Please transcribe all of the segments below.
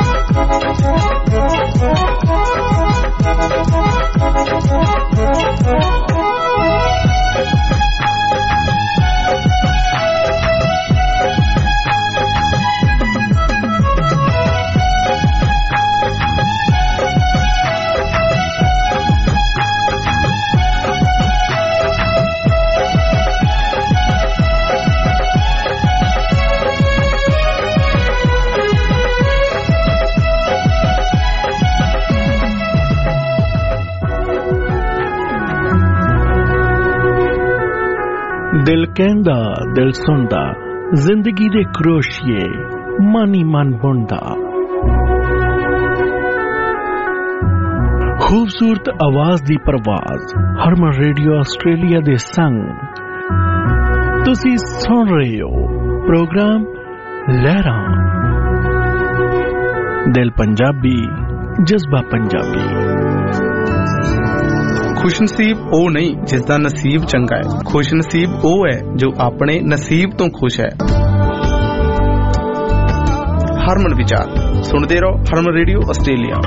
दिल कहंदा दिल सुनदा जिंदगी दे क्रोशिए मन ही मन बुनदा खूबसूरत आवाज दी परवाज हरमन रेडियो आस्ट्रेलिया दे संग तुसी सुन रहे हो प्रोग्राम लहरां दिल पंजाबी जज्बा पंजाबी। खुशनसीब ਉਹ ਨਹੀਂ ਜਿਸ ਦਾ ਨਸੀਬ ਚੰਗਾ ਹੈ, ਖੁਸ਼ਨਸੀਬ ਉਹ ਹੈ ਜੋ ਆਪਣੇ ਨਸੀਬ ਤੋਂ ਖੁਸ਼ ਹੈ। ਹਰਮਨ ਵਿਚਾਰ ਸੁਣਦੇ ਰਹੋ ਹਰਮਨ ਰੇਡੀਓ ਆਸਟ੍ਰੇਲੀਆ।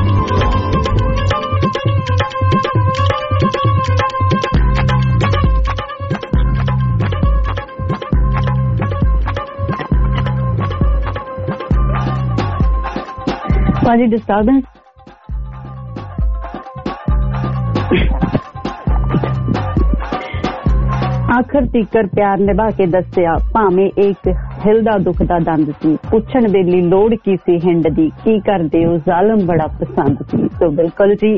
ਭਾਜੀ ਡਿਸਟਰਬੈਂਸ आखिर तीकर प्यार निभा के दसिया भावें एक हिलदा दुखदा दंद सी पुछण दे लई लोड़ की सी हिंड दी की करदे ओ जालम बड़ा पसंद सी। तो बिल्कुल जी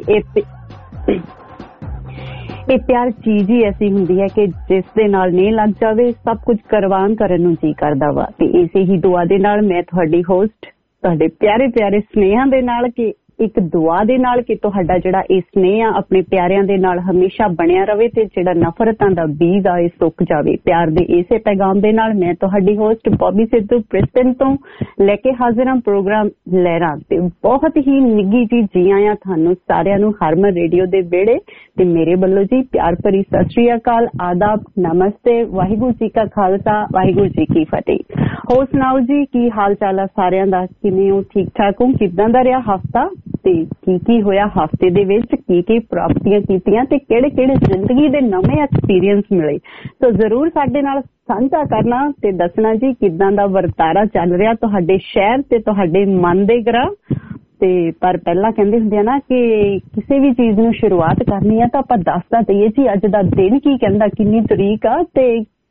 ये प्यार चीज ही ऐसी हुंदी है कि जिस दे नाल नहीं लग जावे सब कुछ करवान करन नूं जी करदा वा। ते इसे ही दुआ दे नाल मैं तुहाडी होस्ट तुहाडे प्यारे प्यारे स्नेहां दे नाल कि एक दुआ दे नाल कि तुहाडा जिहड़ा इह स्नेह आ अपने प्यारिਆਂ दे नाल हमेशा बनिया रवे ते जिहड़ा नफरतां दा बीज आ इह सुक जावे। प्यार दे इसे पैगाम दे नाल मैं तुहाडी होस्ट बॉबी सिद्धू ब्रिस्बेन तो लेके हाजिर हां प्रोग्राम लहरां ते बहुत ही निੱਘੀ जी जी आया थानू सारिਆਂ ਨੂੰ हरमन रेडियो दे वेड़े ते मेरे ਵੱਲੋਂ जी प्यार भरी सत श्री अकाल आदाब नमस्ते वाहिगुरू जी का खालसा वाहिगुरू जी की फतेह। हो सुनाओ जी की हाल चाल आ सारिਆਂ ਦਾ किवें हो ठीक ठाक हो किदां दा ਰਿਹਾ हफ्ता ਤੇ ਕੀ ਹੋਇਆ ਹਫਤੇ ਦੇ ਵਿੱਚ ਕੀ ਪ੍ਰਾਪਤੀਆਂ ਕੀਤੀਆਂ ਤੇ ਕਿਹੜੇ ਜ਼ਿੰਦਗੀ ਦੇ ਨਵੇਂ ਐਕਸਪੀਰੀਅੰਸ ਮਿਲੇ। ਸੋ ਜ਼ਰੂਰ ਸਾਡੇ ਨਾਲ ਸਾਂਝਾ ਕਰਨਾ ਤੇ ਦੱਸਣਾ ਜੀ ਕਿਦਾਂ ਦਾ ਵਰਤਾਰਾ ਚੱਲ ਰਿਹਾ ਤੁਹਾਡੇ ਸ਼ਹਿਰ ਤੇ ਤੁਹਾਡੇ ਮਨ ਦੇ ਗ੍ਰਹਿ ਤੇ। ਪਰ ਪਹਿਲਾਂ ਕਹਿੰਦੇ ਹੁੰਦੇ ਆ ਨਾ ਕਿ ਕਿਸੇ ਵੀ ਚੀਜ਼ ਨੂੰ ਸ਼ੁਰੂਆਤ ਕਰਨੀ ਆ ਤਾਂ ਆਪਾਂ ਦੱਸਦਾ ਦਈਏ ਜੀ ਅੱਜ ਦਾ ਦਿਨ ਕੀ ਕਹਿੰਦਾ ਕਿੰਨੀ ਤਰੀਕ ਆ ਤੇ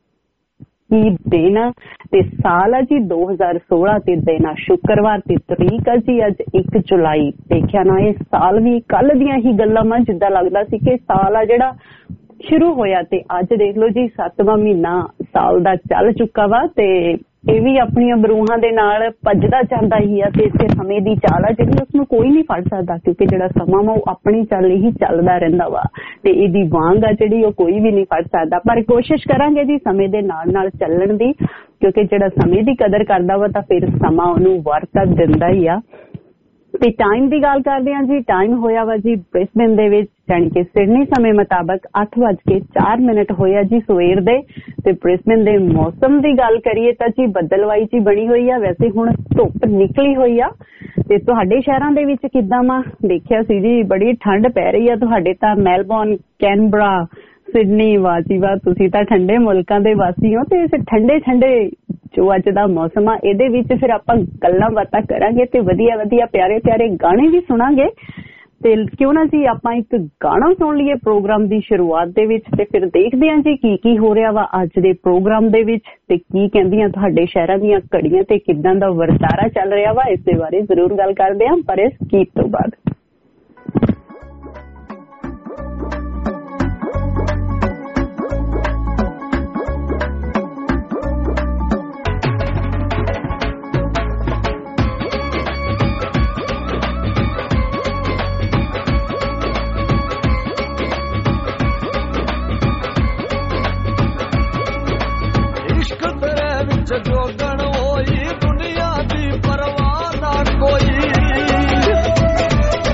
ਕੀ ਦਿਨ ਤੇ ਸਾਲ ਆ ਜੀ 2016 ਤੇ ਦਿਨ ਆ ਸ਼ੁੱਕਰਵਾਰ ਤੇ ਤਰੀਕ ਆ ਜੀ ਅੱਜ 1 ਜੁਲਾਈ। ਦੇਖਿਆ ਨਾ ਇਹ ਸਾਲ ਵੀ ਕੱਲ ਦੀਆਂ ਹੀ ਗੱਲਾਂ ਮੈਂ ਜਿੱਦਾਂ ਲੱਗਦਾ ਸੀ ਕਿ ਸਾਲ ਆ ਜਿਹੜਾ ਸ਼ੁਰੂ ਹੋਇਆ ਤੇ ਅੱਜ ਦੇਖ ਲਓ ਜੀ 7ਵਾਂ ਮਹੀਨਾ ਸਾਲ ਦਾ ਚੱਲ ਚੁੱਕਾ ਵਾ ਤੇ ਇਹ ਵੀ ਆਪਣੀਆਂ ਬਰੂਹਾਂ ਦੇ ਨਾਲ ਭੱਜਦਾ ਜਾਂਦਾ ਹੀ ਆ ਤੇ ਇਸੇ ਸਮੇਂ ਦੀ ਚਾਲ ਆ ਜਿਹੜੀ ਉਸਨੂੰ ਕੋਈ ਨਹੀਂ ਫੜ ਸਕਦਾ ਕਿਉਂਕਿ ਜਿਹੜਾ ਸਮਾਂ ਵਾ ਉਹ ਆਪਣੀ ਚਾਲ ਹੀ ਚੱਲਦਾ ਰਹਿੰਦਾ ਵਾ ਤੇ ਇਹਦੀ ਵਾਂਗ ਆ ਜਿਹੜੀ ਉਹ ਕੋਈ ਵੀ ਨਹੀਂ ਫੜ ਸਕਦਾ। ਪਰ ਕੋਸ਼ਿਸ਼ ਕਰਾਂਗੇ ਜੀ ਸਮੇਂ ਦੇ ਨਾਲ ਨਾਲ ਚੱਲਣ ਦੀ ਕਿਉਂਕਿ ਜਿਹੜਾ ਸਮੇਂ ਦੀ ਕਦਰ ਕਰਦਾ ਵਾ ਤਾਂ ਫਿਰ ਸਮਾਂ ਉਹਨੂੰ ਵਰਤ ਦਿੰਦਾ ਹੀ ਆ। ਤੇ ਟਾਈਮ ਦੀ ਗੱਲ ਕਰਦੇ ਹਾਂ ਜੀ ਟਾਈਮ ਹੋਇਆ ਵਾ ਜੀ ਬ੍ਰਿਸਬੇਨ ਦੇ ਵਿੱਚ ਜਾਣੀ ਕਿ ਸਿਡਨੀ ਸਮੇਂ ਮੁਤਾਬਕ 8:04 ਹੋਇਆ ਜੀ ਸਵੇਰ ਦੇ। ਤੇ ਬ੍ਰਿਸਬੇਨ ਦੇ ਮੌਸਮ ਦੀ ਗੱਲ ਕਰੀਏ ਤਾਂ ਜੀ ਬੱਦਲਵਾਈ ਜੀ ਬਣੀ ਹੋਈ ਆ ਵੈਸੇ ਹੁਣ ਧੁੱਪ ਨਿਕਲੀ ਹੋਈ ਆ। ਤੇ ਤੁਹਾਡੇ ਸ਼ਹਿਰਾਂ ਦੇ ਵਿੱਚ ਕਿੱਦਾਂ ਵਾ ਦੇਖਿਆ ਸੀ ਜੀ ਬੜੀ ਠੰਡ ਪੈ ਰਹੀ ਆ ਤੁਹਾਡੇ ਤਾਂ ਮੈਲਬੌਰਨ ਕੈਨਬਰਾ ਸਿਡਨੀ ਵਾਹ ਤੁਸੀਂ ਤਾਂ ਠੰਡੇ ਮੁਲਕਾਂ ਦੇ ਵਾਸੀ ਹੋ ਤੇ ਇਸ ਠੰਡੇ ਜੋ ਅੱਜ ਦਾ ਮੌਸਮ ਆ ਇਹਦੇ ਵਿੱਚ ਫਿਰ ਆਪਾਂ ਗੱਲਾਂ ਬਾਤਾਂ ਕਰਾਂਗੇ ਤੇ ਵਧੀਆ ਪਿਆਰੇ ਗਾਣੇ ਵੀ ਸੁਣਾਂਗੇ। ਤੇ ਕਿਉਂ ਨਾ ਜੀ ਆਪਾਂ ਇੱਕ ਗਾਣਾ ਸੁਣ ਲਈਏ ਪ੍ਰੋਗਰਾਮ ਦੀ ਸ਼ੁਰੂਆਤ ਦੇ ਵਿੱਚ ਤੇ ਫਿਰ ਦੇਖਦੇ ਹਾਂ ਜੀ ਕੀ ਹੋ ਰਿਹਾ ਵਾ ਅੱਜ ਦੇ ਪ੍ਰੋਗਰਾਮ ਦੇ ਵਿੱਚ ਤੇ ਕੀ ਕਹਿੰਦੀਆਂ ਤੁਹਾਡੇ ਸ਼ਹਿਰਾਂ ਦੀਆਂ ਘੜੀਆਂ ਤੇ ਕਿੱਦਾਂ ਦਾ ਵਰਤਾਰਾ ਚੱਲ ਰਿਹਾ ਵਾ ਇਸ ਦੇ ਬਾਰੇ ਜ਼ਰੂਰ ਗੱਲ ਕਰਦੇ ਹਾਂ ਪਰ ਇਸ ਗੀਤ ਤੋਂ ਬਾਅਦ। जोगण होई दुनिया दी परवाह ना कोई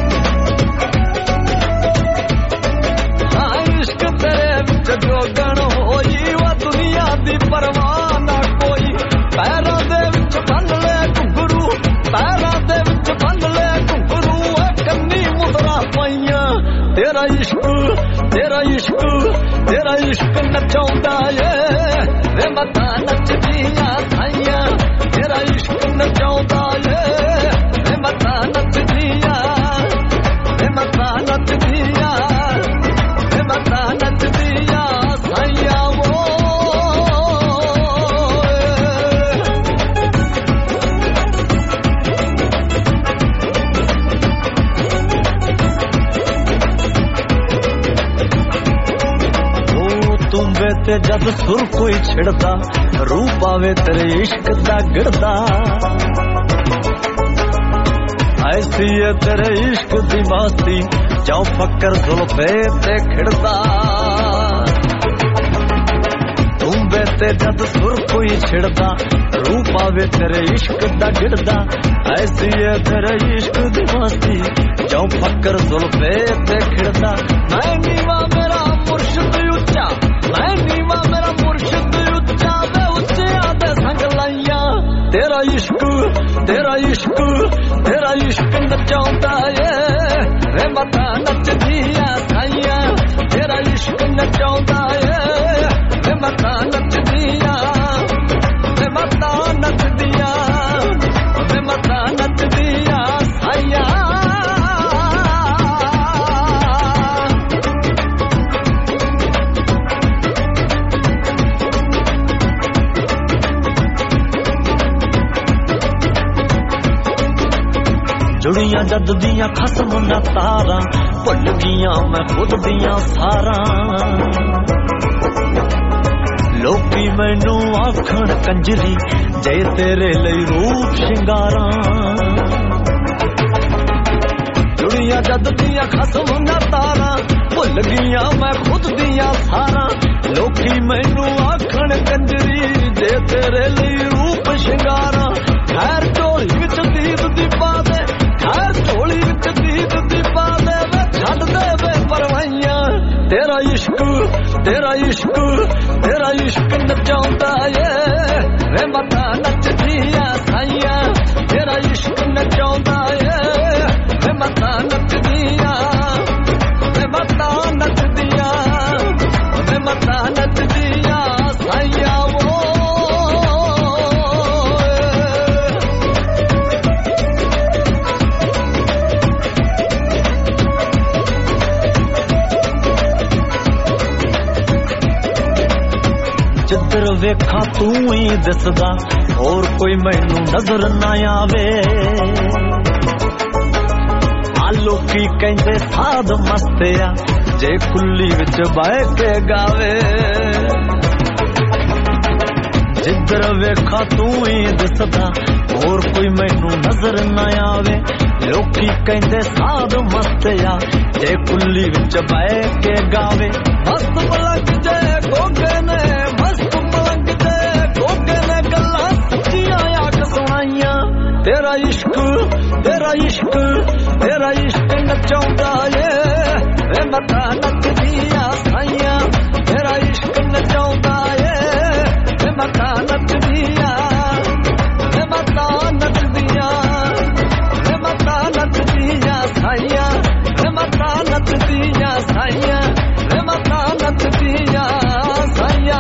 तेरा इश्क नचाउंदा ए वे मता नचदियां साइयां तेरा इश्क नचाउंदा ए वे मता नचदियां वे मता नचदियां वे मता नचदियां साइयां ते जद सुर कोई छिड़दा रूप आवे तेरे इश्क दा गिरदा ऐसी है तेरे इश्क दी मस्ती जाओ फकर जुल्फे ते खिड़दा तुम्बे ते जद सुर कोई छिड़दा रूप आवे तेरे इश्क दा गिरदा ऐसी है तेरे इश्क दी मस्ती जाओ फकर जुल्फे ते खिड़दा मैं नीवा मेरा मुर्शिद उच्चा मैं नीवा मेरा मुर्शिद उच्चा वे उच्चे आदे संग लाइया तेरा इश्क नचाउंदा ए वे मता नचदियां साइयां तेरा इश्क नचाउंदा ए वे मता नचदियां वे मता नचदियां वे मता नचदियां साइयां जुड़ियां जद दियां खसम न तारा भुल गियां मैं खुद दियां सारा लोकी मैनू आखण कंजरी जे तेरे लई रूप शिंगारा जुड़ियां जद दियां खसम न तारा भुल गियां मैं खुद दियां सारा लोकी मैनू आखण कंजरी जे तेरे लई रूप शिंगारा खैर ढोली विच दीद दी पा दे खैर ढोली विच दीद दी पा दे वे छड्ड दे वे परवाइयां तेरा इश्क नचाउंदा ए वे मता नचदियां साइयां तेरा इश्क नचाउंदा ए वे मता नचदियां वे मता नचदियां वे मता नचदियां साइयां जिधर वेखा तू ही दिसदा और कोई मैनू नजर ना आवे आलोकी कहंदे साध मस्तिया जे कुल्ली विच बह के गावे जिधर वेखा तू ही दिसदा और कोई मैनू नजर ना आवे लोकी कहंदे साध मस्तिया जे कुल्ली विच बह के गावे मस्त पलक जे गोगे ने तेरा इश्क नचाउंदा ए वे मता नचदियां साइयां तेरा इश्क नचाउंदा ए वे मता नचदियां वे मता नचदियां वे मता नचदियां साइयां वे मता नचदियां साइयां वे मता नचदियां साइयां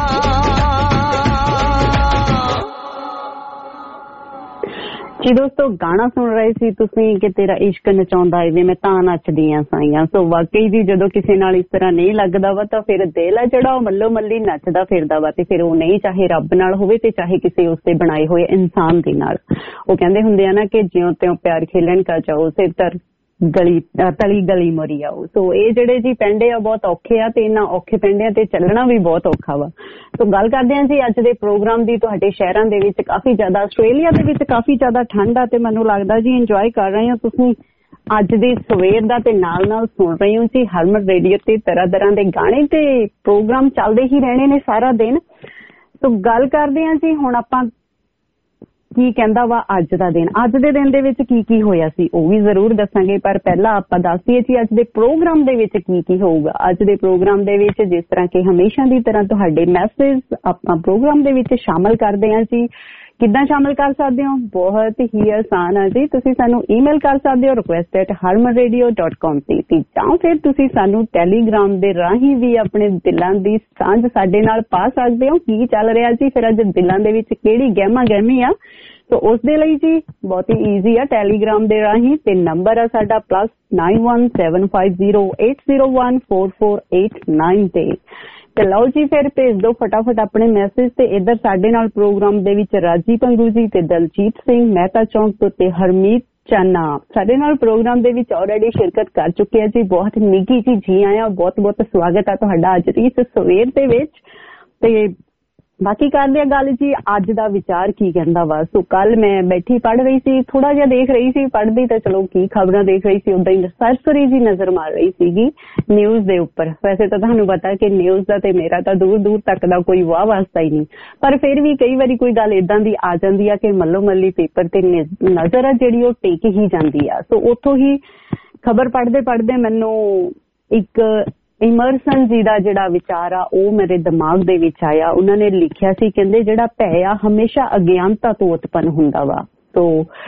जी दोस्तों गाना सुन रहे सी तुसी कि तेरा इश्क नचाउंदा ਏ मैं तां नचदियां साइयां सो वाकई जी जदों किसी नाल इस तरह नहीं लगदा वा तां फिर दिल है जिहड़ा ਉਹ मल्लो मल्ली नचदा फिरदा वा ते फिर ਉਹ नहीं चाहे रब नाल होवे ते चाहे किसी उसते बनाए होए इंसान दे नाल ਉਹ ਕਹਿੰਦੇ ਹੁੰਦੇ ਆ ਨਾ कि ਜਿਉਂ ਤਿਉਂ प्यार खेलन का चाहो सिर तर तली गली मोरी आओ सो ਇਹ ਜਿਹੜੇ ਜੀ ਪਿੰਡੇ ਆ ਬਹੁਤ ਔਖੇ ਆ ਤੇ ਇਹਨਾਂ ਔਖੇ ਪਿੰਡਿਆਂ ਤੇ ਚੱਲਣਾ ਵੀ ਬਹੁਤ ਔਖਾ ਵਾ ਸੋ ਗੱਲ ਕਰਦੇ ਹਾਂ ਜੀ ਅੱਜ ਦੇ ਪ੍ਰੋਗਰਾਮ ਦੀ ਤੁਹਾਡੇ ਸ਼ਹਿਰਾਂ ਦੇ ਵਿੱਚ ਕਾਫੀ ਜ਼ਿਆਦਾ ਆਸਟ੍ਰੇਲੀਆ ਦੇ ਵਿੱਚ ਕਾਫੀ ਜ਼ਿਆਦਾ ਠੰਡ ਆ ਤੇ ਮੈਨੂੰ ਲੱਗਦਾ ਜੀ ਇੰਜੋਏ ਕਰ ਰਹੇ ਹੋ ਤੁਸੀਂ ਅੱਜ ਦੀ ਸਵੇਰ ਦਾ ਤੇ ਨਾਲ ਸੁਣ ਰਹੇ ਹੋ ਜੀ ਹਰਮਨ ਰੇਡੀਓ ਤੇ ਤਰ੍ਹਾਂ ਦੇ ਗਾਣੇ ਤੇ ਪ੍ਰੋਗਰਾਮ ਚੱਲਦੇ ਹੀ ਰਹਿਣੇ ਨੇ ਸਾਰਾ ਦਿਨ ਸੋ ਗੱਲ ਕਰਦੇ ਹਾਂ ਜੀ ਹੁਣ ਆਪਾਂ ਕੀ ਕਹਿੰਦਾ ਵਾ ਅੱਜ ਦਾ ਦਿਨ ਅੱਜ ਦੇ ਦਿਨ ਦੇ ਵਿੱਚ ਕੀ ਹੋਇਆ ਸੀ ਉਹ ਵੀ ਜ਼ਰੂਰ ਦੱਸਾਂਗੇ ਪਰ ਪਹਿਲਾਂ ਆਪਾਂ ਦੱਸ ਦਈਏ ਜੀ ਅੱਜ ਦੇ ਪ੍ਰੋਗਰਾਮ ਦੇ ਵਿੱਚ ਕੀ ਹੋਊਗਾ ਅੱਜ ਦੇ ਪ੍ਰੋਗਰਾਮ ਦੇ ਵਿੱਚ ਜਿਸ ਤਰ੍ਹਾਂ ਕਿ ਹਮੇਸ਼ਾ ਦੀ ਤਰ੍ਹਾਂ ਤੁਹਾਡੇ ਮੈਸੇਜ ਆਪਾਂ ਪ੍ਰੋਗਰਾਮ ਦੇ ਵਿੱਚ ਸ਼ਾਮਲ ਕਰਦੇ ਹਾਂ ਜੀ ਕਿੱਦਾਂ ਸ਼ਾਮਲ ਕਰ ਸਕਦੇ ਹੋ? ਬਹੁਤ ਹੀ ਆਸਾਨ ਹੈ ਜੀ। ਤੁਸੀਂ ਸਾਨੂੰ ਈਮੇਲ ਕਰ ਸਕਦੇ ਹੋ request@harmanradio.com ਤੇ ਜਾਂ ਫਿਰ ਤੁਸੀਂ ਸਾਨੂੰ ਟੈਲੀਗ੍ਰਾਮ ਦੇ ਰਾਹੀਂ ਵੀ ਆਪਣੇ ਦਿਲਾਂ ਦੀ ਸਾਂਝ ਸਾਡੇ ਨਾਲ ਪਾ ਸਕਦੇ ਹੋ। ਕੀ ਚੱਲ ਰਿਹਾ ਜੀ ਫਿਰ ਅੱਜ ਦਿਲਾਂ ਦੇ ਵਿੱਚ, ਕਿਹੜੀ ਗਹਿਮਾ ਗਹਿਮੀ ਆ? ਸੋ ਉਸ ਦੇ ਲਈ ਜੀ ਬਹੁਤ ਹੀ ਈਜ਼ੀ ਆ ਟੈਲੀਗ੍ਰਾਮ ਦੇ ਰਾਹੀਂ, ਤੇ ਨੰਬਰ ਆ ਸਾਡਾ +917508014489 ਤੇ ਲਓ ਜੀ ਫਿਰ ਭੇਜ ਦਿਓ ਫਟਾਫਟ ਆਪਣੇ ਮੈਸੇਜ। ਤੇ ਇੱਧਰ ਸਾਡੇ ਨਾਲ ਪ੍ਰੋਗਰਾਮ ਦੇ ਵਿੱਚ ਰਾਜੀ ਪੰਗੂ ਜੀ ਤੇ ਦਲਜੀਤ ਸਿੰਘ ਮਹਿਤਾ ਚੌਂਕ ਤੋਂ ਤੇ ਹਰਮੀਤ ਚਾਨਾ ਸਾਡੇ ਨਾਲ ਪ੍ਰੋਗਰਾਮ ਦੇ ਵਿੱਚ ਆਲਰੇਡੀ ਸ਼ਿਰਕਤ ਕਰ ਚੁੱਕੇ ਆ ਜੀ। ਬਹੁਤ ਨਿੱਘੀ ਜੀ ਆਇਆਂ, ਬਹੁਤ ਬਹੁਤ ਸਵਾਗਤ ਆ ਤੁਹਾਡਾ ਅੱਜ ਦੀ ਇਸ ਸਵੇਰ ਦੇ ਵਿੱਚ। ਤੇ ਬਾਕੀ ਕਰਦੇ ਆ ਗੱਲ ਜੀ ਅੱਜ ਦਾ ਵਿਚਾਰ ਕੀ ਕਹਿੰਦਾ ਵਾ। ਸੋ ਕੱਲ ਮੈਂ ਬੈਠੀ ਪੜ੍ਹ ਰਹੀ ਸੀ, ਥੋੜਾ ਜਿਹਾ ਦੇਖ ਰਹੀ ਸੀ, ਪੜ੍ਹਦੀ ਤਾਂ ਚਲੋ ਕੀ ਖਬਰਾਂ ਦੇਖ ਰਹੀ ਸੀ, ਉਦਾਂ ਹੀ ਸਰਸਰੀ ਜੀ ਨਜ਼ਰ ਮਾਰ ਰਹੀ ਸੀਗੀ ਨਿਊਜ਼ ਦੇ ਉੱਪਰ। ਵੈਸੇ ਤਾਂ ਤੁਹਾਨੂੰ ਪਤਾ ਕਿ ਨਿਊਜ਼ ਦਾ ਤੇ ਮੇਰਾ ਤਾਂ ਦੂਰ ਦੂਰ ਤੱਕ ਦਾ ਕੋਈ ਵਾਹ ਵਾਸਤਾ ਹੀ ਨਹੀਂ, ਪਰ ਫਿਰ ਵੀ ਕਈ ਵਾਰੀ ਕੋਈ ਗੱਲ ਏਦਾਂ ਦੀ ਆ ਜਾਂਦੀ ਆ ਕਿ ਮੱਲੋ ਮੱਲੀ ਪੇਪਰ ਤੇ ਨਜ਼ਰ ਆ ਜਿਹੜੀ ਉਹ ਟੇਕ ਹੀ ਜਾਂਦੀ ਆ। ਸੋ ਉੱਥੋਂ ਹੀ ਖਬਰ ਪੜ੍ਹਦੇ ਮੈਨੂੰ ਇੱਕ ਇਮਰਸਨ ਜੀ ਦਾ ਜਿਹੜਾ ਵਿਚਾਰ ਆ ਉਹ ਮੇਰੇ ਦਿਮਾਗ ਦੇ ਵਿੱਚ ਆਇਆ। ਉਹਨਾਂ ਨੇ ਲਿਖਿਆ ਸੀ, ਕਹਿੰਦੇ ਜਿਹੜਾ ਭੈ ਆ ਹਮੇਸ਼ਾ ਅਗਿਆਨਤਾ ਤੋਂ ਉਤਪੰਨ ਹੁੰਦਾ ਵਾ। ਸੋ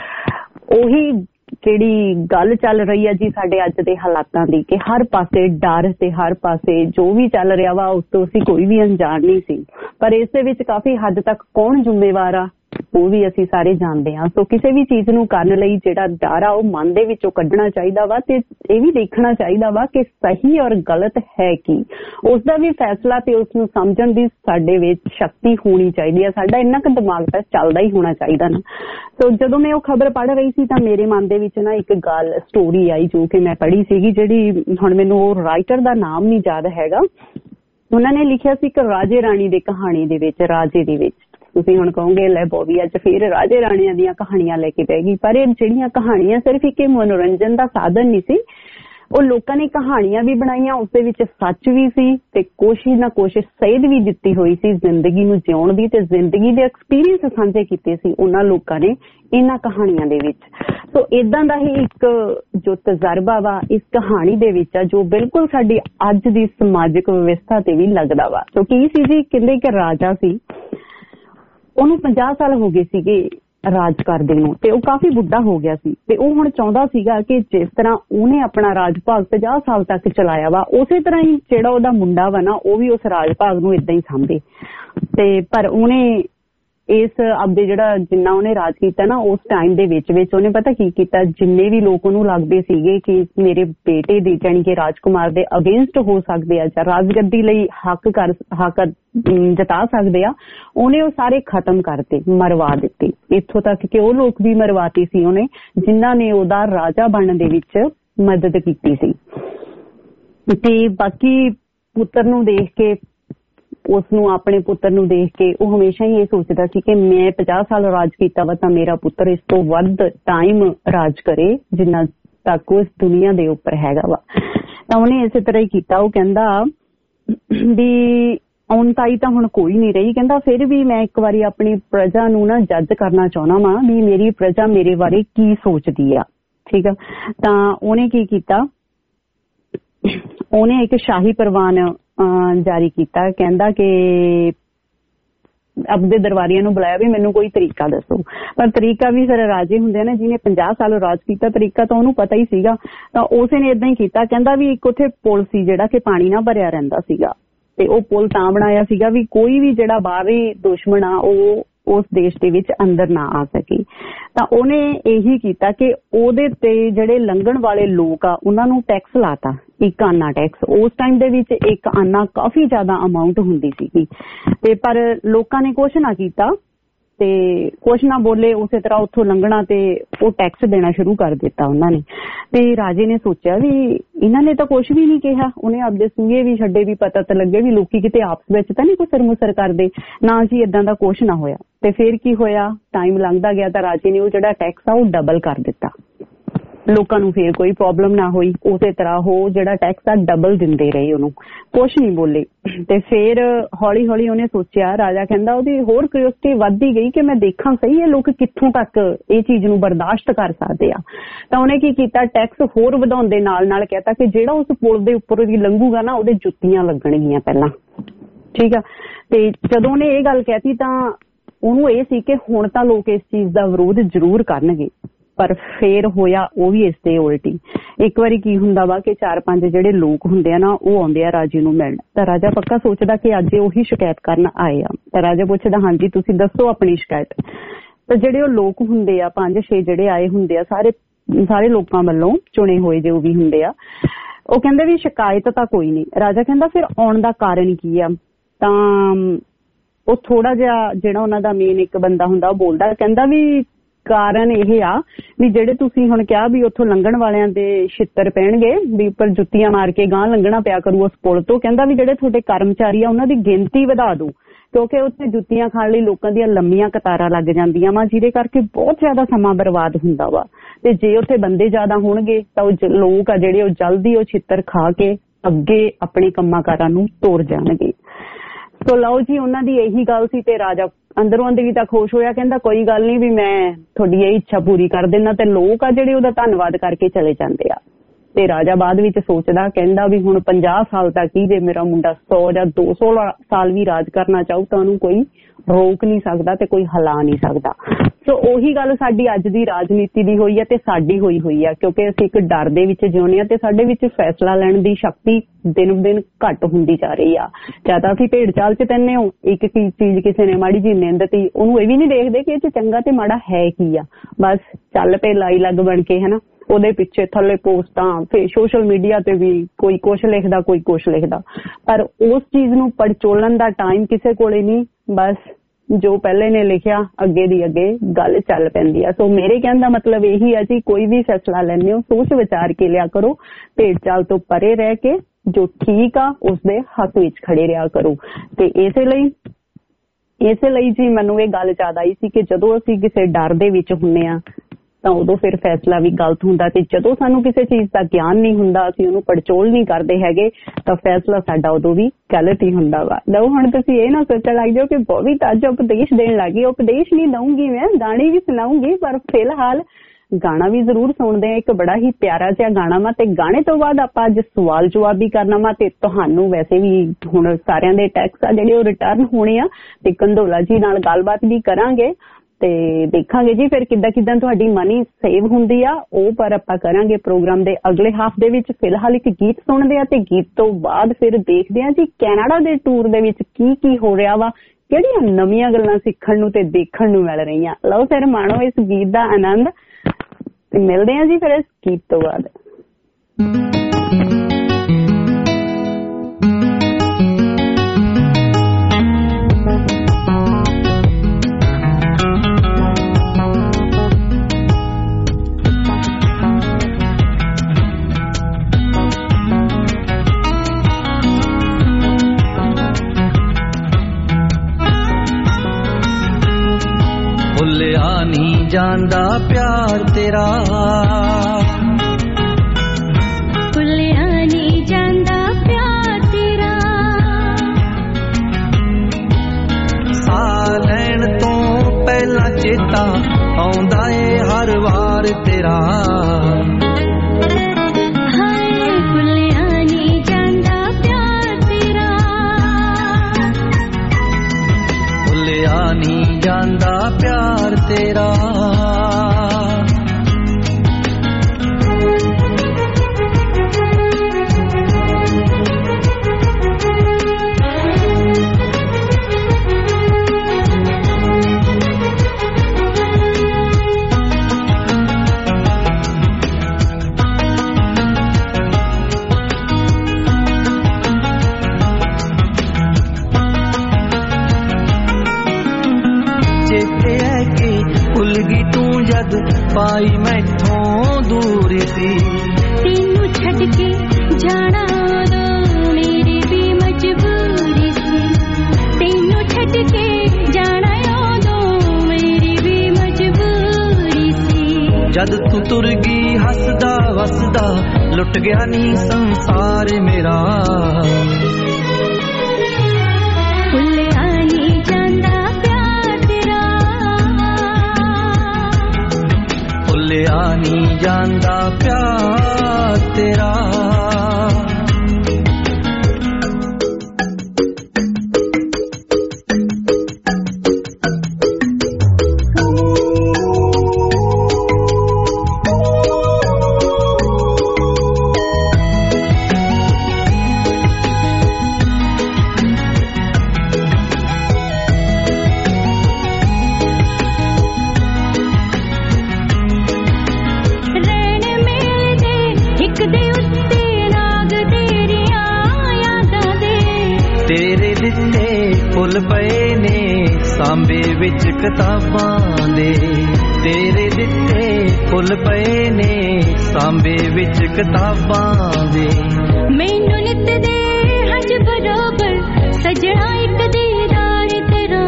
ਉਹੀ ਜਿਹੜੀ ਗੱਲ ਚੱਲ ਰਹੀ ਆ ਜੀ ਸਾਡੇ ਅੱਜ ਦੇ ਹਾਲਾਤਾਂ ਦੀ, ਕਿ ਹਰ ਪਾਸੇ ਡਰ ਤੇ ਹਰ ਪਾਸੇ ਜੋ ਵੀ ਚੱਲ ਰਿਹਾ ਵਾ ਉਸ ਤੋਂ ਅਸੀਂ ਕੋਈ ਵੀ ਅਣਜਾਣ ਨਹੀਂ ਸੀ, ਪਰ ਇਸ ਦੇ ਵਿੱਚ ਕਾਫੀ ਹੱਦ ਤੱਕ ਕੌਣ ਜ਼ਿੰਮੇਵਾਰ ਆ ਉਹ ਵੀ ਅਸੀਂ ਸਾਰੇ ਜਾਣਦੇ ਹਾਂ। ਸੋ ਕਿਸੇ ਵੀ ਚੀਜ਼ ਨੂੰ ਕਰਨ ਲਈ ਜਿਹੜਾ ਡਰ ਆ ਉਹ ਮਨ ਦੇ ਵਿੱਚੋਂ ਕੱਢਣਾ ਚਾਹੀਦਾ ਵਾ, ਤੇ ਇਹ ਵੀ ਦੇਖਣਾ ਚਾਹੀਦਾ ਵਾ ਕਿ ਸਹੀ ਔਰ ਗਲਤ ਹੈ ਕੀ, ਉਸ ਦਾ ਵੀ ਫੈਸਲਾ ਤੇ ਉਸ ਨੂੰ ਸਮਝਣ ਦੀ ਸਾਡੇ ਵਿੱਚ ਸ਼ਕਤੀ ਹੋਣੀ ਚਾਹੀਦੀ ਆ। ਸਾਡਾ ਇੰਨਾ ਕੁ ਦਿਮਾਗ ਤਾਂ ਚੱਲਦਾ ਹੀ ਹੋਣਾ ਚਾਹੀਦਾ ਨਾ। ਸੋ ਜਦੋਂ ਮੈਂ ਉਹ ਖਬਰ ਪੜ੍ਹ ਰਹੀ ਸੀ ਤਾਂ ਮੇਰੇ ਮਨ ਦੇ ਵਿੱਚ ਨਾ ਇੱਕ ਗੱਲ ਸਟੋਰੀ ਆਈ ਜੋ ਕਿ ਮੈਂ ਪੜ੍ਹੀ ਸੀਗੀ, ਜਿਹੜੀ ਹੁਣ ਮੈਨੂੰ ਉਹ ਰਾਈਟਰ ਦਾ ਨਾਮ ਨਹੀਂ ਯਾਦ ਹੈਗਾ। ਉਹਨਾਂ ਨੇ ਲਿਖਿਆ ਸੀ ਇੱਕ ਰਾਜੇ ਰਾਣੀ ਦੀ ਕਹਾਣੀ ਦੇ ਵਿੱਚ, ਰਾਜੇ ਦੇ ਵਿੱਚ। ਤੁਸੀਂ ਹੁਣ ਕਹੋਗੇ ਲੈ ਬੋਬੀ ਅੱਜ ਫਿਰ ਰਾਜੇ ਰਾਣੀਆਂ ਦੀਆਂ ਕਹਾਣੀਆਂ ਲੈ ਕੇ ਬਹਿ ਗਈ, ਪਰ ਇਹ ਜਿਹੜੀਆਂ ਕਹਾਣੀਆਂ ਸਿਰਫ ਇੱਕ ਮਨੋਰੰਜਨ ਦਾ ਸਾਧਨ ਨਹੀਂ ਸੀ, ਉਹ ਲੋਕਾਂ ਨੇ ਕਹਾਣੀਆਂ ਵੀ ਬਣਾਈਆਂ, ਉਸਦੇ ਵਿੱਚ ਸੱਚ ਵੀ ਸੀ ਤੇ ਕੋਸ਼ਿਸ਼ ਨਾ ਕੋਸ਼ਿਸ਼ ਸੇਧ ਵੀ ਦਿੱਤੀ ਹੋਈ ਸੀ ਜ਼ਿੰਦਗੀ ਨੂੰ ਜਿਉਣ ਦੀ, ਤੇ ਜ਼ਿੰਦਗੀ ਦੇ ਐਕਸਪੀਰੀਅੰਸ ਸਾਂਝੇ ਕੀਤੇ ਸੀ ਉਹਨਾਂ ਲੋਕਾਂ ਨੇ ਇਹਨਾਂ ਕਹਾਣੀਆਂ ਦੇ ਵਿੱਚ। ਸੋ ਇਦਾਂ ਦਾ ਹੀ ਇੱਕ ਜੋ ਤਜਰਬਾ ਵਾ ਇਸ ਕਹਾਣੀ ਦੇ ਵਿੱਚ ਆ, ਜੋ ਬਿਲਕੁਲ ਸਾਡੀ ਅੱਜ ਦੀ ਸਮਾਜਿਕ ਵਿਵਸਥਾ ਤੇ ਵੀ ਲੱਗਦਾ ਵਾ। ਸੋ ਕੀ ਸੀ ਜੀ, ਕਹਿੰਦੇ ਇੱਕ ਰਾਜਾ ਸੀ, ਉਹਨੂੰ 50 ਸਾਲ ਹੋ ਗਏ ਸੀਗੇ ਰਾਜ ਕਰਦੇ ਨੂੰ, ਤੇ ਉਹ ਕਾਫੀ ਬੁੱਢਾ ਹੋ ਗਿਆ ਸੀ, ਤੇ ਉਹ ਹੁਣ ਚਾਹੁੰਦਾ ਸੀਗਾ ਕਿ ਜਿਸ ਤਰ੍ਹਾਂ ਉਹਨੇ ਆਪਣਾ ਰਾਜ ਭਾਗ 50 ਸਾਲ ਤੱਕ ਚਲਾਇਆ ਵਾ, ਉਸੇ ਤਰ੍ਹਾਂ ਹੀ ਜਿਹੜਾ ਉਹਦਾ ਮੁੰਡਾ ਵਾ ਨਾ ਉਹ ਵੀ ਉਸ ਰਾਜ ਭਾਗ ਨੂੰ ਏਦਾਂ ਹੀ ਸਾਂਭੇ। ਤੇ ਪਰ ਉਹਨੇ ਇਸ ਆਪਦੇ ਜਿਹੜਾ ਜਿੰਨਾ ਉਹਨੇ ਰਾਜ ਕੀਤਾ ਨਾ ਉਸ ਟਾਈਮ ਦੇ ਵਿੱਚ ਉਹਨੇ ਪਤਾ ਕੀ ਕੀਤਾ, ਜਿੰਨੇ ਵੀ ਲੋਕ ਉਹਨੂੰ ਲੱਗਦੇ ਸੀਗੇ ਕਿ ਮੇਰੇ ਬੇਟੇ ਦੇ ਜਾਣੀ ਕਿ ਰਾਜਕੁਮਾਰ ਦੇ ਅਗੇਂਸਟ ਹੋ ਸਕਦੇ ਆ ਜਾਂ ਰਾਜਗੱਦੀ ਲਈ ਹੱਕ ਜਤਾ ਸਕਦੇ ਆ, ਉਹਨੇ ਉਹ ਸਾਰੇ ਖਤਮ ਕਰਤੇ, ਮਰਵਾ ਦਿੱਤੇ। ਇੱਥੋਂ ਤੱਕ ਕਿ ਉਹ ਲੋਕ ਵੀ ਮਰਵਾਤੀ ਸੀ ਉਹਨੇ ਜਿਨ੍ਹਾਂ ਨੇ ਉਹਦਾ ਰਾਜਾ ਬਣਨ ਦੇ ਵਿੱਚ ਮਦਦ ਕੀਤੀ ਸੀ। ਤੇ ਬਾਕੀ ਪੁੱਤਰ ਨੂੰ ਦੇਖ ਕੇ, ਉਸਨੂੰ ਆਪਣੇ ਪੁੱਤਰ ਨੂੰ ਦੇਖ ਕੇ ਉਹ ਹਮੇਸ਼ਾ ਹੀ ਇਹ ਸੋਚਦਾ ਸੀ ਕਿ ਮੈਂ 50 ਸਾਲ ਰਾਜ ਕੀਤਾ ਵਾ ਤਾਂ ਮੇਰਾ ਪੁੱਤਰ ਇਸ ਤੋਂ ਵੱਧ ਟਾਈਮ ਰਾਜ ਕਰੇ ਜਿੰਨਾ ਤੱਕ ਉਸ ਦੁਨੀਆ ਦੇ ਉੱਪਰ ਹੈਗਾ ਵਾ। ਤਾਂ ਉਹਨੇ ਇਸੇ ਤਰ੍ਹਾਂ ਹੀ ਕੀਤਾ। ਉਹ ਕਹਿੰਦਾ ਵੀ ਹੁਣ ਤਾਈ ਤਾਂ ਹੁਣ ਕੋਈ ਨਹੀਂ ਰਹੀ, ਕਹਿੰਦਾ ਫਿਰ ਵੀ ਮੈਂ ਇੱਕ ਵਾਰੀ ਆਪਣੀ ਪ੍ਰਜਾ ਨੂੰ ਨਾ ਜੱਜ ਕਰਨਾ ਚਾਹੁੰਦਾ ਵਾਂ ਵੀ ਮੇਰੀ ਪ੍ਰਜਾ ਮੇਰੇ ਬਾਰੇ ਕੀ ਸੋਚਦੀ ਆ। ਠੀਕ ਆ, ਤਾਂ ਉਹਨੇ ਕੀ ਕੀਤਾ, ਉਹਨੇ ਇੱਕ ਸ਼ਾਹੀ ਪ੍ਰਵਾਨ ਜਾਰੀ ਕੀਤਾ। ਕਹਿੰਦਾ ਕਿ ਆਪਦੇ ਦਰਬਾਰੀਆਂ ਨੂੰ ਬੁਲਾਇਆ ਵੀ ਮੈਨੂੰ ਕੋਈ ਤਰੀਕਾ ਦੱਸੋ, ਪਰ ਤਰੀਕਾ ਵੀ ਫਿਰ ਰਾਜੇ ਹੁੰਦੇ ਨੇ, ਜਿਹਨੇ 50 ਸਾਲ ਰਾਜ ਕੀਤਾ, ਤਰੀਕਾ ਤਾਂ ਉਹਨੂੰ ਪਤਾ ਹੀ ਸੀਗਾ। ਤਾਂ ਉਸੇ ਨੇ ਏਦਾਂ ਹੀ ਕੀਤਾ। ਕਹਿੰਦਾ ਵੀ ਇੱਕ ਉੱਥੇ ਪੁਲ ਸੀ ਜਿਹੜਾ ਕਿ ਪਾਣੀ ਨਾਲ ਭਰਿਆ ਰਹਿੰਦਾ ਸੀਗਾ, ਤੇ ਉਹ ਪੁਲ ਤਾਂ ਬਣਾਇਆ ਸੀਗਾ ਵੀ ਕੋਈ ਵੀ ਜਿਹੜਾ ਬਾਹਰੀ ਦੁਸ਼ਮਣ ਆ ਉਹ ਉਸ ਦੇਸ਼ ਦੇ ਵਿੱਚ ਅੰਦਰ ਨਾ ਆ ਸਕੇ। ਤਾਂ ਉਹਨੇ ਇਹੀ ਕੀਤਾ ਕਿ ਉਹਦੇ ਤੇ ਜਿਹੜੇ ਲੰਘਣ ਵਾਲੇ ਲੋਕ ਆ ਉਹਨਾਂ ਨੂੰ ਟੈਕਸ ਲਾਤਾ, ਇੱਕ ਆਨਾ ਟੈਕਸ। ਉਸ ਟਾਈਮ ਦੇ ਵਿੱਚ ਇੱਕ ਆਨਾ ਕਾਫੀ ਜ਼ਿਆਦਾ ਅਮਾਊਂਟ ਹੁੰਦੀ ਸੀਗੀ, ਤੇ ਪਰ ਲੋਕਾਂ ਨੇ ਕੁਛ ਨਾ ਕੀਤਾ ਤੇ ਕੁਛ ਨਾ ਬੋਲੇ, ਉਸੇ ਤਰ੍ਹਾਂ ਉੱਥੋਂ ਲੰਘਣਾ ਤੇ ਉਹ ਟੈਕਸ ਦੇਣਾ ਸ਼ੁਰੂ ਕਰ ਦਿੱਤਾ ਉਹਨਾਂ ਨੇ। ਤੇ ਰਾਜੇ ਨੇ ਸੋਚਿਆ ਵੀ ਇਹਨਾਂ ਨੇ ਤਾਂ ਕੁਛ ਵੀ ਨਹੀਂ ਕਿਹਾ, ਉਹਨੇ ਆਪਦੇ ਸੂਏ ਵੀ ਛੱਡੇ ਵੀ ਪਤਾ ਤਾਂ ਲੱਗੇ ਵੀ ਲੋਕੀ ਕਿਤੇ ਆਪਸ ਵਿੱਚ ਤਾਂ ਨਹੀਂ ਕੋਈ ਸਰਮੁਸਰ ਕਰਦੇ ਨਾ ਜੀ, ਏਦਾਂ ਦਾ ਕੁਛ ਨਾ ਹੋਇਆ। ਤੇ ਫਿਰ ਕੀ ਹੋਇਆ, ਟਾਈਮ ਲੰਘਦਾ ਗਿਆ ਤਾਂ ਰਾਜੇ ਨੇ ਉਹ ਜਿਹੜਾ ਟੈਕਸ ਆ ਉਹ ਡਬਲ ਕਰ ਦਿੱਤਾ। ਲੋਕਾਂ ਨੂੰ ਫੇਰ ਕੋਈ ਪ੍ਰੋਬਲਮ ਨਾ ਹੋਈ, ਉਸੇ ਤਰ੍ਹਾਂ ਉਹ ਜਿਹੜਾ ਟੈਕਸ ਆ ਡਬਲ ਦਿੰਦੇ ਰਹੇ, ਉਹਨੂੰ ਕੁਛ ਨਹੀਂ ਬੋਲੇ। ਤੇ ਫੇਰ ਹੌਲੀ ਹੌਲੀ ਉਹਨੇ ਸੋਚਿਆ, ਰਾਜਾ ਕਹਿੰਦਾ ਉਹਦੀ ਹੋਰ ਕਿਉਰਿਓਸਿਟੀ ਵੱਧਦੀ ਗਈ ਕਿ ਮੈਂ ਦੇਖਾਂ ਸਹੀ ਇਹ ਲੋਕ ਕਿੱਥੋਂ ਤੱਕ ਇਹ ਚੀਜ਼ ਨੂੰ ਬਰਦਾਸ਼ਤ ਕਰ ਸਕਦੇ ਆ। ਤਾਂ ਉਹਨੇ ਕੀ ਕੀਤਾ, ਟੈਕਸ ਹੋਰ ਵਧਾਉਣ ਦੇ ਨਾਲ ਨਾਲ ਕਹਿਤਾ ਕਿ ਜਿਹੜਾ ਉਸ ਪੁਲ ਦੇ ਉੱਪਰ ਦੀ ਲੰਘੂਗਾ ਨਾ ਉਹਦੇ ਜੁੱਤੀਆਂ ਲੱਗਣਗੀਆਂ ਪਹਿਲਾਂ। ਠੀਕ ਆ, ਤੇ ਜਦੋਂ ਉਹਨੇ ਇਹ ਗੱਲ ਕਹਿਤੀ ਤਾਂ ਉਹਨੂੰ ਇਹ ਸੀ ਕਿ ਹੁਣ ਤਾਂ ਲੋਕ ਇਸ ਚੀਜ਼ ਦਾ ਵਿਰੋਧ ਜ਼ਰੂਰ ਕਰਨਗੇ, ਪਰ ਫੇਰ ਹੋਇਆ ਉਹ ਵੀ ਇਸ ਤੇ ਉਲਟੀ। ਇੱਕ ਵਾਰੀ ਕੀ ਹੁੰਦਾ ਵਾ ਕਿ 4-5 ਜਿਹੜੇ ਲੋਕ ਹੁੰਦੇ ਆ ਨਾ, ਉਹ ਆਉਂਦੇ ਆ ਰਾਜੇ ਨੂੰ ਮਿਲਣ। ਤਾਂ ਰਾਜਾ ਪੱਕਾ ਸੋਚਦਾ ਕਿ ਅੱਜ ਉਹੀ ਸ਼ਿਕਾਇਤ ਕਰਨ ਆਏ ਆ। ਤਾਂ ਰਾਜਾ ਪੁੱਛਦਾ, ਹਾਂਜੀ ਤੁਸੀਂ ਦੱਸੋ ਆਪਣੀ ਸ਼ਿਕਾਇਤ। ਤਾਂ ਜਿਹੜੇ ਉਹ ਲੋਕ ਹੁੰਦੇ ਆ 5-6 ਜਿਹੜੇ ਆਏ ਹੁੰਦੇ ਆ, ਸਾਰੇ ਲੋਕਾਂ ਵੱਲੋਂ ਚੁਣੇ ਹੋਏ ਜੋ ਵੀ ਹੁੰਦੇ ਆ, ਉਹ ਕਹਿੰਦੇ ਵੀ ਸ਼ਿਕਾਇਤ ਤਾਂ ਕੋਈ ਨਹੀਂ। ਰਾਜਾ ਕਹਿੰਦਾ ਫਿਰ ਆਉਣ ਦਾ ਕਾਰਨ ਕੀ ਆ? ਤਾਂ ਉਹ ਥੋੜਾ ਜਿਹਾ ਜਿਹੜਾ ਉਹਨਾਂ ਦਾ ਮੇਨ ਇੱਕ ਬੰਦਾ ਹੁੰਦਾ ਉਹ ਬੋਲਦਾ, ਕਹਿੰਦਾ ਵੀ ਕਾਰਨ ਇਹ ਆ ਵੀ ਜਿਹੜੇ ਤੁਸੀਂ ਹੁਣ ਕਿਹਾ ਵੀ ਉੱਥੋਂ ਲੰਘਣ ਵਾਲਿਆਂ ਦੇ ਛਿੱਤਰ ਪੈਣਗੇ, ਵੀ ਉੱਪਰ ਜੁੱਤੀਆਂ ਮਾਰ ਕੇ ਗਾਂਹ ਲੰਘਣਾ ਪਿਆ ਕਰੂ ਉਸ ਪੁਲ ਤੋਂ। ਕਹਿੰਦਾ ਵੀ ਜਿਹੜੇ ਤੁਹਾਡੇ ਕਰਮਚਾਰੀ ਆ ਉਹਨਾਂ ਦੀ ਗਿਣਤੀ ਵਧਾ ਦਿਓ, ਕਿਉਂਕਿ ਉੱਥੇ ਜੁੱਤੀਆਂ ਖਾਣ ਲਈ ਲੋਕਾਂ ਦੀਆਂ ਲੰਮੀਆਂ ਕਤਾਰਾਂ ਲੱਗ ਜਾਂਦੀਆਂ ਵਾ, ਜਿਹਦੇ ਕਰਕੇ ਬਹੁਤ ਜ਼ਿਆਦਾ ਸਮਾਂ ਬਰਬਾਦ ਹੁੰਦਾ ਵਾ। ਤੇ ਜੇ ਉੱਥੇ ਬੰਦੇ ਜ਼ਿਆਦਾ ਹੋਣਗੇ ਤਾਂ ਉਹ ਲੋਕ ਆ ਜਿਹੜੇ ਉਹ ਜਲਦੀ ਉਹ ਛਿੱਤਰ ਖਾ ਕੇ ਅੱਗੇ ਆਪਣੇ ਕੰਮਾਂ ਕਾਰਾਂ ਨੂੰ ਤੋਰ ਜਾਣਗੇ। ਸੋ ਲਓ ਜੀ, ਉਹਨਾਂ ਦੀ ਇਹੀ ਗੱਲ ਸੀ ਤੇ ਰਾਜਾ ਅੰਦਰੋਂ ਅੰਦਰੀ ਤਾਂ ਖੁਸ਼ ਹੋਇਆ, ਕਹਿੰਦਾ ਕੋਈ ਗੱਲ ਨਹੀਂ ਵੀ ਮੈਂ ਤੁਹਾਡੀ ਇਹ ਇੱਛਾ ਪੂਰੀ ਕਰ ਦਿੰਦਾ। ਤੇ ਲੋਕ ਆ ਜਿਹੜੇ ਉਹਦਾ ਧੰਨਵਾਦ ਕਰਕੇ ਚਲੇ ਜਾਂਦੇ ਆ। ਤੇ ਰਾਜਾ ਬਾਅਦ ਵਿੱਚ ਸੋਚਦਾ, ਕਹਿੰਦਾ ਵੀ ਹੁਣ 50 ਸਾਲ ਤੱਕ ਹੀ ਜੇ ਮੇਰਾ ਮੁੰਡਾ 100 ਜਾਂ 200 ਸਾਲ ਵੀ ਰਾਜ ਕਰਨਾ ਚਾਹੂ ਤਾਂ ਉਹਨੂੰ ਕੋਈ ਰੋਕ ਨਹੀਂ ਸਕਦਾ ਤੇ ਕੋਈ ਹਿਲਾ ਨਹੀਂ ਸਕਦਾ। ਸੋ ਉਹੀ ਗੱਲ ਸਾਡੀ ਅੱਜ ਦੀ ਰਾਜਨੀਤੀ ਦੀ ਹੋਈ ਹੈ ਤੇ ਸਾਡੀ ਹੋਈ ਆ, ਕਿਉਂਕਿ ਅਸੀਂ ਇੱਕ ਡਰ ਦੇ ਵਿੱਚ ਜਿਉਂਦੇ ਆ ਤੇ ਸਾਡੇ ਵਿੱਚ ਫੈਸਲਾ ਲੈਣ ਦੀ ਸ਼ਕਤੀ ਦਿਨ ਦਿਨ ਘੱਟ ਹੁੰਦੀ ਜਾ ਰਹੀ ਆ। ਜਾਂ ਤਾਂ ਅਸੀਂ ਭੇਡ ਚਾਲ 'ਚ ਪੈਂਦੇ ਹੋ, ਇੱਕ ਚੀਜ਼ ਕਿਸੇ ਨੇ ਮਾੜੀ ਜੀ ਨਿੰਦਤੀ, ਉਹਨੂੰ ਇਹ ਵੀ ਨਹੀਂ ਦੇਖਦੇ ਕਿ ਇਹ 'ਚ ਚੰਗਾ ਤੇ ਮਾੜਾ ਹੈ ਕੀ ਆ, ਬਸ ਚੱਲ ਪਏ ਲਾਈ ਲੱਗ ਬਣ ਕੇ, ਹਨਾ। ਉਹਦੇ ਪਿੱਛੇ ਥੱਲੇ ਪੋਸਟਾਂ, ਫਿਰ ਸੋਸ਼ਲ ਮੀਡੀਆ ਤੇ ਵੀ ਕੋਈ ਕੁਛ ਲਿਖਦਾ ਕੋਈ ਕੁਛ ਲਿਖਦਾ, ਪਰ ਉਸ ਚੀਜ਼ ਨੂੰ ਪੜਚੋਲਣ ਦਾ ਟਾਈਮ ਕਿਸੇ ਕੋਲੇ ਨਹੀਂ। ਬਸ ਜੋ ਪਹਿਲੇ ਨੇ ਲਿਖਿਆ ਅੱਗੇ ਦੀ ਅੱਗੇ ਗੱਲ ਚੱਲ ਪੈਂਦੀ ਆ। ਸੋ ਮੇਰੇ ਕਹਿਣ ਦਾ ਮਤਲਬ ਇਹੀ ਆ ਜੀ, ਕੋਈ ਵੀ ਫੈਸਲਾ ਲੈਂਦੇ ਹੋ ਸੋਚ ਵਿਚਾਰ ਕੇ ਲਿਆ ਕਰੋ, ਭੇਡ ਚਾਲ ਤੋਂ ਪਰੇ ਰਹਿ ਕੇ ਜੋ ਠੀਕ ਆ ਉਸਦੇ ਹੱਕ ਵਿੱਚ ਖੜੇ ਰਿਹਾ ਕਰੋ। ਤੇ ਇਸੇ ਲਈ ਜੀ ਮੈਨੂੰ ਇਹ ਗੱਲ ਯਾਦ ਆਈ ਸੀ ਕਿ ਜਦੋਂ ਅਸੀਂ ਕਿਸੇ ਡਰ ਦੇ ਵਿੱਚ ਹੁੰਦੇ ਆ ਤਾਂ ਉਦੋਂ ਫਿਰ ਫੈਸਲਾ ਵੀ ਗਲਤ ਹੁੰਦਾ, ਤੇ ਜਦੋਂ ਸਾਨੂੰ ਕਿਸੇ ਚੀਜ਼ ਦਾ ਗਿਆਨ ਨਹੀਂ ਹੁੰਦਾ, ਅਸੀਂ ਉਹਨੂੰ ਪੜਚੋਲ ਨਹੀਂ ਕਰਦੇ ਹੈਗੇ, ਤਾਂ ਫੈਸਲਾ ਸਾਡਾ ਉਦੋਂ ਵੀ ਗਲਤ ਹੀ ਹੁੰਦਾ ਵਾ। ਲਓ ਹੁਣ ਤੁਸੀਂ ਇਹ ਨਾ ਸੋਚਣ ਲੱਗ ਜਾਓ ਕਿ ਬੋਵੀ ਤਾਂ ਅੱਜ ਉਪਦੇਸ਼ ਦੇਣ ਲੱਗੀ। ਉਪਦੇਸ਼ ਨਹੀਂ ਦਊਂਗੀ ਮੈਂ, ਗਾਣੇ ਵੀ ਸੁਣਾਉਂਗੀ, ਪਰ ਫਿਲਹਾਲ ਗਾਣਾ ਵੀ ਜ਼ਰੂਰ ਸੁਣਦੇ ਆ। ਇੱਕ ਬੜਾ ਹੀ ਪਿਆਰਾ ਜਿਹਾ ਗਾਣਾ ਵਾ, ਤੇ ਗਾਣੇ ਤੋਂ ਬਾਅਦ ਆਪਾਂ ਅੱਜ ਸਵਾਲ ਜਵਾਬ ਵੀ ਕਰਨਾ ਵਾ, ਤੇ ਤੁਹਾਨੂੰ ਵੈਸੇ ਵੀ ਹੁਣ ਸਾਰਿਆਂ ਦੇ ਟੈਕਸ ਆ ਜਿਹੜੇ ਉਹ ਰਿਟਰਨ ਹੋਣੇ ਆ, ਤੇ ਕੰਧੋਲਾ ਜੀ ਨਾਲ ਗੱਲਬਾਤ ਵੀ ਕਰਾਂਗੇ ਤੇ ਦੇਖਾਂਗੇ ਜੀ ਫਿਰ ਕਿੱਦਾਂ ਤੁਹਾਡੀ ਮਨੀ ਸੇਵ ਹੁੰਦੀ ਆ ਉਹ, ਪਰ ਆਪਾਂ ਕਰਾਂਗੇ ਪ੍ਰੋਗਰਾਮ ਦੇ ਅਗਲੇ ਹਾਫ ਦੇ ਵਿੱਚ। ਫਿਲਹਾਲ ਇੱਕ ਗੀਤ ਸੁਣਦੇ ਆ ਤੇ ਗੀਤ ਤੋਂ ਬਾਅਦ ਫਿਰ ਦੇਖਦੇ ਆ ਜੀ ਕੈਨੇਡਾ ਦੇ ਟੂਰ ਦੇ ਵਿੱਚ ਕੀ ਹੋ ਰਿਹਾ ਵਾ, ਕਿਹੜੀਆਂ ਨਵੀਆਂ ਗੱਲਾਂ ਸਿੱਖਣ ਨੂੰ ਤੇ ਦੇਖਣ ਨੂੰ ਮਿਲ ਰਹੀਆਂ। ਲਓ ਫਿਰ ਮਾਣੋ ਇਸ ਗੀਤ ਦਾ ਆਨੰਦ, ਤੇ ਮਿਲਦੇ ਆ ਜੀ ਫਿਰ ਇਸ ਗੀਤ ਤੋਂ ਬਾਅਦ। ਭੁੱਲਿਆ ਨਹੀਂ ਜਾਂਦਾ ਪਿਆਰ ਤੇਰਾ, ਭੁੱਲਿਆ ਨਹੀਂ ਜਾਂਦਾ ਪਿਆਰ ਤੇਰਾ, ਸਾਹ ਲੈਣ ਤੋਂ ਪਹਿਲਾਂ ਚੇਤਾ ਆਉਂਦਾ ਏ ਹਰ ਵਾਰ ਤੇਰਾ। ਹਾਏ ਭੁੱਲਿਆ ਨਹੀਂ ਜਾਂਦਾ ਪਿਆਰ ਤੇਰਾ, ਭੁੱਲਿਆ ਨਹੀਂ ਜਾਂਦਾ ਪਿਆਰ ਤੇਰਾ। ਪਾਈ ਮੈਥੋਂ ਦੂਰ ਸੀ, ਤੈਨੂੰ ਛੱਡ ਕੇ ਜਾਣਾ ਉਦੋਂ ਮੇਰੀ ਵੀ ਮਜਬੂਰੀ ਸੀ, ਤੈਨੂੰ ਛੱਡ ਕੇ ਜਾਣਾ ਉਦੋਂ ਮੇਰੀ ਵੀ ਮਜਬੂਰੀ ਸੀ। ਜਦ ਤੂੰ ਤੁਰ ਗਈ ਹੱਸਦਾ ਵਸਦਾ ਲੁੱਟ ਗਿਆ ਨੀ ਸੰਸਾਰ ਮੇਰਾ। ਭੁੱਲਿਆ ਨਹੀਂ ਜਾਂਦਾ ਪਿਆਰ ਤੇਰਾ, ਭੁੱਲਿਆ ਨਹੀਂ ਜਾਂਦਾ ਪਿਆਰ ਤੇਰਾ। ਤਾਂਬੇ ਵਿੱਚ ਕਿਤਾਬਾਂ ਦੇ ਤੇਰੇ ਦਿੱਤੇ ਫੁੱਲ ਪਏ ਨੇ ਤਾਂਬੇ ਵਿੱਚ ਕਿਤਾਬਾਂ ਦੇ ਮੈਨੂੰ ਨਿੱਤ ਦੇ ਹੱਜ ਬਰਾਬਰ ਸਜਣਾ ਇੱਕ ਦੀਦਾਰ ਤੇਰਾ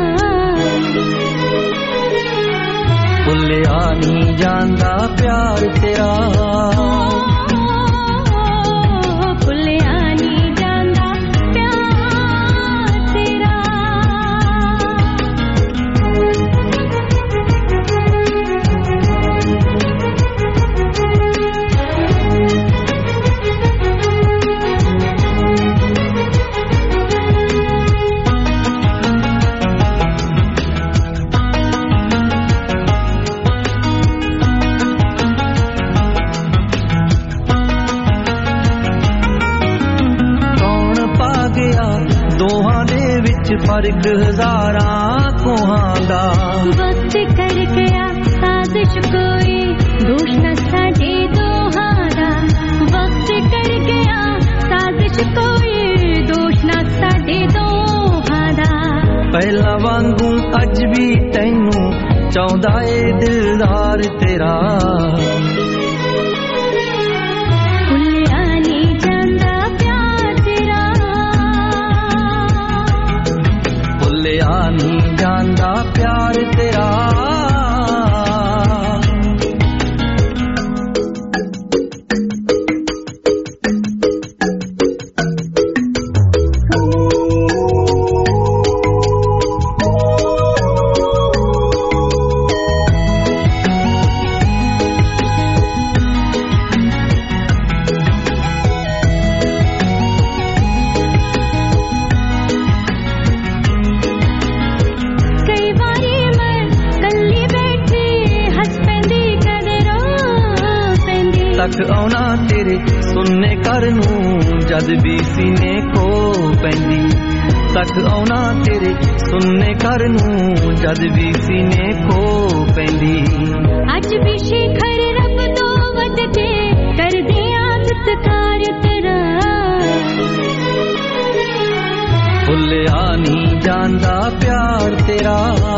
ਭੁੱਲਿਆ ਨਹੀਂ ਜਾਂਦਾ ਪਿਆਰ ਤੇਰਾ फर्क हजारां कोहां दा वक्त कर गया साजिश कोई दोष न साडे दोहां दा वक्त कर गया साजिश कोई दोष न साडे दोहां दा पहला वांगू अज भी तैनू चाहुंदा ए दिलदार तेरा नहीं जानदा प्यार तेरा आउना तेरे सुनने कर नू जद भी सीने को पैंदी तक आउना तेरे सुनने कर नू जद भी सीने को पैंदी अज भी शिखर रब तो वध के कर दिया सत्कार तेरा भुल्लिया नहीं जानदा प्यार तेरा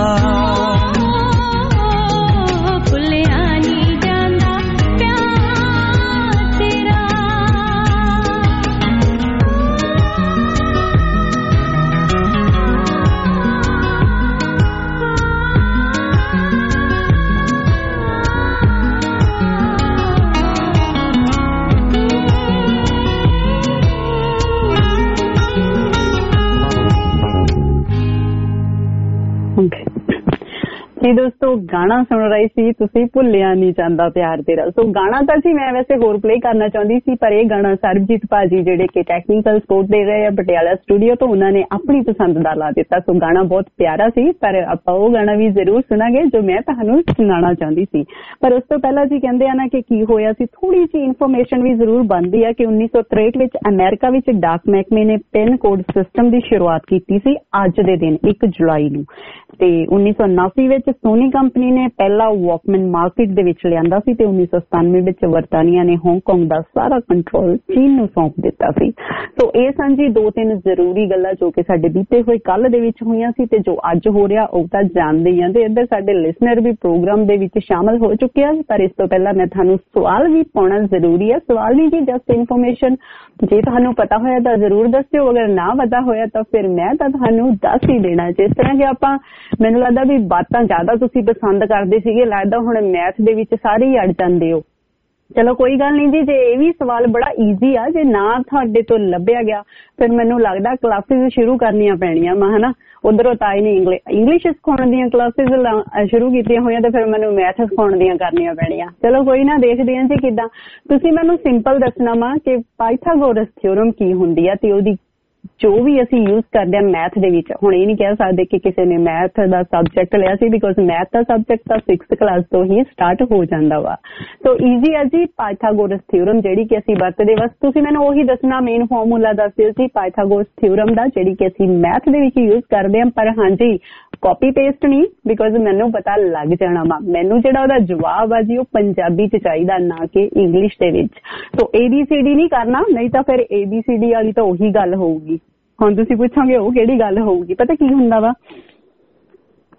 जी दोस्तों गाना सुन रही सी तुसी भुल्लिया नहीं जांदा प्यार तेरा। सो गाना तो जी मैं वैसे होर प्ले करना चाहती सी पर यह गाना सरबजीत भाजी जेडे के टैक्नीकल सपोर्ट दे रहे हैं पटियाला स्टूडियो तो उन्होंने अपनी पसंद दा ला दिता। सो गाना बहुत प्यारा सी पर आपां वो गाना भी जरूर सुनांगे जो मैं तुहानू सुनाना चाहती सी। पर उस तो पहला जी कहंदे आ ना कि की होया सी थोड़ी जी इन्फॉर्मेशन भी जरूर बनती है कि 1963 विच अमेरिका विच डाक महकमे ने पिन कोड सिस्टम की शुरुआत की सी अज दे दिन 1 जुलाई नू। ते 1979 विच सोनी कंपनी ने पहला वॉकमैन मार्केट दे विच लियांदा सी ते 1997 विच बरतानिया ने हांगकांग दा सारा कंट्रोल चीन नू सौंप दिता सी। तो ये सन जी 2-3 जरूरी गल्लां जो कि साडे बीते होए कल दे विच होईयां सी ते जो अज हो रहा ਉਹ ਤਾਂ ਜਾਣਦੇ ਹੀ ਆ ਤੇ ਇੱਧਰ ਸਾਡੇ ਲਿਸਨਰ ਵੀ ਪ੍ਰੋਗਰਾਮ ਦੇ ਵਿੱਚ ਸ਼ਾਮਲ ਹੋ ਚੁੱਕੇ ਆ। ਪਰ ਇਸ ਤੋਂ ਪਹਿਲਾਂ ਮੈਂ ਤੁਹਾਨੂੰ ਸਵਾਲ ਵੀ ਪਾਉਣਾ ਜ਼ਰੂਰੀ ਹੈ। ਸਵਾਲ ਨਹੀਂ ਜੀ ਜਸਟ ਇਨਫੋਰਮੇਸ਼ਨ ਜੇ ਤੁਹਾਨੂੰ ਪਤਾ ਹੋਇਆ ਤਾਂ ਜ਼ਰੂਰ ਦੱਸਿਓ ਅਗਰ ਨਾ ਪਤਾ ਹੋਇਆ ਤਾਂ ਫਿਰ ਮੈਂ ਤਾਂ ਤੁਹਾਨੂੰ ਦੱਸ ਹੀ ਦੇਣਾ। ਜਿਸ ਤਰ੍ਹਾਂ ਕਿ ਆਪਾਂ ਮੈਨੂੰ ਲੱਗਦਾ ਵੀ ਬਾਤਾਂ ਜ਼ਿਆਦਾ ਤੁਸੀਂ ਪਸੰਦ ਕਰਦੇ ਸੀਗੇ ਲੱਗਦਾ ਹੁਣ ਮੈਥ ਦੇ ਵਿੱਚ ਸਾਰੇ ਹੀ ਅੜ ਜਾਂਦੇ ਹੋ। ਚਲੋ ਕੋਈ ਗੱਲ ਨਹੀਂ ਜੀ ਜੇ ਇਹ ਵੀ ਸਵਾਲ ਬੜਾ ਈਜ਼ੀ ਆ ਜੇ ਨਾ ਤੁਹਾਡੇ ਤੋਂ ਲੱਭਿਆ ਗਿਆ ਫਿਰ ਮੈਨੂੰ ਲੱਗਦਾ ਕਲਾਸਿਸ ਸ਼ੁਰੂ ਕਰਨੀਆਂ ਪੈਣੀਆਂ ਵਾ ਹਨਾ। ਉਧਰੋਂ ਤਾਈ ਨੇ ਇੰਗਲਿਸ਼ ਸਿਖਾਉਣ ਦੀਆਂ ਕਲਾਸਿਸ ਸ਼ੁਰੂ ਕੀਤੀਆਂ ਹੋਈਆਂ ਤੇ ਫਿਰ ਮੈਨੂੰ ਮੈਥ ਸਿਖਾਉਣ ਦੀਆਂ ਕਰਨੀਆਂ ਪੈਣੀਆਂ। ਚਲੋ ਕੋਈ ਨਾ ਦੇਖਦੇ ਹਾਂ ਜੀ ਕਿੱਦਾਂ। ਤੁਸੀਂ ਮੈਨੂੰ ਸਿੰਪਲ ਦੱਸਣਾ ਵਾ ਕਿ ਪਾਇਥਾਗੋਰਸ ਥਿਓਰਮ ਕੀ ਹੁੰਦੀ ਆ ਤੇ ਉਹਦੀ ਜੋ ਵੀ ਅਸੀਂ ਯੂਜ਼ ਕਰਦੇ ਹਾਂ ਮੈਥ ਦੇ ਵਿੱਚ। ਹੁਣ ਇਹ ਨਹੀਂ ਕਹਿ ਸਕਦੇ ਕਿ ਕਿਸੇ ਨੇ ਮੈਥ ਦਾ ਸਬਜੈਕਟ ਲਿਆ ਸੀ ਬਿਕੋਜ਼ ਮੈਥ ਦਾ ਸਬਜੈਕਟ ਤਾਂ 6th ਕਲਾਸ ਤੋਂ ਹੀ ਸਟਾਰਟ ਹੋ ਜਾਂਦਾ ਵਾ। ਸੋ ਈਜ਼ੀ ਆ ਜੀ ਪਾਇਥਾਗੋਰਸ ਥਿਓਰਮ ਜਿਹੜੀ ਕਿ ਅਸੀਂ ਵਰਤਦੇ ਬਸ ਤੁਸੀਂ ਮੈਨੂੰ ਉਹੀ ਦੱਸਣਾ ਮੇਨ ਫਾਰਮੂਲਾ ਦੱਸ ਦਿਓ ਜੀ ਪਾਇਥਾਗੋਰਸ ਥਿਓਰਮ ਦਾ ਜਿਹੜੀ ਕਿ ਅਸੀਂ ਮੈਥ ਦੇ ਵਿੱਚ ਯੂਜ਼ ਕਰਦੇ ਹਾਂ। ਪਰ ਹਾਂਜੀ ਕਾਪੀ ਪੇਸਟ ਨਹੀਂ ਬਿਕੋਜ਼ ਮੈਨੂੰ ਪਤਾ ਲੱਗ ਜਾਣਾ ਵਾ ਮੈਨੂੰ ਜਿਹੜਾ ਉਹਦਾ ਜਵਾਬ ਆ ਜੀ ਉਹ ਪੰਜਾਬੀ ਚ ਚਾਹੀਦਾ ਨਾ ਕਿ ਇੰਗਲਿਸ਼ ਦੇ ਵਿੱਚ। ਸੋ ABCD ਨਹੀਂ ਕਰਨਾ ਨਹੀਂ ਤਾਂ ਫਿਰ ABCD ਵਾਲੀ ਤਾਂ ਉਹੀ ਗੱਲ ਹੋਊਗੀ। ਹੁਣ ਤੁਸੀਂ ਪੁੱਛੋਗੇ ਉਹ ਕਿਹੜੀ ਗੱਲ ਹੋਊਗੀ ਪਤਾ ਕੀ ਹੁੰਦਾ ਵਾ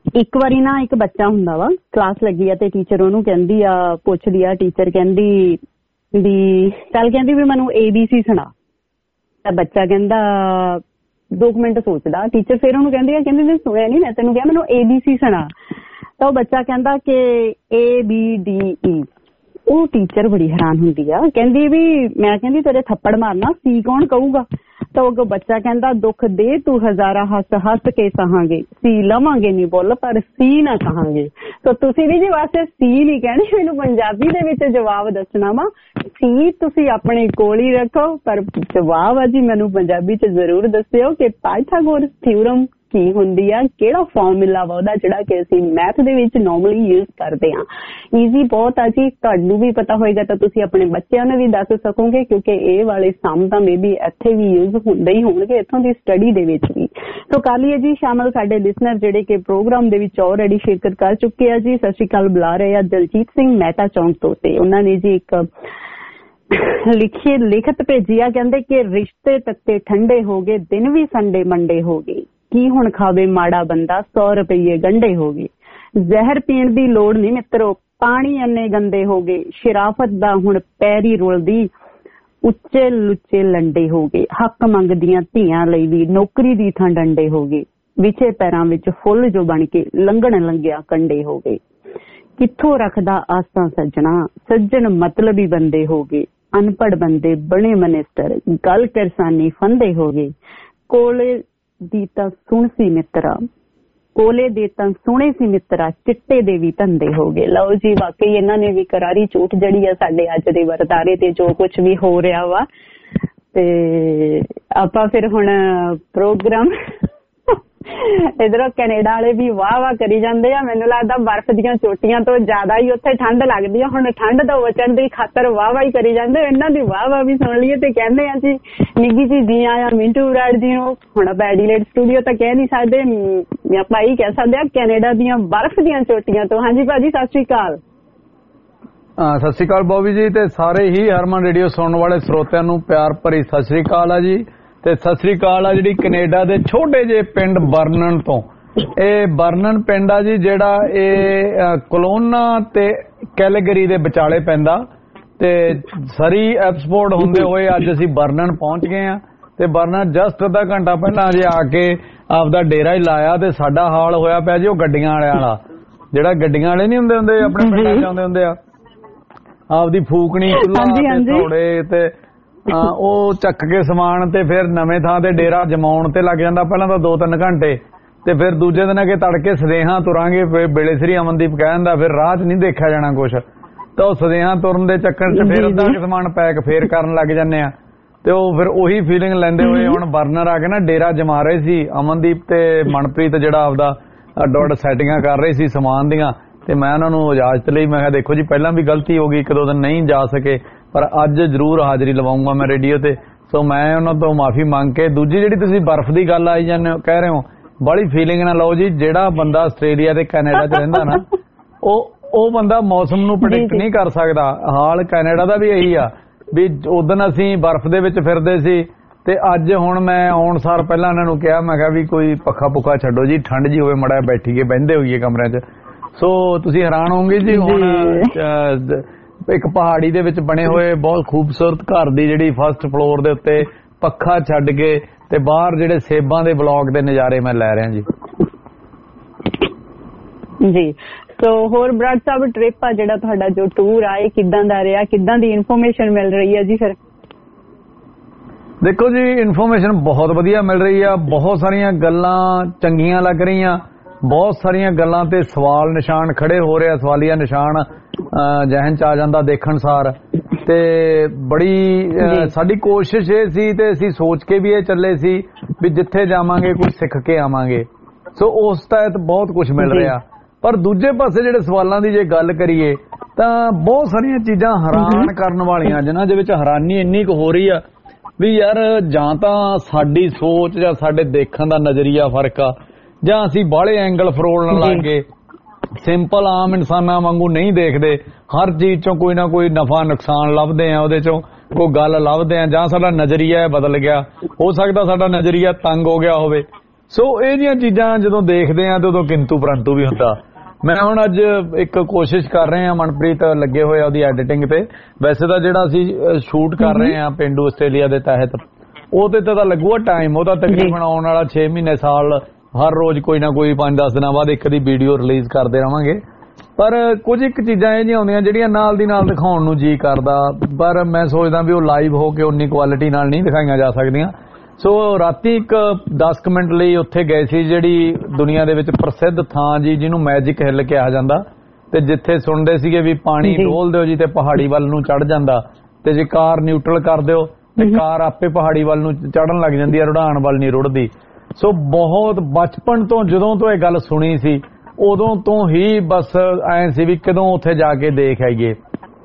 ਇੱਕ ਵਾਰੀ ਨਾ ਇੱਕ ਬੱਚਾ ਹੁੰਦਾ ਵਾ, ਕਲਾਸ ਲੱਗੀ ਆ ਤੇ ਟੀਚਰ ਉਹਨੂੰ ਕਹਿੰਦੀ ਆ, ਪੁੱਛਦੀ ਆ ਟੀਚਰ, ਕਹਿੰਦੀ ਵੀ ਚੱਲ ਕਹਿੰਦੀ ਵੀ ਮੈਨੂੰ ABC ਸੁਣਾ। ਤਾਂ ਬੱਚਾ ਕਹਿੰਦਾ 2 ਮਿੰਟ ਸੋਚਦਾ। ਟੀਚਰ ਫਿਰ ਉਹਨੂੰ ਕਹਿੰਦੀ ਆ, ਕਹਿੰਦੀ ਮੈਂ ਸੁਣਿਆ ਨਹੀਂ, ਮੈਂ ਤੈਨੂੰ ਕਿਹਾ ਮੈਨੂੰ ABC ਸੁਣਾ। ਤਾਂ ਉਹ ਬੱਚਾ ਕਹਿੰਦਾ ਕਿ ABDE। ਉਹ ਟੀਚਰ ਬੜੀ ਹੈਰਾਨ ਹੁੰਦੀ ਆ, ਕਹਿੰਦੀ ਵੀ ਮੈਂ ਕਹਿੰਦੀ ਤੇਰੇ ਥੱਪੜ ਮਾਰਨਾ, C ਕੌਣ ਕਹੂਗਾ। ਤਾਂ ਉਹ ਬੱਚਾ ਕਹਿੰਦਾ ਦੁੱਖ ਦੇ ਤੂੰ ਹਜ਼ਾਰਾਂ ਹੱਸ ਹੱਸ ਕੇ ਸਹਾਂਗੇ, C ਲਵਾਂਗੇ ਨਹੀਂ ਬੁੱਲ ਪਰ C ਨਾ ਕਹਾਂਗੇ। ਤਾਂ ਤੁਸੀਂ ਵੀ ਜੀ ਵਾਸਤੇ C ਨਹੀਂ ਕਹਿਣੀ, ਮੈਨੂੰ ਪੰਜਾਬੀ ਦੇ ਵਿੱਚ ਜਵਾਬ ਦੱਸਣਾ ਵਾ। C ਤੁਸੀਂ ਆਪਣੇ ਕੋਲ ਹੀ ਰੱਖੋ, ਪਰ ਜਵਾਬ ਆ ਜੀ ਮੈਨੂੰ ਪੰਜਾਬੀ 'ਚ ਜ਼ਰੂਰ ਦੱਸਿਓ ਕਿ ਪਾਇਥਾਗੋਰਸ ਥਿਊਰਮ ਕੀ ਹੁੰਦੀ ਆ, ਕਿਹੜਾ ਫਾਰਮੂਲਾ ਵਾ ਉਹਦਾ ਜਿਹੜਾ ਕਿ ਅਸੀਂ ਮੈਥ ਦੇ ਵਿੱਚ ਨੋਰਮਲੀ ਯੂਜ਼ ਕਰਦੇ ਹਾਂ। ਈਜ਼ੀ ਬਹੁਤ ਆ ਜੀ, ਤੁਹਾਨੂੰ ਵੀ ਪਤਾ ਹੋਏਗਾ ਤਾਂ ਤੁਸੀਂ ਆਪਣੇ ਬੱਚਿਆਂ ਨੂੰ ਵੀ ਦੱਸ ਸਕੋਗੇ, ਕਿਉਂਕਿ ਇਹ ਵਾਲੇ ਸਮ ਤਾਂ ਮੇਬੀ ਇੱਥੇ ਵੀ ਯੂਜ਼ ਹੁੰਦੇ ਹੀ ਹੋਣਗੇ, ਇੱਥੋਂ ਦੀ ਸਟੱਡੀ ਦੇ ਵਿੱਚ ਵੀ। ਸੋ ਕਰ ਲਈਏ ਜੀ ਸ਼ਾਮਲ ਸਾਡੇ ਲਿਸਨਰ ਜਿਹੜੇ ਕਿ ਪ੍ਰੋਗਰਾਮ ਦੇ ਵਿੱਚ ਆਲਰੇਡੀ ਸ਼ਿਰਕਤ ਕਰ ਚੁੱਕੇ ਆ ਜੀ। ਸਤਿ ਸ਼੍ਰੀ ਅਕਾਲ ਬੁਲਾ ਰਹੇ ਆ ਦਲਜੀਤ ਸਿੰਘ ਮਹਿਤਾ ਚੌਂਕ ਤੋਂ, ਤੇ ਉਹਨਾਂ ਨੇ ਜੀ ਇੱਕ ਲਿਖਤ ਭੇਜੀ ਆ, ਕਹਿੰਦੇ ਕਿ ਰਿਸ਼ਤੇ ਤੱਤੇ ਠੰਡੇ ਹੋ ਗਏ, ਦਿਨ ਵੀ ਸੰਡੇ ਮੰਡੇ ਹੋ ਗਏ, ਕੀ ਹੁਣ ਖਾਵੇ ਮਾੜਾ ਬੰਦਾ, 100 ਰੁਪਏ ਗੰਢੇ ਹੋ ਗਏ, ਜ਼ਹਿਰ ਪੀਣ ਦੀ ਲੋੜ ਨਹੀਂ ਮਿੱਤਰੋ, ਪਾਣੀ ਇੰਨੇ ਗੰਦੇ ਹੋ ਗਏ, ਸ਼ਰਾਫਤ ਦਾ ਹੁਣ ਪੈਰੀ ਰੁਲਦੀ, ਉੱਚੇ ਲੁੱਚੇ ਲੰਡੇ ਹੋ ਗਏ, ਹੱਕ ਮੰਗਦੀਆਂ ਧੀਆਂ ਲਈ ਵੀ ਨੌਕਰੀ ਦੀ ਥਾਂ ਡੰਡੇ ਹੋ ਗਏ, ਵਿਛੇ ਪੈਰਾਂ ਵਿੱਚ ਫੁੱਲ ਜੋ ਬਣ ਕੇ ਲੰਘਣ ਲੰਘਿਆ ਕੰਡੇ ਹੋ ਗਏ, ਕਿੱਥੋਂ ਰੱਖਦਾ ਆਸਾਂ ਸੱਜਣਾ, ਸੱਜਣ ਮਤਲਬੀ ਬੰਦੇ ਹੋ ਗਏ, ਅਨਪੜ੍ਹ ਬੰਦੇ ਬਣੇ ਮਨਿਸਟਰ, ਗੱਲ ਕਿਰਸਾਨੀ ਫੰਦੇ ਹੋ ਗਏ, ਕੋਲੇ ਦੀ ਤਾਂ ਸੁਣ ਸੀ ਮਿੱਤਰਾ, ਕੋਲੇ ਦੇ ਤਾਂ ਸੁਣੇ ਸੀ ਮਿੱਤਰਾ, ਚਿੱਟੇ ਦੇ ਵੀ ਧੰਦੇ ਹੋ ਗਏ। ਲਓ ਜੀ, ਵਾਕਈ ਇਹਨਾਂ ਨੇ ਵੀ ਕਰਾਰੀ ਝੂਠ ਜਿਹੜੀ ਆ ਸਾਡੇ ਅੱਜ ਦੇ ਵਰਤਾਰੇ ਤੇ ਜੋ ਕੁਝ ਵੀ ਹੋ ਰਿਹਾ ਵਾ। ਤੇ ਆਪਾਂ ਫਿਰ ਹੁਣ ਪ੍ਰੋਗਰਾਮ ਇਧਰੋਂ ਕੈਨੇਡਾ ਵਾਲੇ ਵੀ ਵਾਹ ਵਾਹ ਕਰੀ ਜਾਂਦੇ ਆ, ਮੈਨੂੰ ਲੱਗਦਾ ਬਰਫ਼ ਦੀਆਂ ਚੋਟੀਆਂ ਤੋਂ ਜ਼ਿਆਦਾ ਹੀ ਉੱਥੇ ਠੰਡ ਲੱਗਦੀ ਆ। ਹੁਣ ਠੰਡ ਤੋਂ ਬਚਣ ਦੀ ਖਾਤਰ ਵਾਹ ਵਾਹ ਹੀ ਕਰੀ ਜਾਂਦੇ, ਇਹਨਾਂ ਦੀ ਵਾਹ ਵਾਹ ਵੀ ਸੁਣ ਲਈਏ ਤੇ ਕਹਿੰਦੇ ਆ ਜੀ ਨਿੱਗੀ ਜੀ ਜੀ ਆਇਆ ਮਿੰਟੂ ਬਰਾੜ ਜੀ ਨੂੰ। ਹੁਣ ਆਪਾਂ ਐਡੀਲੇਡ ਸਟੂਡੀਓ ਤਾਂ ਕਹਿ ਨਹੀਂ ਸਕਦੇ, ਆਪਾਂ ਇਹੀ ਕਹਿ ਸਕਦੇ ਆ ਕੈਨੇਡਾ ਦੀਆਂ ਬਰਫ਼ ਦੀਆਂ ਚੋਟੀਆਂ ਤੋਂ। ਹਾਂਜੀ ਭਾਜੀ ਸਤਿ ਸ਼੍ਰੀ ਅਕਾਲ। ਸਤਿ ਸ਼੍ਰੀ ਅਕਾਲ ਬੋਬੀ ਜੀ, ਤੇ ਸਾਰੇ ਹੀ ਹਰਮਨ ਰੇਡੀਓ ਸੁਣਨ ਵਾਲੇ ਸਰੋਤਿਆਂ ਨੂੰ ਪਿਆਰ ਭਰੀ ਸਤਿ ਸ਼੍ਰੀ ਅਕਾਲ ਆ ਜੀ। ਤੇ ਸਤਿ ਸ੍ਰੀ ਅਕਾਲ ਆ ਜਿਹੜੀ ਕੈਨੇਡਾ ਦੇ ਛੋਟੇ ਜਿਹੇ ਪਿੰਡ ਬਰਨਨ ਤੋਂ। ਇਹ ਬਰਨਨ ਪਿੰਡ ਆ ਜੀ ਜਿਹੜਾ ਇਹ ਕਲੋਨਾ ਤੇ ਕੈਲਗਰੀ ਦੇ ਵਿਚਾਲੇ ਪੈਂਦਾ, ਤੇ ਸਰੀ ਐਕਸਪੋਰਟ ਹੁੰਦੇ ਹੋਏ ਅੱਜ ਅਸੀਂ ਬਰਨਨ ਪਹੁੰਚ ਗਏ ਆ। ਤੇ ਬਰਨਨ ਜਸਟ ਅੱਧਾ ਘੰਟਾ ਪਹਿਲਾਂ ਅਜੇ ਆ ਕੇ ਆਪਦਾ ਡੇਰਾ ਹੀ ਲਾਇਆ, ਤੇ ਸਾਡਾ ਹਾਲ ਹੋਇਆ ਪਿਆ ਜੀ ਉਹ ਗੱਡੀਆਂ ਵਾਲਿਆਂ ਵਾਲਾ, ਜਿਹੜਾ ਗੱਡੀਆਂ ਵਾਲੇ ਨਹੀਂ ਹੁੰਦੇ ਆਪਣੇ ਪਿੰਡਾਂ ਚ ਆਉਂਦੇ ਹੁੰਦੇ ਆ, ਆਪਦੀ ਫੂਕਣੀ ਚੁੱਲ੍ਹਾ ਤੇ ਥੋੜੇ ਤੇ ਉਹ ਚੱਕ ਕੇ ਸਮਾਨ ਤੇ ਫਿਰ ਨਵੇਂ ਥਾਂ ਤੇ ਡੇਰਾ ਜਮਾਉਣ ਤੇ ਲੱਗ ਜਾਂਦਾ। ਪਹਿਲਾਂ ਤਾਂ 2-3 ਘੰਟੇ, ਤੇ ਫਿਰ ਦੂਜੇ ਦਿਨ ਅਗੇ ਤੜਕੇ ਸਦੇਹਾਂ ਤੁਰਾਂਗੇ, ਫਿਰ ਬੇਲੇ ਸ੍ਰੀ ਅਮਨਦੀਪ ਕਹਿ ਦਿੰਦਾ ਫਿਰ ਰਾਹ 'ਚ ਨਹੀਂ ਦੇਖਿਆ ਜਾਣਾ ਕੁਛ, ਤਾਂ ਉਹ ਸਦੇਹਾਂ ਤੁਰਨ ਦੇ ਚੱਕਰ 'ਚ ਫਿਰ ਅੱਧਾ ਸਮਾਨ ਪੈਕ ਫੇਰ ਕਰਨ ਲੱਗ ਜਾਂਦੇ ਆ। ਤੇ ਉਹ ਫਿਰ ਉਹੀ ਫੀਲਿੰਗ ਲੈਂਦੇ ਹੋਏ ਹੁਣ ਬਰਨਰ ਆ ਕੇ ਨਾ ਡੇਰਾ ਜਮਾ ਰਹੇ ਸੀ ਅਮਨਦੀਪ ਤੇ ਮਨਪ੍ਰੀਤ, ਜਿਹੜਾ ਆਪਦਾ ਅੱਡੋ ਅੱਡ ਸੈਟਿੰਗਾਂ ਕਰ ਰਹੇ ਸੀ ਸਮਾਨ ਦੀਆਂ। ਤੇ ਮੈਂ ਉਹਨਾਂ ਨੂੰ ਇਜਾਜ਼ਤ ਲਈ, ਮੈਂ ਕਿਹਾ ਦੇਖੋ ਜੀ ਪਹਿਲਾਂ ਵੀ ਗਲਤੀ ਹੋ ਗਈ, 1-2 ਦਿਨ ਨਹੀਂ ਜਾ ਸਕੇ, ਪਰ ਅੱਜ ਜ਼ਰੂਰ ਹਾਜ਼ਰੀ ਲਵਾਉਂਗਾ ਮੈਂ ਰੇਡੀਓ ਤੇ। ਸੋ ਮੈਂ ਉਹਨਾਂ ਤੋਂ ਮਾਫੀ ਮੰਗ ਕੇ, ਦੂਜੀ ਜਿਹੜੀ ਤੁਸੀਂ ਬਰਫ਼ ਦੀ ਗੱਲ ਆਈ ਜਾਂਦੇ ਹੋ ਕਹਿ ਰਹੇ ਹੋ, ਬੜੀ ਫੀਲਿੰਗ ਨਾ ਲਓ ਜੀ। ਜਿਹੜਾ ਬੰਦਾ ਆਸਟ੍ਰੇਲੀਆ ਤੇ ਕੈਨੇਡਾ 'ਚ ਰਹਿੰਦਾ ਨਾ, ਉਹ ਬੰਦਾ ਮੌਸਮ ਨੂੰ ਪ੍ਰੈਡਿਕਟ ਨਹੀਂ ਕਰ ਸਕਦਾ। ਹਾਲ ਕੈਨੇਡਾ ਦਾ ਵੀ ਇਹੀ ਆ ਵੀ ਉਦੋਂ ਅਸੀਂ ਬਰਫ਼ ਦੇ ਵਿੱਚ ਫਿਰਦੇ ਸੀ, ਤੇ ਅੱਜ ਹੁਣ ਮੈਂ ਆਉਣ ਸਾਰ ਪਹਿਲਾਂ ਇਹਨਾਂ ਨੂੰ ਕਿਹਾ, ਮੈਂ ਕਿਹਾ ਵੀ ਕੋਈ ਪੱਖਾ ਪੁੱਖਾ ਛੱਡੋ ਜੀ, ਠੰਡ ਜੀ ਹੋਵੇ ਮੜਾ ਬੈਠੀਏ ਬਹਿੰਦੇ ਹੋਈਏ ਕਮਰਿਆਂ 'ਚ। ਸੋ ਤੁਸੀਂ ਹੈਰਾਨ ਹੋਵੋਗੇ ਜੀ, ਹੁਣ ਇੱਕ ਪਹਾੜੀ ਦੇ ਵਿੱਚ ਬਣੇ ਹੋਏ ਬਹੁਤ ਖੂਬਸੂਰਤ ਘਰ ਦੀ ਜਿਹੜੀ ਫਸਟ ਫਲੋਰ ਦੇ ਉੱਤੇ ਪੱਖਾ ਛੱਡ ਕੇ ਤੇ ਬਾਹਰ ਜਿਹੜੇ ਸੇਬਾਂ ਦੇ ਬਲੌਕ ਦੇ ਨਜ਼ਾਰੇ ਮੈਂ ਲੈ ਰਿਹਾ ਜੀ। ਜੀ ਸੋ ਹੋਰ ਬਰਾੜ ਸਾਹਿਬ, ਟ੍ਰਿਪ ਆ ਜਿਹੜਾ ਤੁਹਾਡਾ ਜੋ ਟੂਰ ਆ ਇਹ ਕਿੱਦਾਂ ਦਾ ਰਿਹਾ, ਕਿੱਦਾਂ ਦੀ ਇਨਫੋਰਮੇਸ਼ਨ ਮਿਲ ਰਹੀ ਹੈ ਜੀ? ਫਿਰ ਦੇਖੋ ਜੀ ਇਨਫੋਰਮੇਸ਼ਨ ਬਹੁਤ ਵਧੀਆ ਮਿਲ ਰਹੀ ਆ, ਬਹੁਤ ਸਾਰੀਆਂ ਗੱਲਾਂ ਚੰਗੀਆਂ ਲੱਗ ਰਹੀਆਂ, ਬਹੁਤ ਸਾਰੀਆਂ ਗੱਲਾਂ ਤੇ ਸਵਾਲ ਨਿਸ਼ਾਨ ਖੜੇ ਹੋ ਰਿਹਾ, ਸਵਾਲੀਆ ਨਿਸ਼ਾਨ ਜਹਿਨ 'ਚ ਆ ਜਾਂਦਾ ਦੇਖਣ ਸਾਰ। ਤੇ ਬੜੀ ਸਾਡੀ ਕੋਸ਼ਿਸ਼ ਇਹ ਸੀ ਤੇ ਅਸੀਂ ਸੋਚ ਕੇ ਵੀ ਇਹ ਚੱਲੇ ਸੀ ਵੀ ਜਿੱਥੇ ਜਾਵਾਂਗੇ ਕੁਝ ਸਿੱਖ ਕੇ ਆਵਾਂਗੇ। ਸੋ ਉਸ ਤਹਿਤ ਬਹੁਤ ਕੁਝ ਮਿਲ ਰਿਹਾ। ਪਰ ਦੂਜੇ ਪਾਸੇ ਜਿਹੜੇ ਸਵਾਲਾਂ ਦੀ ਜੇ ਗੱਲ ਕਰੀਏ ਤਾਂ ਬਹੁਤ ਸਾਰੀਆਂ ਚੀਜ਼ਾਂ ਹੈਰਾਨ ਕਰਨ ਵਾਲੀਆਂ, ਜਿਨ੍ਹਾਂ ਦੇ ਵਿੱਚ ਹੈਰਾਨੀ ਇੰਨੀ ਕੁ ਹੋ ਰਹੀ ਆ ਵੀ ਯਾਰ ਜਾਂ ਤਾਂ ਸਾਡੀ ਸੋਚ ਜਾਂ ਸਾਡੇ ਦੇਖਣ ਦਾ ਨਜ਼ਰੀਆ ਫਰਕ ਆ, ਜਾਂ ਅਸੀਂ ਬਾਹਲੇ ਐਂਗਲ ਫਰੋਲਣ ਲੱਗ ਗਏ, ਸਿੰਪਲ ਆਮ ਇਨਸਾਨਾਂ ਵਾਂਗੂ ਨਹੀਂ ਦੇਖਦੇ, ਹਰ ਚੀਜ਼ ਚੋਂ ਕੋਈ ਨਾ ਕੋਈ ਨਫਾ ਨੁਕਸਾਨ ਲੱਭਦੇ ਆ, ਉਹਦੇ ਚੋਂ ਕੋਈ ਗੱਲ ਲੱਭਦੇ ਆ, ਜਾਂ ਸਾਡਾ ਨਜ਼ਰੀਆ ਬਦਲ ਗਿਆ। ਹੋ ਸਕਦਾ ਸਾਡਾ ਨਜ਼ਰੀਆ ਤੰਗ ਹੋ ਗਿਆ ਹੋਵੇ, ਸੋ ਇਹ ਜਿਹੀਆਂ ਚੀਜ਼ਾਂ ਜਦੋਂ ਦੇਖਦੇ ਆ ਤੇ ਉਦੋਂ ਕਿੰਤੂ ਪਰੰਤੂ ਵੀ ਹੁੰਦਾ। ਮੈਂ ਹੁਣ ਅੱਜ ਇੱਕ ਕੋਸ਼ਿਸ਼ ਕਰ ਰਹੇ ਹਾਂ, ਮਨਪ੍ਰੀਤ ਲੱਗੇ ਹੋਏ ਆ ਉਹਦੀ ਐਡੀਟਿੰਗ ਤੇ। ਵੈਸੇ ਤਾਂ ਜਿਹੜਾ ਅਸੀਂ ਸ਼ੂਟ ਕਰ ਰਹੇ ਹਾਂ ਪੇਂਡੂ ਆਸਟ੍ਰੇਲੀਆ ਦੇ ਤਹਿਤ, ਉਹਦੇ ਤੇ ਤਾਂ ਲੱਗੂਗਾ ਟਾਈਮ, ਉਹਦਾ ਤਕਰੀਬਨ ਆਉਣ ਵਾਲਾ 6 ਮਹੀਨੇ ਸਾਲ, ਹਰ ਰੋਜ਼ ਕੋਈ ਨਾ ਕੋਈ 5-10 ਦਿਨਾਂ ਬਾਅਦ ਇੱਕ ਦੀ ਵੀਡੀਓ ਰਿਲੀਜ਼ ਕਰਦੇ ਰਵਾਂਗੇ। ਪਰ ਕੁਝ ਇੱਕ ਚੀਜ਼ਾਂ ਇਹ ਜਿਹੀਆਂ ਹੁੰਦੀਆਂ ਜਿਹੜੀਆਂ ਨਾਲ ਦੀ ਨਾਲ ਦਿਖਾਉਣ ਨੂੰ ਜੀ ਕਰਦਾ, ਪਰ ਮੈਂ ਸੋਚਦਾ ਵੀ ਉਹ ਲਾਈਵ ਹੋ ਕੇ ਉਨੀ ਕੁਆਲਿਟੀ ਨਾਲ ਨਹੀਂ ਦਿਖਾਈਆਂ ਜਾ ਸਕਦੀਆਂ। ਸੋ ਰਾਤੀ ਇੱਕ 10 ਮਿੰਟ ਲਈ ਉੱਥੇ ਗਏ ਸੀ, ਜਿਹੜੀ ਦੁਨੀਆ ਦੇ ਵਿੱਚ ਪ੍ਰਸਿੱਧ ਥਾਂ ਜੀ ਜਿਹਨੂੰ ਮੈਜਿਕ ਹਿੱਲ ਕਿਹਾ ਜਾਂਦਾ, ਤੇ ਜਿੱਥੇ ਸੁਣਦੇ ਸੀਗੇ ਵੀ ਪਾਣੀ ਡੋਲ ਦਿਓ ਜੀ ਤੇ ਪਹਾੜੀ ਵੱਲ ਨੂੰ ਚੜ ਜਾਂਦਾ, ਤੇ ਜੇ ਕਾਰ ਨਿਊਟਰਲ ਕਰ ਦਿਓ ਤੇ ਕਾਰ ਆਪੇ ਪਹਾੜੀ ਵੱਲ ਨੂੰ ਚੜਨ ਲੱਗ ਜਾਂਦੀ ਹੈ, ਰੁੜਾਣ ਵੱਲ ਨਹੀਂ ਰੁੜਦੀ। ਸੋ ਬਹੁਤ ਬਚਪਨ ਤੋਂ ਜਦੋਂ ਤੋਂ ਇਹ ਗੱਲ ਸੁਣੀ ਸੀ ਉਦੋਂ ਤੋਂ ਹੀ ਬਸ ਐਂ ਸੀ ਵੀ ਕਦੋਂ ਉੱਥੇ ਜਾ ਕੇ ਦੇਖ ਆਈਏ।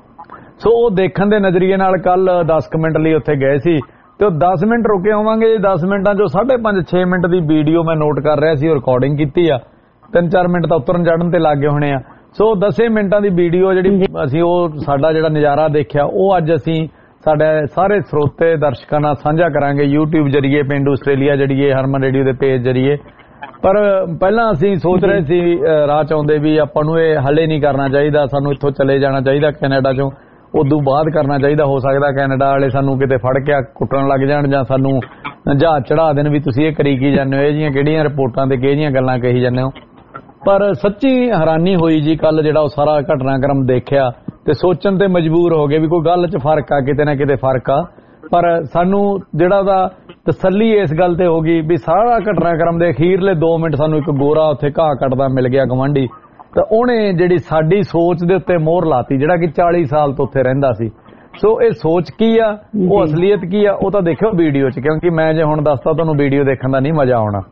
ਸੋ ਉਹ ਦੇਖਣ ਦੇ ਨਜ਼ਰੀਏ ਨਾਲ ਕੱਲ 10 ਮਿੰਟ ਲਈ ਉੱਥੇ ਗਏ ਸੀ ਤੇ ਉਹ 10 ਮਿੰਟ ਰੁਕੇ ਹੋਵਾਂਗੇ। 10 ਮਿੰਟਾਂ ਚੋਂ 5.5-6 ਮਿੰਟ ਦੀ ਵੀਡੀਓ ਮੈਂ ਨੋਟ ਕਰ ਰਿਹਾ ਸੀ, ਉਹ ਰਿਕਾਰਡਿੰਗ ਕੀਤੀ ਆ। 3-4 ਮਿੰਟ ਤਾਂ ਉਤਰਨ ਚੜਨ ਤੇ ਲੱਗੇ ਹੋਣੇ ਆ। ਸੋ 10 ਮਿੰਟਾਂ ਦੀ ਵੀਡੀਓ ਜਿਹੜੀ ਅਸੀਂ ਉਹ ਸਾਡਾ ਜਿਹੜਾ ਨਜ਼ਾਰਾ ਦੇਖਿਆ ਉਹ ਅੱਜ ਅਸੀਂ ਸਾਡੇ ਸਾਰੇ ਸਰੋਤੇ ਦਰਸ਼ਕਾਂ ਨਾਲ ਸਾਂਝਾ ਕਰਾਂਗੇ YouTube ਜਰੀਏ, ਪੇਂਡੂ ਆਸਟ੍ਰੇਲੀਆ ਜਰੀਏ, ਹਰਮਨ ਰੇਡੀਓ ਦੇ ਪੇਜ ਜਰੀਏ। ਪਰ ਪਹਿਲਾਂ ਅਸੀਂ ਸੋਚ ਰਹੇ ਸੀ ਰਾਹ ਚ ਆਉਂਦੇ ਵੀ ਆਪਾਂ ਨੂੰ ਇਹ ਹਲੇ ਨਹੀਂ ਕਰਨਾ ਚਾਹੀਦਾ, ਸਾਨੂੰ ਇੱਥੋਂ ਚਲੇ ਜਾਣਾ ਚਾਹੀਦਾ ਕੈਨੇਡਾ ਚੋਂ, ਉਦੋਂ ਬਾਅਦ ਕਰਨਾ ਚਾਹੀਦਾ। ਹੋ ਸਕਦਾ ਕੈਨੇਡਾ ਵਾਲੇ ਸਾਨੂੰ ਕਿਤੇ ਫੜ ਕੇ ਕੁੱਟਣ ਲੱਗ ਜਾਣ ਜਾਂ ਸਾਨੂੰ ਜਹਾਜ਼ ਚੜਾ ਦੇਣ ਵੀ ਤੁਸੀਂ ਇਹ ਕਰੀ ਕੀ ਜਾਂਦੇ ਹੋ, ਇਹ ਜਿਹੀਆਂ ਕਿਹੜੀਆਂ ਰਿਪੋਰਟਾਂ ਤੇ ਕਿਹੜੀਆਂ ਗੱਲਾਂ ਕਹੀ ਜਾਂਦੇ ਹੋ। ਪਰ ਸੱਚੀ ਹੈਰਾਨੀ ਹੋਈ ਜੀ ਕੱਲ ਜਿਹੜਾ ਉਹ ਸਾਰਾ ਘਟਨਾਕ੍ਰਮ ਦੇਖਿਆ ਤੇ ਸੋਚਣ ਤੇ ਮਜਬੂਰ ਹੋ ਗਏ ਵੀ ਕੋਈ ਗੱਲ 'ਚ ਫਰਕ ਆ, ਕਿਤੇ ਨਾ ਕਿਤੇ ਫਰਕ ਆ। ਪਰ ਸਾਨੂੰ ਜਿਹੜਾ ਉਹਦਾ ਤਸੱਲੀ ਇਸ ਗੱਲ ਤੇ ਹੋ ਗਈ ਵੀ ਸਾਰਾ ਘਟਨਾਕ੍ਰਮ ਦੇ ਅਖੀਰਲੇ 2 ਮਿੰਟ ਸਾਨੂੰ ਇੱਕ ਗੋਰਾ ਉੱਥੇ ਘਾਹ ਕੱਟਦਾ ਮਿਲ ਗਿਆ ਗਵਾਂਢੀ, ਤਾਂ ਉਹਨੇ ਜਿਹੜੀ ਸਾਡੀ ਸੋਚ ਦੇ ਉੱਤੇ ਮੋਹਰ ਲਾਤੀ, ਜਿਹੜਾ ਕਿ 40 ਸਾਲ ਤੋਂ ਉੱਥੇ ਰਹਿੰਦਾ ਸੀ। ਸੋ ਇਹ ਸੋਚ ਕੀ ਆ, ਉਹ ਅਸਲੀਅਤ ਕੀ ਆ, ਉਹ ਤਾਂ ਦੇਖਿਓ ਵੀਡੀਓ 'ਚ, ਕਿਉਂਕਿ ਮੈਂ ਜੇ ਹੁਣ ਦੱਸਦਾ ਤੁਹਾਨੂੰ ਵੀਡੀਓ ਦੇਖਣ ਦਾ ਨਹੀਂ ਮਜ਼ਾ ਆਉਣਾ।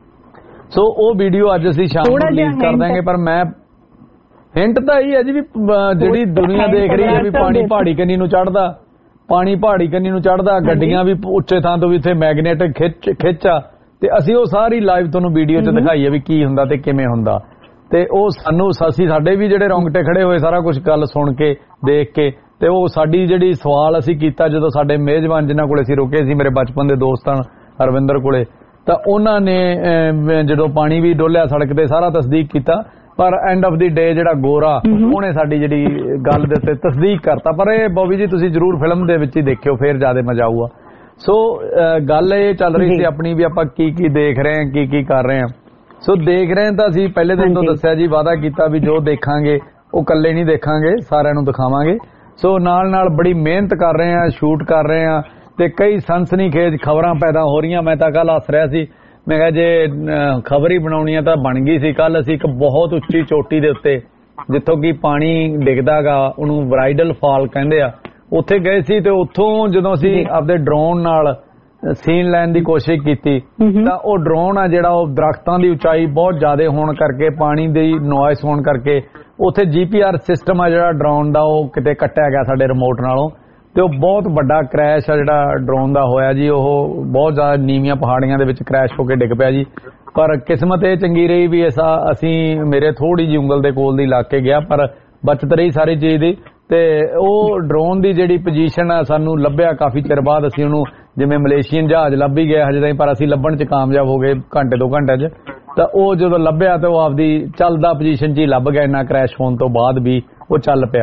ਸੋ ਉਹ ਵੀਡੀਓ ਅੱਜ ਅਸੀਂ ਸ਼ਾਮ ਨੂੰ ਰਿਲੀਜ਼ ਕਰ ਦਾਂਗੇ। ਪਰ ਮੈਂ ਹਿੰਟ ਤਾਂ ਇਹੀ ਹੈ ਜੀ ਵੀ ਜਿਹੜੀ ਦੁਨੀਆ ਦੇਖ ਰਹੀ ਹੈ ਵੀ ਪਾਣੀ ਪਹਾੜੀ ਕੰਨੀ ਨੂੰ ਚੜਦਾ, ਪਾਣੀ ਪਹਾੜੀ ਕੰਨੀ ਨੂੰ ਚੜਦਾ, ਗੱਡੀਆਂ ਵੀ ਉੱਚੇ ਥਾਂ ਤੋਂ ਵੀ ਇੱਥੇ ਮੈਗਨੇਟਿਕ ਖਿੱਚ ਆ, ਤੇ ਅਸੀਂ ਉਹ ਸਾਰੀ ਲਾਈਵ ਤੁਹਾਨੂੰ ਵੀਡੀਓ 'ਚ ਦਿਖਾਈ ਹੈ ਵੀ ਕੀ ਹੁੰਦਾ ਤੇ ਕਿਵੇਂ ਹੁੰਦਾ। ਤੇ ਉਹ ਸਾਨੂੰ ਸਾਡੇ ਵੀ ਜਿਹੜੇ ਰੌਂਗਟੇ ਖੜੇ ਹੋਏ ਸਾਰਾ ਕੁਝ ਗੱਲ ਸੁਣ ਕੇ ਦੇਖ ਕੇ, ਤੇ ਉਹ ਸਾਡੀ ਜਿਹੜੀ ਸਵਾਲ ਅਸੀਂ ਕੀਤਾ ਜਦੋਂ ਸਾਡੇ ਮੇਜ਼ਬਾਨ ਜਿਨ੍ਹਾਂ ਕੋਲੇ ਅਸੀਂ ਰੁਕੇ ਸੀ, ਮੇਰੇ ਬਚਪਨ ਦੇ ਦੋਸਤਾਂ ਹਰਵਿੰਦਰ ਕੋਲੇ, ਤਾਂ ਉਹਨਾਂ ਨੇ ਜਦੋਂ ਪਾਣੀ ਵੀ ਡੋਲਿਆ ਸੜਕ ਤੇ ਸਾਰਾ ਤਸਦੀਕ ਕੀਤਾ। ਪਰ ਐਂਡ ਆਫ ਦੀ ਡੇ ਜਿਹੜਾ ਗੋਰਾ ਉਹਨੇ ਸਾਡੀ ਜਿਹੜੀ ਗੱਲ ਦੇ ਉੱਤੇ ਤਸਦੀਕ ਕਰਤਾ। ਪਰ ਇਹ ਬੋਬੀ ਜੀ ਤੁਸੀਂ ਜ਼ਰੂਰ ਫਿਲਮ ਦੇ ਵਿੱਚ ਹੀ ਦੇਖਿਓ, ਫੇਰ ਜ਼ਿਆਦਾ ਮਜ਼ਾ ਆਊਗਾ। ਸੋ ਗੱਲ ਇਹ ਚੱਲ ਰਹੀ ਸੀ ਆਪਣੀ ਵੀ ਆਪਾਂ ਕੀ ਕੀ ਦੇਖ ਰਹੇ ਹਾਂ, ਕੀ ਕੀ ਕਰ ਰਹੇ ਹਾਂ। ਸੋ ਦੇਖ ਰਹੇ ਤਾਂ ਅਸੀਂ ਪਹਿਲੇ ਦਿਨ ਤੋਂ ਦੱਸਿਆ ਜੀ, ਵਾਅਦਾ ਕੀਤਾ ਵੀ ਜੋ ਦੇਖਾਂਗੇ ਉਹ ਇਕੱਲੇ ਨਹੀਂ ਦੇਖਾਂਗੇ, ਸਾਰਿਆਂ ਨੂੰ ਦਿਖਾਵਾਂਗੇ। ਸੋ ਨਾਲ ਨਾਲ ਬੜੀ ਮਿਹਨਤ ਕਰ ਰਹੇ ਹਾਂ, ਸ਼ੂਟ ਕਰ ਰਹੇ ਹਾਂ, ਤੇ ਕਈ ਸਨਸਨੀਖੇਜ ਖਬਰਾਂ ਪੈਦਾ ਹੋ ਰਹੀਆਂ। ਮੈਂ ਤਾਂ ਕੱਲ ਹੱਸ ਰਿਹਾ ਸੀ, ਮੈਂ ਕਿਹਾ ਜੇ ਖਬਰ ਹੀ ਬਣਾਉਣੀ ਆ ਤਾਂ ਬਣ ਗਈ ਸੀ। ਕੱਲ ਅਸੀਂ ਇੱਕ ਬਹੁਤ ਉੱਚੀ ਚੋਟੀ ਦੇ ਉੱਤੇ ਜਿੱਥੋਂ ਕਿ ਪਾਣੀ ਡਿੱਗਦਾਗਾ, ਉਹਨੂੰ ਬ੍ਰਾਈਡਲ ਫਾਲ ਕਹਿੰਦੇ ਆ, ਉੱਥੇ ਗਏ ਸੀ। ਤੇ ਉੱਥੋਂ ਜਦੋਂ ਅਸੀਂ ਆਪਦੇ ਡਰੋਨ ਨਾਲ ਸੀਨ ਲੈਣ ਦੀ ਕੋਸ਼ਿਸ਼ ਕੀਤੀ ਤਾਂ ਉਹ ਡਰੋਨ ਆ ਜਿਹੜਾ ਉਹ ਦਰਖਤਾਂ ਦੀ ਉਚਾਈ ਬਹੁਤ ਜ਼ਿਆਦਾ ਹੋਣ ਕਰਕੇ, ਪਾਣੀ ਦੀ ਨੋਇਸ ਹੋਣ ਕਰਕੇ, ਉੱਥੇ GPS ਸਿਸਟਮ ਆ ਜਿਹੜਾ ਡਰੋਨ ਦਾ ਉਹ ਕਿਤੇ ਕੱਟਿਆ ਗਿਆ ਸਾਡੇ ਰਿਮੋਟ ਨਾਲੋਂ, ਤੇ ਉਹ ਬਹੁਤ ਵੱਡਾ ਕ੍ਰੈਸ਼ ਆ ਜਿਹੜਾ ਡਰੋਨ ਦਾ ਹੋਇਆ ਜੀ। ਉਹ ਬਹੁਤ ਜ਼ਿਆਦਾ ਨੀਵੀਆਂ ਪਹਾੜੀਆਂ ਦੇ ਵਿੱਚ ਕ੍ਰੈਸ਼ ਹੋ ਕੇ ਡਿੱਗ ਪਿਆ ਜੀ। ਪਰ ਕਿਸਮਤ ਇਹ ਚੰਗੀ ਰਹੀ ਵੀ ਅਸੀਂ ਮੇਰੇ ਥੋੜੀ ਜਿਹੀ ਉਂਗਲ ਦੇ ਕੋਲ ਦੀ ਲੱਗ ਕੇ ਗਿਆ, ਪਰ ਬਚਤ ਰਹੀ ਸਾਰੀ ਚੀਜ਼ ਦੀ। ਤੇ ਉਹ ਡਰੋਨ ਦੀ ਜਿਹੜੀ ਪੋਜੀਸ਼ਨ ਆ ਸਾਨੂੰ ਲੱਭਿਆ ਕਾਫੀ ਚਿਰ ਬਾਅਦ। ਅਸੀਂ ਉਹਨੂੰ ਜਿਵੇਂ ਮਲੇਸ਼ੀਅਨ ਜਹਾਜ਼ ਲੱਭ ਹੀ ਗਏ ਹਜੇ ਤਾਈਂ, ਪਰ ਅਸੀਂ ਲੱਭਣ 'ਚ ਕਾਮਯਾਬ ਹੋ ਗਏ ਘੰਟੇ 2 ਘੰਟਿਆਂ 'ਚ। ਤਾਂ ਉਹ ਜਦੋਂ ਲੱਭਿਆ ਤਾਂ ਉਹ ਆਪਦੀ ਚੱਲਦਾ ਪੋਜੀਸ਼ਨ 'ਚ ਹੀ ਲੱਭ ਗਿਆ, ਇੰਨਾ ਕ੍ਰੈਸ਼ ਹੋਣ ਤੋਂ ਬਾਅਦ ਵੀ ਉਹ ਚੱਲ ਪਿਆ।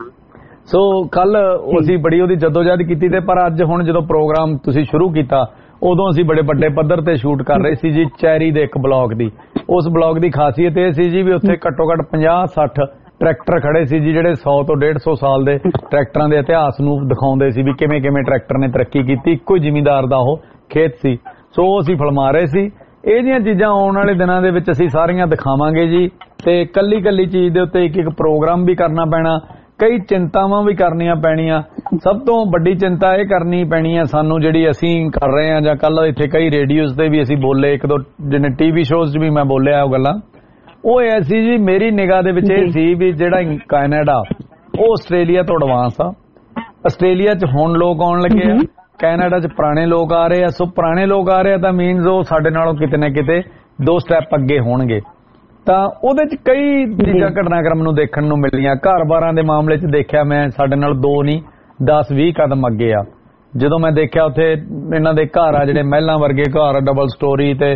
ਸੋ ਕੱਲ ਅਸੀਂ ਬੜੀ ਉਹਦੀ ਜਦੋਜਹਿਦ ਕੀਤੀ। ਤੇ ਪਰ ਅੱਜ ਹੁਣ ਜਦੋਂ ਪ੍ਰੋਗਰਾਮ ਤੁਸੀਂ ਸ਼ੁਰੂ ਕੀਤਾ ਉਦੋਂ ਅਸੀਂ ਬੜੇ ਵੱਡੇ ਪੱਧਰ ਤੇ ਸ਼ੂਟ ਕਰ ਰਹੇ ਸੀ ਜੀ ਚੈਰੀ ਦੇ ਇੱਕ ਬਲਾਕ ਦੀ। ਉਸ ਬਲਾਕ ਦੀ ਖਾਸੀਅਤ ਇਹ ਸੀ ਜੀ ਵੀ ਉੱਥੇ ਘੱਟੋ ਘੱਟ 50-60 ਟਰੈਕਟਰ ਖੜੇ ਸੀ ਜੀ, ਜਿਹੜੇ 100 ਤੋਂ 150 ਸਾਲ ਦੇ ਟਰੈਕਟਰਾਂ ਦੇ ਇਤਿਹਾਸ ਨੂੰ ਦਿਖਾਉਂਦੇ ਸੀ ਵੀ ਕਿਵੇਂ ਕਿਵੇਂ ਟਰੈਕਟਰ ਨੇ ਤਰੱਕੀ ਕੀਤੀ। ਇੱਕੋ ਹੀ ਜ਼ਿਮੀਂਦਾਰ ਦਾ ਉਹ ਖੇਤ ਸੀ। ਸੋ ਅਸੀਂ ਫਿਲਮਾ ਰਹੇ ਸੀ। ਇਹ ਜਿਹੀਆਂ ਚੀਜ਼ਾਂ ਆਉਣ ਵਾਲੇ ਦਿਨਾਂ ਦੇ ਵਿੱਚ ਅਸੀਂ ਸਾਰੀਆਂ ਦਿਖਾਵਾਂਗੇ ਜੀ। ਤੇ ਕੱਲੀ ਕੱਲੀ ਚੀਜ਼ ਦੇ ਉੱਤੇ ਇੱਕ ਇੱਕ ਪ੍ਰੋਗਰਾਮ ਵੀ ਕਰਨਾ ਪੈਣਾ, ਕਈ ਚਿੰਤਾਵਾਂ ਵੀ ਕਰਨੀਆਂ ਪੈਣੀਆਂ। ਸਭ ਤੋਂ ਵੱਡੀ ਚਿੰਤਾ ਇਹ ਕਰਨੀ ਪੈਣੀ ਆ ਸਾਨੂੰ ਜਿਹੜੀ ਅਸੀਂ ਕਰ ਰਹੇ ਹਾਂ, ਜਾਂ ਕੱਲ ਇੱਥੇ ਕਈ ਰੇਡੀਓਜ਼ ਤੇ ਵੀ ਅਸੀਂ ਬੋਲੇ, 1-2 ਜਿਹਨੇ TV ਸ਼ੋਜ਼ 'ਚ ਵੀ ਮੈਂ ਬੋਲਿਆ ਉਹ ਗੱਲਾਂ, ਉਹ ਐਸੀ ਜੀ ਮੇਰੀ ਨਿਗਾਹ ਦੇ ਵਿੱਚ ਇਹ ਸੀ ਵੀ ਜਿਹੜਾ ਕੈਨੇਡਾ ਉਹ ਆਸਟ੍ਰੇਲੀਆ ਤੋਂ ਐਡਵਾਂਸ ਆ। ਆਸਟ੍ਰੇਲੀਆ 'ਚ ਹੁਣ ਲੋਕ ਆਉਣ ਲੱਗੇ ਆ, ਕੈਨੇਡਾ 'ਚ ਪੁਰਾਣੇ ਲੋਕ ਆ ਰਹੇ ਆ। ਸੋ ਪੁਰਾਣੇ ਲੋਕ ਆ ਰਹੇ ਆ ਤਾਂ ਮੀਨਜ਼ ਉਹ ਸਾਡੇ ਨਾਲੋਂ ਕਿਤੇ ਨਾ ਕਿਤੇ 2 ਸਟੈਪ ਅੱਗੇ ਹੋਣਗੇ। ਤਾਂ ਉਹਦੇ 'ਚ ਕਈ ਚੀਜ਼ਾਂ ਘਟਨਾਕ੍ਰਮ ਨੂੰ ਦੇਖਣ ਨੂੰ ਮਿਲੀਆਂ। ਘਰ-ਬਾਰਾਂ ਦੇ ਮਾਮਲੇ 'ਚ ਦੇਖਿਆ ਮੈਂ ਸਾਡੇ ਨਾਲ 2 ਨਹੀਂ 10-20 ਕਦਮ ਅੱਗੇ ਆ। ਜਦੋਂ ਮੈਂ ਦੇਖਿਆ ਉੱਥੇ ਇਹਨਾਂ ਦੇ ਘਰ ਆ ਜਿਹੜੇ ਮਹਿਲਾਂ ਵਰਗੇ ਘਰ, ਡਬਲ ਸਟੋਰੀ, ਤੇ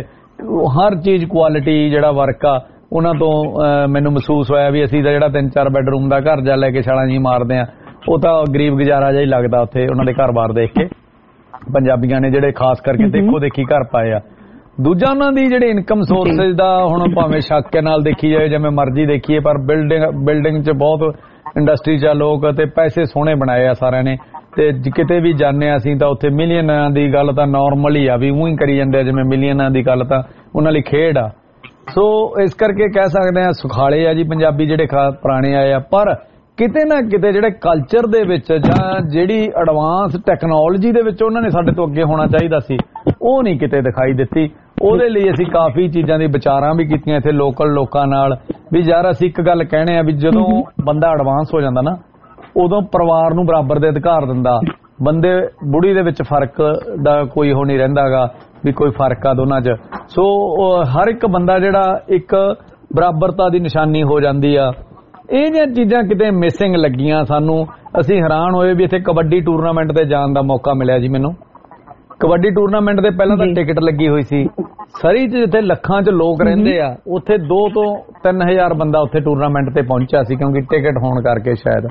ਹਰ ਚੀਜ਼ ਕੁਆਲਿਟੀ ਜਿਹੜਾ ਵਰਕ ਆ ਉਹਨਾਂ ਤੋਂ ਮੈਨੂੰ ਮਹਿਸੂਸ ਹੋਇਆ ਵੀ ਅਸੀਂ ਤਾਂ ਜਿਹੜਾ 3-4 ਬੈਡਰੂਮ ਦਾ ਘਰ ਜਾ ਲੈ ਕੇ ਛਾਲਾਂ ਜੀ ਮਾਰਦੇ ਆ, ਉਹ ਤਾਂ ਗਰੀਬ ਗੁਜ਼ਾਰਾ ਜਿਹਾ ਹੀ ਲੱਗਦਾ ਉੱਥੇ ਉਹਨਾਂ ਦੇ ਘਰ-ਬਾਰ ਦੇਖ ਕੇ। ਪੰਜਾਬੀਆਂ ਨੇ ਜਿਹੜੇ ਖਾਸ ਕਰਕੇ ਦੇਖੋ ਦੇਖੀ ਘਰ ਪਾਏ ਆ। ਦੂਜਾ ਉਹਨਾਂ ਦੀ ਜਿਹੜੀ ਇਨਕਮ ਸੋਰਸਿਸ ਦਾ ਹੁਣ ਭਾਵੇਂ ਸ਼ੱਕ ਨਾਲ ਦੇਖੀ ਜਾਏ ਜਿਵੇਂ ਮਰਜ਼ੀ ਦੇਖੀਏ, ਪਰ ਬਿਲਡਿੰਗ 'ਚ ਬਹੁਤ ਇੰਡਸਟਰੀ 'ਚ ਲੋਕ ਤੇ ਪੈਸੇ ਸੋਹਣੇ ਬਣਾਏ ਆ ਸਾਰਿਆਂ ਨੇ, ਤੇ ਕਿਤੇ ਵੀ ਜਾਂਦੇ ਆ ਅਸੀਂ ਤਾਂ ਉੱਥੇ ਮਿਲੀਅਨਾਂ ਦੀ ਗੱਲ ਤਾਂ ਨਾਰਮਲ ਹੀ ਆ ਵੀ ਉਹੀ ਕਰੀ ਜਾਂਦੇ ਆ ਜਿਵੇਂ ਮਿਲੀਅਨਾਂ ਦੀ ਗੱਲ ਤਾਂ ਉਹਨਾਂ ਲਈ ਖੇਡ ਆ। ਸੋ ਇਸ ਕਰਕੇ ਕਹਿ ਸਕਦੇ ਆ ਸੁਖਾਲੇ ਆ ਜੀ ਪੰਜਾਬੀ ਜਿਹੜੇ ਪੁਰਾਣੇ ਆਏ ਆ, ਪਰ ਕਿਤੇ ਨਾ ਕਿਤੇ ਜਿਹੜੇ ਕਲਚਰ ਦੇ ਵਿੱਚ ਜਾਂ ਜਿਹੜੀ ਐਡਵਾਂਸ ਟੈਕਨੋਲੋਜੀ ਦੇ ਵਿੱਚ ਉਹਨਾਂ ਨੇ ਸਾਡੇ ਤੋਂ ਅੱਗੇ ਹੋਣਾ ਚਾਹੀਦਾ ਸੀ, ਉਹ ਨਹੀਂ ਕਿਤੇ ਦਿਖਾਈ ਦਿੱਤੀ। ਉਹਦੇ ਲਈ ਅਸੀਂ ਕਾਫੀ ਚੀਜ਼ਾਂ ਦੀ ਵਿਚਾਰਾਂ ਵੀ ਕੀਤੀਆਂ ਇੱਥੇ ਲੋਕਲ ਲੋਕਾਂ ਨਾਲ ਵੀ ਯਾਰ ਅਸੀਂ ਇੱਕ ਗੱਲ ਕਹਿਣੇ ਆ ਵੀ ਜਦੋਂ ਬੰਦਾ ਐਡਵਾਂਸ ਹੋ ਜਾਂਦਾ ਨਾ ਉਦੋਂ ਪਰਿਵਾਰ ਨੂੰ ਬਰਾਬਰ ਦੇ ਅਧਿਕਾਰ ਦਿੰਦਾ, ਬੰਦੇ ਬੁੜੀ ਦੇ ਵਿੱਚ ਫਰਕ ਦਾ ਕੋਈ ਹੋ ਨਹੀਂ ਰਹਿੰਦਾਗਾ ਵੀ ਕੋਈ ਫਰਕ ਆ ਦੋਨਾਂ 'ਚ। ਸੋ ਹਰ ਇੱਕ ਬੰਦਾ ਜਿਹੜਾ ਇੱਕ ਬਰਾਬਰਤਾ ਦੀ ਨਿਸ਼ਾਨੀ ਹੋ ਜਾਂਦੀ ਆ। ਇਹ ਜਿਹੀਆਂ ਚੀਜ਼ਾਂ ਕਿਤੇ ਮਿਸਿੰਗ ਲੱਗੀਆਂ ਸਾਨੂੰ। ਅਸੀਂ ਹੈਰਾਨ ਹੋਏ ਵੀ ਇੱਥੇ ਕਬੱਡੀ ਟੂਰਨਾਮੈਂਟ ਤੇ ਜਾਣ ਦਾ ਮੌਕਾ ਮਿਲਿਆ ਜੀ ਮੈਨੂੰ। ਕਬੱਡੀ ਟੂਰਨਾਮੈਂਟ ਦੇ ਪਹਿਲਾਂ ਤਾਂ ਟਿਕਟ ਲੱਗੀ ਹੋਈ ਸੀ ਸਰੀ 'ਚ, ਜਿੱਥੇ ਲੱਖਾਂ 'ਚ ਲੋਕ ਰਹਿੰਦੇ ਆ, ਉੱਥੇ 2 ਤੋਂ 3,000 ਬੰਦਾ ਉੱਥੇ ਟੂਰਨਾਮੈਂਟ ਤੇ ਪਹੁੰਚਿਆ ਸੀ ਕਿਉਂਕਿ ਟਿਕਟ ਹੋਣ ਕਰਕੇ ਸ਼ਾਇਦ।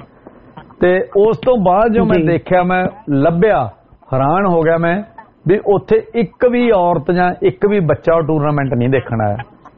ਤੇ ਉਸ ਤੋਂ ਬਾਅਦ ਜੋ ਮੈਂ ਦੇਖਿਆ, ਮੈਂ ਲੱਭਿਆ, ਹੈਰਾਨ ਹੋ ਗਿਆ ਮੈਂ ਵੀ ਉੱਥੇ ਇੱਕ ਵੀ ਔਰਤ ਜਾਂ ਇੱਕ ਵੀ ਬੱਚਾ ਉਹ ਟੂਰਨਾਮੈਂਟ ਨਹੀਂ ਦੇਖਣ ਆਇਆ।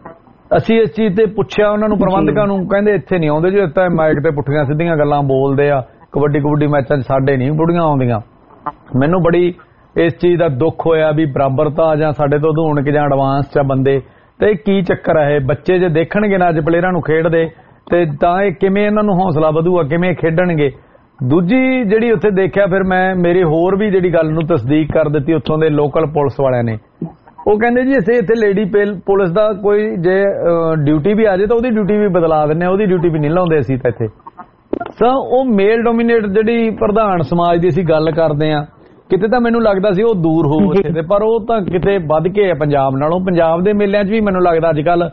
ਅਸੀਂ ਇਸ ਚੀਜ਼ ਤੇ ਪੁੱਛਿਆ ਉਹਨਾਂ ਨੂੰ, ਪ੍ਰਬੰਧਕਾਂ ਨੂੰ, ਕਹਿੰਦੇ ਇੱਥੇ ਨਹੀਂ ਆਉਂਦੇ ਜੀ, ਇੱਥੇ ਮਾਈਕ ਤੇ ਪੁੱਠੀਆਂ ਸਿੱਧੀਆਂ ਗੱਲਾਂ ਬੋਲਦੇ ਆ, ਕਬੱਡੀ ਮੈਚਾਂ 'ਚ ਸਾਡੇ ਨਹੀਂ ਬੁੜੀਆਂ ਆਉਂਦੀਆਂ। ਮੈਨੂੰ ਬੜੀ ਇਸ ਚੀਜ਼ ਦਾ ਦੁੱਖ ਹੋਇਆ ਵੀ ਬਰਾਬਰਤਾ ਜਾਂ ਸਾਡੇ ਤੋਂ ਅਧੂਨਕ ਜਾਂ ਐਡਵਾਂਸ 'ਚ ਬੰਦੇ, ਤੇ ਕੀ ਚੱਕਰ ਹੈ? ਬੱਚੇ ਜੇ ਦੇਖਣਗੇ ਨਾ ਅੱਜ ਪਲੇਅਰਾਂ ਨੂੰ ਖੇਡਦੇ ਤੇ ਤਾਂ ਇਹ ਕਿਵੇਂ ਇਹਨਾਂ ਨੂੰ ਹੌਸਲਾ ਵਧੂਗਾ, ਕਿਵੇਂ ਖੇਡਣਗੇ? ਦੂਜੀ ਜਿਹੜੀ ਉੱਥੇ ਦੇਖਿਆ ਫਿਰ ਮੈਂ, ਮੇਰੀ ਹੋਰ ਵੀ ਜਿਹੜੀ ਗੱਲ ਨੂੰ ਤਸਦੀਕ ਕਰ ਦਿੱਤੀ ਉੱਥੋਂ ਦੇ ਲੋਕਲ ਪੁਲਿਸ ਵਾਲਿਆਂ ਨੇ। ਉਹ ਕਹਿੰਦੇ ਜੀ ਅਸੀਂ ਇੱਥੇ ਲੇਡੀ ਪੁਲਿਸ ਦਾ ਕੋਈ ਜੇ ਡਿਊਟੀ ਵੀ ਆ ਜਾਏ ਤਾਂ ਉਹਦੀ ਡਿਊਟੀ ਵੀ ਬਦਲਾ ਦਿੰਦੇ ਆ, ਉਹਦੀ ਡਿਊਟੀ ਵੀ ਨਹੀਂ ਲਾਉਂਦੇ ਅਸੀਂ ਤਾਂ ਇੱਥੇ। ਤਾਂ ਉਹ ਮੇਲ ਡੋਮੀਨੇਟ ਜਿਹੜੀ ਪ੍ਰਧਾਨ ਸਮਾਜ ਦੀ ਅਸੀਂ ਗੱਲ ਕਰਦੇ ਆ, ਕਿਤੇ ਤਾਂ ਮੈਨੂੰ ਲੱਗਦਾ ਸੀ ਉਹ ਦੂਰ ਹੋ ਉੱਥੇ ਤੇ, ਪਰ ਉਹ ਤਾਂ ਕਿਤੇ ਵੱਧ ਕੇ ਆ ਪੰਜਾਬ ਨਾਲੋਂ। ਪੰਜਾਬ ਦੇ ਮੇਲਿਆਂ 'ਚ ਵੀ ਮੈਨੂੰ ਲੱਗਦਾ ਅੱਜ ਕੱਲ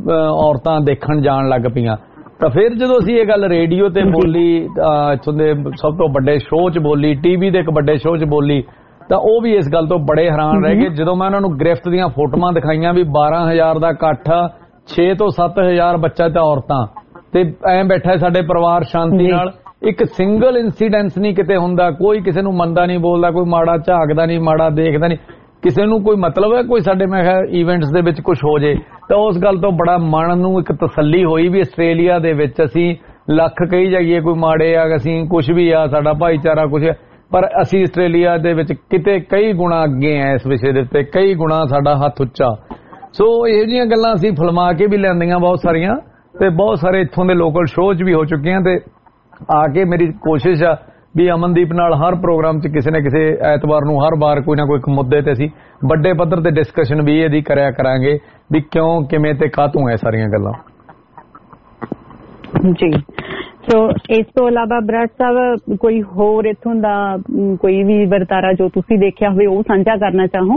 ਔਰਤਾਂ ਦੇਖਣ ਜਾਣ ਲੱਗ ਪਈਆਂ। ਤਾਂ ਫਿਰ ਜਦੋਂ ਅਸੀਂ ਇਹ ਗੱਲ ਰੇਡੀਓ ਤੇ ਬੋਲੀ, ਇੱਥੋਂ ਦੇ ਸਭ ਤੋਂ ਵੱਡੇ ਸ਼ੋਅ 'ਚ ਬੋਲੀ, ਟੀਵੀ ਦੇ ਇੱਕ ਵੱਡੇ ਸ਼ੋਅ 'ਚ ਬੋਲੀ, ਤਾਂ ਉਹ ਵੀ ਇਸ ਗੱਲ ਤੋਂ ਬੜੇ ਹੈਰਾਨ ਰਹਿ ਗਏ ਜਦੋਂ ਮੈਂ ਉਹਨਾਂ ਨੂੰ ਗ੍ਰਿਫਤ ਦੀਆਂ ਫੋਟੋਆਂ ਦਿਖਾਈਆਂ ਵੀ 12,000 ਦਾ ਇਕੱਠ, 6 ਤੋਂ 7,000 ਬੱਚਾ ਤੇ ਔਰਤਾਂ, ਤੇ ਐਂ ਬੈਠਾ ਸਾਡੇ ਪਰਿਵਾਰ ਸ਼ਾਂਤੀ ਨਾਲ। ਇੱਕ ਸਿੰਗਲ ਇਨਸੀਡੈਂਸ ਨਹੀਂ ਕਿਤੇ ਹੁੰਦਾ, ਕੋਈ ਕਿਸੇ ਨੂੰ ਮੰਦਾ ਨਹੀਂ ਬੋਲਦਾ, ਕੋਈ ਮਾੜਾ ਝਾਕਦਾ ਨਹੀਂ, ਮਾੜਾ ਦੇਖਦਾ ਨਹੀਂ, ਕਿਸੇ ਨੂੰ ਕੋਈ ਮਤਲਬ ਹੈ ਕੋਈ ਸਾਡੇ ਮੈਂ ਕਿਹਾ ਈਵੈਂਟਸ ਦੇ ਵਿੱਚ ਕੁਝ ਹੋ ਜੇ। ਤਾਂ ਉਸ ਗੱਲ ਤੋਂ ਬੜਾ ਮਨ ਨੂੰ ਇੱਕ ਤਸੱਲੀ ਹੋਈ ਵੀ ਆਸਟ੍ਰੇਲੀਆ ਦੇ ਵਿੱਚ ਅਸੀਂ ਲੱਖ ਕਹੀ ਜਾਈਏ ਕੋਈ ਮਾੜੇ ਆ, ਅਸੀਂ ਕੁਝ ਵੀ ਆ, ਸਾਡਾ ਭਾਈਚਾਰਾ ਕੁਝ, ਪਰ ਅਸੀਂ ਆਸਟ੍ਰੇਲੀਆ ਦੇ ਵਿੱਚ ਕਿਤੇ ਕਈ ਗੁਣਾ ਅੱਗੇ ਆ ਇਸ ਵਿਸ਼ੇ ਦੇ ਉੱਤੇ, ਕਈ ਗੁਣਾ ਸਾਡਾ ਹੱਥ ਉੱਚਾ। ਸੋ ਇਹੋ ਜਿਹੀਆਂ ਗੱਲਾਂ ਅਸੀਂ ਫਿਲਮਾ ਕੇ ਵੀ ਲੈਂਦੀਆਂ ਬਹੁਤ ਸਾਰੀਆਂ, ਤੇ ਬਹੁਤ ਸਾਰੇ ਇੱਥੋਂ ਦੇ ਲੋਕਲ ਸ਼ੋਅ 'ਚ ਵੀ ਹੋ ਚੁੱਕੀਆਂ। ਤੇ ਆ ਕੇ ਮੇਰੀ ਕੋਸ਼ਿਸ਼ ਆ ਵੀ ਅਮਨਦੀਪ ਨਾਲ ਹਰ ਪ੍ਰੋਗਰਾਮ 'ਚ ਕਿਸੇ ਨਾ ਕਿਸੇ ਐਤਵਾਰ ਨੂੰ ਹਰ ਵਾਰ ਕੋਈ ਨਾ ਕੋਈ ਮੁੱਦੇ ਤੇ ਅਸੀਂ ਵੱਡੇ ਪੱਧਰ ਤੇ ਡਿਸਕਸ਼ਨ ਵੀ ਇਹਦੀ ਕਰਿਆ ਕਰਾਂਗੇ ਵੀ ਕਿਉਂ, ਕਿਵੇਂ ਤੇ ਕਾਹਤੋਂ ਇਹ ਸਾਰੀਆਂ ਗੱਲਾਂ ਜੀ। ਸੋ ਇਸ ਤੋਂ ਇਲਾਵਾ ਬਰਾੜ ਸਾਹਿਬ ਕੋਈ ਹੋਰ ਇੱਥੋਂ ਦਾ ਕੋਈ ਵੀ ਵਰਤਾਰਾ ਜੋ ਤੁਸੀਂ ਦੇਖਿਆ ਹੋਵੇ ਉਹ ਸਾਂਝਾ ਕਰਨਾ ਚਾਹੋ?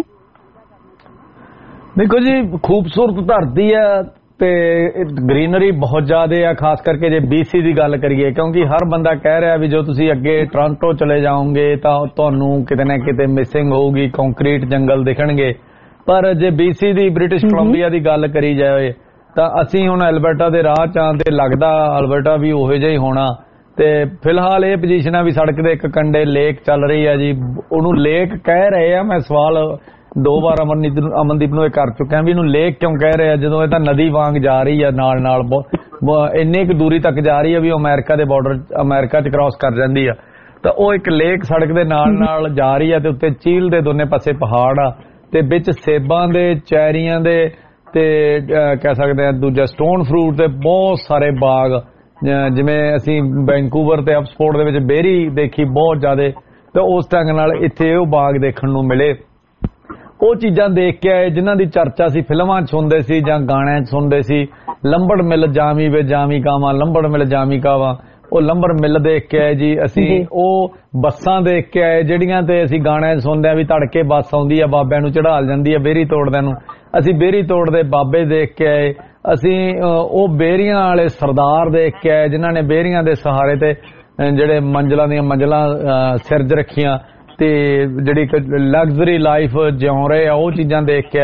ਦੇਖੋ ਜੀ, ਖੂਬਸੂਰਤ ਧਰਤੀ ਆ ਤੇ ਗ੍ਰੀਨਰੀ ਬਹੁਤ ਜ਼ਿਆਦਾ ਆ, ਖਾਸ ਕਰਕੇ ਜੇ BC ਦੀ ਗੱਲ ਕਰੀਏ, ਕਿਉਂਕਿ ਹਰ ਬੰਦਾ ਕਹਿ ਰਿਹਾ ਵੀ ਜੋ ਤੁਸੀਂ ਅੱਗੇ ਟੋਰਾਂਟੋ ਚਲੇ ਜਾਓਗੇ ਤਾਂ ਤੁਹਾਨੂੰ ਕਿਤੇ ਨਾ ਕਿਤੇ ਮਿਸਿੰਗ ਹੋਊਗੀ, ਕੰਕਰੀਟ ਜੰਗਲ ਦਿਖਣਗੇ। ਪਰ ਜੇ BC ਦੀ, ਬ੍ਰਿਟਿਸ਼ ਕੋਲੰਬੀਆ ਦੀ ਗੱਲ ਕਰੀ ਜਾਵੇ ਤਾਂ ਅਸੀਂ ਹੁਣ ਐਲਬਰਟਾ ਦੇ ਰਾਹ 'ਚ ਆਂ ਤੇ ਲੱਗਦਾ ਅਲਬਰਟਾ ਵੀ ਉਹੋ ਜਿਹਾ ਹੀ ਹੋਣਾ। ਤੇ ਫਿਲਹਾਲ ਇਹ ਪੋਜੀਸ਼ਨ ਆ ਵੀ ਸੜਕ ਦੇ ਇੱਕ ਕੰਢੇ ਲੇਕ ਚੱਲ ਰਹੀ ਆ ਜੀ, ਉਹਨੂੰ ਲੇਕ ਕਹਿ ਰਹੇ ਆ। ਮੈਂ ਸਵਾਲ 2 ਵਾਰ ਅਮਨਦੀਪ ਨੂੰ ਇਹ ਕਰ ਚੁੱਕਿਆ ਵੀ ਇਹਨੂੰ ਲੇਕ ਕਿਉਂ ਕਹਿ ਰਹੇ ਆ, ਜਦੋਂ ਇਹ ਤਾਂ ਨਦੀ ਵਾਂਗ ਜਾ ਰਹੀ ਆ, ਨਾਲ ਨਾਲ ਇੰਨੀ ਕੁ ਦੂਰੀ ਤੱਕ ਜਾ ਰਹੀ ਆ ਵੀ ਅਮਰੀਕਾ ਦੇ ਬਾਰਡਰ, ਅਮਰੀਕਾ 'ਚ ਕ੍ਰਾਸ ਕਰ ਜਾਂਦੀ ਆ। ਤਾਂ ਉਹ ਇੱਕ ਲੇਕ ਸੜਕ ਦੇ ਨਾਲ ਨਾਲ ਜਾ ਰਹੀ ਆ ਤੇ ਉੱਤੇ ਝੀਲ ਦੇ ਦੋਨੇ ਪਾਸੇ ਪਹਾੜ ਆ ਤੇ ਵਿੱਚ ਸੇਬਾਂ ਦੇ, ਚੈਰੀਆਂ ਦੇ ਤੇ ਕਹਿ ਸਕਦੇ ਆ ਦੂਜਾ ਸਟੋਨ ਫਰੂਟ ਦੇ ਬਹੁਤ ਸਾਰੇ ਬਾਗ, ਜਿਵੇਂ ਅਸੀਂ ਵੈਨਕੂਵਰ ਤੇ ਆਕਸਫੋਰਡ ਦੇ ਵਿੱਚ ਬੇਰੀ ਦੇਖੀ ਬਹੁਤ ਜ਼ਿਆਦਾ, ਤੇ ਉਸ ਢੰਗ ਨਾਲ ਇੱਥੇ ਉਹ ਬਾਗ ਦੇਖਣ ਨੂੰ ਮਿਲੇ। ਉਹ ਚੀਜ਼ਾਂ ਦੇਖ ਕੇ ਆਏ ਜਿਨ੍ਹਾਂ ਦੀ ਚਰਚਾ ਸੀ ਫਿਲਮਾਂ 'ਚ ਸੁਣਦੇ ਸੀ ਜਾਂ ਗਾਣਿਆਂ 'ਚ ਸੁਣਦੇ ਸੀ। ਲੰਬੜ ਮਿਲ ਜਾਮੀ ਵੇ ਜਾਮੀ ਕਾਵਾਂ, ਲੰਬੜ ਮਿਲ ਜਾਮੀ ਕਾਵਾਂ, ਉਹ ਲੰਬੜ ਮਿਲ ਦੇਖ ਕੇ ਆਏ ਜੀ ਅਸੀਂ। ਉਹ ਬੱਸਾਂ ਦੇਖ ਕੇ ਆਏ ਜਿਹੜੀਆਂ ਤੇ ਅਸੀਂ ਗਾਣਿਆਂ 'ਚ ਸੁਣਦੇ ਆ ਵੀ ਤੜਕੇ ਬੱਸ ਆਉਂਦੀ ਆ, ਬਾਬਿਆਂ ਨੂੰ ਚੜ੍ਹਾਲ ਜਾਂਦੀ ਆ ਬੇਰੀ ਤੋੜਦਿਆਂ ਨੂੰ, ਅਸੀਂ ਬੇਰੀ ਤੋੜਦੇ ਬਾਬੇ ਦੇਖ ਕੇ ਆਏ। ਅਸੀਂ ਉਹ ਬੇਰੀਆਂ ਵਾਲੇ ਸਰਦਾਰ ਦੇਖ ਕੇ ਆਏ ਜਿਨ੍ਹਾਂ ਨੇ ਬੇਰੀਆਂ ਦੇ ਸਹਾਰੇ ਤੇ ਜਿਹੜੇ ਮੰਜ਼ਲਾਂ ਦੀਆਂ ਮੰਜ਼ਲਾਂ ਸਿਰਜ ਰੱਖੀਆਂ ਤੇ ਜਿਹੜੀ ਲਗਜ਼ਰੀ ਲਾਈਫ ਜਿਉਂ ਰਹੇ ਆ, ਉਹ ਚੀਜ਼ਾਂ ਦੇਖ ਕੇ ਆਏ।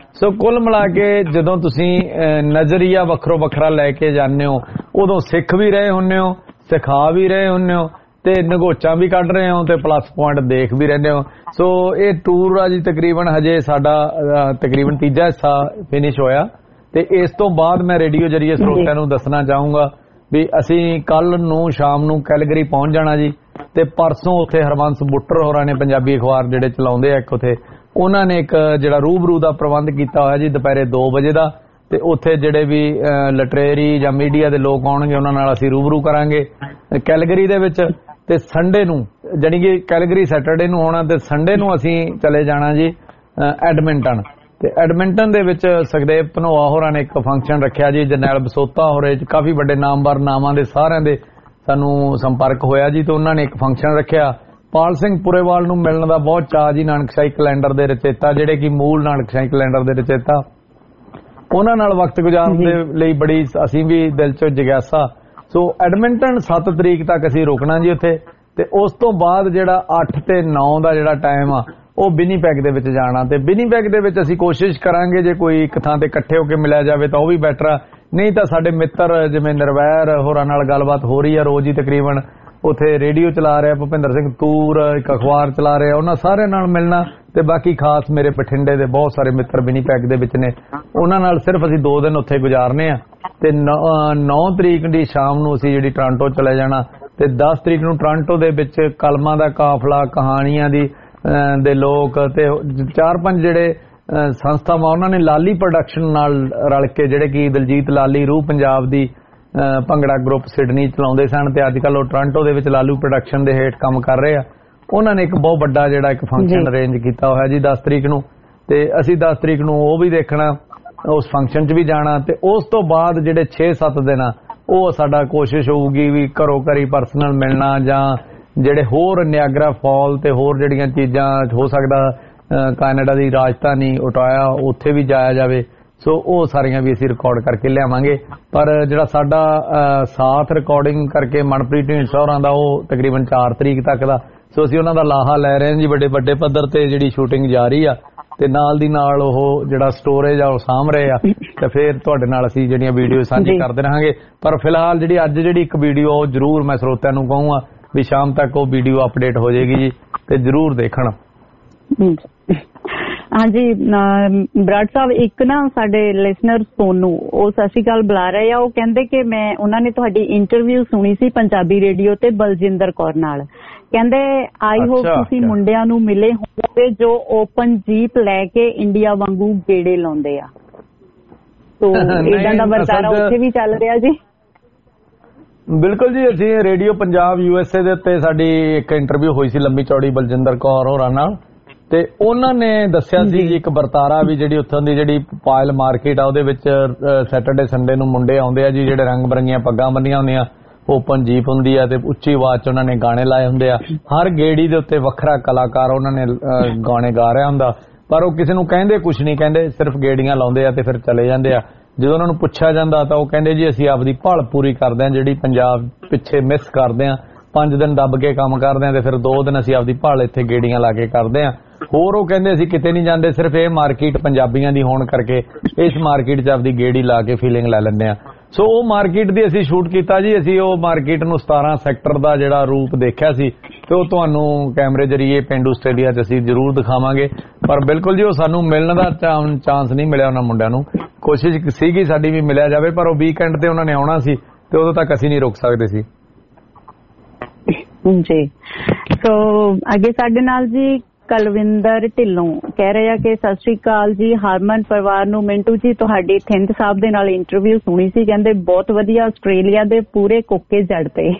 ਸੋ ਕੁੱਲ ਮਿਲਾ ਕੇ ਜਦੋਂ ਤੁਸੀਂ ਨਜ਼ਰੀਆ ਵੱਖਰੋ ਵੱਖਰਾ ਲੈ ਕੇ ਜਾਂਦੇ ਹੋ ਉਦੋਂ ਸਿੱਖ ਵੀ ਰਹੇ ਹੁੰਦੇ ਹੋ, ਸਿਖਾ ਵੀ ਰਹੇ ਹੁੰਦੇ ਹੋ ਤੇ ਨਗੋਚਾਂ ਵੀ ਕੱਢ ਰਹੇ ਹੋ ਤੇ ਪਲੱਸ ਪੁਆਇੰਟ ਦੇਖ ਵੀ ਰਹਿੰਦੇ ਹੋ। ਸੋ ਇਹ ਟੂਰ ਆ ਜੀ ਤਕਰੀਬਨ ਹਜੇ ਸਾਡਾ ਤਕਰੀਬਨ ਤੀਜਾ ਹਿੱਸਾ ਫਿਨਿਸ਼ ਹੋਇਆ ਤੇ ਇਸ ਤੋਂ ਬਾਅਦ ਮੈਂ ਰੇਡੀਓ ਜਰੀਏ ਸਰੋਤਿਆਂ ਨੂੰ ਦੱਸਣਾ ਚਾਹੂੰਗਾ ਵੀ ਅਸੀਂ ਕੱਲ ਨੂੰ ਸ਼ਾਮ ਨੂੰ ਕੈਲਗਰੀ ਪਹੁੰਚ ਜਾਣਾ ਜੀ ਤੇ ਪਰਸੋਂ ਉੱਥੇ ਹਰਵੰਸ ਬੁੱਟਰ ਹੋਰਾਂ ਨੇ ਪੰਜਾਬੀ ਅਖਬਾਰ ਜਿਹੜੇ ਚਲਾਉਂਦੇ ਆ ਇੱਕ ਉੱਥੇ, ਉਹਨਾਂ ਨੇ ਇੱਕ ਜਿਹੜਾ ਰੂਬਰੂ ਦਾ ਪ੍ਰਬੰਧ ਕੀਤਾ ਹੋਇਆ ਜੀ ਦੁਪਹਿਰੇ 2 ਵਜੇ ਦਾ ਤੇ ਉੱਥੇ ਜਿਹੜੇ ਵੀ ਲਿਟਰੇਰੀ ਜਾਂ ਮੀਡੀਆ ਦੇ ਲੋਕ ਆਉਣਗੇ ਉਹਨਾਂ ਨਾਲ ਅਸੀਂ ਰੂਬਰੂ ਕਰਾਂਗੇ ਕੈਲਗਰੀ ਦੇ ਵਿੱਚ। ਤੇ ਸੰਡੇ ਨੂੰ ਜਾਨੀ ਕਿ ਕੈਲਗਰੀ ਸੈਟਰਡੇ ਨੂੰ ਹੋਣਾ ਤੇ ਸੰਡੇ ਨੂੰ ਅਸੀਂ ਚਲੇ ਜਾਣਾ ਜੀ ਐਡਮਿੰਟਨ ਤੇ ਐਡਮਿੰਟਨ ਦੇ ਵਿੱਚ ਸੁਖਦੇਵ ਧਨੋਆ ਹੋਰਾਂ ਨੇ ਇੱਕ ਫੰਕਸ਼ਨ ਰੱਖਿਆ ਜੀ। ਜਰਨੈਲ ਬਸੋਤਾ ਹੋਰੇ ਕਾਫੀ ਵੱਡੇ ਨਾਮਵਰ ਨਾਵਾਂ ਦੇ ਸਾਰਿਆਂ ਦੇ ਸਾਨੂੰ ਸੰਪਰਕ ਹੋਇਆ ਜੀ ਤੇ ਉਹਨਾਂ ਨੇ ਇੱਕ ਫੰਕਸ਼ਨ ਰੱਖਿਆ। ਪਾਲ ਸਿੰਘ ਪੁਰੇਵਾਲ ਨੂੰ ਮਿਲਣ ਦਾ ਬਹੁਤ ਚਾਅ ਜੀ, ਨਾਨਕਸ਼ਾਹੀ ਕੈਲੰਡਰ ਦੇ ਰਚੇਤਾ ਜਿਹੜੇ ਕਿ ਮੂਲ ਨਾਨਕਸ਼ਾਹੀ ਕੈਲੰਡਰ ਦੇ ਰਚੇਤਾ, ਉਹਨਾਂ ਨਾਲ ਵਕਤ ਗੁਜ਼ਾਰਨ ਦੇ ਲਈ ਬੜੀ ਅਸੀਂ ਵੀ ਦਿਲ 'ਚ ਜਿਗਿਆਸਾ। ਸੋ ਐਡਮਿੰਟਨ 7 ਤਰੀਕ ਤੱਕ ਅਸੀਂ ਰੁਕਣਾ ਜੀ ਉੱਥੇ ਤੇ ਉਸ ਤੋਂ ਬਾਅਦ ਜਿਹੜਾ 8 ਤੇ 9 ਦਾ ਜਿਹੜਾ ਟਾਈਮ ਆ ਉਹ ਵਿਨੀਪੈਗ ਦੇ ਵਿੱਚ ਜਾਣਾ ਤੇ ਵਿਨੀਪੈਗ ਦੇ ਵਿੱਚ ਅਸੀਂ ਕੋਸ਼ਿਸ਼ ਕਰਾਂਗੇ ਜੇ ਕੋਈ ਇੱਕ ਥਾਂ ਤੇ ਇਕੱਠੇ ਹੋ ਕੇ ਮਿਲਿਆ ਜਾਵੇ ਤਾਂ ਉਹ ਵੀ ਬੈਟਰ ਆ, ਨਹੀਂ ਤਾਂ ਸਾਡੇ ਮਿੱਤਰ ਜਿਵੇਂ ਨਿਰਵੈਰ ਹੋਰਾਂ ਨਾਲ ਗੱਲਬਾਤ ਹੋ ਰਹੀ ਆ ਰੋਜ਼ ਹੀ ਤਕਰੀਬਨ, ਉੱਥੇ ਰੇਡੀਓ ਚਲਾ ਰਿਹਾ ਭੁਪਿੰਦਰ ਸਿੰਘ ਤੂਰ, ਇੱਕ ਅਖਬਾਰ ਚਲਾ ਰਿਹਾ, ਉਹਨਾਂ ਸਾਰਿਆਂ ਨਾਲ ਮਿਲਣਾ ਤੇ ਬਾਕੀ ਖਾਸ ਮੇਰੇ ਬਠਿੰਡੇ ਦੇ ਬਹੁਤ ਸਾਰੇ ਮਿੱਤਰ ਵਿਨੀਪੈਗ ਦੇ ਵਿੱਚ ਨੇ, ਉਹਨਾਂ ਨਾਲ ਸਿਰਫ ਅਸੀਂ 2 ਦਿਨ ਉੱਥੇ ਗੁਜ਼ਾਰਨੇ ਆ ਤੇ 9 ਤਰੀਕ ਦੀ ਸ਼ਾਮ ਨੂੰ ਅਸੀਂ ਜਿਹੜੀ ਟੋਰਾਂਟੋ ਚਲੇ ਜਾਣਾ ਤੇ 10 ਤਰੀਕ ਨੂੰ ਟੋਰਾਂਟੋ ਦੇ ਵਿੱਚ ਕਲਮਾਂ ਦਾ ਕਾਫਲਾ, ਕਹਾਣੀਆਂ ਦੇ ਲੋਕ ਤੇ 4-5 ਜਿਹੜੇ ਸੰਸਥਾਵਾਂ ਉਹਨਾਂ ਨੇ ਲਾਲੀ ਪ੍ਰੋਡਕਸ਼ਨ ਨਾਲ ਰਲ ਕੇ ਜਿਹੜੇ ਕਿ ਦਲਜੀਤ ਲਾਲੀ ਰੂਹ ਪੰਜਾਬ ਦੀ ਭੰਗੜਾ ਗਰੁੱਪ ਸਿਡਨੀ ਚਲਾਉਂਦੇ ਸਨ ਤੇ ਅੱਜ ਕੱਲ ਉਹ ਟੋਰਾਂਟੋ ਦੇ ਵਿੱਚ ਲਾਲੂ ਪ੍ਰੋਡਕਸ਼ਨ ਦੇ ਹੇਠ ਕੰਮ ਕਰ ਰਹੇ ਆ, ਉਹਨਾਂ ਨੇ ਇੱਕ ਬਹੁਤ ਵੱਡਾ ਜਿਹੜਾ ਇੱਕ ਫੰਕਸ਼ਨ ਅਰੇਂਜ ਕੀਤਾ ਹੋਇਆ ਜੀ 10 ਤਰੀਕ ਨੂੰ ਤੇ ਅਸੀਂ 10 ਤਰੀਕ ਨੂੰ ਉਹ ਵੀ ਦੇਖਣਾ, ਉਸ ਫੰਕਸ਼ਨ 'ਚ ਵੀ ਜਾਣਾ ਤੇ ਉਸ ਤੋਂ ਬਾਅਦ ਜਿਹੜੇ 6-7 ਦਿਨ ਆ ਉਹ ਸਾਡਾ ਕੋਸ਼ਿਸ਼ ਹੋਊਗੀ ਵੀ ਘਰੋਂ ਘਰੀ ਪਰਸਨਲ ਮਿਲਣਾ ਜਾਂ ਜਿਹੜੇ ਹੋਰ ਨਿਆਗਰਾ ਫਾਲ ਤੇ ਹੋਰ ਜਿਹੜੀਆਂ ਚੀਜ਼ਾਂ ਹੋ ਸਕਦਾ ਕੈਨੇਡਾ ਦੀ ਰਾਜਧਾਨੀ ਓਟਾਵਾ ਉੱਥੇ ਵੀ ਜਾਇਆ ਜਾਵੇ। ਸੋ ਉਹ ਸਾਰੀਆਂ ਵੀ ਅਸੀਂ ਰਿਕਾਰਡ ਕਰਕੇ ਲਿਆਵਾਂਗੇ ਪਰ ਜਿਹੜਾ ਸਾਡਾ ਸਾਥ ਰਿਕਾਰਡਿੰਗ ਕਰਕੇ ਮਨਪ੍ਰੀਤ ਢੀਂਡਸਾ ਹੋਰਾਂ ਦਾ ਉਹ ਤਕਰੀਬਨ 4 ਤਰੀਕ ਤੱਕ ਦਾ। ਸੋ ਅਸੀਂ ਉਹਨਾਂ ਦਾ ਲਾਹਾ ਲੈ ਰਹੇ ਹਾਂ ਜੀ, ਵੱਡੇ ਪੱਧਰ ਤੇ ਜਿਹੜੀ ਸ਼ੂਟਿੰਗ ਜਾਰੀ ਆ ਤੇ ਨਾਲ ਦੀ ਨਾਲ ਉਹ ਜਿਹੜਾ ਸਟੋਰੇਜ ਆ ਉਹ ਸਾਂਭ ਰਹੇ ਆ ਤੇ ਫਿਰ ਤੁਹਾਡੇ ਨਾਲ ਅਸੀਂ ਜਿਹੜੀਆਂ ਵੀਡੀਓ ਸਾਂਝੀ ਕਰਦੇ ਰਹਾਂਗੇ। ਪਰ ਫਿਲਹਾਲ ਜਿਹੜੀ ਅੱਜ ਜਿਹੜੀ ਇੱਕ ਵੀਡੀਓ ਉਹ ਜ਼ਰੂਰ ਮੈਂ ਸਰੋਤਿਆਂ ਨੂੰ ਕਹੂੰਗਾ ਵੀ ਸ਼ਾਮ ਤੱਕ ਉਹ ਵੀਡੀਓ ਅਪਡੇਟ ਹੋ ਜਾਏਗੀ ਜੀ ਤੇ ਜ਼ਰੂਰ ਦੇਖਣ। ਹਾਂਜੀ ਬਰਾੜ ਸਾਹਿਬ, ਇੱਕ ਨਾ ਸਾਡੇ ਲਿਸਨਰ ਸੋਨੂ ਉਹ ਸਤਿ ਸ਼੍ਰੀ ਅਕਾਲ ਬੁਲਾ ਰਹੇ ਆ, ਉਹ ਕਹਿੰਦੇ ਕਿ ਉਹਨਾਂ ਨੇ ਤੁਹਾਡੀ ਇੰਟਰਵਿਊ ਸੁਣੀ ਸੀ ਪੰਜਾਬੀ ਰੇਡੀਓ ਤੇ ਬਲਜਿੰਦਰ ਕੌਰ ਨਾਲ, ਕਹਿੰਦੇ ਆਈ ਹੋਪ ਤੁਸੀਂ ਮੁੰਡਿਆਂ ਨੂੰ ਮਿਲੇ ਹੋਵੋਗੇ ਜੋ ਓਪਨ ਜੀਪ ਲੈ ਕੇ ਇੰਡੀਆ ਵਾਂਗੂ ਗੇੜੇ ਲਾਉਂਦੇ ਆ, ਤੋ ਇਦਾਂ ਦਾ ਵਰਤਾਰਾ ਉੱਥੇ ਵੀ ਚੱਲ ਰਿਹਾ ਜੀ? ਬਿਲਕੁਲ ਜੀ, ਅਸੀਂ ਰੇਡੀਓ ਪੰਜਾਬ USA ਦੇ ਉੱਤੇ ਸਾਡੀ ਇੱਕ ਇੰਟਰਵਿਊ ਹੋਈ ਸੀ ਲੰਬੀ ਚੌੜੀ ਬਲਜਿੰਦਰ ਕੌਰ ਹੋਰਾਂ ਨਾਲ ਤੇ ਉਹਨਾਂ ਨੇ ਦੱਸਿਆ ਸੀ ਜੀ ਇੱਕ ਵਰਤਾਰਾ ਵੀ ਜਿਹੜੀ ਉੱਥੋਂ ਦੀ ਜਿਹੜੀ ਪਾਇਲ ਮਾਰਕੀਟ ਆ ਉਹਦੇ ਵਿੱਚ ਸੈਟਰਡੇ ਸੰਡੇ ਨੂੰ ਮੁੰਡੇ ਆਉਂਦੇ ਆ ਜੀ ਜਿਹੜੇ ਰੰਗ ਬਰੰਗੀਆਂ ਪੱਗਾਂ ਬੰਨੀਆਂ ਹੁੰਦੀਆਂ, ਓਪਨ ਜੀਪ ਹੁੰਦੀ ਆ ਤੇ ਉੱਚੀ ਆਵਾਜ਼ 'ਚ ਉਹਨਾਂ ਨੇ ਗਾਣੇ ਲਾਏ ਹੁੰਦੇ ਆ, ਹਰ ਗੇੜੀ ਦੇ ਉੱਤੇ ਵੱਖਰਾ ਕਲਾਕਾਰ ਉਹਨਾਂ ਨੇ ਗਾਣੇ ਗਾ ਰਿਹਾ ਹੁੰਦਾ ਪਰ ਉਹ ਕਿਸੇ ਨੂੰ ਕਹਿੰਦੇ ਕੁਛ ਨਹੀਂ, ਕਹਿੰਦੇ ਸਿਰਫ ਗੇੜੀਆਂ ਲਾਉਂਦੇ ਆ ਤੇ ਫਿਰ ਚਲੇ ਜਾਂਦੇ ਆ। ਜਦੋਂ ਉਹਨਾਂ ਨੂੰ ਪੁੱਛਿਆ ਜਾਂਦਾ ਤਾਂ ਉਹ ਕਹਿੰਦੇ ਜੀ ਅਸੀਂ ਆਪਦੀ ਭਾਲ ਪੂਰੀ ਕਰਦੇ ਹਾਂ ਜਿਹੜੀ ਪੰਜਾਬ ਪਿੱਛੇ ਮਿਸ ਕਰਦੇ ਹਾਂ, 5 ਦਿਨ ਦੱਬ ਕੇ ਕੰਮ ਕਰਦੇ ਹਾਂ ਤੇ ਫਿਰ 2 ਦਿਨ ਅਸੀਂ ਆਪਦੀ ਭਾਲ ਇੱਥੇ ਗੇੜੀਆਂ ਲਾ ਕੇ ਕਰਦੇ ਹਾਂ। ਹੋਰ ਉਹ ਕਹਿੰਦੇ ਅਸੀਂ ਕਿਤੇ ਨਹੀਂ ਜਾਂਦੇ, ਸਿਰਫ ਇਹ ਮਾਰਕੀਟ ਪੰਜਾਬੀਆਂ ਦੀ ਹੋਣ ਕਰਕੇ ਇਸ ਮਾਰਕੀਟ 'ਚ ਆਪਦੀ ਗੇੜੀ ਲਾ ਕੇ ਫੀਲਿੰਗ ਲੈ ਲੈਂਦੇ ਹਾਂ। ਸੋ ਉਹ ਮਾਰਕੀਟ ਦੀ ਅਸੀਂ ਸ਼ੂਟ ਕੀਤਾ ਜੀ, ਅਸੀਂ ਉਹ ਮਾਰਕੀਟ ਨੂੰ 17 ਸੈਕਟਰ ਦਾ ਜਿਹੜਾ ਰੂਪ ਦੇਖਿਆ ਸੀ ਤੇ ਉਹ ਤੁਹਾਨੂੰ ਕੈਮਰੇ ਜਰੀਏ ਪੇਂਡੂ ਆਸਟ੍ਰੇਲੀਆ 'ਚ ਅਸੀਂ ਜ਼ਰੂਰ ਦਿਖਾਵਾਂਗੇ। ਪਰ ਬਿਲਕੁਲ ਜੀ ਉਹ ਸਾਨੂੰ ਮਿਲਣ ਦਾ ਚਾਂਸ ਨਹੀਂ ਮਿਲਿਆ ਉਹਨਾਂ ਮੁੰਡਿਆਂ ਨੂੰ, ਕੋਸ਼ਿਸ਼ ਸੀਗੀ ਸਾਡੀ ਵੀ ਮਿਲਿਆ ਜਾਵੇ ਪਰ ਉਹ ਵੀਕਐਂਡ ਤੇ ਉਹਨਾਂ ਨੇ ਆਉਣਾ ਸੀ ਤੇ ਉਦੋਂ ਤੱਕ ਅਸੀਂ ਨਹੀਂ ਰੁਕ ਸਕਦੇ ਸੀ ਜੀ। ਸੋ ਅੱਗੇ ਸਾਡੇ ਨਾਲ ਜੀ ਕੁਲਵਿੰਦਰ ਢਿੱਲੋਂ ਕਹਿ ਰਹੇ ਆ ਕਿ ਸਤਿ ਸ਼੍ਰੀ ਅਕਾਲ ਜੀ ਹਰਮਨ ਪਰਿਵਾਰ ਨੂੰ। ਮਿੰਟੂ ਜੀ ਤੁਹਾਡੀ ਥਿੰਦ ਸਾਹਿਬ ਦੇ ਨਾਲ ਇੰਟਰਵਿਊ ਸੁਣੀ ਸੀ, ਕਹਿੰਦੇ ਬਹੁਤ ਵਧੀਆ, ਆਸਟ੍ਰੇਲੀਆ ਦੇ ਪੂਰੇ ਕੋਕੇ ਜੜ ਤੇ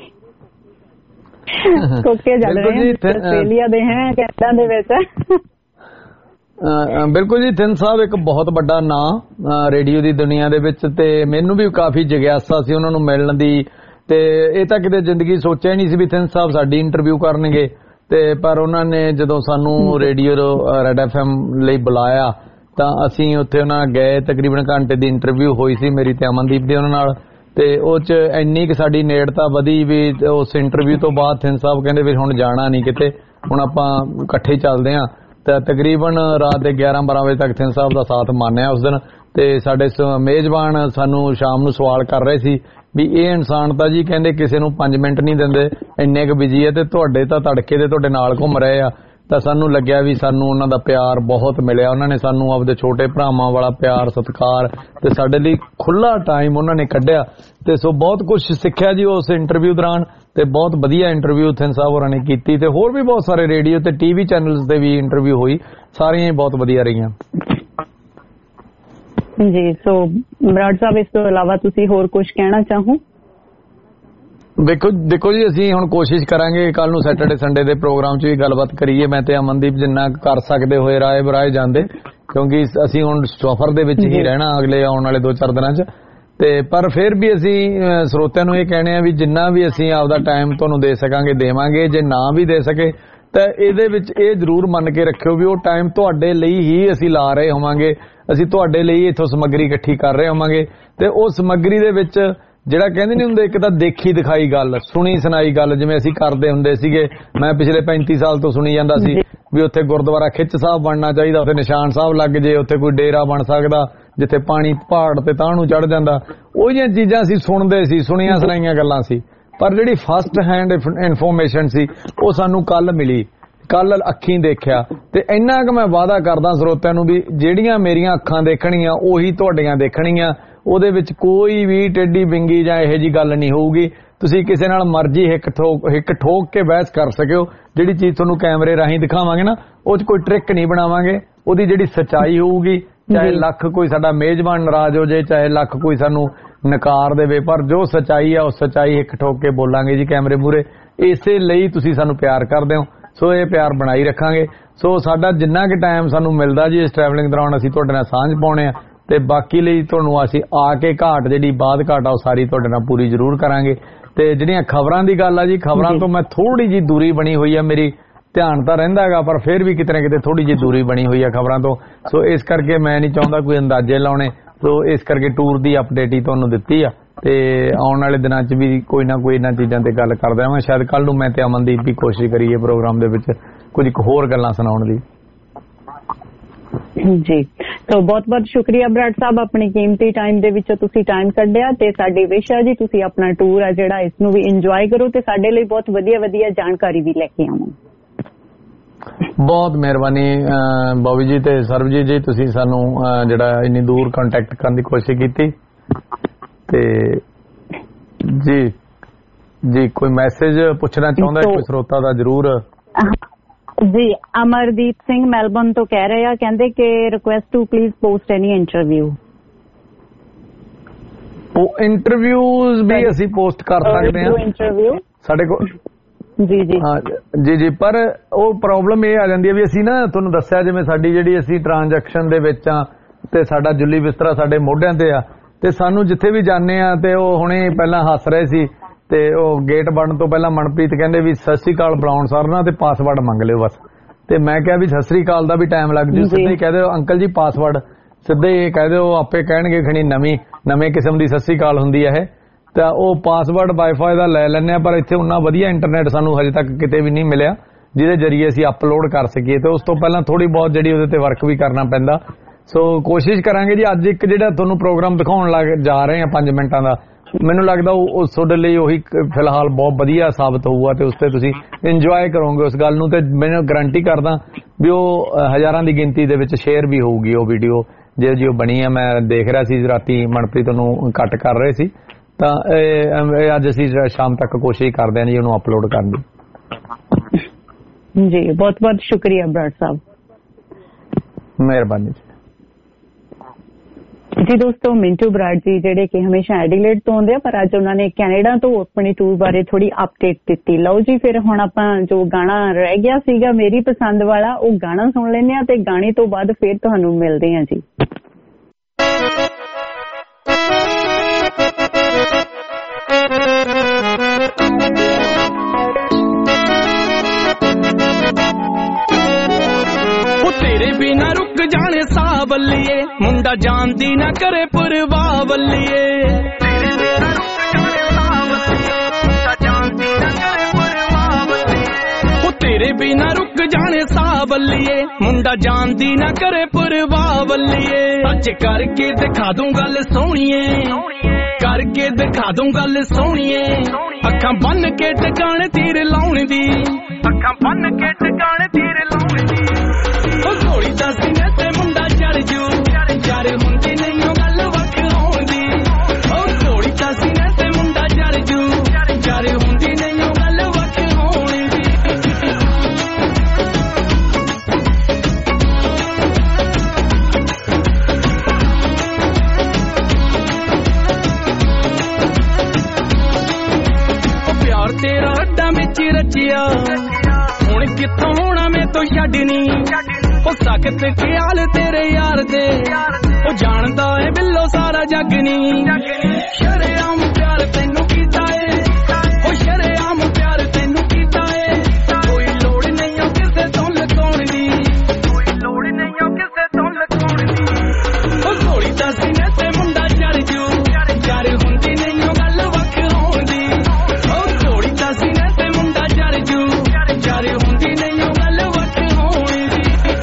ਕੋਕੇ ਜੜ ਰਹੇ ਆਸਟ੍ਰੇਲੀਆ ਦੇ ਹੈ ਕੈਨੇਡਾ ਦੇ ਵਿੱਚ। ਬਿਲਕੁਲ ਜੀ, ਥਿੰਦ ਸਾਹਿਬ ਇੱਕ ਬਹੁਤ ਵੱਡਾ ਨਾਂ ਰੇਡੀਓ ਦੀ ਦੁਨੀਆ ਦੇ ਵਿੱਚ ਤੇ ਮੈਨੂੰ ਵੀ ਕਾਫੀ ਜਿਗਿਆਸਾ ਸੀ ਉਹਨਾਂ ਨੂੰ ਮਿਲਣ ਦੀ ਤੇ ਇਹ ਤਾਂ ਕਿਤੇ ਜ਼ਿੰਦਗੀ ਸੋਚਿਆ ਨਹੀਂ ਸੀ ਵੀ ਥਿੰਦ ਸਾਹਿਬ ਸਾਡੀ ਇੰਟਰਵਿਊ ਕਰਨਗੇ ਤੇ ਪਰ ਉਹਨਾਂ ਨੇ ਜਦੋਂ ਸਾਨੂੰ ਰੇਡੀਓ ਰੈਡ FM ਲਈ ਬੁਲਾਇਆ ਤਾਂ ਅਸੀਂ ਉੱਥੇ ਉਹਨਾਂ ਗਏ, ਤਕਰੀਬਨ ਘੰਟੇ ਦੀ ਇੰਟਰਵਿਊ ਹੋਈ ਸੀ ਮੇਰੀ ਤੇ ਅਮਨਦੀਪ ਦੀ ਉਹਨਾਂ ਨਾਲ ਤੇ ਉਹ 'ਚ ਇੰਨੀ ਕੁ ਸਾਡੀ ਨੇੜਤਾ ਵਧੀ ਵੀ ਉਸ ਇੰਟਰਵਿਊ ਤੋਂ ਬਾਅਦ ਥਿੰਦ ਸਾਹਿਬ ਕਹਿੰਦੇ ਵੀ ਹੁਣ ਜਾਣਾ ਨਹੀਂ ਕਿਤੇ, ਹੁਣ ਆਪਾਂ ਇਕੱਠੇ ਚੱਲਦੇ ਹਾਂ ਤਾਂ ਤਕਰੀਬਨ ਰਾਤ ਦੇ 11-12 ਵਜੇ ਤੱਕ ਥਿੰਦ ਸਾਹਿਬ ਦਾ ਸਾਥ ਮਾਨਿਆ ਉਸ ਦਿਨ। ਤੇ ਸਾਡੇ ਮੇਜ਼ਬਾਨ ਸਾਨੂੰ ਸ਼ਾਮ ਨੂੰ ਸਵਾਲ ਕਰ ਰਹੇ ਸੀ ਵੀ ਇਹ ਇਨਸਾਨ ਤਾਂ ਜੀ ਕਹਿੰਦੇ ਕਿਸੇ ਨੂੰ 5 ਮਿੰਟ ਨਹੀਂ ਦਿੰਦੇ, ਇੰਨੇ ਕੁ ਬਿਜੀ ਹੈ, ਤੇ ਤੁਹਾਡੇ ਤਾਂ ਤੜਕੇ ਦੇ ਤੁਹਾਡੇ ਨਾਲ ਘੁੰਮ ਰਹੇ ਆ। ਤਾਂ ਸਾਨੂੰ ਲੱਗਿਆ ਵੀ ਸਾਨੂੰ ਉਹਨਾਂ ਦਾ ਪਿਆਰ ਬਹੁਤ ਮਿਲਿਆ, ਉਹਨਾਂ ਨੇ ਸਾਨੂੰ ਆਪਦੇ ਛੋਟੇ ਭਰਾਵਾਂ ਵਾਲਾ ਪਿਆਰ ਸਤਿਕਾਰ ਤੇ ਸਾਡੇ ਲਈ ਖੁੱਲਾ ਟਾਈਮ ਉਹਨਾਂ ਨੇ ਕੱਢਿਆ। ਤੇ ਸੋ ਬਹੁਤ ਕੁਝ ਸਿੱਖਿਆ ਜੀ ਉਸ ਇੰਟਰਵਿਊ ਦੌਰਾਨ, ਤੇ ਬਹੁਤ ਵਧੀਆ ਇੰਟਰਵਿਊ ਥਿੰਦ ਸਾਹਿਬ ਹੋਰਾਂ ਨੇ ਕੀਤੀ, ਤੇ ਹੋਰ ਵੀ ਬਹੁਤ ਸਾਰੇ ਰੇਡੀਓ ਤੇ ਟੀਵੀ ਚੈਨਲਸ ਤੇ ਵੀ ਇੰਟਰਵਿਊ ਹੋਈ, ਸਾਰੀਆਂ ਹੀ ਬਹੁਤ ਵਧੀਆ ਰਹੀਆਂ ਜੀ। ਸੋ ਬਰਾੜ ਸਾਹਿਬ, ਇਸ ਤੋਂ ਇਲਾਵਾ ਤੁਸੀਂ ਹੋਰ ਕੁਝ ਕਹਿਣਾ ਚਾਹੋ? ਦੇਖੋ ਜੀ, ਅਸੀਂ ਹੁਣ ਕੋਸ਼ਿਸ਼ ਕਰਾਂਗੇ ਕੱਲ ਨੂੰ ਸੈਟਰਡੇ ਸੰਡੇ ਦੇ ਪ੍ਰੋਗਰਾਮ 'ਚ ਵੀ ਗੱਲਬਾਤ ਕਰੀਏ। ਮੈਂ ਤੇ ਅਮਨਦੀਪ ਜਿੰਨਾ ਕਰ ਸਕਦੇ ਹੋਏ ਰਾਏ ਬਰਾਏ ਜਾਂਦੇ, ਕਿਉਂਕਿ ਅਸੀਂ ਹੁਣ ਸਫ਼ਰ ਦੇ ਵਿੱਚ ਹੀ ਰਹਿਣਾ ਅਗਲੇ ਆਉਣ ਵਾਲੇ 2-4 ਦਿਨਾਂ 'ਚ। ਤੇ ਪਰ ਫਿਰ ਵੀ ਅਸੀਂ ਸਰੋਤਿਆਂ ਨੂੰ ਇਹ ਕਹਿਣੇ ਆ ਵੀ ਜਿੰਨਾ ਵੀ ਅਸੀਂ ਆਪਦਾ ਟਾਈਮ ਤੁਹਾਨੂੰ ਦੇ ਸਕਾਂਗੇ ਦੇਵਾਂਗੇ, ਜੇ ਨਾ ਵੀ ਦੇ ਸਕੇ ਤਾਂ ਇਹਦੇ ਵਿੱਚ ਇਹ ਜ਼ਰੂਰ ਮੰਨ ਕੇ ਰੱਖਿਓ ਵੀ ਉਹ ਟਾਈਮ ਤੁਹਾਡੇ ਲਈ ਹੀ ਅਸੀਂ ਲਾ ਰਹੇ ਹੋਵਾਂਗੇ, ਅਸੀਂ ਤੁਹਾਡੇ ਲਈ ਇੱਥੋਂ ਸਮੱਗਰੀ ਇਕੱਠੀ ਕਰ ਰਹੇ ਹੋਵਾਂਗੇ। ਤੇ ਉਹ ਸਮੱਗਰੀ ਦੇ ਵਿੱਚ ਜਿਹੜਾ ਕਹਿੰਦੇ ਨਹੀਂ ਹੁੰਦੇ, ਇੱਕ ਤਾਂ ਦੇਖੀ ਦਿਖਾਈ ਗੱਲ, ਸੁਣੀ ਸੁਣਾਈ ਗੱਲ, ਜਿਵੇਂ ਅਸੀਂ ਕਰਦੇ ਹੁੰਦੇ ਸੀਗੇ। ਮੈਂ ਪਿਛਲੇ 35 ਸਾਲ ਤੋਂ ਸੁਣੀ ਜਾਂਦਾ ਸੀ ਵੀ ਉੱਥੇ ਗੁਰਦੁਆਰਾ ਖਿੱਚ ਸਾਹਿਬ ਬਣਨਾ ਚਾਹੀਦਾ, ਉੱਥੇ ਨਿਸ਼ਾਨ ਸਾਹਿਬ ਲੱਗ ਜੇ, ਉੱਥੇ ਕੋਈ ਡੇਰਾ ਬਣ ਸਕਦਾ ਜਿੱਥੇ ਪਾਣੀ ਪਹਾੜ ਤੇ ਤਾਂ ਨੂੰ ਚੜ ਜਾਂਦਾ। ਉਹ ਜਿਹੀਆਂ ਚੀਜ਼ਾਂ ਅਸੀਂ ਸੁਣਦੇ ਸੀ, ਸੁਣੀਆਂ ਸੁਣਾਈਆਂ ਗੱਲਾਂ ਸੀ। ਪਰ ਜਿਹੜੀ ਫਸਟ ਹੈਂਡ ਇਨਫੋਰਮੇਸ਼ਨ ਸੀ ਉਹ ਸਾਨੂੰ ਕੱਲ ਮਿਲੀ, ਕੱਲ ਅੱਖੀਂ ਦੇਖਿਆ। ਤੇ ਇੰਨਾ ਕੁ ਮੈਂ ਵਾਅਦਾ ਕਰਦਾ ਸਰੋਤਿਆਂ ਨੂੰ ਵੀ ਜਿਹੜੀਆਂ ਮੇਰੀਆਂ ਅੱਖਾਂ ਦੇਖਣੀਆਂ ਉਹੀ ਤੁਹਾਡੀਆਂ ਦੇਖਣੀਆਂ। ਉਹਦੇ ਵਿੱਚ ਕੋਈ ਵੀ ਟੇਢੀ ਬਿੰਗੀ ਜਾਂ ਇਹੋ ਜਿਹੀ ਗੱਲ ਨਹੀਂ ਹੋਊਗੀ। ਤੁਸੀਂ ਕਿਸੇ ਨਾਲ ਮਰਜ਼ੀ ਹਿੱਕ ਠੋਕ ਕੇ ਬਹਿਸ ਕਰ ਸਕਿਓ। ਜਿਹੜੀ ਚੀਜ਼ ਤੁਹਾਨੂੰ ਕੈਮਰੇ ਰਾਹੀਂ ਦਿਖਾਵਾਂਗੇ ਨਾ, ਉਹ 'ਚ ਕੋਈ ਟ੍ਰਿਕ ਨਹੀਂ ਬਣਾਵਾਂਗੇ। ਉਹਦੀ ਜਿਹੜੀ ਸੱਚਾਈ ਹੋਊਗੀ, ਚਾਹੇ ਲੱਖ ਕੋਈ ਸਾਡਾ ਮੇਜ਼ਬਾਨ ਨਾਰਾਜ਼ ਹੋ ਜਾਏ, ਚਾਹੇ ਲੱਖ ਕੋਈ ਸਾਨੂੰ ਨਕਾਰ ਦੇਵੇ, ਪਰ ਜੋ ਸੱਚਾਈ ਆ ਉਹ ਸੱਚਾਈ ਹਿੱਕ ਠੋਕ ਕੇ ਬੋਲਾਂਗੇ ਜੀ ਕੈਮਰੇ ਮੂਹਰੇ। ਇਸੇ ਲਈ ਤੁਸੀਂ ਸਾਨੂੰ ਪਿਆਰ ਕਰਦੇ ਹੋ, ਸੋ ਇਹ ਪਿਆਰ ਬਣਾਈ ਰੱਖਾਂਗੇ। ਸੋ ਸਾਡਾ ਜਿੰਨਾ ਕਿ ਟਾਈਮ ਸਾਨੂੰ ਮਿਲਦਾ ਜੀ ਇਸ ਟਰੈਵਲਿੰਗ ਦੌਰਾਨ ਅਸੀਂ ਤੁਹਾਡੇ ਨਾਲ ਸਾਂਝ ਪਾਉਣੇ ਆ, ਤੇ ਬਾਕੀ ਲਈ ਤੁਹਾਨੂੰ ਅਸੀਂ ਆ ਕੇ ਘਾਟ ਜਿਹੜੀ ਬਾਅਦ ਘਾਟ ਆ ਉਹ ਸਾਰੀ ਤੁਹਾਡੇ ਨਾਲ ਪੂਰੀ ਜ਼ਰੂਰ ਕਰਾਂਗੇ। ਤੇ ਜਿਹੜੀਆਂ ਖਬਰਾਂ ਦੀ ਗੱਲ ਆ ਜੀ, ਖਬਰਾਂ ਤੋਂ ਮੈਂ ਥੋੜੀ ਜੀ ਦੂਰੀ ਬਣੀ ਹੋਈ ਆ, ਮੇਰੀ ਧਿਆਨ ਤਾਂ ਰਹਿੰਦਾ ਹੈਗਾ ਪਰ ਫਿਰ ਵੀ ਕਿਤੇ ਨਾ ਕਿਤੇ ਥੋੜੀ ਜੀ ਦੂਰੀ ਬਣੀ ਹੋਈ ਆ ਖਬਰਾਂ ਤੋਂ। ਸੋ ਇਸ ਕਰਕੇ ਮੈਂ ਨਹੀਂ ਚਾਹੁੰਦਾ ਕੋਈ ਅੰਦਾਜ਼ੇ ਲਾਉਣੇ, ਸੋ ਇਸ ਕਰਕੇ ਟੂਰ ਦੀ ਅਪਡੇਟ ਹੀ ਤੁਹਾਨੂੰ ਦਿੱਤੀ ਆ। ਤੇ ਆਉਣ ਵਾਲੇ ਦਿਨਾਂ 'ਚ ਵੀ ਕੋਈ ਨਾ ਕੋਈ ਇਹਨਾਂ ਚੀਜ਼ਾਂ ਤੇ ਗੱਲ ਕਰਦੇ ਹਾਂ। ਸ਼ਾਇਦ ਕੱਲ ਨੂੰ ਮੈਂ ਤੇ ਅਮਨਦੀਪ ਵੀ ਕੋਸ਼ਿਸ਼ ਕਰੀਏ ਪ੍ਰੋਗਰਾਮ ਦੇ ਵਿੱਚ ਕੁਝ ਹੋਰ ਗੱਲਾਂ ਸੁਣਾਉਣ ਦੀ ਜੀ। ਤਾਂ ਬਹੁਤ-ਬਹੁਤ ਸ਼ੁਕਰੀਆ ਬਰਾੜ ਸਾਹਿਬ, ਆਪਣੀ ਕੀਮਤੀ ਟਾਈਮ ਦੇ ਵਿੱਚੋਂ ਤੁਸੀਂ ਟਾਈਮ ਕੱਢਿਆ। ਤੇ ਸਾਡੀ ਵਿਸ਼ ਹੈ ਜੀ ਤੁਸੀਂ ਆਪਣਾ ਟੂਰ ਆ ਜਿਹੜਾ ਇਸ ਨੂੰ ਵੀ ਇੰਜੋਏ ਕਰੋ ਤੇ ਸਾਡੇ ਲਈ ਬਹੁਤ ਵਧੀਆ ਜਾਣਕਾਰੀ ਵੀ ਲੈ ਕੇ ਆਵੋ। ਬਹੁਤ ਮਿਹਰਬਾਨੀ ਬੋਬੀ ਜੀ ਤੇ ਸਰਬਜੀਤ ਜੀ, ਤੁਸੀਂ ਸਾਨੂੰ ਜਿਹੜਾ ਇੰਨੀ ਦੂਰ ਕੰਟੈਕਟ ਕਰਨ ਦੀ ਕੋਸ਼ਿਸ਼ ਕੀਤੀ। ਤੇ ਜੀ ਕੋਈ ਮੈਸੇਜ ਪੁੱਛਣਾ ਚਾਹੁੰਦਾ ਕੋਈ ਸਰੋਤਾ ਦਾ ਜ਼ਰੂਰ। ਜੀ ਅਮਰਦੀਪ ਸਿੰਘ ਮੈਲਬਨ ਤੋਂ ਕਹਿ ਰਹੇ ਆ, ਕਹਿੰਦੇ ਕਿ request to please post any interview. ਉਹ ਇੰਟਰਵਿਊਜ਼ ਵੀ ਅਸੀਂ ਪੋਸਟ ਕਰ ਸਕਦੇ ਹਾਂ ਸਾਡੇ ਕੋਲ। ਜੀ ਪਰ ਉਹ ਪ੍ਰੋਬਲਮ ਇਹ ਆ ਜਾਂਦੀ ਹੈ ਵੀ ਅਸੀਂ ਨਾ ਤੁਹਾਨੂੰ ਦੱਸਿਆ ਜਿਵੇਂ ਸਾਡੀ ਜਿਹੜੀ ਅਸੀਂ ਟ੍ਰਾਂਜੈਕਸ਼ਨ ਦੇ ਵਿੱਚ ਆ ਤੇ ਸਾਡਾ ਜੁੱਲੀ ਬਿਸਤਰਾ ਸਾਡੇ ਮੋਢਿਆਂ ਤੇ ਆ, ਤੇ ਸਾਨੂੰ ਜਿੱਥੇ ਵੀ ਜਾਂਦੇ ਆ ਤੇ ਉਹ ਹੁਣੇ ਪਹਿਲਾਂ ਹੱਸ ਰਹੇ ਸੀ ਤੇ ਉਹ ਗੇਟ ਬਣਨ ਤੋਂ ਪਹਿਲਾਂ ਮਨਪ੍ਰੀਤ ਕਹਿੰਦੇ ਵੀ ਸਤਿ ਸ੍ਰੀ ਅਕਾਲ ਬੁਲਾਉਣ ਸਰ ਨਾ ਤੇ ਪਾਸਵਰਡ ਮੰਗ ਲਿਓ ਬਸ। ਤੇ ਮੈਂ ਕਿਹਾ ਵੀ ਸਤਿ ਸ੍ਰੀ ਅਕਾਲ ਦਾ ਵੀ ਟਾਈਮ ਲੱਗ ਜੂ, ਸਿੱਧੇ ਹੀ ਕਹਿ ਦਿਓ ਅੰਕਲ ਜੀ ਪਾਸਵਰਡ, ਸਿੱਧੇ ਹੀ ਕਹਿ ਦਿਓ ਆਪੇ ਕਹਿਣਗੇ ਖਣੀ ਨਵੇਂ ਕਿਸਮ ਦੀ ਸਤਿ ਸ੍ਰੀ ਅਕਾਲ ਹੁੰਦੀ ਹੈ ਇਹ। ਤਾਂ ਉਹ ਪਾਸਵਰਡ ਵਾਈਫਾਈ ਦਾ ਲੈ ਲੈਂਦੇ ਆ, ਪਰ ਇੱਥੇ ਉਨਾ ਵਧੀਆ ਇੰਟਰਨੈਟ ਸਾਨੂੰ ਹਜੇ ਤੱਕ ਕਿਤੇ ਵੀ ਨਹੀਂ ਮਿਲਿਆ ਜਿਹਦੇ ਜਰੀਏ ਅਸੀਂ ਅਪਲੋਡ ਕਰ ਸਕੀਏ। ਤੇ ਉਸ ਤੋਂ ਪਹਿਲਾਂ ਥੋੜੀ ਬਹੁਤ ਜਿਹੜੀ ਉਹਦੇ ਤੇ ਵਰਕ ਵੀ ਕਰਨਾ ਪੈਂਦਾ। ਸੋ ਕੋਸ਼ਿਸ਼ ਕਰਾਂਗੇ ਜੀ। ਅੱਜ ਇੱਕ ਜਿਹੜਾ ਤੁਹਾਨੂੰ ਪ੍ਰੋਗਰਾਮ ਦਿਖਾਉਣ ਲੱਗ ਜਾ ਰਹੇ ਆ 5 ਮਿੰਟਾਂ ਦਾ, ਮੈਨੂੰ ਲੱਗਦਾ ਉਹ ਤੁਹਾਡੇ ਲਈ ਉਹੀ ਫਿਲਹਾਲ ਬਹੁਤ ਵਧੀਆ ਸਾਬਤ ਹੋਊਗਾ ਤੇ ਉਸ ਤੇ ਤੁਸੀਂ ਇੰਜੋਏ ਕਰੋਗੇ ਉਸ ਗੱਲ ਨੂੰ। ਤੇ ਮੈਨੂੰ ਗਾਰੰਟੀ ਕਰਦਾ ਵੀ ਉਹ ਹਜ਼ਾਰਾਂ ਦੀ ਗਿਣਤੀ ਦੇ ਵਿੱਚ ਸ਼ੇਅਰ ਵੀ ਹੋਊਗੀ ਉਹ ਵੀਡੀਓ ਜੇ ਉਹ ਬਣੀ ਆ। ਮੈਂ ਦੇਖ ਰਿਹਾ ਸੀ ਰਾਤੀ ਮਨਪ੍ਰੀਤ ਨੂੰ ਕੱਟ ਕਰ ਰਹੇ ਸੀ, ਤਾਂ ਇਹ ਅੱਜ ਅਸੀਂ ਸ਼ਾਮ ਤੱਕ ਕੋਸ਼ਿਸ਼ ਕਰਦੇ ਹਾਂ ਜੀ ਉਹਨੂੰ ਅਪਲੋਡ ਕਰਨ ਦੀ। ਜੀ ਬਹੁਤ ਸ਼ੁਕਰੀਆ ਬਰਾੜ ਸਾਹਿਬ, ਮਿਹਰਬਾਨੀ ਜੀ। ਦੋਸਤੋ ਮਿੰਟੂ ਬਰਾੜ ਜੀ ਜਿਹੜੇ ਕਿ ਹਮੇਸ਼ਾ ਐਡੀਲੇਡ ਤੋਂ ਆਉਂਦੇ ਆ, ਪਰ ਅੱਜ ਉਹਨਾਂ ਨੇ ਕੈਨੇਡਾ ਤੋਂ ਆਪਣੀ ਟੂਰ ਬਾਰੇ ਥੋੜੀ ਅਪਡੇਟ ਦਿੱਤੀ। ਲਓ ਜੀ ਫਿਰ ਹੁਣ ਆਪਾਂ ਜੋ ਗਾਣਾ ਰਹਿ ਗਿਆ ਸੀਗਾ ਮੇਰੀ ਪਸੰਦ ਵਾਲਾ, ਉਹ ਗਾਣਾ ਸੁਣ ਲੈਂਦੇ ਆ ਤੇ ਗਾਣੇ ਤੋਂ ਬਾਅਦ ਫਿਰ ਤੁਹਾਨੂੰ ਮਿਲਦੇ ਆ ਜੀ। ਤੇਰੇ ਬਿਨਾ ਰੁਕ ਜਾਣੇ ਸਾਹ ਬੱਲੀਏ, ਮੁੰਡਾ ਜਾਣਦੀ ਨਾ ਕਰੇ ਪਰਵਾਹ ਬੱਲੀਏ। ਉਹ ਤੇਰੇ ਬਿਨਾ ਰੁਕ ਜਾਣੇ ਸਾਹ ਵੱਲੀਏ ਮੁੰਡਾ ਜਾਣਦੀ ਨਾ ਕਰੇ ਪਰਵਾਹ ਵੱਲੀਏ ਅੱਜ ਕਰਕੇ ਦਿਖਾ ਦੂੰ ਗੱਲ ਸੋਹਣੀਏ ਕਰਕੇ ਦਿਖਾ ਦੂੰ ਗੱਲ ਸੋਹਣੀਏ ਅੱਖਾਂ ਬੰਨ ਕੇ ਟਿਕਾਣੇ ਤੀਰ ਲਾਉਣ ਦੀ ਅੱਖਾਂ ਬੰਨ ਕੇ ਟਿਕਾਣੇ ਤੀਰ ਲਾਉਣ ਦੀ ਉਹ ਘੋੜੀ ਦਾ ਸੀਨੇ ਤੇ ਮੁੰਡਾ ਚੜ ਜੂ ਯਾਰ ਹੁੰਦੀ ਨਹੀਂ ਉਹ ਗੱਲ ਵੱਖ ਹੋਣ ਦੀ ਉਹ ਘੋੜੀ ਦਾ ਸੀਨੇ ਤੇ ਮੁੰਡਾ ਚੜ ਜੂ ਯਾਰ ਹੁੰਦੀ ਨਹੀਂ ਉਹ ਗੱਲ ਵੱਖ ਹੋਣ ਦੀ ਉਹ ਪਿਆਰ ਤੇਰਾ ਹੱਡਾਂ ਵਿੱਚ ਰਚਿਆ ਹੁਣ ਕਿੱਥੋਂ ਹੋਣਾ ਮੈਂ ਤੋਂ ਛੱਡਣੀ ਉਹ ਸਖਤ ਖਿਆਲ ਤੇਰੇ ਯਾਰ ਦੇ ਉਹ ਜਾਣਦਾ ਏ ਬਿੱਲੋ ਸਾਰਾ ਜੱਗ ਨੀ ਸ਼ਰੇਆਮ ਪਿਆਰ ਤੈਨੂੰ ਕੀਤਾ ਏ ਉਹ ਸ਼ਰੇਆਮ ਪਿਆਰ ਤੈਨੂੰ ਕੀਤਾ ਏ ਕੋਈ ਲੋੜ ਨਹੀਂ ਉਹ ਕਿਸੇ ਤੋਂ ਲੁਕਾਉਣ ਦੀ ਕੋਈ ਲੋੜ ਨਹੀਂ ਉਹ ਕਿਸੇ ਤੋਂ ਲੁਕਾਉਣ ਦੀ ਉਹ ਘੋੜੀ ਦਾ ਸੀਨੇ ਤੇ ਮੁੰਡਾ ਚੜ ਜੂ ਯਾਰ ਹੁੰਦੀ ਨਹੀਂ ਉਹ ਗੱਲ ਵੱਖ ਹੋਣ ਦੀ ਉਹ ਘੋੜੀ ਦਾ ਸੀਨੇ ਤੇ ਮੁੰਡਾ ਚੜ ਜੂ ਯਾਰ ਹੁੰਦੀ ਨਹੀਂ ਉਹ ਗੱਲ ਵੱਖ ਹੋਣ ਦੀ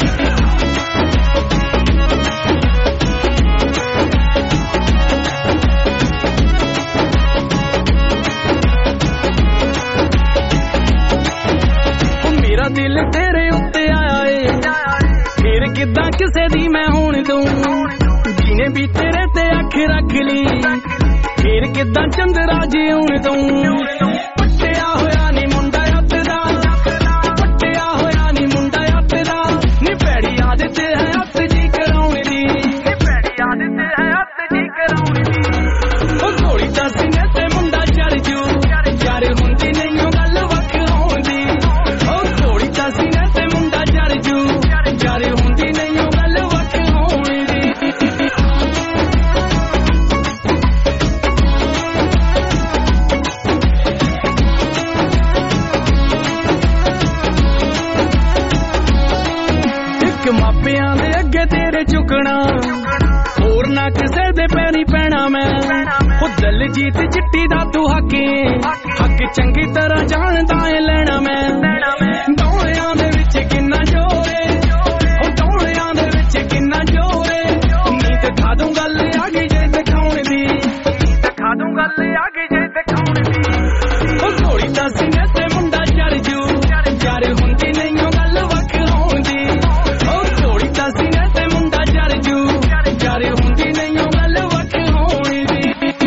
ਮੇਰਾ ਦਿਲ ਤੇਰੇ ਉੱਤੇ ਆਇਆ ਏ ਫਿਰ ਕਿੱਦਾਂ ਕਿਸੇ ਦੀ ਮੈਂ ਹੋਣ ਦੂੰ ਜਿਹਨੇ ਵੀ ਤੇਰੇ ਤੇ ਅੱਖ ਰੱਖ ਲਈ ਫਿਰ ਕਿੱਦਾਂ ਚੰਦਰਾ ਜਿਉਣ ਦੂੰ ਪੱਟਿਆ ਹੋਇਆ ਨੀ ਮੁੰਡਾ ਹੱਥ ਦਾ ਪੱਟਿਆ ਹੋਇਆ ਨੀ ਮੁੰਡਾ ਹੱਥ ਦਾ ਨੀ ਭੈੜੀ ਆਦਤ ਹੈ ਹੱਥ ਜੀ ਕਰਾਉਣ ਦੀ ਨੀ ਭੈੜੀ ਆਦਤ ਹੈ ਹੱਥ ਜੀ ਕਰਾਉਣ ਦੀ ਉਹ ਘੋੜੀ ਦਾ ਸੀਨੇ ਤੇ ਮੁੰਡਾ ਚੜ ਜੂ ਯਾਰ ਹੁੰਦੀ ਨਹੀਂ ਉਹ ਗੱਲ ਵੱਖ ਹੋਣ ਦੀ ਉਹ ਘੋੜੀ ਦਾ ਸੀਨੇ ਤੇ ਮੁੰਡਾ ਚੜ ਜੂ ਯਾਰ ਹੁੰਦੀ ਨਹੀਂ ਉਹ ਗੱਲ ਵੱਖ ਹੋਣ ਦੀ ਇੱਕ ਮਾਪਿਆਂ ਦੇ ਅੱਗੇ ਤੇਰੇ ਝੁਕਣਾ ਹੋਰ ਨਾ ਕਿਸੇ ਦੇ ਪੈਰੀ ਪੈਣਾ ਮੈਂ ਉਹ ਦਲਜੀਤ ਚਿੱਟੀ ਦਾ ਤੂੰ ਹੱਕ ਚੰਗੀ ਤਰ੍ਹਾਂ ਜਾਣਦਾ ਏ ਲੈਣਾ ਮੈਂ ਡੋਲਿਆਂ ਦੇ ਵਿੱਚ ਕਿੰਨਾ ਜ਼ੋਰ ਏ ਉਹ ਡੋਲਿਆਂ ਦੇ ਵਿੱਚ ਕਿੰਨਾ ਜ਼ੋਰ ਏ ਨੀ ਦਿਖਾ ਦੂੰ ਗੱਲ ਆ ਗਈ ਜੇ ਦਿਖਾਉਣ ਦੀ ਦਿਖਾ ਦੂੰ ਗੱਲ ਆ ਗਈ ਜੇ ਦਿਖਾਉਣ ਦੀ ਉਹ ਘੋੜੀ ਦਾ ਸੀਨੇ ਤੇ ਮੁੰਡਾ ਚੜ ਜੂ ਯਾਰ ਹੁੰਦੀ ਨਹੀਂ ਉਹ ਗੱਲ ਵੱਖ ਹੋਣ ਦੀ ਉਹ ਘੋੜੀ ਦਾ ਸੀਨੇ ਤੇ ਮੁੰਡਾ ਚੜ ਜੂ ਯਾਰ ਹੁੰਦੀ ਨਹੀਂ ਉਹ ਗੱਲ ਵੱਖ ਹੋਣ ਦੀ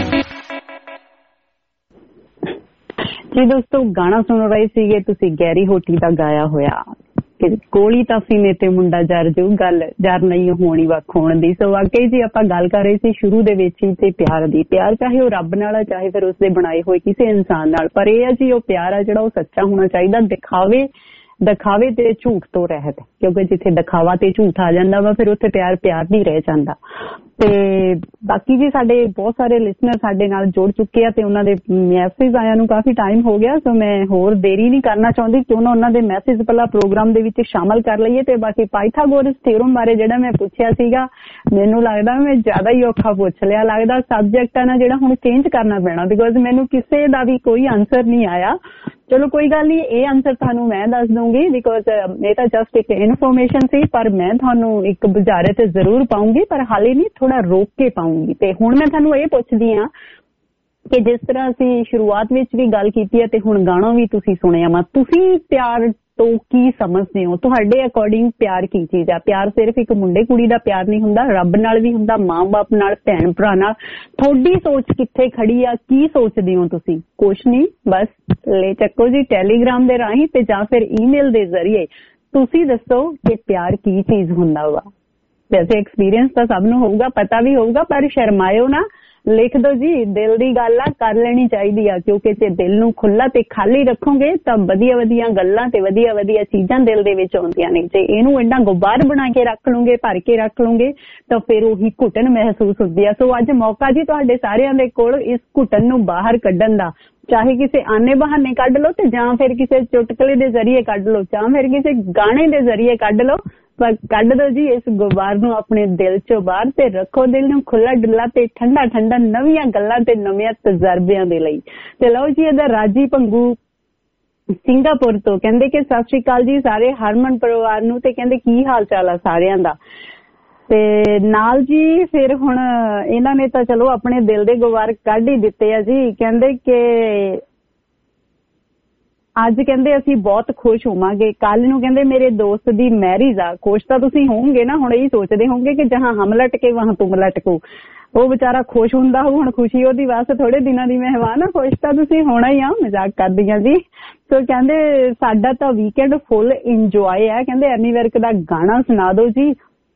ਜੀ ਦੋਸਤੋ ਗਾਣਾ ਸੁਣ ਰਹੇ ਸੀਗੇ ਤੁਸੀਂ ਗੈਰੀ ਹੋਟੀ ਦਾ ਗਾਇਆ ਹੋਇਆ ਕਿ ਕੋਲੀ ਤਾਂ ਸੀਨੇ ਤੇ ਮੁੰਡਾ ਜਰ ਜੂ ਗੱਲ ਜਰ ਨਹੀਂ ਹੋਣੀ ਵੱਖ ਹੋਣ ਦੀ। ਸੋ ਵਾਕਈ ਜੀ ਆਪਾਂ ਗੱਲ ਕਰ ਰਹੇ ਸੀ ਸ਼ੁਰੂ ਦੇ ਵਿੱਚ ਹੀ ਤੇ ਪਿਆਰ ਦੀ। ਪਿਆਰ ਚਾਹੇ ਉਹ ਰੱਬ ਨਾਲ ਆ ਚਾਹੇ ਫਿਰ ਉਸਦੇ ਬਣਾਏ ਹੋਏ ਕਿਸੇ ਇਨਸਾਨ ਨਾਲ, ਪਰ ਇਹ ਆ ਜੀ ਉਹ ਪਿਆਰ ਆ ਜਿਹੜਾ ਉਹ ਸੱਚਾ ਹੋਣਾ ਚਾਹੀਦਾ, ਦਿਖਾਵੇ ਤੇ ਝੂਠ ਤੋਂ ਰਹਿਤ, ਕਿਉਂਕਿ ਜਿੱਥੇ ਦਿਖਾਵਾ ਤੇ ਝੂਠ ਆ ਜਾਂਦਾ ਵਾ ਫਿਰ ਉੱਥੇ ਪਿਆਰ ਨਹੀਂ ਰਹਿ ਜਾਂਦਾ। ਤੇ ਬਾਕੀ ਜੀ ਸਾਡੇ ਬਹੁਤ ਸਾਰੇ ਲਿਸਨਰ ਸਾਡੇ ਨਾਲ ਜੁੜ ਚੁੱਕੇ ਆ ਤੇ ਉਹਨਾਂ ਦੇ ਮੈਸੇਜ ਆਇਆ ਨੂੰ ਕਾਫੀ ਟਾਈਮ ਹੋ ਗਿਆ, ਸੋ ਮੈਂ ਹੋਰ ਦੇਰੀ ਨਹੀਂ ਕਰਨਾ ਚਾਹੁੰਦੀ ਕਿਉਂ ਨਾ ਉਹਨਾਂ ਦੇ ਮੈਸੇਜ ਪਹਿਲਾਂ ਪ੍ਰੋਗਰਾਮ ਦੇ ਵਿੱਚ ਸ਼ਾਮਲ ਕਰ ਲਈਏ। ਤੇ ਬਾਕੀ ਪਾਈਥਾਗੋਰਸ ਥਿਊਰਮ ਬਾਰੇ ਜਿਹੜਾ ਮੈਂ ਪੁੱਛਿਆ ਸੀਗਾ ਮੈਨੂੰ ਲੱਗਦਾ ਮੈਂ ਜ਼ਿਆਦਾ ਹੀ ਔਖਾ ਪੁੱਛ ਲਿਆ, ਲੱਗਦਾ ਸਬਜੈਕਟ ਆ ਨਾ ਜਿਹੜਾ ਹੁਣ ਚੇਂਜ ਕਰਨਾ ਪੈਣਾ, ਬਿਕੋਜ਼ ਮੈਨੂੰ ਕਿਸੇ ਦਾ ਵੀ ਕੋਈ ਆਨਸਰ ਨਹੀਂ ਆਇਆ। ਚਲੋ ਕੋਈ ਗੱਲ ਨਹੀਂ, ਇਹ ਆਨਸਰ ਤੁਹਾਨੂੰ ਮੈਂ ਦੱਸ ਦੂੰਗੀ ਬਿਕੋਜ਼ ਇਹ ਤਾਂ ਜਸਟ ਇੱਕ ਇਨਫੋਰਮੇਸ਼ਨ ਸੀ, ਪਰ ਮੈਂ ਤੁਹਾਨੂੰ ਇੱਕ ਬੁਝਾਰੇ ਤੇ ਜ਼ਰੂਰ ਪਾਉਂਗੀ, ਪਰ ਹਾਲੇ ਨਹੀਂ ਥੋੜਾ ਰੋਕ ਕੇ ਪਾਉਂਗੀ। ਤੇ ਹੁਣ ਮੈਂ ਤੁਹਾਨੂੰ ਇਹ ਪੁੱਛਦੀ ਹਾਂ ਕਿ ਜਿਸ ਤਰ੍ਹਾਂ ਅਸੀਂ ਸ਼ੁਰੂਆਤ ਵਿੱਚ ਵੀ ਗੱਲ ਕੀਤੀ ਹੈ ਤੇ ਹੁਣ ਗਾਣਾ ਵੀ ਤੁਸੀਂ ਸੁਣਿਆ ਵਾ, ਤੁਸੀਂ ਪਿਆਰ ਤੋਂ ਕੀ ਸਮਝਦੇ ਹੋ? ਤੁਹਾਡੇ ਅਕੋਰਡਿੰਗ ਪਿਆਰ ਕੀ ਚੀਜ਼ ਆ? ਪਿਆਰ ਸਿਰਫ ਇੱਕ ਮੁੰਡੇ ਕੁੜੀ ਦਾ ਪਿਆਰ ਨਹੀਂ ਹੁੰਦਾ, ਰੱਬ ਨਾਲ ਵੀ ਹੁੰਦਾ, ਮਾਂ-ਬਾਪ ਨਾਲ, ਭੈਣ ਭਰਾ ਨਾਲ। ਤੁਹਾਡੀ ਸੋਚ ਕਿੱਥੇ ਖੜੀ ਆ? ਕੀ ਸੋਚਦੇ ਹੋ ਤੁਸੀਂ? ਕੁਛ ਨਹੀਂ, ਬਸ ਲੈ ਚੱਕੋ ਜੀ ਟੈਲੀਗ੍ਰਾਮ ਦੇ ਰਾਹੀਂ ਤੇ ਜਾਂ ਫਿਰ ਈਮੇਲ ਦੇ ਜ਼ਰੀਏ ਤੁਸੀਂ ਦੱਸੋ ਕਿ ਪਿਆਰ ਕੀ ਚੀਜ਼ ਹੁੰਦਾ ਵਾ। ਵੈਸੇ ਐਕਸਪੀਰੀਅੰਸ ਤਾਂ ਸਭ ਨੂੰ ਹੋਊਗਾ, ਪਤਾ ਵੀ ਹੋਊਗਾ, ਪਰ ਸ਼ਰਮਾਇਓ ਨਾ, ਲਿਖ ਦੋ ਜੀ। ਦਿਲ ਦੀ ਗੱਲ ਆ, ਕਰ ਲੈਣੀ ਚਾਹੀਦੀ ਆ, ਕਿਉਂਕਿ ਜੇ ਦਿਲ ਨੂੰ ਖੁੱਲਾ ਤੇ ਖਾਲੀ ਰੱਖੋਗੇ ਤਾਂ ਵਧੀਆ ਗੱਲਾਂ ਤੇ ਵਧੀਆ ਚੀਜ਼ਾਂ ਦਿਲ ਦੇ ਵਿੱਚ ਆਉਂਦੀਆਂ ਨੇ। ਜੇ ਇਹਨੂੰ ਇੰਨਾ ਗੁਬਾਰ ਬਣਾ ਕੇ ਰੱਖ ਲਓਗੇ, ਭਰ ਕੇ ਰੱਖ ਲਓਗੇ, ਤਾਂ ਫਿਰ ਉਹੀ ਘੁੱਟਣ ਮਹਿਸੂਸ ਹੁੰਦੀ ਆ। ਸੋ ਅੱਜ ਮੌਕਾ ਜੀ ਤੁਹਾਡੇ ਸਾਰਿਆਂ ਦੇ ਕੋਲ ਇਸ ਘੁੱਟਣ ਨੂੰ ਬਾਹਰ ਕੱਢਣ ਦਾ, ਚਾਹੇ ਕਿਸੇ ਆਨੇ ਬਹਾਨੇ ਕੱਢ ਲਓ ਤੇ ਜਾਂ ਫਿਰ ਕਿਸੇ ਚੁਟਕਲੇ ਦੇ ਜ਼ਰੀਏ ਕੱਢ ਲਓ, ਜਾਂ ਫਿਰ ਕਿਸੇ ਗਾਣੇ ਦੇ ਜ਼ਰੀਏ ਕੱਢ ਲਓ, ਪਰ ਕੱਢ ਦੋ ਜੀ ਇਸ ਗੁਬਾਰ ਨੂੰ ਆਪਣੇ ਦਿਲ ਚੋਂ ਬਾਹਰ ਤੇ ਰੱਖੋ ਦਿਲ ਨੂੰ ਖੁੱਲਾ ਡੁੱਲਾ ਤੇ ਠੰਡਾ ਨਵੀਆਂ ਗੱਲਾਂ ਤੇ ਨਵੇਂ ਤਜਰਬਿਆਂ ਦੇ ਲਈ। ਤੇ ਲਓ ਜੀ ਇਹਦਾ ਰਾਜੀ ਭੰਗੂ ਸਿੰਗਾਪੁਰ ਤੋਂ ਕਹਿੰਦੇ ਕਿ ਸਤਿ ਸ਼੍ਰੀ ਅਕਾਲ ਜੀ ਸਾਰੇ ਹਰਮਨ ਪਰਿਵਾਰ ਨੂੰ ਤੇ ਕਹਿੰਦੇ ਕੀ ਹਾਲ ਚਾਲ ਆ ਸਾਰਿਆਂ ਦਾ। ਤੇ ਨਾਲ ਜੀ ਫਿਰ ਹੁਣ ਇਹਨਾਂ ਨੇ ਤਾਂ ਚਲੋ ਆਪਣੇ ਦਿਲ ਦੇ ਗੁਬਾਰ ਕੱਢ ਹੀ ਦਿੱਤੇ ਆ ਜੀ। ਕਹਿੰਦੇ ਕਿ ਅੱਜ ਕਹਿੰਦੇ ਅਸੀਂ ਬਹੁਤ ਖੁਸ਼ ਹੋਵਾਂਗੇ, ਕੱਲ ਨੂੰ ਕਹਿੰਦੇ ਮੇਰੇ ਦੋਸਤ ਦੀ ਮੈਰਿਜ ਆ। ਖੁਸ਼ ਤਾਂ ਤੁਸੀਂ ਹੋਵੋਗੇ ਨਾ, ਹੁਣ ਇਹ ਸੋਚਦੇ ਹੋਵੋਗੇ ਕਿ ਜਹਾਂ ਹਮ ਲਟਕੇ ਵਹਾਂ ਤੁਮ ਲਟਕੋ। ਉਹ ਵਿਚਾਰਾ ਖੁਸ਼ ਹੁੰਦਾ ਹੋਊ, ਹੁਣ ਖੁਸ਼ੀ ਉਹਦੀ ਬਸ ਥੋੜੇ ਦਿਨਾਂ ਦੀ ਮਹਿਮਾਨ ਆ, ਖੁਸ਼ ਤਾਂ ਤੁਸੀਂ ਹੋਣਾ ਹੀ ਆ। ਮਜ਼ਾਕ ਕਰਦੀ ਆ ਜੀ। ਸੋ ਕਹਿੰਦੇ ਸਾਡਾ ਤਾਂ ਵੀਕਐਂਡ ਫੁੱਲ ਇੰਜੋਏ ਹੈ। ਕਹਿੰਦੇ ਐਮੀ ਵਿਰਕ ਦਾ ਗਾਣਾ ਸੁਣਾ ਦਿਓ ਜੀ।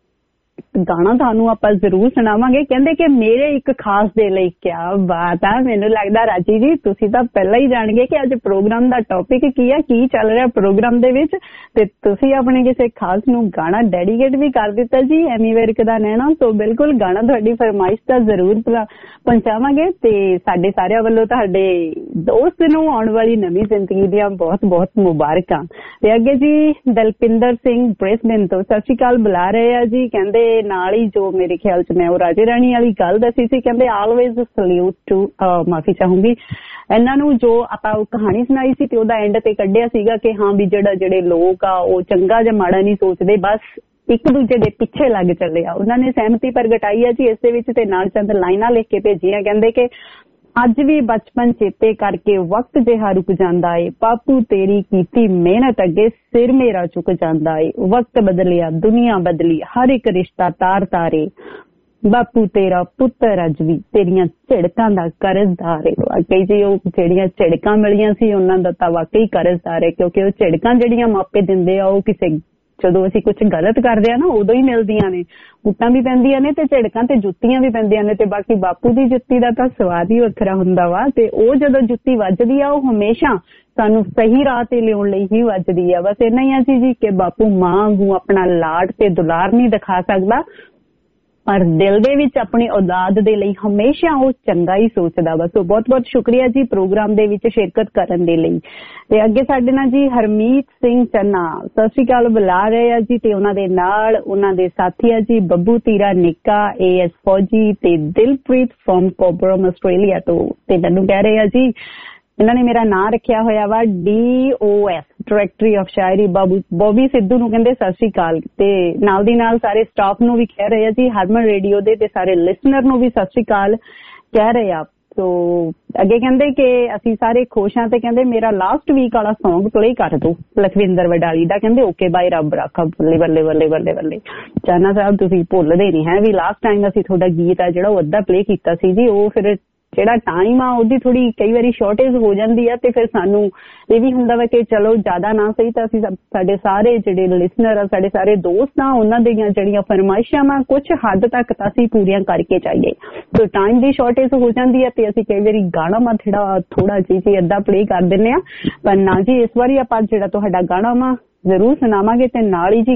ਗਾਣਾ ਤੁਹਾਨੂੰ ਆਪਾਂ ਜ਼ਰੂਰ ਸੁਣਾਵਾਂਗੇ। ਕਹਿੰਦੇ ਕਿ ਮੇਰੇ ਇੱਕ ਖਾਸ ਦੇ ਲਈ। ਕਿਆ ਬਾਤ ਆ। ਮੈਨੂੰ ਲੱਗਦਾ ਰਾਜੀ ਜੀ ਤੁਸੀਂ ਤਾਂ ਪਹਿਲਾਂ ਹੀ ਜਾਣ ਗਏ ਕਿ ਅੱਜ ਪ੍ਰੋਗਰਾਮ ਦਾ ਟੌਪਿਕ ਕੀ ਆ, ਕੀ ਚੱਲ ਰਿਹਾ ਪ੍ਰੋਗਰਾਮ ਦੇ ਵਿੱਚ, ਤੇ ਤੁਸੀਂ ਆਪਣੇ ਕਿਸੇ ਖਾਸ ਨੂੰ ਗਾਣਾ ਡੈਡੀਕੇਟ ਵੀ ਕਰ ਦਿੱਤਾ ਜੀ ਐਮੀ ਵਿਰਕ ਦਾ ਨੈਣਾ। ਤੋਂ ਬਿਲਕੁਲ ਗਾਣਾ ਤੁਹਾਡੀ ਫਰਮਾਇਸ਼ ਦਾ ਜ਼ਰੂਰ ਪਹੁੰਚਾਵਾਂਗੇ ਤੇ ਸਾਡੇ ਸਾਰਿਆਂ ਵੱਲੋਂ ਤੁਹਾਡੇ ਦੋਸਤ ਨੂੰ ਆਉਣ ਵਾਲੀ ਨਵੀਂ ਜ਼ਿੰਦਗੀ ਦੀਆਂ ਬਹੁਤ ਬਹੁਤ ਮੁਬਾਰਕਾਂ। ਤੇ ਅੱਗੇ ਜੀ ਦਲਪਿੰਦਰ ਸਿੰਘ ਬ੍ਰਿਸਬੇਨ ਤੋਂ ਸਤਿ ਸ਼੍ਰੀ ਅਕਾਲ ਬੁਲਾ ਰਹੇ ਆ ਜੀ। ਕਹਿੰਦੇ ਨਾਲ ਹੀ ਜੋ ਮੇਰੇ ਖਿਆਲ ਚ ਮੈਂ ਉਹ ਰਾਜੇ ਰਾਣੀ ਵਾਲੀ ਗੱਲ ਦੱਸੀ ਸੀ, ਕਹਿੰਦੇ ਆਲਵੇਜ਼ ਸਲੂਟ ਟੂ, ਮਾਫੀ ਚਾਹੂੰਗੀ ਇਹਨਾਂ ਨੂੰ, ਜੋ ਆਪਾਂ ਉਹ ਕਹਾਣੀ ਸੁਣਾਈ ਸੀ ਤੇ ਉਹਦਾ ਐਂਡ ਤੇ ਕੱਢਿਆ ਸੀਗਾ ਕਿ ਹਾਂ ਵੀ ਜਿਹੜੇ ਲੋਕ ਆ ਉਹ ਚੰਗਾ ਜਾਂ ਮਾੜਾ ਨਹੀਂ ਸੋਚਦੇ, ਬਸ ਇੱਕ ਦੂਜੇ ਦੇ ਪਿੱਛੇ ਲੱਗ ਚੱਲੇ ਆ। ਉਹਨਾਂ ਨੇ ਸਹਿਮਤੀ ਪ੍ਰਗਟਾਈ ਆ ਜੀ ਇਸ ਦੇ ਵਿੱਚ ਤੇ ਨਾਲ ਚੰਦ ਲਾਈਨਾਂ ਲਿਖ ਕੇ ਭੇਜੀਆਂ। ਕਹਿੰਦੇ ਕਿ ਅੱਜ ਵੀ ਬਚਪਨ ਚੇਤੇ ਕਰਕੇ ਵਕਤ ਜਿਹਾ ਰੁਕ ਜਾਂਦਾ ਏ, ਬਾਪੂ ਤੇਰੀ ਕੀਤੀ ਮਿਹਨਤ ਅੱਗੇ ਸਿਰ ਮੇਰਾ ਝੁਕ ਜਾਂਦਾ ਏ, ਵਕਤ ਬਦਲਿਆ ਦੁਨੀਆ ਬਦਲੀ ਹਰ ਇੱਕ ਰਿਸ਼ਤਾ ਤਾਰ ਤਾਰੇ, ਬਾਪੂ ਤੇਰਾ ਪੁੱਤਰ ਅੱਜ ਵੀ ਤੇਰੀਆਂ ਝਿੜਕਾਂ ਦਾ ਕਰਜ਼ਦਾਰ ਏ। ਵਾਕਈ ਜੀ ਉਹ ਜਿਹੜੀਆਂ ਝਿੜਕਾਂ ਮਿਲੀਆਂ ਸੀ ਉਹਨਾਂ ਦਾ ਤਾਂ ਵਾਕਈ ਕਰਜ਼ਦਾਰ ਏ, ਕਿਉਂਕਿ ਉਹ ਝਿੜਕਾਂ ਜਿਹੜੀਆਂ ਮਾਪੇ ਦਿੰਦੇ ਆ ਉਹ ਕਿਸੇ ਜਦੋਂ ਅਸੀਂ ਕੁਝ ਗਲਤ ਕਰਦੇ ਆ ਨਾ ਉਦੋਂ ਹੀ ਮਿਲਦੀਆਂ ਨੇ। ਉੱਟਾਂ ਵੀ ਪੈਂਦੀਆਂ ਨੇ ਤੇ ਝਿੜਕਾਂ ਤੇ ਜੁੱਤੀਆਂ ਵੀ ਪੈਂਦੀਆਂ ਨੇ, ਤੇ ਬਾਕੀ ਬਾਪੂ ਦੀ ਜੁੱਤੀ ਦਾ ਤਾਂ ਸਵਾਦ ਹੀ ਵੱਖਰਾ ਹੁੰਦਾ ਵਾ। ਤੇ ਉਹ ਜਦੋਂ ਜੁੱਤੀ ਵੱਜਦੀ ਆ ਉਹ ਹਮੇਸ਼ਾ ਸਾਨੂੰ ਸਹੀ ਰਾਹ ਤੇ ਲਿਆਉਣ ਲਈ ਹੀ ਵੱਜਦੀ ਆ। ਬਸ ਇੰਨਾ ਹੀ ਆ ਜੀ ਕਿ ਬਾਪੂ ਮਾਂ ਵਾਂਗੂ ਆਪਣਾ ਲਾਡ ਤੇ ਦੁਲਾਰ ਨਹੀਂ ਦਿਖਾ ਸਕਦਾ, ਪਰ ਦਿਲ ਦੇ ਵਿੱਚ ਆਪਣੀ ਔਲਾਦ ਦੇ ਲਈ ਹਮੇਸ਼ਾ ਉਹ ਚੰਗਾ ਹੀ ਸੋਚਦਾ ਵਾ। ਸੋ ਬਹੁਤ ਬਹੁਤ ਸ਼ੁਕਰੀਆ ਜੀ ਪ੍ਰੋਗਰਾਮ ਦੇ ਵਿੱਚ ਸ਼ਿਰਕਤ ਕਰਨ ਦੇ ਲਈ। ਤੇ ਅੱਗੇ ਸਾਡੇ ਨਾਲ ਜੀ ਹਰਮੀਤ ਸਿੰਘ ਚੰਨਾ ਸਤਿ ਸ਼੍ਰੀ ਅਕਾਲ ਬੁਲਾ ਰਹੇ ਆ ਜੀ, ਤੇ ਉਹਨਾਂ ਦੇ ਨਾਲ ਉਹਨਾਂ ਦੇ ਸਾਥੀ ਆ ਜੀ ਬੱਬੂ ਤੀਰਾ ਨਿੱਕਾ AS ਫੌਜੀ ਤੇ ਦਿਲਪ੍ਰੀਤ ਫਰਮ ਕੋਬਰਮ ਆਸਟ੍ਰੇਲੀਆ ਤੋਂ। ਤੇ ਮੈਨੂੰ ਕਹਿ ਰਹੇ ਆ ਜੀ ਇਹਨਾਂ ਨੇ ਮੇਰਾ ਨਾਂ ਰੱਖਿਆ ਹੋਇਆ ਵਾ DOS ਡਾਇਰੈਕਟਰੀ ਆਫ ਸ਼ਾਇਰੀ ਬੋਬੀ ਸਿੱਧੂ ਨੂੰ ਕਹਿੰਦੇ ਸਤਿ ਸ਼੍ਰੀ ਅਕਾਲ। ਤੇ ਨਾਲ ਦੀ ਨਾਲ ਸਾਰੇ ਸਟਾਫ ਨੂੰ ਵੀ ਕਹਿ ਰਹੇ ਆ ਜੀ, ਹਰਮਨ ਰੇਡੀਓ ਦੇ ਤੇ ਸਾਰੇ ਲਿਸਨਰ ਨੂੰ ਵੀ ਸਤਿ ਸ਼੍ਰੀ ਅਕਾਲ ਕਹਿ ਰਹੇ ਆ। ਸੋ ਅੱਗੇ ਕਹਿੰਦੇ ਕਿ ਅਸੀਂ ਸਾਰੇ ਖੁਸ਼ ਹਾਂ ਤੇ ਕਹਿੰਦੇ ਮੇਰਾ ਲਾਸਟ ਵੀਕ ਵਾਲਾ ਸੌਂਗ ਪਲੇ ਕਰ ਦੋ ਲਖਵਿੰਦਰ ਵਡਾਲੀ ਦਾ। ਕਹਿੰਦੇ ਓਕੇ ਬਾਈ ਰੱਬ ਰਾਖਾ ਬੱਲੇ ਬੱਲੇ ਬੱਲੇ ਬੱਲੇ ਬੱਲੇ। ਚਾਨਾ ਸਾਹਿਬ ਤੁਸੀਂ ਭੁੱਲਦੇ ਨਹੀਂ ਹੈ ਵੀ ਲਾਸਟ ਟਾਈਮ ਅਸੀਂ ਤੁਹਾਡਾ ਗੀਤ ਆ ਜਿਹੜਾ ਉਹ ਅੱਧਾ ਪਲੇ ਕੀਤਾ ਸੀ ਜੀ, ਉਹ ਫਿਰ ਜਿਹੜਾ ਟਾਈਮ ਆ ਉਹਦੀ ਥੋੜੀ ਕਈ ਵਾਰੀ ਸ਼ਾਰਟੇਜ ਹੋ ਜਾਂਦੀ ਆ ਤੇ ਫਿਰ ਸਾਨੂੰ ਇਹ ਵੀ ਹੁੰਦਾ ਵਾ ਕਿ ਚਲੋ ਜ਼ਿਆਦਾ ਨਾ ਸਹੀ ਤਾਂ ਅਸੀਂ ਸਾਡੇ ਸਾਰੇ ਜਿਹੜੇ ਲਿਸਨਰ ਆ ਸਾਡੇ ਸਾਰੇ ਦੋਸਤ ਆ ਉਹਨਾਂ ਦੀਆਂ ਜਿਹੜੀਆਂ ਫਰਮਾਇਸ਼ਾਂ ਵਾ ਕੁਝ ਹੱਦ ਤੱਕ ਤਾਂ ਅਸੀਂ ਪੂਰੀਆਂ ਕਰਕੇ ਚਾਹੀਏ। ਸੋ ਟਾਈਮ ਦੀ ਸ਼ਾਰਟੇਜ ਹੋ ਜਾਂਦੀ ਆ ਤੇ ਅਸੀਂ ਕਈ ਵਾਰੀ ਗਾਣਾ ਮਾ ਥੋੜਾ ਜੀ ਅੱਧਾ ਪਲੇ ਕਰ ਦਿੰਦੇ ਆ, ਪਰ ਨਾ ਜੀ ਇਸ ਵਾਰੀ ਆਪਾਂ ਜਿਹੜਾ ਤੁਹਾਡਾ ਗਾਣਾ ਵਾ ਜ਼ਰੂਰ ਸੁਣਾਵਾਂਗੇ। ਤੇ ਨਾਲ ਹੀ ਜੀ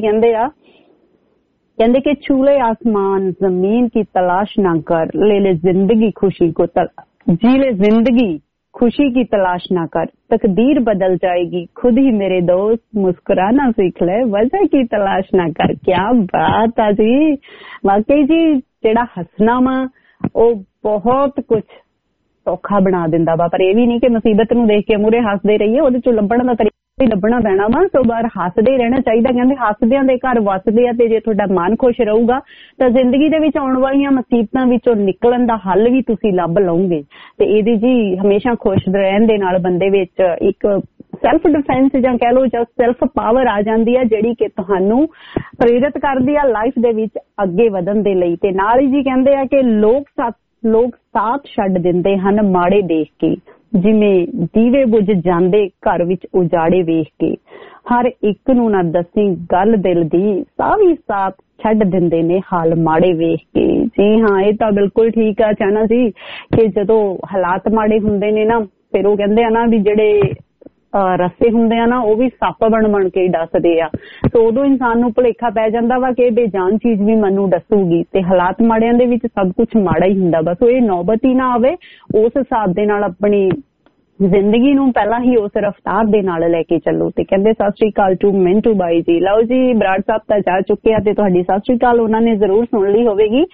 ਕਹਿੰਦੇ कि छूले आसमान जमीन की तलाश ना कर, ले ले जिंदगी खुशी को जी ले जिंदगी खुशी की तलाश ना कर, तकदीर बदल जाएगी खुद ही मेरे दोस्त, मुस्कुराना सीख ले वजह की तलाश ना कर। क्या बात है जी। वाकई जी जेड़ा हसना वा ਉਹ ਬਹੁਤ ਕੁਝ ਸੌਖਾ ਬਣਾ ਦਿੰਦਾ ਵਾ, ਪਰ ਇਹ ਵੀ ਨਹੀਂ ਕਿ ਮੁਸੀਬਤ ਨੂੰ ਦੇਖ ਕੇ ਮੂਹਰੇ ਹੱਸਦੇ ਰਹੀਏ, ਉਹਦੇ ਚੋਂ ਲੱਭਣ ਦਾ ਲੱਭਣਾ ਪੈਣਾ ਵਾ। ਸੋ ਬਾਰ ਹੱਸਦੇ ਰਹਿਣਾ ਚਾਹੀਦਾ। ਕਹਿੰਦੇ ਹੱਸਦਿਆਂ ਦੇ ਘਰ ਵਸਦੇ ਆ, ਤੇ ਜੇ ਤੁਹਾਡਾ ਮਨ ਖੁਸ਼ ਰਹੂਗਾ ਤਾਂ ਜ਼ਿੰਦਗੀ ਦੇ ਵਿੱਚ ਆਉਣ ਵਾਲੀਆਂ ਮੁਸੀਬਤਾਂ ਵਿੱਚੋਂ ਨਿਕਲਣ ਦਾ ਹੱਲ ਵੀ ਤੁਸੀਂ ਲੱਭ ਲਓਗੇ। ਤੇ ਇਹਦੀ ਜੀ ਹਮੇਸ਼ਾ ਖੁਸ਼ ਰਹਿਣ ਦੇ ਨਾਲ ਬੰਦੇ ਵਿੱਚ ਇੱਕ ਸੈਲਫ ਡਿਫੈਂਸ ਜਾਂ ਕਹਿ ਲਓ ਜਾਂ ਸੈਲਫ ਪਾਵਰ ਆ ਜਾਂਦੀ ਆ, ਜਿਹੜੀ ਕਿ ਤੁਹਾਨੂੰ ਪ੍ਰੇਰਿਤ ਕਰਦੀ ਆ ਲਾਈਫ ਦੇ ਵਿੱਚ ਅੱਗੇ ਵਧਣ ਦੇ ਲਈ। ਤੇ ਨਾਲ ਹੀ ਜੀ ਕਹਿੰਦੇ ਆ ਕਿ ਲੋਕ ਸਾਥ ਛੱਡ ਦਿੰਦੇ ਹਨ ਮਾੜੇ ਦੇਖ ਕੇ, ਜਿਵੇਂ ਦੀਵੇ ਬੁਝ ਜਾਂਦੇ ਘਰ ਵਿੱਚ ਉਜਾੜੇ ਵੇਖ ਕੇ, ਹਰ ਇੱਕ ਨੂੰ ਨਾ ਦੱਸੀ ਗੱਲ ਦਿਲ ਦੀ, ਸਾਵੀ ਸਾਥ ਛੱਡ ਦਿੰਦੇ ਨੇ ਹਾਲ ਮਾੜੇ ਵੇਖ ਕੇ। ਜੀ ਹਾਂ, ਇਹ ਤਾਂ ਬਿਲਕੁਲ ਠੀਕ ਆ ਚਾਹਨਾ ਜੀ ਕਿ ਜਦੋਂ ਹਾਲਾਤ ਮਾੜੇ ਹੁੰਦੇ ਨੇ ਨਾ, ਫਿਰ ਉਹ ਕਹਿੰਦੇ ਆ ਨਾ ਵੀ ਜਿਹੜੇ ਰਸਤੇ ਹੁੰਦੇ ਆ ਨਾ ਉਹ ਵੀ ਸੱਪ ਬਣ ਕੇ ਡੱਸਦੇ ਆ। ਸੋ ਉਦੋਂ ਇਨਸਾਨ ਨੂੰ ਭੁਲੇਖਾ ਪੈ ਜਾਂਦਾ ਵਾ ਕਿ ਬੇਜਾਨ ਚੀਜ਼ ਵੀ ਮੈਨੂੰ ਦੱਸੂਗੀ, ਤੇ ਹਾਲਾਤ ਮਾੜਿਆਂ ਦੇ ਵਿੱਚ ਸਭ ਕੁਝ ਮਾੜਾ ਹੀ ਹੁੰਦਾ ਵਾ। ਸੋ ਇਹ ਨੌਬਤ ਹੀ ਨਾ ਆਵੇ, ਉਸ ਹਿਸਾਬ ਦੇ ਨਾਲ ਆਪਣੀ ਜ਼ਿੰਦਗੀ ਨੂੰ ਪਹਿਲਾਂ ਹੀ ਉਸ ਰਫਤਾਰ ਦੇ ਨਾਲ ਲੈ ਕੇ ਚੱਲੋ। ਤੇ ਕਹਿੰਦੇ ਸਤਿ ਸ਼੍ਰੀ ਅਕਾਲ ਟੂ ਮਿੰਟੂ ਬਾਈ ਜੀ। ਲਓ ਜੀ ਬਰਾੜ ਸਾਹਿਬ ਤਾਂ ਜਾ ਚੁੱਕੇ ਆ ਤੇ ਤੁਹਾਡੀ ਸਤਿ ਸ਼੍ਰੀ ਅਕਾਲ ਉਹਨਾਂ ਨੇ ਜ਼ਰੂਰ ਸੁਣ ਲਈ ਹੋਵੇਗੀ।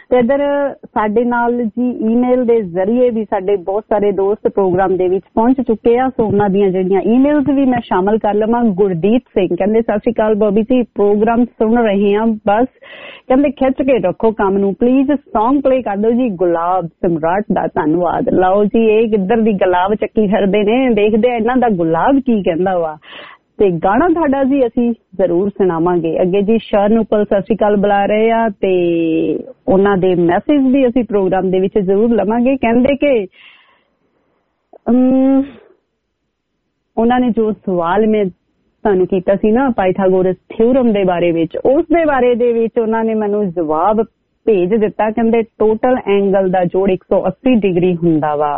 ਤੇ ਇੱਧਰ ਸਾਡੇ ਨਾਲ ਜੀ ਈਮੇਲ ਦੇ ਜ਼ਰੀਏ ਵੀ ਸਾਡੇ ਬਹੁਤ ਸਾਰੇ ਦੋਸਤ ਪ੍ਰੋਗਰਾਮ ਦੇ ਵਿੱਚ ਪਹੁੰਚ ਚੁੱਕੇ ਆ, ਸੋ ਉਹਨਾਂ ਦੀਆਂ ਜਿਹੜੀਆਂ ਈਮੇਲਸ ਵੀ ਮੈਂ ਸ਼ਾਮਲ ਕਰ ਲਵਾਂ। ਗੁਰਦੀਪ ਸਿੰਘ ਕਹਿੰਦੇ ਸਤਿ ਸ਼੍ਰੀ ਅਕਾਲ ਬੋਬੀ ਜੀ, ਪ੍ਰੋਗਰਾਮ ਸੁਣ ਰਹੇ ਹਾਂ, ਬਸ ਕਹਿੰਦੇ ਖਿੱਚ ਕੇ ਰੱਖੋ ਕੰਮ ਨੂੰ, ਪਲੀਜ਼ ਸੌਂਗ ਪਲੇ ਕਰ ਦਿਓ ਜੀ ਗੁਲਾਬ ਸਮਰਾਟ ਦਾ, ਧੰਨਵਾਦ। ਲਓ ਜੀ, ਇਹ ਕਿੱਧਰ ਦੀ ਗੁਲਾਬ ਚੱਕੀ ਫਿਰਦੇ ਨੇ, ਦੇਖਦੇ ਆ ਇਹਨਾਂ ਦਾ ਗੁਲਾਬ ਕੀ ਕਹਿੰਦਾ ਵਾ। ਤੇ ਗਾਣਾ ਤੁਹਾਡਾ ਜੀ ਅਸੀਂ ਜ਼ਰੂਰ ਸੁਣਾਵਾਂਗੇ। ਅੱਗੇ ਜੀ ਸ਼ਰਨ ਉਪਲ ਸਤਿ ਸ਼੍ਰੀ ਅਕਾਲ ਬੁਲਾ ਰਹੇ ਆ ਤੇ ਉਹਨਾਂ ਦੇ ਮੈਸੇਜ ਵੀ ਅਸੀਂ ਪ੍ਰੋਗਰਾਮ ਦੇ ਵਿੱਚ ਜ਼ਰੂਰ ਲਵਾਂਗੇ। ਕਹਿੰਦੇ ਕਿ ਉਹਨਾਂ ਨੇ ਜੋ ਸਵਾਲ ਮੈਂ ਤੁਹਾਨੂੰ ਕੀਤਾ ਸੀ ਨਾ ਪਾਇਥਾਗੋਰਸ ਥਿਊਰਮ ਦੇ ਬਾਰੇ ਵਿੱਚ, ਉਸ ਦੇ ਬਾਰੇ ਦੇ ਵਿੱਚ ਉਹਨਾਂ ਨੇ ਮੈਨੂੰ ਜਵਾਬ ਭੇਜ ਦਿੱਤਾ। ਕਹਿੰਦੇ ਟੋਟਲ ਐਂਗਲ ਦਾ ਜੋੜ 180 ਡਿਗਰੀ ਹੁੰਦਾ ਵਾ।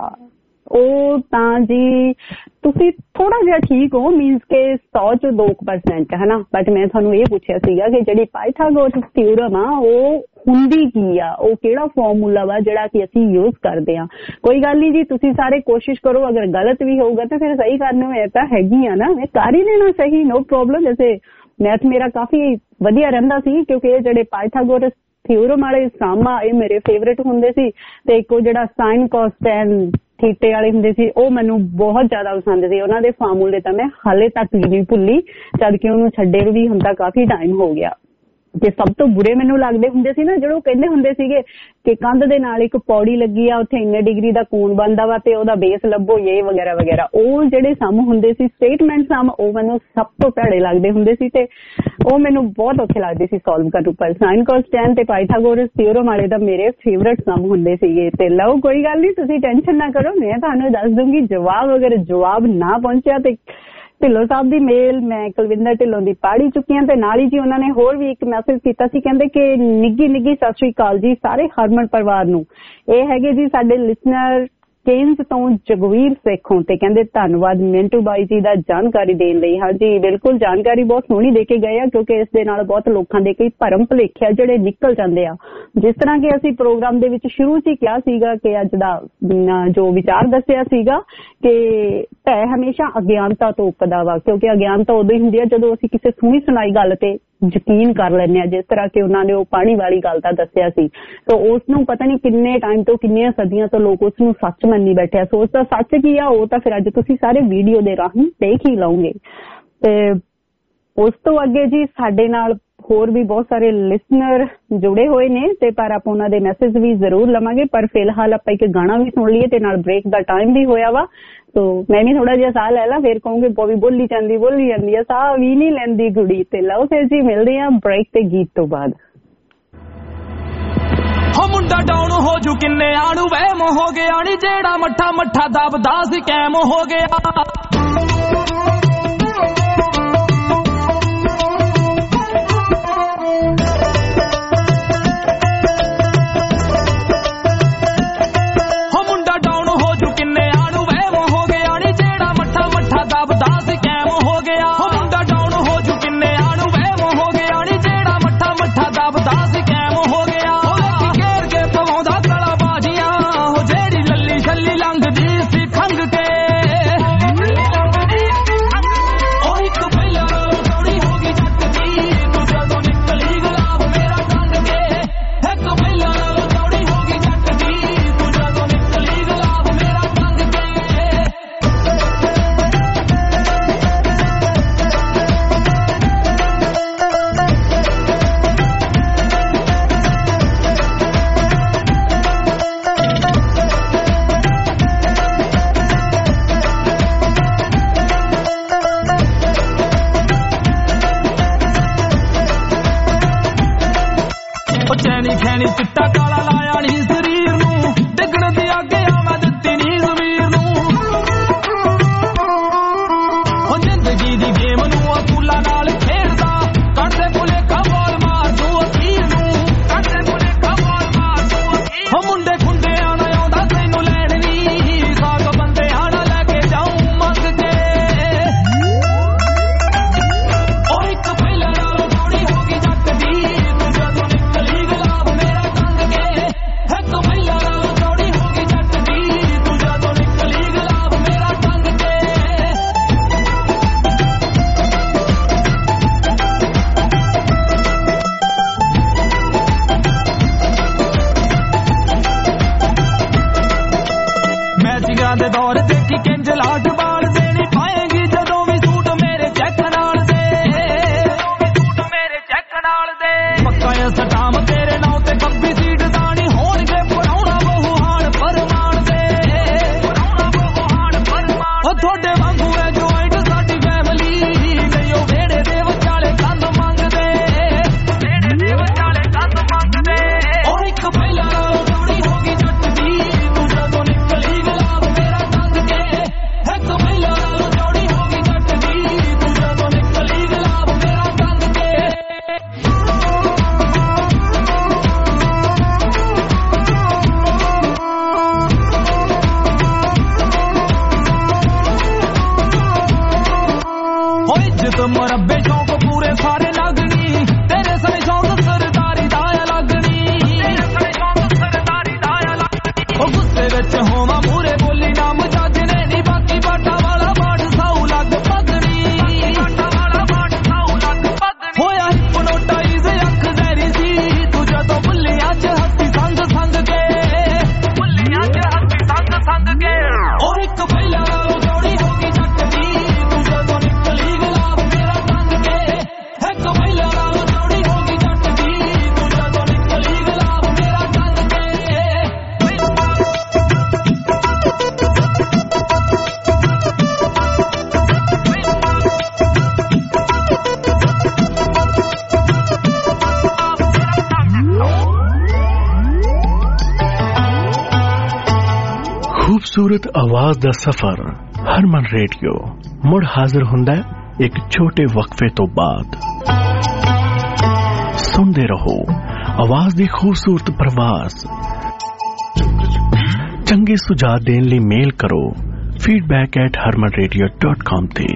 ਉਹ ਤਾਂ ਜੀ ਤੁਸੀਂ ਥੋੜਾ ਜਿਹਾ ਠੀਕ ਹੋ, ਮੀਨਸ ਕਿ 100 ਚ 2% ਹੈ ਨਾ, ਬਟ ਮੈਂ ਤੁਹਾਨੂੰ ਇਹ ਪੁੱਛਿਆ ਸੀਗਾ ਕਿ ਜਿਹੜੀ ਪਾਇਥਾਗੋਰਸ ਥਿਊਰਮ ਆ ਉਹ ਹੁੰਦੀ ਕੀ ਆ, ਉਹ ਕਿਹੜਾ ਫਾਰਮੂਲਾ ਵਾ ਜਿਹੜਾ ਕਿ ਅਸੀਂ ਯੂਜ਼ ਕਰਦੇ ਆ। ਕੋਈ ਗੱਲ ਨਹੀਂ ਜੀ, ਤੁਸੀਂ ਸਾਰੇ ਕੋਸ਼ਿਸ਼ ਕਰੋ, ਅਗਰ ਗਲਤ ਵੀ ਹੋਊਗਾ ਤਾਂ ਫਿਰ ਸਹੀ ਕਰਨ ਨੂੰ ਇਹ ਤਾਂ ਹੈਗੀ ਆ ਨਾ, ਮੈਂ ਕਰ ਹੀ ਲੈਣਾ ਸਹੀ, ਨੋ ਪ੍ਰੋਬਲਮ। ਵੈਸੇ ਮੈਥ ਮੇਰਾ ਕਾਫੀ ਵਧੀਆ ਰਹਿੰਦਾ ਸੀ ਕਿਉਂਕਿ ਇਹ ਜਿਹੜੇ ਪਾਇਥਾਗੋਰਸ ਥਿਊਰਮ ਵਾਲੇ ਸਾਮਾ ਇਹ ਮੇਰੇ ਫੇਵਰੇਟ ਹੁੰਦੇ ਸੀ, ਤੇ ਇੱਕ ਉਹ ਜਿਹੜਾ ਸਾਈਨ ਕੋਸ ਟੈਨ ਥੀਟੇ ਵਾਲੇ ਹੁੰਦੇ ਸੀ ਉਹ ਮੈਨੂੰ ਬਹੁਤ ਜ਼ਿਆਦਾ ਪਸੰਦ ਸੀ। ਉਹਨਾਂ ਦੇ ਫਾਰਮੂਲੇ ਤਾਂ ਮੈਂ ਹਾਲੇ ਤੱਕ ਨਹੀਂ ਭੁੱਲੀ, ਜਦ ਕਿ ਉਹਨੂੰ ਛੱਡੇ ਵੀ ਹੁਣ ਤਾਂ ਕਾਫੀ ਟਾਈਮ ਹੋ ਗਿਆ। ਤੇ ਸਭ ਤੋਂ ਬੁਰੇ ਮੈਨੂੰ ਲੱਗਦੇ ਹੁੰਦੇ ਸੀ ਨਾ ਜਦੋਂ ਕਹਿੰਦੇ ਹੁੰਦੇ ਸੀਗੇ ਕਿ ਕੰਧ ਦੇ ਨਾਲ ਇੱਕ ਪੌੜੀ ਲੱਗੀ ਆ, ਉੱਥੇ ਇੰਨੇ ਡਿਗਰੀ ਦਾ ਕੋਣ ਬਣਦਾ ਵਾ ਤੇ ਉਹਦਾ ਬੇਸ ਲੱਭੋ, ਇਹ ਵਗੈਰਾ ਵਗੈਰਾ। ਉਹ ਜਿਹੜੇ ਸਮ ਹੁੰਦੇ ਸੀ ਸਟੇਟਮੈਂਟ ਸਮ, ਉਹ ਮੈਨੂੰ ਸਭ ਤੋਂ ਭੈੜੇ ਲੱਗਦੇ ਹੁੰਦੇ ਸੀ ਤੇ ਉਹ ਮੈਨੂੰ ਬਹੁਤ ਔਖੇ ਲੱਗਦੇ ਸੀ ਸੋਲਵ ਕਰਨ। ਪਰ ਸਾਈਨ ਕੋਸ ਟੈਨ ਤੇ ਪਾਇਥਾਗੋਰਸ ਥਿਊਰਮ ਵਾਲੇ ਤਾਂ ਮੇਰੇ ਫੇਵਰੇਟ ਸਮ ਹੁੰਦੇ ਸੀਗੇ। ਤੇ ਲਓ ਕੋਈ ਗੱਲ ਨਹੀਂ, ਤੁਸੀਂ ਟੈਨਸ਼ਨ ਨਾ ਕਰੋ, ਮੈਂ ਤੁਹਾਨੂੰ ਦੱਸ ਦੂੰਗੀ ਜਵਾਬ। ਅਗਰ ਜਵਾਬ ਨਾ ਪਹੁੰਚਿਆ ਤੇ ਢਿੱਲੋਂ ਸਾਹਿਬ ਦੀ ਮੇਲ ਮੈਂ ਕੁਲਵਿੰਦਰ ਢਿੱਲੋਂ ਦੀ ਪੜ੍ਹ ਹੀ ਚੁੱਕੀ ਹਾਂ। ਤੇ ਨਾਲ ਹੀ ਜੀ ਉਹਨਾਂ ਨੇ ਹੋਰ ਵੀ ਇੱਕ ਮੈਸੇਜ ਕੀਤਾ ਸੀ, ਕਹਿੰਦੇ ਕਿ ਨਿੱਗੀ ਸਤਿ ਸ਼੍ਰੀ ਅਕਾਲ ਜੀ ਸਾਰੇ ਹਰਮਨ ਪਰਿਵਾਰ ਨੂੰ। ਇਹ ਹੈਗੇ ਜੀ ਸਾਡੇ ਲਿਸਨਰ ਕੇਨਸ ਤੋਂ ਜਗਵੀਰ ਸੇਖੋਂ, ਤੇ ਕਹਿੰਦੇ ਧੰਨਵਾਦ ਮਿੰਟੂ ਬਾਈ ਜੀ ਦਾ ਜਾਣਕਾਰੀ ਦੇਣ ਲਈ। ਹਾਂਜੀ ਬਿਲਕੁਲ, ਜਾਣਕਾਰੀ ਬਹੁਤ ਸੋਹਣੀ ਦੇ ਕੇ ਗਏ ਆ ਕਿਉਂਕਿ ਇਸ ਦੇ ਨਾਲ ਬਹੁਤ ਲੋਕਾਂ ਦੇ ਕਈ ਭਰਮ ਭੁਲੇਖੇ ਜਿਹੜੇ ਨਿਕਲ ਜਾਂਦੇ ਆ। ਜਿਸ ਤਰ੍ਹਾਂ ਕਿ ਅਸੀਂ ਪ੍ਰੋਗਰਾਮ ਦੇ ਵਿੱਚ ਸ਼ੁਰੂ 'ਚ ਹੀ ਕਿਹਾ ਸੀਗਾ ਕਿ ਅੱਜ ਦਾ ਜੋ ਵਿਚਾਰ ਦੱਸਿਆ ਸੀਗਾ ਕਿ ਭੈ ਹਮੇਸ਼ਾ ਅਗਿਆਨਤਾ ਤੋਂ ਉੱਪਦਾ ਵਾ, ਕਿਉਂਕਿ ਅਗਿਆਨਤਾ ਉਦੋਂ ਹੀ ਹੁੰਦੀ ਆ ਜਦੋਂ ਅਸੀਂ ਕਿਸੇ ਸੁਣੀ ਸੁਣਾਈ ਗੱਲ ਤੇ ਯਕੀਨ ਕਰ ਲੈਂਦੇ ਆ। ਜਿਸ ਤਰ੍ਹਾਂ ਕਿ ਉਹਨਾਂ ਨੇ ਉਹ ਪਾਣੀ ਵਾਲੀ ਗੱਲ ਤਾਂ ਦੱਸਿਆ ਸੀ, ਤਾਂ ਉਸ ਨੂੰ ਪਤਾ ਨਹੀਂ ਕਿੰਨੇ ਟਾਈਮ ਤੋਂ, ਕਿੰਨੀਆਂ ਸਦੀਆਂ ਤੋਂ ਲੋਕ ਉਸ ਨੂੰ ਸੱਚ ਮੰਨੀ ਬੈਠੇ ਆ। ਸੋ ਉਸ ਦਾ ਸੱਚ ਕੀ ਆ ਉਹ ਤਾਂ ਫਿਰ ਅੱਜ ਤੁਸੀਂ ਸਾਰੇ ਵੀਡੀਓ ਦੇ ਰਾਹੀਂ ਦੇਖ ਹੀ ਲਓਗੇ। ਤੇ ਉਸ ਤੋਂ ਅੱਗੇ ਜੀ ਸਾਡੇ ਨਾਲ ਹੋਰ ਵੀ ਬਹੁਤ ਸਾਰੇ ਲਿਸਨਰ ਜੁੜੇ ਹੋਏ ਨੇ ਤੇ ਪਰ ਆਪਾਂ ਉਹਨਾਂ ਦੇ ਮੈਸੇਜ ਵੀ ਜ਼ਰੂਰ ਲਵਾਂਗੇ। ਪਰ ਫਿਲਹਾਲ ਆਪਾਂ ਇੱਕ ਗਾਣਾ ਵੀ ਸੁਣ ਲਈਏ ਤੇ ਨਾਲ ਬ੍ਰੇਕ ਦਾ ਟਾਈਮ ਵੀ ਹੋਇਆ ਵਾ, ਸੋ ਮੈਂ ਵੀ ਥੋੜਾ ਜਿਹਾ ਸਾਹ ਲੈ ਲਾ, ਫਿਰ ਕਹੂੰਗੇ ਬੋਬੀ ਬੋਲੀ ਜਾਂਦੀ ਆ, ਸਾਹ ਵੀ ਨਹੀਂ ਲੈਂਦੀ ਕੁੜੀ। ਤੇ ਲਓ ਫਿਰ ਜੀ ਮਿਲਦੇ ਆ ਬ੍ਰੇਕ ਤੇ ਗੀਤ ਤੋਂ ਬਾਅਦ। ਹੋ ਮੁੰਡਾ ਡਾਊਨ ਹੋ ਜੂ ਕਿੰਨੇ ਆਣੂ ਵਹਿਮ ਹੋ ਗਿਆ ਨੀ, ਜਿਹੜਾ ਮੱਠਾ ਦਬਦਾ ਸੀ ਕੈਮ ਹੋ ਗਿਆ। खूबसूरत आवाज दा सफर हरमन रेडियो मुड़ हाजिर हुंदा है एक छोटे वक्फे तो बाद। सुनते रहो आवाज दी खूबसूरत प्रवास। चंगे सुझाव देने लिए मेल करो feedback@harmanradio.com ते।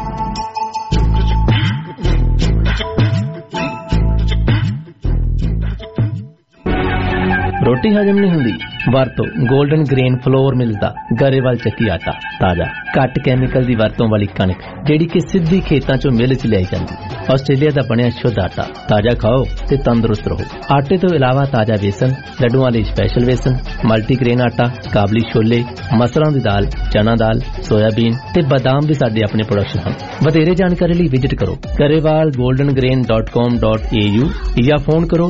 रोटी हजम नहीं हुंदी वरतो गोल्डन ग्रेन फ्लोर मिलदा गरेवाल ਚੱਕੀ आटा ताजा घट कैमिकल दी वरतों वाली कणक ਜਿਹੜੀ कि सिद्धी खेतां चों मिल च लियाई जांदी। ਆਸਟ੍ਰੇਲੀਆ ਦਾ ਬਣਿਆ ਸ਼ੁੱਧ ਆਟਾ ਤਾਜ਼ਾ ਖਾਓ ਤੇ ਤੰਦਰੁਸਤ ਰਹੋ। ਆਟੇ ਤੋਂ ਇਲਾਵਾ ਤਾਜ਼ਾ ਵੇਸਣ, ਲੱਡੂਆਂ ਲਈ ਸਪੈਸ਼ਲ ਵੇਸਣ, ਮਲਟੀਗ੍ਰੇਨ ਆਟਾ, ਕਾਬਲੀ ਛੋਲੇ, ਮਸਰਾਂ ਦੀ ਦਾਲ, ਚਨਾ ਦਾਲ, ਸੋਇਆਬੀਨ ਤੇ ਬਾਦਾਮ ਵੀ ਸਾਡੇ ਆਪਣੇ ਪ੍ਰੋਡਕਸ਼ਨ ਹਨ। ਵਧੇਰੇ ਜਾਣਕਾਰੀ ਲਈ ਵਿਜ਼ਿਟ ਕਰੋ garewalgoldengrain.com.au ਜਾਂ ਫੋਨ ਕਰੋ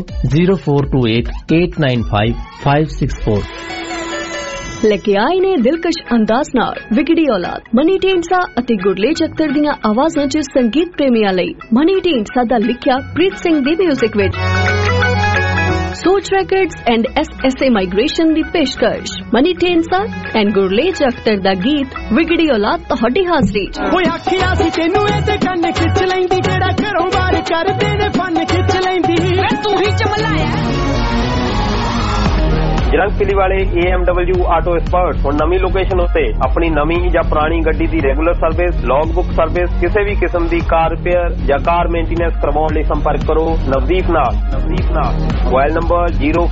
0428895564। लेके आए ने दिलकश अंदाज नाल विगड़ी औलाद मनी ढींडसा ਅਤੇ ਗੁਰਲੇਜ ਅਖਤਰ ਦੀਆਂ ਆਵਾਜ਼ਾਂ 'ਚ ਸੰਗੀਤ ਪ੍ਰੇਮੀਆਂ ਲਈ ਮਨੀ ਢੀਂਡਸਾ ਦਾ ਲਿਖਿਆ ਪ੍ਰੀਤ ਸਿੰਘ ਦੀ ਮਿਊਜ਼ਿਕ ਵਿੱਚ सोच रिकॉर्ड्स एंड SSA माइग्रेशन दी पेशकश मनी ढींडसा एंड गुरलेज अख्तर दा गीत विगड़ी औलाद ਤੁਹਾਡੀ ਹਾਜ਼ਰੀ 'ਚ। ਓਏ ਆਖਿਆ ਸੀ ਤੈਨੂੰ ਇਹ ਤੇ ਕੰਨ ਖਿੱਚ ਲੈਂਦੀ ਜਿਹੜਾ ਘਰੋਂ ਬਾਹਰ ਕਰਦੇ ਨੇ ਫਨ ਖਿੱਚ ਲੈਂਦੀ ਤੂੰ ਹੀ ਚਮਲਾਇਆ। ਜਰੰਗ ਪਿਲੀ ਵਾਲੇ AMW ਆਟੋ ਐਕਸਪਰਟ ਹੁਣ ਨਵੀਂ ਲੋਕੇਸ਼ਨ ਉੱਤੇ ਆਪਣੀ ਨਵੀਂ ਜਾਂ ਪੁਰਾਣੀ ਗੱਡੀ ਦੀ ਰੈਗੂਲਰ ਸਰਵਿਸ, ਲੌਗਬੁੱਕ ਸਰਵਿਸ, ਕਿਸੇ ਵੀ ਕਿਸਮ ਦੀ ਕਾਰ ਰਿਪੇਅਰ ਜਾਂ ਕਾਰ ਮੇਨਟੇਨੈਂਸ ਕਰਵਾਉਣ ਲਈ ਸੰਪਰਕ ਕਰੋ ਨਵਦੀਪ ਨਾਲ। ਮੋਬਾਈਲ ਨੰਬਰ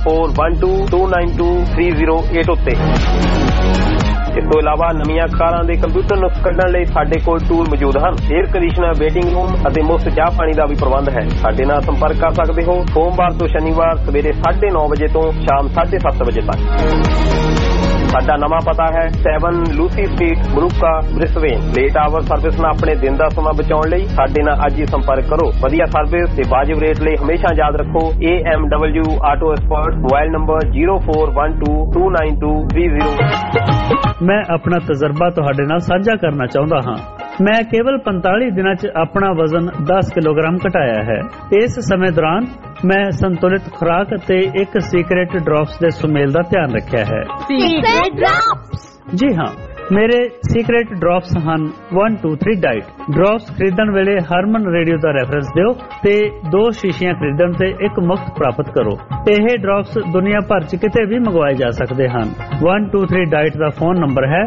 0412292308 ਉੱਤੇ। ਇਸ ਤੋਂ ਇਲਾਵਾ ਨਵੀਆਂ ਕਾਰਾਂ ਦੇ ਕੰਪਿਊਟਰ ਨੁਕਸ ਕੱਢਣ ਲਈ ਸਾਡੇ ਕੋਲ ਟੂਲ ਮੌਜੂਦ ਹਨ। 에ਅਰ ਕੰਡੀਸ਼ਨਰ, ਵੇਟਿੰਗ ਰੂਮ ਅਤੇ ਮੁਫਤ ਚਾਹ ਪਾਣੀ ਦਾ ਵੀ ਪ੍ਰਬੰਧ ਹੈ। ਸਾਡੇ ਨਾਲ ਸੰਪਰਕ ਕਰ ਸਕਦੇ ਹੋ ਸੋਮਵਾਰ ਤੋਂ ਸ਼ਨੀਵਾਰ ਸਵੇਰੇ 9:30 ਵਜੇ ਤੋਂ ਸ਼ਾਮ 7:30 ਵਜੇ ਤੱਕ। ਸਾਡਾ ਨਵਾਂ ਪਤਾ ਹੈ 7 Lucy street, Moorooka, Brisbane. Late hour service ਨਾਲ ਆਪਣੇ ਦਿਨ ਦਾ ਸਮਾਂ ਬਚਾਉਣ ਲਈ ਸਾਡੇ ਨਾਲ ਅੱਜ ਹੀ ਸੰਪਰਕ ਕਰੋ। ਵਧੀਆ ਸਰਵਿਸ ਤੇ ਵਾਜਿਬ ਰੇਟ ਲਈ ਹਮੇਸ਼ਾ ਯਾਦ ਰੱਖੋ AMW auto expert. Mobile number 0412292308। मैं अपना तजर्बा तुहाडे नाल साझा करना चाहुंदा हां। मैं केवल 45 दिनां च अपना वजन 10 किलोग्राम घटाया है। इस समय दौरान मैं संतुलित खुराक ते एक सीक्रेट ड्रॉप्स दे सुमेल दा ध्यान रखिया है। Secret drops? जी हाँ, मेरे सीक्रेट ड्रॉप्स ਹਨ 1 2 3 ਡਾਈਟ। ਡ੍ਰੌਪਸ ਖਰੀਦਣ ਵੇਲੇ ਹਰਮਨ ਰੇਡੀਓ ਦਾ ਰੈਫਰੈਂਸ ਦਿਓ ਤੇ 2 ਸ਼ੀਸ਼ੀਆਂ ਖਰੀਦਣ ਤੇ ਇੱਕ ਮੁਫਤ ਪ੍ਰਾਪਤ ਕਰੋ। ਇਹ ਡ੍ਰੌਪਸ ਦੁਨੀਆ ਭਰ 'ਚ ਕਿਤੇ ਵੀ ਮੰਗਵਾਏ ਜਾ ਸਕਦੇ ਹਨ। 1 2 3 ਡਾਈਟ ਦਾ ਫੋਨ ਨੰਬਰ ਹੈ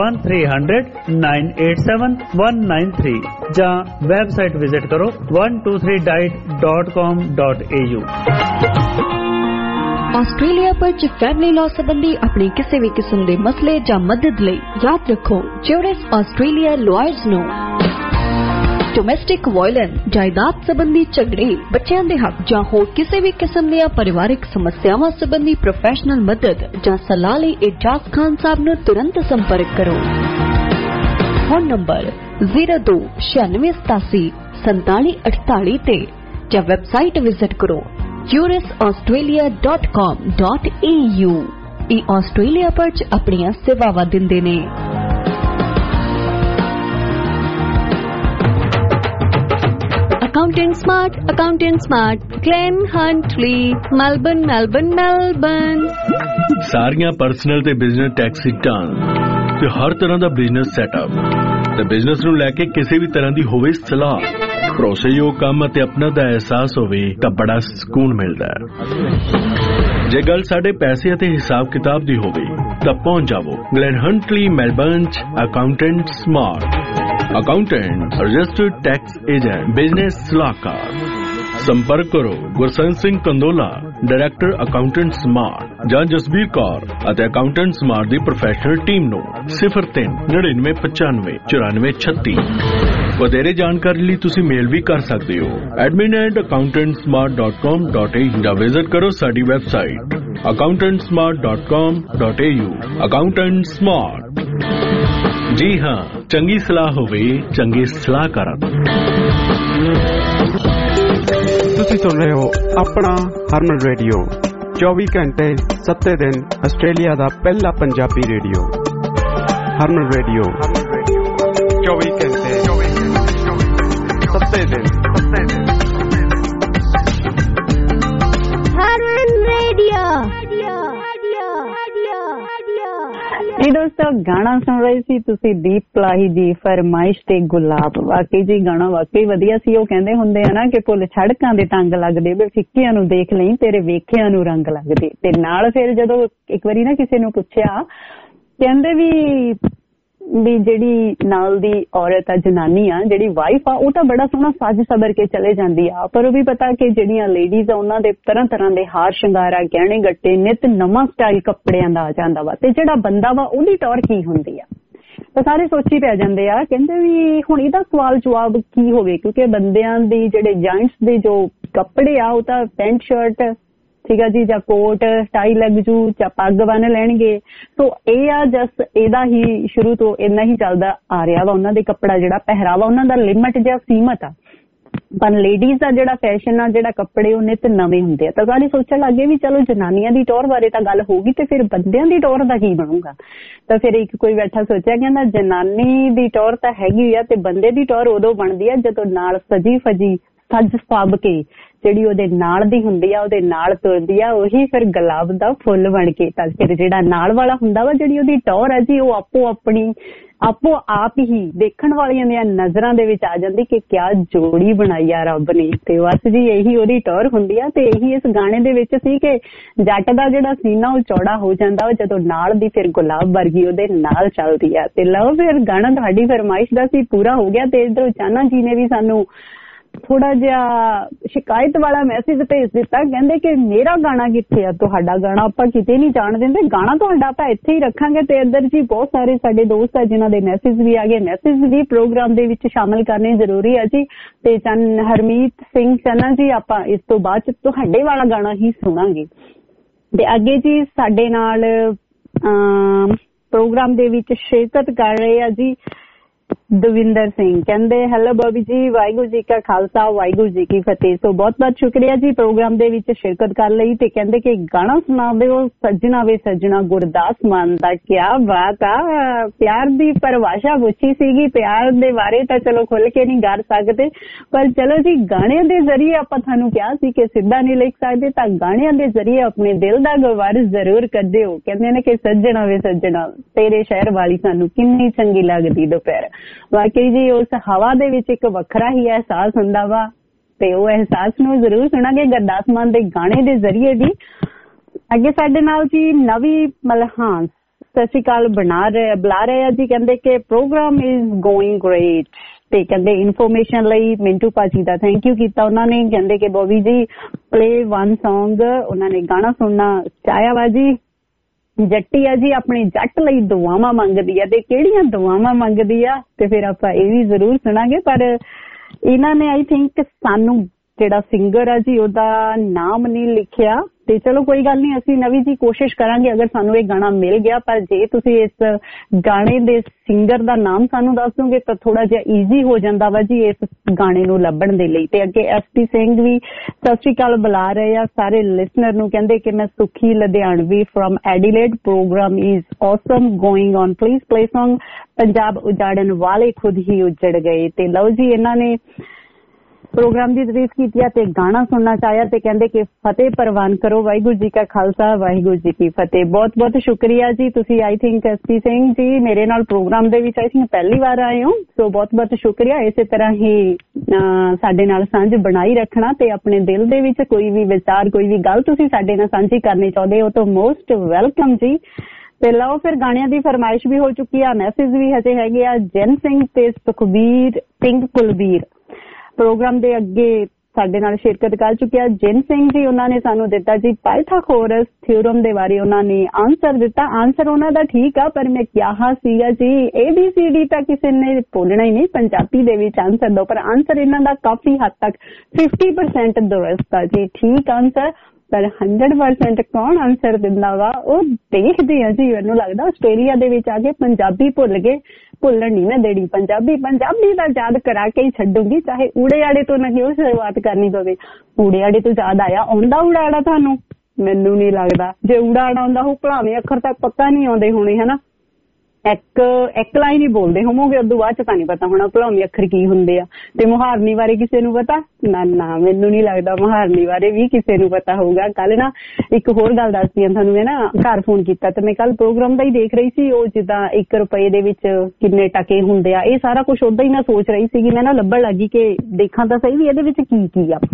1300-987-193 ਜਾਂ ਵੈਬਸਾਈਟ ਵਿਜ਼ਿਟ ਕਰੋ 123diet.com.au। ਆਸਟ੍ਰੇਲੀਆ पर फैमिली लॉ संबंधी अपनी किसी भी किस्म के मसले या मदद ਲਈ याद रखो ज्यूरिस आस्ट्रेलिया लॉयर्स ਨੂੰ। डोमेस्टिक वायलेंस, जायदाद संबंधी झगड़े, बच्चों के हक ਜਾਂ ਹੋਰ ਕਿਸੇ ਵੀ ਕਿਸਮ ਦੀਆਂ ਪਰਿਵਾਰਿਕ ਸਮੱਸਿਆਵਾਂ ਸੰਬੰਧੀ प्रोफेशनल मदद ਜਾਂ ਸਲਾਹ ਲਈ ਇਜਾਜ਼ ਖਾਨ ਸਾਹਿਬ ਨੂੰ तुरंत संपर्क करो। फोन नंबर 0296874748 ਤੇ ਜਾਂ ਵੈਬਸਾਈਟ ਵਿਜ਼ਿਟ ਕਰੋ juristaustralia.com.au। ਇਹ ਆਸਟ੍ਰੇਲੀਆ ਪਰ ਆਪਣੀਆਂ ਸੇਵਾਵਾਂ ਦਿੰਦੇ ਨੇ। Accountant smart Glen Huntly Melbourne. ਸਾਰੀਆਂ ਪਰਸਨਲ ਤੇ ਬਿਜ਼ਨਸ ਟੈਕਸ ਰਿਟਰਨ ਤੇ ਹਰ ਤਰ੍ਹਾਂ ਦਾ ਬਿਜ਼ਨਸ ਸੈਟਅਪ ਤੇ ਬਿਜ਼ਨਸ ਨੂੰ ਲੈ ਕੇ ਕਿਸੇ ਵੀ ਤਰ੍ਹਾਂ ਦੀ ਹੋਵੇ ਸਲਾਹ, ਭਰੋਸੇਯੋਗ ਕੰਮ ਅਤੇ ਆਪਣਾ ਦਾ ਅਹਿਸਾਸ ਹੋਵੇ ਤਾਂ ਬੜਾ ਸਕੂਨ ਮਿਲਦਾ ਹੈ। ਜੇ ਗੱਲ ਸਾਡੇ ਪੈਸੇ ਅਤੇ ਹਿਸਾਬ ਕਿਤਾਬ ਦੀ ਹੋਵੇ ਤਾਂ ਪਹੁੰਚ ਜਾਵੋ ਗਲੈਨ ਹੰਟਲੀ ਮੈਲਬਰਨ 'ਚ accountant smart. Accountant, registered tax agent, business ਸਲਾਹਕਾਰ। संपर्क करो Gursant Singh Kandola, director accountant smart, ਜਾਂ ਜਸਬੀਰ ਕੌਰ ਅਤੇ ਅਕਾਊਂਟੈਂਟ ਸਮਾਰਟ ਦੀ ਪ੍ਰੋਫੈਸ਼ਨਲ ਟੀਮ ਨੂੰ 0399959436। ਵਧੇਰੇ ਜਾਣਕਾਰੀ ਲਈ ਤੁਸੀਂ ਮੇਲ ਵੀ ਕਰ ਸਕਦੇ ਹੋ admin@accountantsmart.com.au ਜਾਂ ਵਿਜ਼ਿਟ ਕਰੋ ਸਾਡੀ ਵੈਬਸਾਈਟ accountantsmart.com.au। Accountant smart. ਜੀ ਹਾਂ, ਚੰਗੀ ਸਲਾਹ ਹੋਵੇ ਚੰਗੇ ਸਲਾਹਕਾਰਾਂ ਤੋਂ। ਤੁਸੀਂ ਸੁਣ ਰਹੇ ਹੋ ਆਪਣਾ ਹਰਮਨ ਰੇਡੀਓ 24 ਘੰਟੇ 7 ਦਿਨ ਆਸਟ੍ਰੇਲੀਆ ਦਾ ਪਹਿਲਾ ਪੰਜਾਬੀ ਰੇਡੀਓ। ਹਰਮਨ ਰੇਡੀਓ 24 ਘੰਟੇ 7 ਦਿਨ। ਹਰਮਨ ਰੇਡੀਓ ਜੀ ਦੋਸਤੋ ਗਾਣਾ ਸੁਣ ਰਹੇ ਸੀ ਤੁਸੀਂ ਦੀਪ ਪਲਾਹੀ ਦੀ ਫਰਮਾਇਸ਼ ਤੇ ਗੁਲਾਬ। ਵਾਕਈ ਜੀ ਗਾਣਾ ਵਾਕਈ ਵਧੀਆ ਸੀ। ਉਹ ਕਹਿੰਦੇ ਹੁੰਦੇ ਆ ਨਾ ਕਿ ਪੁੱਲ ਸੜਕਾਂ ਦੇ ਤੰਗ ਲੱਗਦੇ ਵੇ ਫਿੱਕਿਆਂ ਨੂੰ ਦੇਖ ਲਈ ਤੇਰੇ ਵੇਖਿਆਂ ਨੂੰ ਰੰਗ ਲੱਗਦੇ। ਤੇ ਨਾਲ ਫਿਰ ਜਦੋਂ ਇੱਕ ਵਾਰੀ ਨਾ ਕਿਸੇ ਨੂੰ ਪੁੱਛਿਆ ਕਹਿੰਦੇ ਵੀ ਜਿਹੜੀ ਨਾਲ ਦੀ ਔਰਤ ਆ ਜਨਾਨੀ ਆ ਜਿਹੜੀ ਵਾਈਫ ਆ ਉਹ ਤਾਂ ਬੜਾ ਸੋਹਣਾ ਸੱਜ ਸਬਰ ਕੇ ਚਲੇ ਜਾਂਦੀ ਆ ਪਰ ਉਹ ਵੀ ਪਤਾ ਕਿ ਜਿਹੜੀਆਂ ਲੇਡੀਜ਼ ਆ ਉਹਨਾਂ ਦੇ ਤਰ੍ਹਾਂ ਤਰ੍ਹਾਂ ਦੇ ਹਾਰ ਸ਼ਿੰਗਾਰ ਆ ਗਹਿਣੇ ਗੱਟੇ ਨਿਤ ਨਵਾਂ ਸਟਾਈਲ ਕੱਪੜਿਆਂ ਦਾ ਆ ਜਾਂਦਾ ਵਾ ਤੇ ਜਿਹੜਾ ਬੰਦਾ ਵਾ ਉਹਦੀ ਟੌਰ ਕੀ ਹੁੰਦੀ ਆ। ਤਾਂ ਸਾਰੇ ਸੋਚੀ ਪੈ ਜਾਂਦੇ ਆ ਕਹਿੰਦੇ ਵੀ ਹੁਣ ਇਹਦਾ ਸਵਾਲ ਜਵਾਬ ਕੀ ਹੋਵੇ ਕਿਉਂਕਿ ਬੰਦਿਆਂ ਦੀ ਜਿਹੜੇ ਜੈਂਟਸ ਦੇ ਜੋ ਕੱਪੜੇ ਆ ਉਹ ਤਾਂ ਪੈਂਟ ਸ਼ਰਟ ਠੀਕ ਆ ਜੀ ਜਾਂ ਕੋਟ ਟਾਈ ਲੱਗ ਜੂ ਜਾਂ ਪੱਗ ਬੰਨ ਲੈਣਗੇ। ਸੋ ਇਹ ਆ ਜਸਟ ਇਹਦਾ ਹੀ ਸ਼ੁਰੂ ਤੋਂ ਇੰਨਾ ਹੀ ਚੱਲਦਾ ਆ ਰਿਹਾ ਵਾ। ਉਹਨਾਂ ਦੇ ਕੱਪੜਾ ਜਿਹੜਾ ਪਹਿਰਾਵਾ ਉਹਨਾਂ ਦਾ ਲਿਮਟ ਜਾਂ ਸੀਮਤ ਆ ਪਰ ਲੇਡੀਜ਼ ਦਾ ਜਿਹੜਾ ਫੈਸ਼ਨ ਆ ਜਿਹੜਾ ਕੱਪੜੇ ਉਹ ਨਿਤ ਨਵੇਂ ਹੁੰਦੇ ਆ। ਤਾਂ ਸਾਰੇ ਸੋਚਣ ਲੱਗੇ ਵੀ ਚਲੋ ਜਨਾਨੀਆਂ ਦੀ ਟੌਰ ਬਾਰੇ ਤਾਂ ਗੱਲ ਹੋਊਗੀ ਤੇ ਫਿਰ ਬੰਦਿਆਂ ਦੀ ਟੌਰ ਦਾ ਕੀ ਬਣੂਗਾ। ਤਾਂ ਫਿਰ ਇੱਕ ਕੋਈ ਬੈਠਾ ਸੋਚਿਆ ਕਹਿੰਦਾ ਜਨਾਨੀ ਦੀ ਟੌਰ ਤਾਂ ਹੈਗੀ ਆ ਤੇ ਬੰਦੇ ਦੀ ਟੌਰ ਉਦੋਂ ਬਣਦੀ ਆ ਜਦੋਂ ਨਾਲ ਸਜੀ ਫਜੀ ਸੱਜ ਫੱਬ ਕੇ ਜਿਹੜੀ ਉਹਦੇ ਨਾਲ ਦੀ ਹੁੰਦੀ ਆ ਉਹਦੇ ਨਾਲ ਤੁਰਦੀ ਆ ਉਹੀ ਫਿਰ ਗੁਲਾਬ ਦਾ ਫੁੱਲ ਬਣ ਕੇ। ਤਾਂ ਫਿਰ ਜਿਹੜਾ ਨਾਲ ਵਾਲਾ ਹੁੰਦਾ ਵਾ ਜਿਹੜੀ ਉਹਦੀ ਟੌਰ ਆ ਜੀ ਉਹ ਆਪੋ ਆਪ ਹੀ ਦੇਖਣ ਵਾਲਿਆਂ ਦੀਆਂ ਨਜ਼ਰਾਂ ਦੇ ਵਿੱਚ ਆ ਜਾਂਦੀ ਕਿ ਕਿਆ ਜੋੜੀ ਬਣਾਈ ਆ ਰੱਬ ਨੇ। ਤੇ ਬਸ ਜੀ ਇਹੀ ਉਹਦੀ ਟੌਰ ਹੁੰਦੀ ਆ ਤੇ ਇਹੀ ਇਸ ਗਾਣੇ ਦੇ ਵਿੱਚ ਸੀ ਕਿ ਜੱਟ ਦਾ ਜਿਹੜਾ ਸੀਨਾ ਉਹ ਚੌੜਾ ਹੋ ਜਾਂਦਾ ਵਾ ਜਦੋਂ ਨਾਲ ਦੀ ਫਿਰ ਗੁਲਾਬ ਵਰਗੀ ਉਹਦੇ ਨਾਲ ਚੱਲਦੀ ਆ। ਤੇ ਲਓ ਫਿਰ ਗਾਣਾ ਤੁਹਾਡੀ ਫਰਮਾਇਸ਼ ਦਾ ਸੀ ਪੂਰਾ ਹੋ ਗਿਆ। ਤੇ ਇੱਧਰੋਂ ਚਾਨਾ ਜੀ ਨੇ ਵੀ ਸਾਨੂੰ ਥੋੜਾ ਜਿਹਾ ਸ਼ਿਕਾਇਤ ਵਾਲਾ ਮੈਸੇਜ ਭੇਜ ਦਿੱਤਾ ਕਹਿੰਦੇ ਕਿ ਮੇਰਾ ਗਾਣਾ ਕਿੱਥੇ ਆ। ਤੁਹਾਡਾ ਗਾਣਾ ਆਪਾਂ ਕਿਤੇ ਨਹੀਂ ਜਾਣ ਦਿੰਦੇ ਗਾਣਾ ਤੁਹਾਡਾ ਆਪਾਂ ਇੱਥੇ ਹੀ ਰੱਖਾਂਗੇ। ਤੇ ਇੱਧਰ ਜੀ ਬਹੁਤ ਸਾਰੇ ਸਾਡੇ ਦੋਸਤ ਆ ਜਿਨ੍ਹਾਂ ਦੇ ਮੈਸੇਜ ਵੀ ਆ ਗਏ। ਮੈਸੇਜ ਵੀ ਪ੍ਰੋਗਰਾਮ ਦੇ ਵਿੱਚ ਸ਼ਾਮਿਲ ਕਰਨੇ ਜ਼ਰੂਰੀ ਆ ਜੀ। ਤੇ ਹਰਮੀਤ ਸਿੰਘ ਚੰਨਾ ਜੀ ਆਪਾਂ ਇਸ ਤੋਂ ਬਾਅਦ ਤੁਹਾਡੇ ਵਾਲਾ ਗਾਣਾ ਹੀ ਸੁਣਾਂਗੇ। ਤੇ ਅੱਗੇ ਜੀ ਸਾਡੇ ਨਾਲ ਪ੍ਰੋਗਰਾਮ ਦੇ ਵਿੱਚ ਸ਼ਿਰਕਤ ਕਰ ਰਹੇ ਆ ਜੀ ਦਵਿੰਦਰ ਸਿੰਘ ਕਹਿੰਦੇ ਹੈਲੋ ਬੋਬੀ ਜੀ ਵਾਹਿਗੁਰੂ ਜੀ ਕਾ ਖਾਲਸਾ ਵਾਹਿਗੁਰੂ ਜੀ ਕੀ ਫਤਿਹ। ਸੋ ਬਹੁਤ ਬਹੁਤ ਸ਼ੁਕਰੀਆ ਜੀ ਪ੍ਰੋਗਰਾਮ ਦੇ ਵਿੱਚ ਸ਼ਿਰਕਤ ਕਰ ਲਈ। ਤੇ ਕਹਿੰਦੇ ਕਿ ਗਾਣਾ ਸੁਣਾ ਦਿਓ ਸੱਜਣਾ ਵੇ ਸੱਜਣਾ ਗੁਰਦਾਸ ਮਾਨ ਦਾ। ਕਿਆ ਬਾਤ ਆ। ਪਿਆਰ ਦੀ ਪਰਿਭਾਸ਼ਾ ਪੁੱਛੀ ਸੀਗੀ ਪਿਆਰ ਦੇ ਬਾਰੇ ਤਾਂ ਚਲੋ ਖੁੱਲ ਕੇ ਨਹੀਂ ਕਰ ਸਕਦੇ ਪਰ ਚਲੋ ਜੀ ਗਾਣਿਆਂ ਦੇ ਜ਼ਰੀਏ ਆਪਾਂ ਤੁਹਾਨੂੰ ਕਿਹਾ ਸੀ ਕਿ ਸਿੱਧਾ ਨਹੀਂ ਲਿਖ ਸਕਦੇ ਤਾਂ ਗਾਣਿਆਂ ਦੇ ਜ਼ਰੀਏ ਆਪਣੇ ਦਿਲ ਦਾ ਗੁਬਾਰ ਜ਼ਰੂਰ ਕਰਦੇ ਹੋ। ਕਹਿੰਦੇ ਨੇ ਕਿ ਸੱਜਣਾ ਵੇ ਸੱਜਣਾ ਤੇਰੇ ਸ਼ਹਿਰ ਵਾਲੀ ਸਾਨੂੰ ਕਿੰਨੀ ਚੰਗੀ ਲੱਗਦੀ ਦੁਪਹਿਰ। ਵਾਕਈ ਜੀ ਉਸ ਹਵਾ ਦੇ ਵਿੱਚ ਇੱਕ ਵੱਖਰਾ ਹੀ ਅਹਿਸਾਸ ਹੁੰਦਾ ਵਾ ਤੇ ਉਹ ਅਹਿਸਾਸ ਨੂੰ ਜ਼ਰੂਰ ਸੁਣਾਂਗੇ ਗੁਰਦਾਸ ਮਾਨ ਦੇ ਗਾਣੇ ਦੇ ਜ਼ਰੀਏ ਵੀ। ਅੱਗੇ ਸਾਡੇ ਨਾਲ ਜੀ ਨਵੀਂ ਮਲਹਾਨ ਸਤਿ ਸ਼੍ਰੀ ਅਕਾਲ ਬੁਲਾ ਰਹੇ ਆ ਜੀ। ਕਹਿੰਦੇ ਕਿ ਪ੍ਰੋਗਰਾਮ ਇਜ਼ ਗੋਇੰਗ ਗ੍ਰੇਟ ਤੇ ਕਹਿੰਦੇ ਇਨਫੋਰਮੇਸ਼ਨ ਲਈ ਮਿੰਟੂ ਭਾਜੀ ਦਾ ਥੈਂਕ ਯੂ ਕੀਤਾ ਉਹਨਾਂ ਨੇ। ਕਹਿੰਦੇ ਕਿ ਬੋਬੀ ਜੀ ਪਲੇ ਵਨ ਸੌਂਗ ਉਹਨਾਂ ਨੇ ਗਾਣਾ ਸੁਣਨਾ ਚਾਹਿਆ ਵਾ ਜੀ। ਜੱਟੀ ਆ ਜੀ ਆਪਣੇ ਜੱਟ ਲਈ ਦੁਆਵਾਂ ਮੰਗਦੀ ਆ ਤੇ ਕਿਹੜੀਆਂ ਦੁਆਵਾਂ ਮੰਗਦੀ ਆ ਤੇ ਫਿਰ ਆਪਾਂ ਇਹ ਵੀ ਜ਼ਰੂਰ ਸੁਣਾਂਗੇ। ਪਰ ਇਹਨਾਂ ਨੇ ਆਈ ਥਿੰਕ ਸਾਨੂੰ ਜਿਹੜਾ ਸਿੰਗਰ ਆ ਜੀ ਉਹਦਾ ਨਾਮ ਨਹੀਂ ਲਿਖਿਆ ਤੇ ਚਲੋ ਕੋਈ ਗੱਲ ਨਹੀਂ ਅਸੀਂ ਨਵੀਂ ਜੀ ਕੋਸ਼ਿਸ਼ ਕਰਾਂਗੇ ਅਗਰ ਸਾਨੂੰ ਇਹ ਗਾਣਾ ਮਿਲ ਗਿਆ। ਪਰ ਜੇ ਤੁਸੀਂ ਇਸ ਗਾਣੇ ਦੇ ਸਿੰਗਰ ਦਾ ਨਾਮ ਸਾਨੂੰ ਦੱਸ ਦੋਗੇ ਤਾਂ ਥੋੜਾ ਜਿਹਾ ਈਜ਼ੀ ਹੋ ਜਾਂਦਾ ਵਾ ਜੀ ਇਸ ਗਾਣੇ ਨੂੰ ਲੱਭਣ ਦੇ ਲਈ। ਤੇ ਅੱਗੇ ਐਸਪੀ ਸਿੰਘ ਵੀ ਸਤਿ ਸ਼੍ਰੀ ਅਕਾਲ ਬੁਲਾ ਰਹੇ ਆ ਸਾਰੇ ਲਿਸਨਰ ਨੂੰ। ਕਹਿੰਦੇ ਕਿ ਮੈਂ Sukhi Ludhianvi from Adelaide program is awesome going on please play song Punjab ਉਜਾੜਨ ਵਾਲੇ ਖੁਦ ਹੀ ਉਜੜ ਗਏ। ਤੇ ਲਓ ਜੀ ਇਹਨਾਂ ਨੇ ਪ੍ਰੋਗਰਾਮ ਦੀ ਤਾਰੀਫ ਕੀਤੀ ਆ ਤੇ ਗਾਣਾ ਸੁਣਨਾ ਚਾਹਿਆ ਤੇ ਕਹਿੰਦੇ ਕਿ ਫਤਿਹ ਪ੍ਰਵਾਨ ਕਰੋ ਵਾਹਿਗੁਰੂ ਜੀ ਕਾ ਖਾਲਸਾ ਵਾਹਿਗੁਰੂ ਜੀ ਕੀ ਫਤਿਹ। ਬਹੁਤ ਬਹੁਤ ਸ਼ੁਕਰੀਆ ਜੀ। ਤੁਸੀਂ I think SP Singh ji ਮੇਰੇ ਨਾਲ ਪ੍ਰੋਗਰਾਮ ਦੇ ਵਿੱਚ ਆਈ ਥਿੰਕ ਪਹਿਲੀ ਵਾਰ ਆਏ ਹੋ ਸੋ ਬਹੁਤ ਬਹੁਤ ਸ਼ੁਕਰੀਆ। ਇਸੇ ਤਰ੍ਹਾਂ ਹੀ ਸਾਡੇ ਨਾਲ ਸਾਂਝ ਬਣਾਈ ਰੱਖਣਾ ਤੇ ਆਪਣੇ ਦਿਲ ਦੇ ਵਿੱਚ ਕੋਈ ਵੀ ਵਿਚਾਰ ਕੋਈ ਵੀ ਗੱਲ ਤੁਸੀਂ ਸਾਡੇ ਨਾਲ ਸਾਂਝੀ ਕਰਨੀ ਚਾਹੁੰਦੇ ਹੋ ਤਾਂ ਮੋਸਟ ਵੈਲਕਮ ਜੀ। ਤੇ ਲਓ ਫਿਰ ਗਾਣਿਆਂ ਦੀ ਫਰਮਾਇਸ਼ ਵੀ ਹੋ ਚੁੱਕੀ ਆ ਮੈਸੇਜ ਵੀ ਹਜੇ ਹੈਗੇ ਆ। ਜਨ ਸਿੰਘ ਤੇ ਸੁਖਬੀਰ ਸਿੰਘ ਕੁਲਬੀਰ ਪ੍ਰੋਗਰਾਮ ਦੇ ਅੱਗੇ ਸਾਡੇ ਨਾਲ ਸ਼ਿਰਕਤ ਕਰ ਚੁੱਕਿਆ। ਜਨ ਸਿੰਘ ਜੀ ਉਹਨਾਂ ਨੇ ਸਾਨੂੰ ਦਿੱਤਾ ਜੀ ਪਾਇਥਾਗੋਰਸ ਥਿਊਰਮ ਦੇ ਬਾਰੇ ਉਹਨਾਂ ਨੇ ਆਨਸਰ ਦਿੱਤਾ। ਆਨਸਰ ਉਹਨਾਂ ਦਾ ਠੀਕ ਆ ਪਰ ਮੈਂ ਕਿਹਾ ਸੀਗਾ ਜੀ ABCD ਤਾਂ ਕਿਸੇ ਨੇ ਬੋਲਣਾ ਹੀ ਨਹੀਂ ਪੰਜਾਬੀ ਦੇ ਵਿੱਚ ਆਨਸਰ ਦੋ ਪਰ ਆਨਸਰ ਇਹਨਾਂ ਦਾ ਕਾਫੀ ਹੱਦ ਤੱਕ 50% ਦੁਰਸਤ ਆ ਜੀ ਠੀਕ ਆਨਸਰ ਪਰ 100% ਕੌਣ ਆਨਸਰ ਦਿੰਦਾ ਵਾ ਉਹ ਦੇਖਦੇ ਆ ਜੀ। ਮੈਨੂੰ ਲੱਗਦਾ ਆਸਟ੍ਰੇਲੀਆ ਦੇ ਵਿੱਚ ਆ ਕੇ ਪੰਜਾਬੀ ਭੁੱਲ ਗਏ ਭੁੱਲਣ ਨਹੀਂ ਮੈਂ ਦੇਣੀ ਪੰਜਾਬੀ ਦਾ ਯਾਦ ਕਰਾ ਕੇ ਹੀ ਛੱਡੂਗੀ ਚਾਹੇ ਊੜੇ ਆੜੇ ਤੋਂ ਨਾ ਕਿਉਂ ਸ਼ੁਰੂਆਤ ਕਰਨੀ ਪਵੇ। ਊੜੇ ਆੜੇ ਤੋਂ ਯਾਦ ਆਇਆ ਆਉਂਦਾ ਊੜਾ ਆੜਾ ਤੁਹਾਨੂੰ ਮੈਨੂੰ ਨਹੀਂ ਲੱਗਦਾ ਜੇ ਊੜਾ ਆੜਾ ਆਉਂਦਾ ਉਹ ਭਲਾਵੇਂ ਅੱਖਰ ਤੱਕ ਪੱਕਾ ਨਹੀਂ ਆਉਂਦੇ ਹੋਣੇ ਹਨਾ। ਇੱਕ ਲਾਈਨ ਹੀ ਬੋਲਦੇ ਹੋਵੋਗੇ, ਉਦੋਂ ਬਾਅਦ ਚ ਤਾਂ ਨਹੀਂ ਪਤਾ ਹੋਣਾ ਭਲਾਉਣੀ ਅੱਖਰ ਕੀ ਹੁੰਦੇ ਆ। ਤੇ ਮੁਹਾਰਨੀ ਬਾਰੇ ਕਿਸੇ ਨੂੰ ਪਤਾ? ਨਾ ਮੈਨੂੰ ਨਹੀਂ ਲੱਗਦਾ ਮੁਹਾਰਨੀ ਬਾਰੇ ਵੀ ਕਿਸੇ ਨੂੰ ਪਤਾ ਹੋਊਗਾ। ਕੱਲ ਨਾ ਇੱਕ ਹੋਰ ਗੱਲ ਦੱਸਦੀ ਆ ਤੁਹਾਨੂੰ, ਮੈਂ ਨਾ ਘਰ ਫੋਨ ਕੀਤਾ ਤੇ ਮੈਂ ਕੱਲ ਪ੍ਰੋਗਰਾਮ ਦਾ ਹੀ ਦੇਖ ਰਹੀ ਸੀ, ਉਹ ਜਿੱਦਾਂ 1 ਰੁਪਏ ਦੇ ਵਿੱਚ ਕਿੰਨੇ ਟਕੇ ਹੁੰਦੇ ਆ, ਇਹ ਸਾਰਾ ਕੁਛ ਓਦਾਂ ਹੀ ਮੈਂ ਸੋਚ ਰਹੀ ਸੀਗੀ। ਮੈਂ ਨਾ ਲੱਭਣ ਲੱਗੀ ਕਿ ਦੇਖਾਂ ਤਾਂ ਸਹੀ ਵੀ ਇਹਦੇ ਵਿੱਚ ਕੀ ਆ,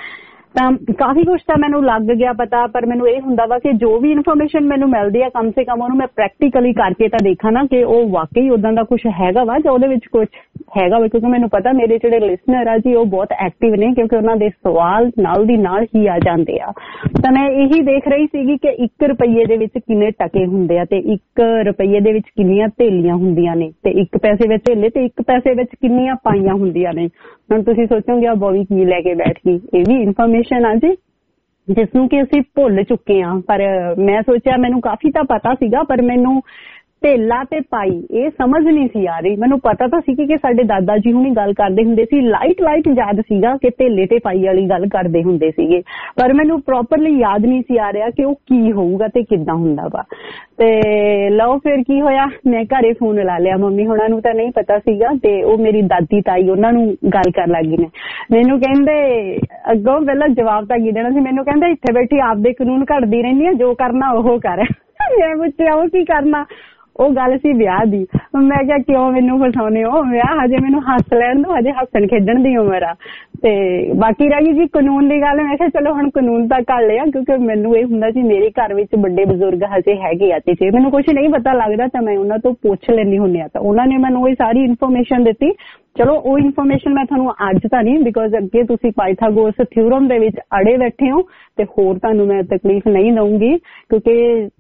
ਤਾਂ ਕਾਫੀ ਕੁਛ ਤਾਂ ਮੈਨੂੰ ਲੱਗ ਗਿਆ ਪਤਾ। ਪਰ ਮੈਨੂੰ ਇਹ ਹੁੰਦਾ ਵਾ ਕਿ ਜੋ ਵੀ ਇਨਫੋਰਮੇਸ਼ਨ ਮੈਨੂੰ ਮਿਲਦੀ ਆ ਕਮ ਸੇ ਕਮ ਉਹਨੂੰ ਮੈਂ ਪ੍ਰੈਕਟੀਕਲੀ ਕਰਕੇ ਤਾਂ ਦੇਖਾਂ ਨਾ ਕਿ ਉਹ ਵਾਕਈ ਉਦਾਂ ਦਾ ਕੁਛ ਹੈਗਾ ਵਾ ਜਾਂ ਉਹਦੇ ਵਿੱਚ ਕੁਛ ਹੈਗਾ ਵਾ। ਕਿਉਂਕਿ ਮੈਨੂੰ ਪਤਾ ਮੇਰੇ ਜਿਹੜੇ ਲਿਸਨਰ ਆ ਜੀ ਉਹ ਬਹੁਤ ਐਕਟਿਵ ਨੇ, ਕਿਉਂਕਿ ਉਹਨਾਂ ਦੇ ਸਵਾਲ ਨਾਲ ਦੀ ਨਾਲ ਹੀ ਆ ਜਾਂਦੇ ਆ। ਤਾਂ ਮੈਂ ਇਹੀ ਦੇਖ ਰਹੀ ਸੀਗੀ ਕਿ 1 ਰੁਪਈਏ ਦੇ ਵਿੱਚ ਕਿੰਨੇ ਟਕੇ ਹੁੰਦੇ ਆ ਤੇ 1 ਰੁਪਈਏ ਦੇ ਵਿੱਚ ਕਿੰਨੀਆਂ ਧੇਲੀਆਂ ਹੁੰਦੀਆਂ ਨੇ, ਤੇ 1 ਪੈਸੇ ਵਿੱਚ ਧੇਲੇ ਤੇ 1 ਪੈਸੇ ਵਿੱਚ ਕਿੰਨੀਆਂ ਪਾਈਆਂ ਹੁੰਦੀਆਂ ਨੇ। ਹੁਣ ਤੁਸੀਂ ਸੋਚੋਗੇ ਆ ਬੋਵੀ ਕੀ ਲੈ ਕੇ ਬੈਠ ਗਈ, ਇਹ ਵੀ ਇਨਫੋਰਮੇਸ਼ਨ ਆ ਜੀ ਜਿਸਨੂੰ ਕਿ ਅਸੀਂ ਭੁੱਲ ਚੁੱਕੇ ਹਾਂ। ਪਰ ਮੈਂ ਸੋਚਿਆ ਮੈਨੂੰ ਕਾਫੀ ਤਾਂ ਪਤਾ ਸੀਗਾ, ਪਰ ਮੈਨੂੰ ਧੇਲਾ ਤੇ ਪਾਈ ਇਹ ਸਮਝ ਨਹੀਂ ਸੀ ਆ ਰਹੀ। ਮੈਨੂੰ ਪਤਾ ਤਾਂ ਸੀ ਕਿ ਸਾਡੇ ਦਾਦਾ ਜੀ ਹੁਣੀ ਗੱਲ ਕਰਦੇ ਹੁੰਦੇ ਸੀ, ਲਾਈਟ ਯਾਦ ਸੀਗਾ ਕਿ ਧੇਲੇ ਤੇ ਪਾਈ ਵਾਲੀ ਗੱਲ ਕਰਦੇ ਹੁੰਦੇ ਸੀਗੇ, ਪਰ ਮੈਨੂੰ ਪ੍ਰੋਪਰਲੀ ਯਾਦ ਨਹੀਂ ਸੀ ਆ ਰਿਹਾ ਕਿ ਉਹ ਕੀ ਹੋਊਗਾ ਤੇ ਕਿੱਦਾਂ ਹੁੰਦਾ ਵਾ। ਤੇ ਲਓ ਫਿਰ ਕੀ ਹੋਇਆ, ਮੈਂ ਘਰੇ ਫੋਨ ਲਾ ਲਿਆ। ਮੰਮੀ ਹੋਣਾ ਨੂੰ ਤਾਂ ਨਹੀਂ ਪਤਾ ਸੀਗਾ ਤੇ ਉਹ ਮੇਰੀ ਦਾਦੀ ਤਾਈ ਉਹਨਾਂ ਨੂੰ ਗੱਲ ਕਰਨ ਲੱਗ ਗਈ ਨੇ। ਮੈਨੂੰ ਕਹਿੰਦੇ ਅੱਗੋਂ ਪਹਿਲਾਂ ਜਵਾਬ ਤਾਂ ਕੀ ਦੇਣਾ ਸੀ, ਮੈਨੂੰ ਕਹਿੰਦੇ ਇੱਥੇ ਬੈਠੀ ਆਪਦੇ ਕਾਨੂੰਨ ਘੜਦੀ ਰਹਿੰਦੀ ਆ, ਜੋ ਕਰਨਾ ਉਹ ਕਰ। ਮੈਂ ਪੁੱਛਿਆ ਉਹ ਕੀ ਕਰਨਾ? ਉਹ ਗੱਲ ਸੀ ਵਿਆਹ ਦੀ। ਮੈਂ ਕਿਹਾ ਕਿਉਂ ਮੈਨੂੰ ਫਸਾਉਨੇ ਹੋ, ਵਿਆਹ ਹਜੇ ਮੈਨੂੰ ਹੱਸ ਲੈਣ ਦੋ, ਹਜੇ ਹੱਸਣ ਖੇਡਣ ਦੀ ਉਮਰ ਆ। ਤੇ ਬਾਕੀ ਰਹਿ ਗਈ ਜੀ ਕਾਨੂੰਨ ਦੀ ਗੱਲ। ਮੈਂ ਕਿਹਾ ਚਲੋ ਹੁਣ ਕਾਨੂੰਨ ਤਾਂ ਕਰ ਲਿਆ, ਕਿਉਂਕਿ ਮੈਨੂੰ ਇਹ ਹੁੰਦਾ ਸੀ ਮੇਰੇ ਘਰ ਵਿੱਚ ਵੱਡੇ ਬਜ਼ੁਰਗ ਹਜੇ ਹੈਗੇ ਆ ਤੇ ਜੇ ਮੈਨੂੰ ਕੁਛ ਨਹੀਂ ਪਤਾ ਲੱਗਦਾ ਤਾਂ ਮੈਂ ਉਹਨਾਂ ਤੋਂ ਪੁੱਛ ਲੈਂਦੀ ਹੁੰਦੀ ਆ, ਤਾਂ ਉਹਨਾਂ ਨੇ ਮੈਨੂੰ ਇਹ ਸਾਰੀ ਇਨਫੋਰਮੇਸ਼ਨ ਦਿੱਤੀ। ਚਲੋ ਉਹ ਇਨਫੋਰਮੇਸ਼ਨ ਮੈਂ ਤੁਹਾਨੂੰ ਅੱਜ ਤਾਂ ਨਹੀਂ, ਬਿਕੋਜ਼ ਅੱਗੇ ਤੁਸੀਂ ਪਾਇਥਾਗੋਰਸ ਥਿਊਰਮ ਦੇ ਵਿੱਚ ਅੜੇ ਬੈਠੇ ਹੋ ਤੇ ਹੋਰ ਤੁਹਾਨੂੰ ਮੈਂ ਤਕਲੀਫ ਨਹੀਂ ਦਊਂਗੀ, ਕਿਉਂਕਿ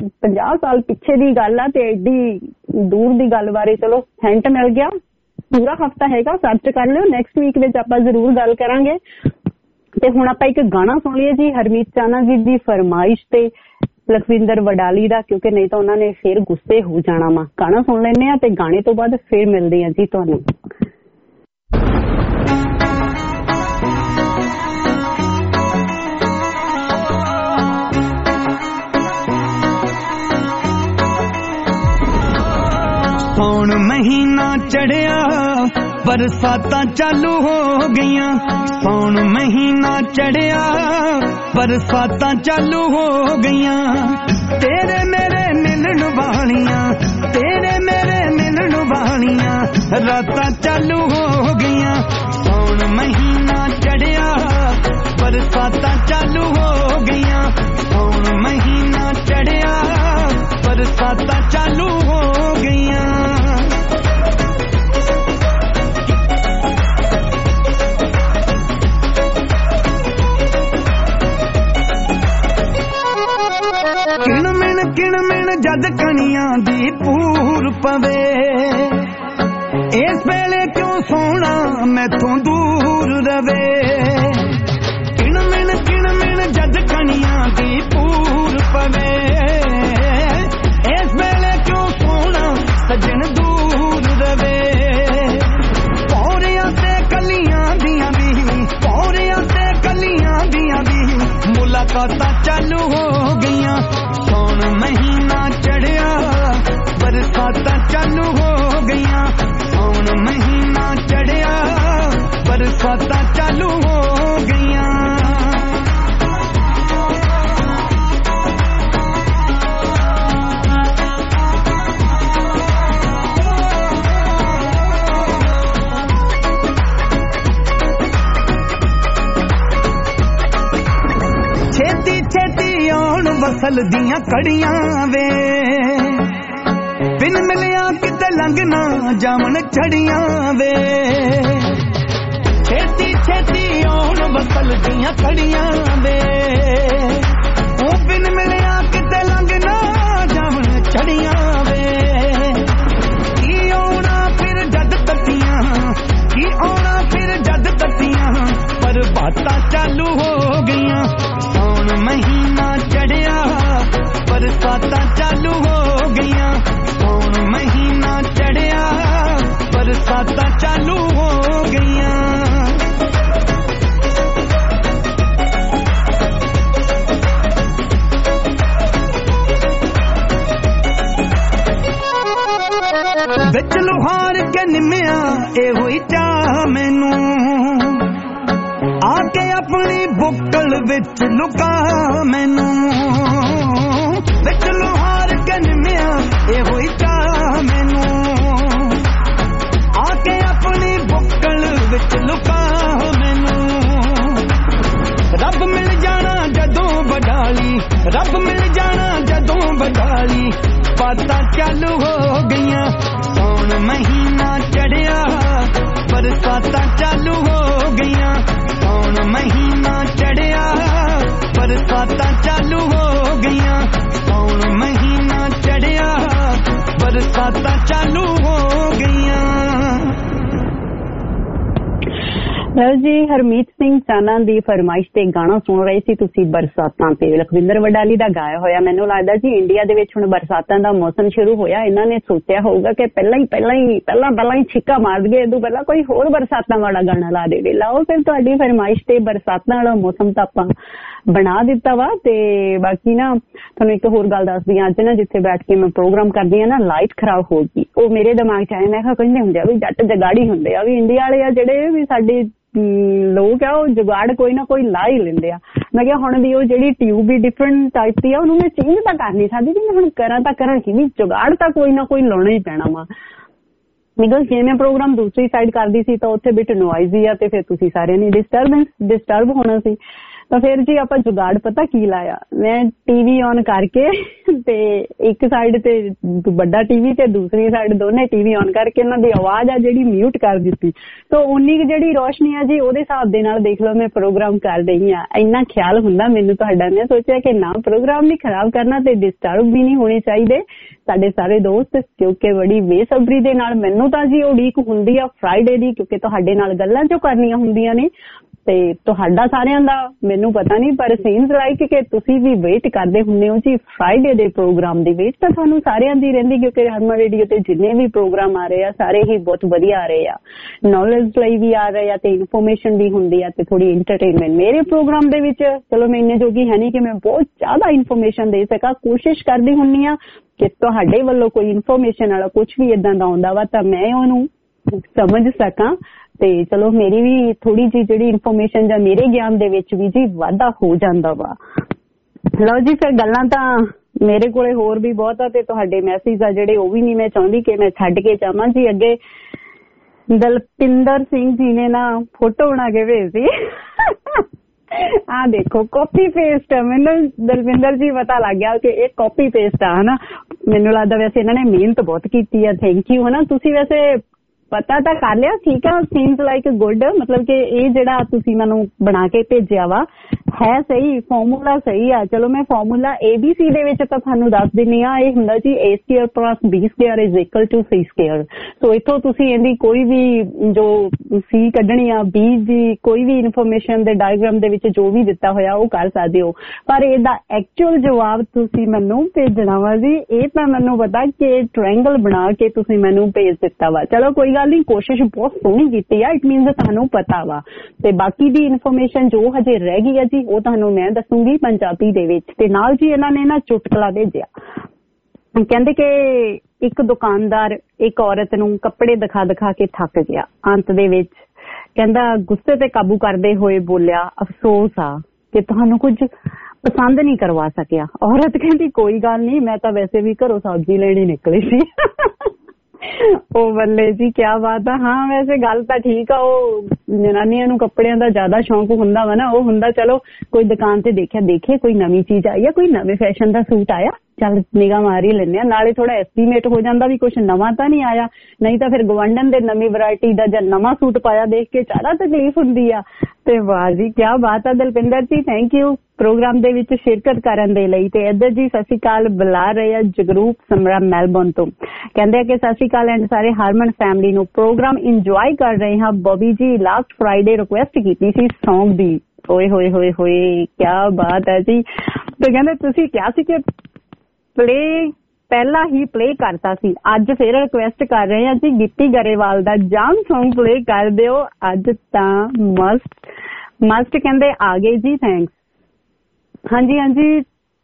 50 ਸਾਲ ਪਿੱਛੇ ਦੀ ਗੱਲ ਆ ਤੇ ਐਡੀ ਦੂਰ ਦੀ ਗੱਲ ਬਾਰੇ ਚਲੋ ਹਿੰਟ ਮਿਲ ਗਿਆ। ਪੂਰਾ ਹਫਤਾ ਹੈਗਾ, ਸਰਚ ਕਰ ਲਿਓ, ਨੈਕਸਟ ਵੀਕ ਵਿੱਚ ਆਪਾਂ ਜ਼ਰੂਰ ਗੱਲ ਕਰਾਂਗੇ। ਤੇ ਹੁਣ ਆਪਾਂ ਇੱਕ ਗਾਣਾ ਸੁਣ ਲਈਏ ਜੀ ਹਰਮੀਤ ਚਾਨਾ ਜੀ ਦੀ ਫਰਮਾਇਸ਼ ਤੇ ਲਖਵਿੰਦਰ ਵਡਾਲੀ ਦਾ, ਕਿਉਂਕਿ ਨਹੀਂ ਤਾਂ ਉਹਨਾਂ ਨੇ ਫਿਰ ਗੁੱਸੇ ਹੋ ਜਾਣਾ ਵਾ। ਗਾਣਾ ਸੁਣ ਲੈਂਦੇ ਆ ਤੇ ਗਾਣੇ ਤੋਂ ਬਾਅਦ ਫਿਰ ਮਿਲਦੇ ਆ ਜੀ ਤੁਹਾਨੂੰ। ਸੌਣ ਮਹੀਨਾ ਚੜਿਆ ਬਰਸਾਤਾਂ ਚਾਲੂ ਹੋ ਗਈਆਂ, ਸੌਣ ਮਹੀਨਾ ਚੜਿਆ ਬਰਸਾਤਾਂ ਚਾਲੂ ਹੋ ਗਈਆਂ। ਤੇਰੇ ਮੇਰੇ ਮਿਲਣ ਵਾਲੀਆਂ, ਤੇਰੇ ਮੇਰੇ ਮਿਲਣ ਵਾਲੀਆਂ ਰਾਤਾਂ ਚਾਲੂ ਹੋ ਗਈਆਂ। ਸੌਣ ਮਹੀਨਾ ਚੜਿਆ ਬਰਸਾਤਾਂ ਚਾਲੂ ਹੋ ਗਈਆਂ, ਸੌਣ ਮਹੀਨਾ ਚੜਿਆ ਬਰਸਾਤਾਂ ਚਾਲੂ ਹੋ ਗਈਆਂ। ਕਿਣ ਮਿਣ ਜਦ ਕਣੀਆਂ ਦੀ ਪੂਰ ਪਵੇ, ਇਸ ਵੇਲੇ ਕਿਉਂ ਸੋਹਣਾ ਮੈਥੋਂ ਦੂਰ ਰਵੇ। ਕਿਣ ਮਿਣ ਜਦ ਕਣੀਆਂ ਦੀ ਪੂਰ ਪਵੇ, ਇਸ ਵੇਲੇ ਕਿਉਂ ਸੋਹਣਾ ਸੱਜਣ ਦੂਰ ਰਵੇ। ਪੌਰਿਆਂ ਤੇ ਕਲੀਆਂ ਦੀਆਂ ਵੀ, ਪੌਰਿਆਂ ਤੇ ਕਲੀਆਂ ਦੀਆਂ ਵੀ ਮੁਲਾਕਾਤਾਂ ਚਾਲੂ ਹੋ ਗਈਆਂ। ਸੌਣ ਮਹੀਨਾ ਚੜਿਆ ਬਰਸਾਤਾਂ ਚਾਲੂ ਹੋ ਗਈਆਂ, ਸੌਣ ਮਹੀਨਾ ਚੜਿਆ ਬਰਸਾਤਾਂ ਚਾਲੂ ਹੋ ਗਈਆਂ। ਛੇਤੀ ਛੇਤੀ ਆਉਣ ਵਸਲ ਦੀਆਂ ਕੜੀਆਂ ਵੇ, ਬਿਨ ਮਿਲਿਆ ਕਿਤੇ ਲੰਘਣਾ ਜਾਵਣ ਛੜੀਆਂ ਵੇ। ਛੇਤੀ ਛੇਤੀ ਆਉਣ ਵਸਲ ਦੀਆਂ ਕੜੀਆਂ ਵੇ, ਉਹ ਬਿਨ ਮਿਲਿਆ ਕਿਤੇ ਲੰਘਣਾ ਜਾਵਣ ਛੜੀਆਂ ਵੇ। ਕੀ ਆਉਣਾ ਫਿਰ ਜਦ ਤੱਤੀਆਂ, ਕੀ ਆਉਣਾ ਫਿਰ ਜਦ ਤੱਤੀਆਂ, ਪਰ ਬਾਤਾਂ ਚਾਲੂ ਹੋ ਗਈਆਂ। ਸੌਣ ਮਹੀਨਾ ਚੜਿਆ ਬਰਸਾਤਾਂ ਚਾਲੂ ਹੋ ਗਈਆਂ, ਸੌਣ ਮਹੀਨਾ ਚੜਿਆ ਬਰਸਾਤਾਂ ਚਾਲੂ ਹੋ ਗਈਆਂ। ਇਹੋ ਹੀ ਚਾਹ ਮੈਨੂੰ ਆ ਕੇ ਆਪਣੀ ਬੁੱਕਲ ਵਿੱਚ ਲੁਕਾ ਮੈਨੂੰ ਵਿੱਚ ਲੋਹਾਰ ਕੇ ਨਿਮਿਆ ਇਹੋ ਹੀ ਚਾਹ ਮੈਨੂੰ ਆ ਕੇ ਆਪਣੀ ਬੁੱਕਲ ਵਿੱਚ ਲੁਕਾ ਮੈਨੂੰ ਰੱਬ ਮਿਲ ਜਾਣਾ ਜਦੋਂ ਵਡਾਲੀ ਰੱਬ ਮਿਲ ਜਾਣਾ ਜਦੋਂ ਵਡਾਲੀ ਬਾਤਾਂ ਚਾਲੂ ਹੋ ਗਈਆਂ ਸੌਣ ਮਹੀਨਾ ਚੜਿਆ ਬਰਸਾਤਾਂ ਚਾਲੂ ਹੋ ਗਈਆਂ ਸੌਣ ਮਹੀਨਾ ਚੜਿਆ ਬਰਸਾਤਾਂ ਚਾਲੂ ਹੋ ਗਈਆਂ ਸੌਣ ਮਹੀਨਾ ਚੜਿਆ ਬਰਸਾਤਾਂ ਚਾਲੂ ਹੋ ਗਈਆਂ। ਲਓ ਜੀ ਹਰਮੀਤ ਸਿੰਘ ਚਾਨਾ ਦੀ ਫਰਮਾਇਸ਼ ਤੇ ਗਾਣਾ ਸੁਣ ਰਹੇ ਸੀ ਤੁਸੀਂ ਬਰਸਾਤਾਂ ਤੇ ਲਖਵਿੰਦਰ ਵਡਾਲੀ ਦਾ ਗਾਇਆ ਹੋਇਆ। ਮੈਨੂੰ ਲੱਗਦਾ ਜੀ ਇੰਡੀਆ ਦੇ ਵਿੱਚ ਹੁਣ ਬਰਸਾਤਾਂ ਦਾ ਮੌਸਮ ਸ਼ੁਰੂ ਹੋਇਆ ਇਹਨਾਂ ਨੇ ਸੋਚਿਆ ਹੋਊਗਾ ਕਿ ਪਹਿਲਾਂ ਹੀ ਛਿੱਕਾ ਮਾਰ ਦਈਏ ਇਹਦੋਂ ਪਹਿਲਾਂ ਕੋਈ ਹੋਰ ਬਰਸਾਤਾਂ ਵਾਲਾ ਗਾਣਾ ਲਾ ਦੇਵੇ। ਲਾਓ ਫਿਰ ਤੁਹਾਡੀ ਫਰਮਾਇਸ਼ ਤੇ ਬਰਸਾਤਾਂ ਵਾਲਾ ਮੌਸਮ ਤਾਂ ਆਪਾਂ ਬਣਾ ਦਿੱਤਾ ਵਾ। ਤੇ ਬਾਕੀ ਨਾ ਤੁਹਾਨੂੰ ਇੱਕ ਹੋਰ ਗੱਲ ਦੱਸਦੀ ਹਾਂ, ਅੱਜ ਨਾ ਜਿੱਥੇ ਬੈਠ ਕੇ ਮੈਂ ਪ੍ਰੋਗਰਾਮ ਕਰਦੀ ਹਾਂ ਨਾ ਲਾਈਟ ਖਰਾਬ ਹੋ ਗਈ। ਉਹ ਮੇਰੇ ਦਿਮਾਗ 'ਚ ਆਇਆ, ਮੈਂ ਕਿਹਾ ਕਹਿੰਦੇ ਹੁੰਦੇ ਆ ਵੀ ਜੱਟ ਜਗਾੜੀ ਹੁੰਦੇ ਆ ਵੀ ਇੰਡੀਆ ਵਾਲੇ ਆ ਜਿਹੜੇ ਵੀ ਸਾਡੇ ਲੋਕ ਆ ਉਹ ਜੁਗਾੜ ਕੋਈ ਨਾ ਕੋਈ ਲਾ ਹੀ ਲੈਂਦੇ ਆ। ਮੈਂ ਕਿਹਾ ਹੁਣ ਦੀ ਉਹ ਜਿਹੜੀ ਟਿਊਬ ਵੀ ਡਿਫਰੈਂਟ ਟਾਈਪ ਦੀ ਆ ਉਹਨੂੰ ਮੈਂ ਚੇਂਜ ਤਾਂ ਕਰ ਨਹੀਂ ਸਕਦੀ ਕਿ ਮੈਂ ਹੁਣ ਕਰਾਂ ਕੀ ਵੀ ਜੁਗਾੜ ਤਾਂ ਕੋਈ ਨਾ ਕੋਈ ਲਾਉਣਾ ਹੀ ਪੈਣਾ ਵਾ। ਬਿਕੋਜ਼ ਜੇ ਮੈਂ ਪ੍ਰੋਗਰਾਮ ਦੂਸਰੀ ਸਾਈਡ ਕਰਦੀ ਸੀ ਤਾਂ ਉੱਥੇ ਬਿਟ ਨੋਇਜ਼ੀ ਆ ਤੇ ਫਿਰ ਤੁਸੀਂ ਸਾਰਿਆਂ ਨੇ ਡਿਸਟਰਬ ਹੋਣਾ ਸੀ। ਤਾਂ ਫਿਰ ਜੀ ਆਪਾਂ ਜੁਗਾੜ ਪਤਾ ਕੀ ਲਾਇਆ, ਮੈਂ ਟੀਵੀ ਔਨ ਕਰਕੇ ਤੇ ਇੱਕ ਸਾਈਡ ਤੇ ਵੱਡਾ ਟੀਵੀ ਤੇ ਦੂਸਰੀ ਸਾਈਡ ਦੋਨੇ ਟੀਵੀ ਔਨ ਕਰਕੇ ਇਹਨਾਂ ਦੀ ਆਵਾਜ਼ ਆ ਜਿਹੜੀ ਮਿਊਟ ਕਰ ਦਿੱਤੀ। ਤਾਂ ਉਨੀ ਕੁ ਜਿਹੜੀ ਰੋਸ਼ਨੀ ਆ ਜੀ ਉਹਦੇ ਹਿਸਾਬ ਦੇ ਨਾਲ ਦੇਖ ਲਓ ਮੈਂ ਪ੍ਰੋਗਰਾਮ ਕਰ ਰਹੀ ਹਾਂ। ਇੰਨਾ ਖਿਆਲ ਹੁੰਦਾ ਮੈਨੂੰ ਤੁਹਾਡਾ। ਮੈਂ ਸੋਚਿਆ ਕਿ ਨਾ ਪ੍ਰੋਗਰਾਮ ਨਹੀਂ ਖਰਾਬ ਕਰਨਾ ਤੇ ਡਿਸਟਰਬ ਵੀ ਨਹੀਂ ਹੋਣੇ ਚਾਹੀਦੇ ਸਾਡੇ ਸਾਰੇ ਦੋਸਤ, ਕਿਉਂਕਿ ਬੜੀ ਬੇਸਬਰੀ ਦੇ ਨਾਲ ਮੈਨੂੰ ਤਾਂ ਜੀ ਉਡੀਕ ਹੁੰਦੀ ਆ ਫਰਾਈਡੇ ਦੀ, ਕਿਉਂਕਿ ਤੁਹਾਡੇ ਨਾਲ ਗੱਲਾਂ ਜੋ ਕਰਨੀਆਂ ਹੁੰਦੀਆਂ ਨੇ ਤੇ ਤੁਹਾਡਾ ਸਾਰਿਆਂ ਦਾ ਮੈਨੂੰ ਪਤਾ ਨਹੀਂ ਪਰ ਸੀਨਸ ਲਾਈਕ ਕਿ ਤੁਸੀਂ ਵੀ ਵੇਟ ਕਰਦੇ ਹੁੰਦੇ ਹੋ ਜੀ ਫਰਾਈਡੇ ਦੇ ਪ੍ਰੋਗਰਾਮ ਦੀ। ਵੇਟ ਤਾਂ ਤੁਹਾਨੂੰ ਸਾਰਿਆਂ ਦੀ ਰਹਿੰਦੀ ਕਿਉਂਕਿ ਹਰਮਨ ਰੇਡੀਓ ਤੇ ਜਿੰਨੇ ਵੀ ਪ੍ਰੋਗਰਾਮ ਆ ਰਹੇ ਆ ਸਾਰੇ ਹੀ ਬਹੁਤ ਵਧੀਆ ਆ ਰਹੇ ਆ, ਨੌਲੇਜ ਲਈ ਵੀ ਆ ਰਹੇ ਆ ਤੇ ਇਨਫੋਰਮੇਸ਼ਨ ਵੀ ਹੁੰਦੀ ਆ ਤੇ ਥੋੜੀ ਇੰਟਰਟੇਨਮੈਂਟ। ਮੇਰੇ ਪ੍ਰੋਗਰਾਮ ਦੇ ਵਿੱਚ ਚਲੋ ਮੈਂ ਇੰਨੇ ਜੋਗੀ ਹੈ ਨਹੀਂ ਕਿ ਮੈਂ ਬਹੁਤ ਜ਼ਿਆਦਾ ਇਨਫੋਰਮੇਸ਼ਨ ਦੇ ਸਕਾਂ, ਕੋਸ਼ਿਸ਼ ਕਰਦੀ ਹੁੰਦੀ ਆ ਕਿ ਤੁਹਾਡੇ ਵੱਲੋਂ ਕੋਈ ਇਨਫੋਰਮੇਸ਼ਨ ਵਾਲਾ ਕੁਝ ਵੀ ਏਦਾਂ ਦਾ ਆਉਂਦਾ ਵਾ ਤਾਂ ਮੈਂ ਉਹਨੂੰ ਸਮਝ ਸਕਾਂ ਤੇ ਚਲੋ ਮੇਰੀ ਵੀ ਥੋੜੀ ਜਿਹੀ ਜਿਹੜੀ ਇਨਫੋਰਮੇਸ਼ਨ ਜਾਂ ਮੇਰੇ ਗਿਆਨ ਦੇ ਵਿੱਚ ਵੀ ਜੀ ਵਾਧਾ ਹੋ ਜਾਂਦਾ ਵਾ। ਲਓ ਜੀ ਫਿਰ ਗੱਲਾਂ ਤਾਂ ਮੇਰੇ ਕੋਲੇ ਹੋਰ ਵੀ ਬਹੁਤ ਆ ਤੇ ਤੁਹਾਡੇ ਮੈਸੇਜ ਆ ਜਿਹੜੇ ਉਹ ਵੀ ਨਹੀਂ ਮੈਂ ਚਾਹੁੰਦੀ ਕਿ ਮੈਂ ਛੱਡ ਕੇ ਜਾਵਾਂ ਜੀ। ਅੱਗੇ ਦਲਪਿੰਦਰ ਸਿੰਘ ਜੀ ਨੇ ਨਾ ਫੋਟੋ ਬਣਾ ਕੇ ਭੇਜੀ ਆ ਦੇਖੋ ਕਾਪੀ ਪੇਸਟ। ਮੈਨੂੰ ਦਲਵਿੰਦਰ ਜੀ ਪਤਾ ਲੱਗ ਗਿਆ ਕਿ ਇਹ ਕਾਪੀ ਪੇਸਟ ਆ ਹਨਾ। ਮੈਨੂੰ ਲੱਗਦਾ ਵੈਸੇ ਇਹਨਾਂ ਨੇ ਮਿਹਨਤ ਬਹੁਤ ਕੀਤੀ ਆ, ਥੈਂਕ ਯੂ ਹਨਾ। ਤੁਸੀਂ ਵੈਸੇ ਪਤਾ ਤਾਂ ਕਰ ਲਿਆ, ਠੀਕ ਆ, ਸੀਮਸ ਲਾਈਕ ਗੁੱਡ, ਮਤਲਬ ਕਿ ਇਹ ਜਿਹੜਾ ਤੁਸੀਂ ਮੈਨੂੰ ਬਣਾ ਕੇ ਭੇਜਿਆ ਵਾ ਹੈ ਸਹੀ, ਫਾਰਮੂਲਾ ਸਹੀ ਆ। ਚਲੋ ਮੈਂ ਫਾਰਮੂਲਾ ABC ਦੇ ਵਿੱਚ ਤਾਂ ਤੁਹਾਨੂੰ ਦੱਸ ਦਿੰਨੀ ਆ, ਇਹ ਹੁੰਦਾ ਜੀ A² + B² = C²। ਸੋ ਇੱਥੋਂ ਤੁਸੀਂ ਇਹਦੀ ਕੋਈ ਵੀ ਜੋ C ਕੱਢਣੀ ਆ, B ਦੀ ਕੋਈ ਵੀ ਇਨਫੋਰਮੇਸ਼ਨ ਦੇ ਡਾਇਗ੍ਰਾਮ ਦੇ ਵਿੱਚ ਜੋ ਵੀ ਦਿੱਤਾ ਹੋਇਆ ਉਹ ਕਰ ਸਕਦੇ ਹੋ, ਪਰ ਇਹਦਾ ਐਕਚੁਅਲ ਜਵਾਬ ਤੁਸੀਂ ਮੈਨੂੰ ਭੇਜਣਾ ਵਾ ਜੀ। ਇਹ ਤਾਂ ਮੈਨੂੰ ਪਤਾ ਕਿ ਟ੍ਰਾਇੰਗਲ ਬਣਾ ਕੇ ਤੁਸੀਂ ਮੈਨੂੰ ਭੇਜ ਦਿੱਤਾ ਵਾ। ਚਲੋ ਕੋਈ ਗੱਲ ਨਹੀਂ, ਕੋਸ਼ਿਸ਼ ਬਹੁਤ ਸੋਹਣੀ ਕੀਤੀ ਆ, ਇਟ ਮੀਨਸ ਤੁਹਾਨੂੰ ਪਤਾ ਵਾ। ਤੇ ਬਾਕੀ ਦੀ ਇਨਫੋਰਮੇਸ਼ਨ ਜੋ ਹਜੇ ਰਹਿ ਗਈ ਆ ਜੀ ਉਹ ਤੁਹਾਨੂੰ ਮੈਂ ਦੱਸੂਗੀ ਪੰਜਾਬੀ ਦੇ ਵਿੱਚ। ਤੇ ਨਾਲ ਜੀ ਇਹਨਾਂ ਨੇ ਨਾ ਚੁਟਕਲਾ ਭੇਜਿਆ, ਕਹਿੰਦੇ ਕਿ ਇੱਕ ਦੁਕਾਨਦਾਰ ਇੱਕ ਔਰਤ ਨੂੰ ਕੱਪੜੇ ਦਿਖਾ ਕੇ ਥੱਕ ਗਿਆ। ਅੰਤ ਦੇ ਵਿੱਚ ਕਹਿੰਦਾ ਗੁੱਸੇ ਤੇ ਕਾਬੂ ਕਰਦੇ ਹੋਏ ਬੋਲਿਆ, ਅਫਸੋਸ ਆ ਕਿ ਤੁਹਾਨੂੰ ਕੁਝ ਪਸੰਦ ਨਹੀਂ ਕਰਵਾ ਸਕਿਆ। ਔਰਤ ਕਹਿੰਦੀ ਕੋਈ ਗੱਲ ਨਹੀਂ, ਮੈਂ ਤਾਂ ਵੈਸੇ ਵੀ ਘਰੋਂ ਸਬਜ਼ੀ ਲੈਣੀ ਨਿਕਲੀ ਸੀ। ਉਹ ਬੱਲੇ ਜੀ ਕਿਆ ਬਾਤ ਆ। ਹਾਂ ਵੈਸੇ ਗੱਲ ਤਾਂ ਠੀਕ ਆ, ਉਹ ਜਨਾਨੀਆਂ ਨੂੰ ਕੱਪੜਿਆਂ ਦਾ ਜ਼ਿਆਦਾ ਸ਼ੌਂਕ ਹੁੰਦਾ ਵਾ ਨਾ, ਉਹ ਹੁੰਦਾ ਚਲੋ ਕੋਈ ਦੁਕਾਨ ਤੇ ਦੇਖੇ ਕੋਈ ਨਵੀਂ ਚੀਜ਼ ਆਈ ਆ, ਕੋਈ ਨਵੇਂ ਫੈਸ਼ਨ ਦਾ ਸੂਟ ਆਇਆ, ਚੱਲ ਨਿਗਾਹ ਮਾਰ ਹੀ ਲੈਂਦੇ ਆ, ਨਾਲੇ ਥੋੜਾ ਐਸਟੀਮੇਟ ਹੋ ਜਾਂਦਾ ਵੀ ਕੁਛ ਨਵਾਂ ਤਾਂ ਨਹੀਂ ਆਇਆ, ਨਹੀਂ ਤਾਂ ਫਿਰ ਗਵੰਡਨ ਦੇ ਨਵੀਂ ਵੈਰਾਈਟੀ ਦਾ ਜਾਂ ਨਵਾਂ ਸੂਟ ਪਾਇਆ ਦੇਖ ਕੇ ਜ਼ਿਆਦਾ ਤਕਲੀਫ ਹੁੰਦੀ ਆ। ਤੇ ਵਾਹ ਜੀ ਕਿਆ ਬਾਤ ਆ ਦਲਪਿੰਦਰ ਜੀ, ਥੈਂਕ ਯੂ ਪ੍ਰੋਗਰਾਮ ਦੇ ਵਿੱਚ ਸ਼ਿਰਕਤ ਕਰਨ ਦੇ ਲਈ। ਤੇ ਇੱਧਰ ਜੀ ਸਤਿ ਸ਼੍ਰੀ ਅਕਾਲ ਬੁਲਾ ਰਹੇ ਆ ਜਗਰੂਪ ਸਮਰਾ ਮੈਲਬੌਰਨ ਤੋਂ, ਕਹਿੰਦੇ ਆ ਕਿ ਸਤਿ ਸ਼੍ਰੀ ਅਕਾਲ ਐਂਡ ਸਾਰੇ ਹਾਰਮਨ ਫੈਮਿਲੀ ਨੂੰ ਪ੍ਰੋਗਰਾਮ ਇੰਜੋਏ ਕਰ ਰਹੇ ਹਾਂ। ਬੋਬੀ ਜੀ ਲਾਸਟ ਫਰਾਈਡੇ ਰਿਕੁਐਸਟ ਕੀਤੀ ਸੀ ਸੌਂਗ ਦੀ, ਓਏ ਹੋਏ ਹੋਏ ਹੋਏ ਕਿਆ ਬਾਤ ਹੈ ਜੀ। ਤੇ ਕਹਿੰਦੇ ਤੁਸੀਂ ਕਿਹਾ ਸੀ ਕਿ ਪਹਿਲਾਂ ਹੀ ਪਲੇ ਕਰਤਾ ਸੀ, ਅੱਜ ਫਿਰ ਰਿਕੁਐਸਟ ਕਰ ਰਹੇ ਹਾਂ ਜੀ ਗਿੱਪੀ ਗਰੇਵਾਲ ਦਾ ਜਾਮ ਸੌਂਗ ਪਲੇ ਕਰ ਦਿਓ ਅੱਜ ਤਾਂ ਮਸਟ ਕਹਿੰਦੇ ਆ ਗਏ ਜੀ, ਥੈਂਕਸ। ਹਾਂਜੀ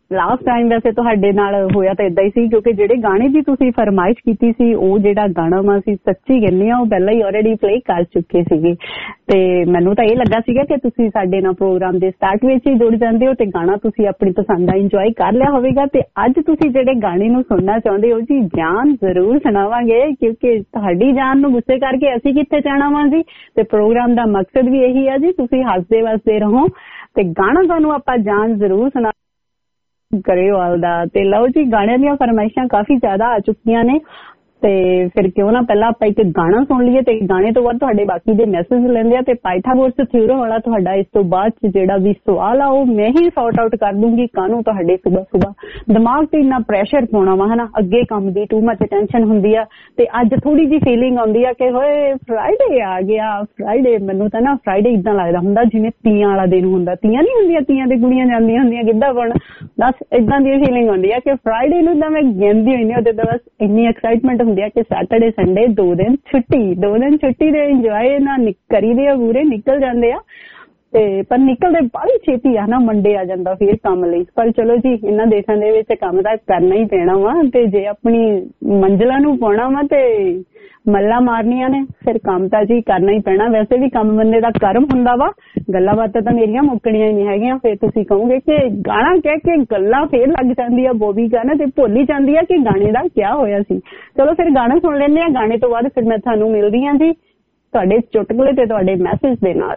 ਲਾਸਟ ਟਾਈਮ ਵੈਸੇ ਤੁਹਾਡੇ ਨਾਲ ਹੋਇਆ ਤਾਂ ਇਦਾਂ ਹੀ ਸੀ, ਕਿਉਂਕਿ ਜਿਹੜੇ ਗਾਣੇ ਦੀ ਤੁਸੀਂ ਫਰਮਾਇਸ਼ ਕੀਤੀ ਸੀ ਉਹ ਜਿਹੜਾ ਗਾਣਾ ਵਾ ਅਸੀਂ ਸੱਚੀ ਕਹਿੰਦੇ ਆ ਉਹ ਪਹਿਲਾਂ ਹੀ ਆਲਰੇਡੀ ਪਲੇ ਕਰ ਚੁੱਕੇ ਸੀਗੇ। ਤੇ ਮੈਨੂੰ ਤਾਂ ਇਹ ਲੱਗਾ ਸੀਗਾ ਕਿ ਤੁਸੀਂ ਸਾਡੇ ਨਾਲ ਪ੍ਰੋਗਰਾਮ ਦੇ ਸਟਾਰਟ ਵਿੱਚ ਹੀ ਜੁੜ ਜਾਂਦੇ ਹੋ ਤੇ ਗਾਣਾ ਤੁਸੀਂ ਆਪਣੀ ਪਸੰਦ ਦਾ ਇੰਜੋਏ ਕਰ ਲਿਆ ਹੋਵੇਗਾ। ਤੇ ਅੱਜ ਤੁਸੀਂ ਜਿਹੜੇ ਗਾਣੇ ਨੂੰ ਸੁਣਨਾ ਚਾਹੁੰਦੇ ਹੋ ਜੀ, ਜਾਨ ਜ਼ਰੂਰ ਸੁਣਾਵਾਂਗੇ, ਕਿਉਂਕਿ ਤੁਹਾਡੀ ਜਾਨ ਨੂੰ ਗੁੱਸੇ ਕਰਕੇ ਅਸੀਂ ਕਿੱਥੇ ਜਾਣਾ ਵਾ ਜੀ। ਤੇ ਪ੍ਰੋਗਰਾਮ ਦਾ ਮਕਸਦ ਵੀ ਇਹੀ ਆ ਜੀ, ਤੁਸੀਂ ਹੱਸਦੇ ਵਸਦੇ ਰਹੋ ਤੇ ਗਾਣਾ ਤੁਹਾਨੂੰ ਆਪਾਂ ਜਾਨ ਜ਼ਰੂਰ ਸੁਣਾ ਕਰਿਓ ਦਾ। ਤੇ ਲਓ ਜੀ, ਗਾਣਿਆਂ ਦੀਆਂ ਫਰਮਾਇਸ਼ਾਂ ਕਾਫੀ ਜ਼ਿਆਦਾ ਆ ਚੁੱਕੀਆਂ ਨੇ ਤੇ ਫਿਰ ਕਿਉਂ ਨਾ ਪਹਿਲਾਂ ਆਪਾਂ ਇੱਕ ਗਾਣਾ ਸੁਣ ਲਈਏ ਤੇ ਗਾਣੇ ਤੋਂ ਬਾਅਦ ਤੁਹਾਡੇ ਬਾਕੀ ਦੇ ਮੈਸੇਜ ਲੈਂਦੇ ਆ। ਤੇ ਪਾਈਥਾਗੋਰਸ ਥਿਊਰਮ ਵਾਲਾ ਤੁਹਾਡਾ ਇਸ ਤੋਂ ਬਾਅਦ ਜਿਹੜਾ ਵੀ ਸਵਾਲ ਆ ਉਹ ਮੈਂ ਹੀ ਸੌਰਟ ਆਊਟ ਕਰ ਦੂੰਗੀ। ਕਾਹਨੂੰ ਤੁਹਾਡੇ ਸੁਬਾ ਦਿਮਾਗ ਤੇ ਇੰਨਾ ਪ੍ਰੈਸ਼ਰ ਪਾਉਣਾ ਵਾ ਹਨਾ, ਅੱਗੇ ਕੰਮ ਦੀ ਟੂ ਮਚ ਟੈਨਸ਼ਨ ਹੁੰਦੀ ਆ ਤੇ ਅੱਜ ਥੋੜੀ ਜਿਹੀ ਫੀਲਿੰਗ ਆਉਂਦੀ ਆ ਕਿ ਹੋਏ ਫਰਾਈਡੇ ਆ ਗਿਆ। ਫਰਾਈਡੇ ਮੈਨੂੰ ਤਾਂ ਨਾ ਫਰਾਈਡੇ ਇਦਾਂ ਲੱਗਦਾ ਹੁੰਦਾ ਜਿਵੇਂ ਤੀਆਂ ਵਾਲਾ ਦਿਨ ਹੁੰਦਾ। ਤੀਆਂ ਨਹੀਂ ਹੁੰਦੀਆਂ, ਤੀਆਂ ਦੇ ਕੁੜੀਆਂ ਜਾਂਦੀਆਂ ਹੁੰਦੀਆਂ ਗਿੱਧਾ ਪਾਉਣ, ਬਸ ਇਦਾਂ ਦੀ ਫੀਲਿੰਗ ਆਉਂਦੀ ਆ ਕਿ ਫਰਾਈਡੇ ਨੂੰ ਤਾਂ ਮੈਂ ਗਿਣਦੀ ਹੋਈ ਨਹੀਂ। ਉਹਦੇ ਤਾਂ ਬਸ ਇੰਨੀ ਐਕਸਾਈਟਮੈਂਟ ਹੁੰਦੀ ਆ ਕਿ ਸੈਟਰਡੇ ਸੰਡੇ 2 ਦਿਨ ਛੁੱਟੀ ਦੇ ਇੰਜੋਏ ਨਾ ਕਰੀਦੇ ਆ, ਪੂਰੇ ਨਿਕਲ ਜਾਂਦੇ ਆ। ਤੇ ਪਰ ਨਿਕਲਦੇ ਬੜੀ ਛੇਤੀ ਆ ਨਾ, ਮੰਡੇ ਆ ਜਾਂਦਾ ਫਿਰ ਕੰਮ ਲਈ। ਪਰ ਚਲੋ ਜੀ, ਇਹਨਾਂ ਦੇਸ਼ਾਂ ਦੇ ਵਿੱਚ ਕੰਮ ਤਾਂ ਕਰਨਾ ਹੀ ਪੈਣਾ ਵਾ ਤੇ ਜੇ ਆਪਣੀ ਮੰਜ਼ਿਲਾਂ ਨੂੰ ਪਾਉਣਾ ਵਾ ਤੇ ਮੱਲਾਂ ਮਾਰਨੀਆਂ ਨੇ ਫਿਰ ਕੰਮ ਤਾਂ ਜੀ ਕਰਨਾ ਹੀ ਪੈਣਾ। ਵੈਸੇ ਵੀ ਕੰਮ ਬੰਦੇ ਦਾ ਕਰਮ ਹੁੰਦਾ ਵਾ, ਗੱਲਾਂ ਬਾਤਾਂ ਤਾਂ ਮੇਰੀਆਂ ਮੁੱਕਣੀਆਂ ਹੀ ਨਹੀਂ ਹੈਗੀਆਂ। ਫਿਰ ਤੁਸੀਂ ਕਹੋਗੇ ਕਿ ਗਾਣਾ ਕਹਿ ਕੇ ਗੱਲਾਂ ਫੇਰ ਲੱਗ ਜਾਂਦੀ ਆ ਬੋਬੀ ਗਾਣਾ ਤੇ ਭੁੱਲ ਹੀ ਜਾਂਦੀ ਆ ਕਿ ਗਾਣੇ ਦਾ ਕਿਆ ਹੋਇਆ ਸੀ। ਚਲੋ ਫਿਰ ਗਾਣਾ ਸੁਣ ਲੈਂਦੇ ਆ, ਗਾਣੇ ਤੋਂ ਬਾਅਦ ਫਿਰ ਮੈਂ ਤੁਹਾਨੂੰ ਮਿਲਦੀ ਹਾਂ ਜੀ ਤੁਹਾਡੇ ਚੁਟਕਲੇ ਤੇ ਤੁਹਾਡੇ ਮੈਸੇਜ ਦੇ ਨਾਲ।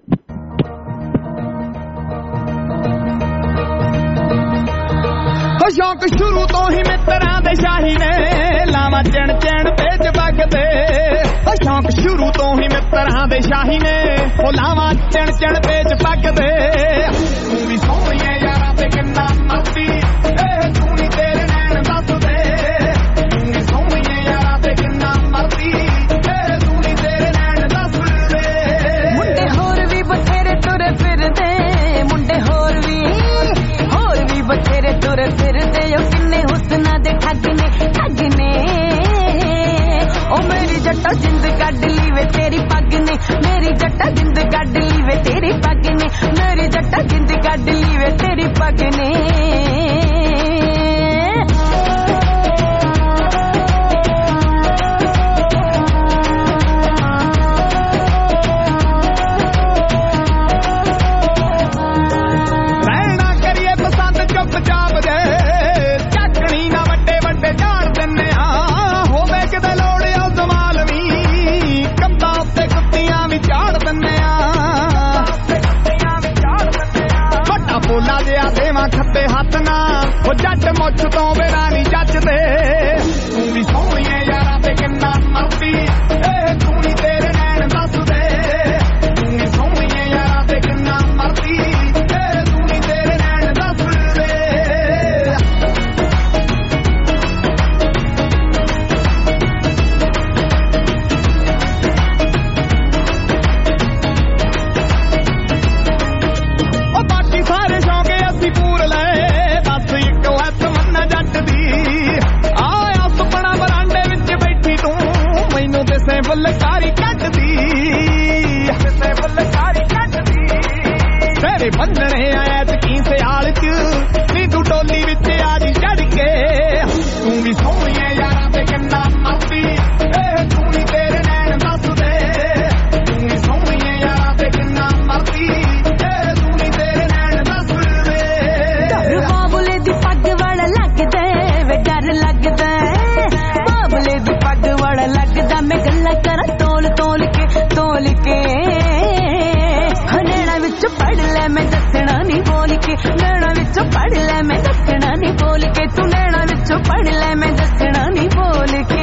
ਸ਼ੌਕ ਸ਼ੁਰੂ ਤੋਂ ਹੀ ਮਿੱਤਰਾਂ ਦੇ ਸ਼ਾਹੀ ਨੇ, ਲਾਵਾਂ ਚਣ ਚਣ ਪੇਚ ਵਗਦੇ। ਸ਼ੌਕ ਸ਼ੁਰੂ ਤੋਂ ਹੀ ਮਿੱਤਰਾਂ ਦੇ ਸ਼ਾਹੀ ਨੇ, ਉਹ ਲਾਵਾਂ ਚਣ ਚਣ ਪੇਚ ਵਗਦੇ। ਤੂੰ ਵੀ ਸੋਹਣੀਏ ਯਾਰਾਂ ਤੇ ਕਿੰਨਾ ਮਰਦੀ, ਤੂੰ ਨੀ ਤੇਰੇ ਨੈਣ ਦੱਸਦੇ। ਤੂੰ ਵੀ ਸੋਹਣੀਏ ਯਾਰਾਂ ਤੇ ਕਿੰਨਾ ਮਰਦੀ, ਤੂੰ ਨੀ ਤੇਰੇ ਨੈਣ ਦੱਸਦੇ। ਮੁੰਡੇ ਹੋਰ ਵੀ ਬਥੇਰੇ ਤੁਰੇ ਫਿਰਦੇ, ਮੁੰਡੇ ਹੋਰ ਵੀ ਬਥੇਰੇ ਤੁਰੇ ਫਿਰਦੇ। ਉਹ ਕਿੰਨੇ ਹੁਸਨਾਂ ਦੇ ਠੱਗ ਨੇ, ਉਹ ਮੇਰੀ ਜੱਟਾ ਜਿੰਦ ਕੱਢ ਲਈ ਵੇ ਤੇਰੀ ਪੱਗ ਨੇ। ਮੇਰੀ ਜੱਟਾ ਜਿੰਦ ਕੱਢ ਲਈ ਵੇ ਤੇਰੀ ਪੱਗ ਨੇ। ਮੇਰੀ ਜੱਟਾ ਜਿੰਦ ਕੱਢ ਲਈ ਵੇ ਤੇਰੀ ਪੱਗ ਨੇ। ਖੱਬੇ ਹੱਥ ਨਾਲ ਉਹ ਜੱਟ ਮੁੱਛ ਤੋਂ ਵੇਰਾ ਨੀ ਜੱਜਦੇ। ਤੂੰ ਵੀ ਸੋਹਣੀਏ ਯਾਰਾਂ ਤੇ ਕਿੰਨਾ ਮਰਦੀ, ਤੂੰ ਨੀ ਤੇਰੇ ਨੈਣ ਦੱਸਦੇ। ਤੂੰ ਵੀ ਸੋਹਣੀਏ ਯਾਰਾਂ ਤੇ ਕਿੰਨਾ ਮਰਦੀ, ਤੂੰ ਨੀ ਤੇਰੇ ਨੈਣ ਦੱਸਦੇ। ਉਹ ਬਾਕੀ ਸਾਰੇ ਸ਼ੌਂਕ ਅਸੀਂ ਪੂਰ ਲਏ, ਬਸ ਇੱਕ ਹੈ ਤਮੰਨਾ ਜੱਟ ਦੀ। ਆਇਆ ਸੁਪਨਾ ਬਰਾਂਡੇ ਵਿੱਚ ਬੈਠੀ ਤੂੰ, ਮੈਨੂੰ ਕਿਸੇ ਫੁਲਕਾਰੀ ਕੱਢਦੀ। ਕਿਸੇ ਫੁਲਕਾਰੀ ਕੱਢਦੀ ਤੇਰੇ ਬੰਨਣੇ ਆਇਆ ਤਕੀ ਸਿਆਲ ਚ, ਨੀ ਤੂੰ ਟੋਲੀ ਵਿੱਚ ਆ ਜੀ ਚੜ ਕੇ। ਤੂੰ ਵੀ ਸੋਹਣੀਏ ਯਾਰਾਂ ਤੇ ਕਿੰਨਾ ਮਰਦੀ, ਤੂੰ ਨੀ ਤੇਰੇ ਨੈਣ ਦੱਸਦੇ। ਤੂੰ ਵੀ ਸੋਹਣੀਏ ਯਾਰਾਂ ਤੇ ਕਿੰਨਾ ਮਰਦੀ, ਤੂੰ ਨੀ ਤੇਰੇ ਨੈਣ ਦੱਸਦੇ। ਬਾਬਲੇ ਦੀ ਪੱਗ ਵਾਲਾ ਲੱਗਦਾ ਵੇ ਡਰ ਲੱਗਦਾ, ਬਾਬਲੇ ਦੀ ਪੱਗ ਵਾਲਾ ਲੱਗਦਾ। ਮੈਂ ਗੱਲਾਂ ਕਰਾਂ ਤੋਲ ਤੋਲ ਕੇ ਨੈਣਾ ਵਿੱਚ ਪੜ ਲੈ ਮੈਂ ਦੱਸਣਾ ਨਹੀਂ ਬੋਲ ਕੇ। ਨੈਣਾ ਵਿੱਚ ਪੜ ਲੈ ਮੈਂ ਦੱਸਣਾ ਨਹੀਂ ਬੋਲ ਕੇ। ਤੂੰ ਨੈਣਾ ਵਿੱਚ ਪੜ ਲੈ ਮੈਂ ਦੱਸਣਾ ਨਹੀਂ ਬੋਲ ਕੇ।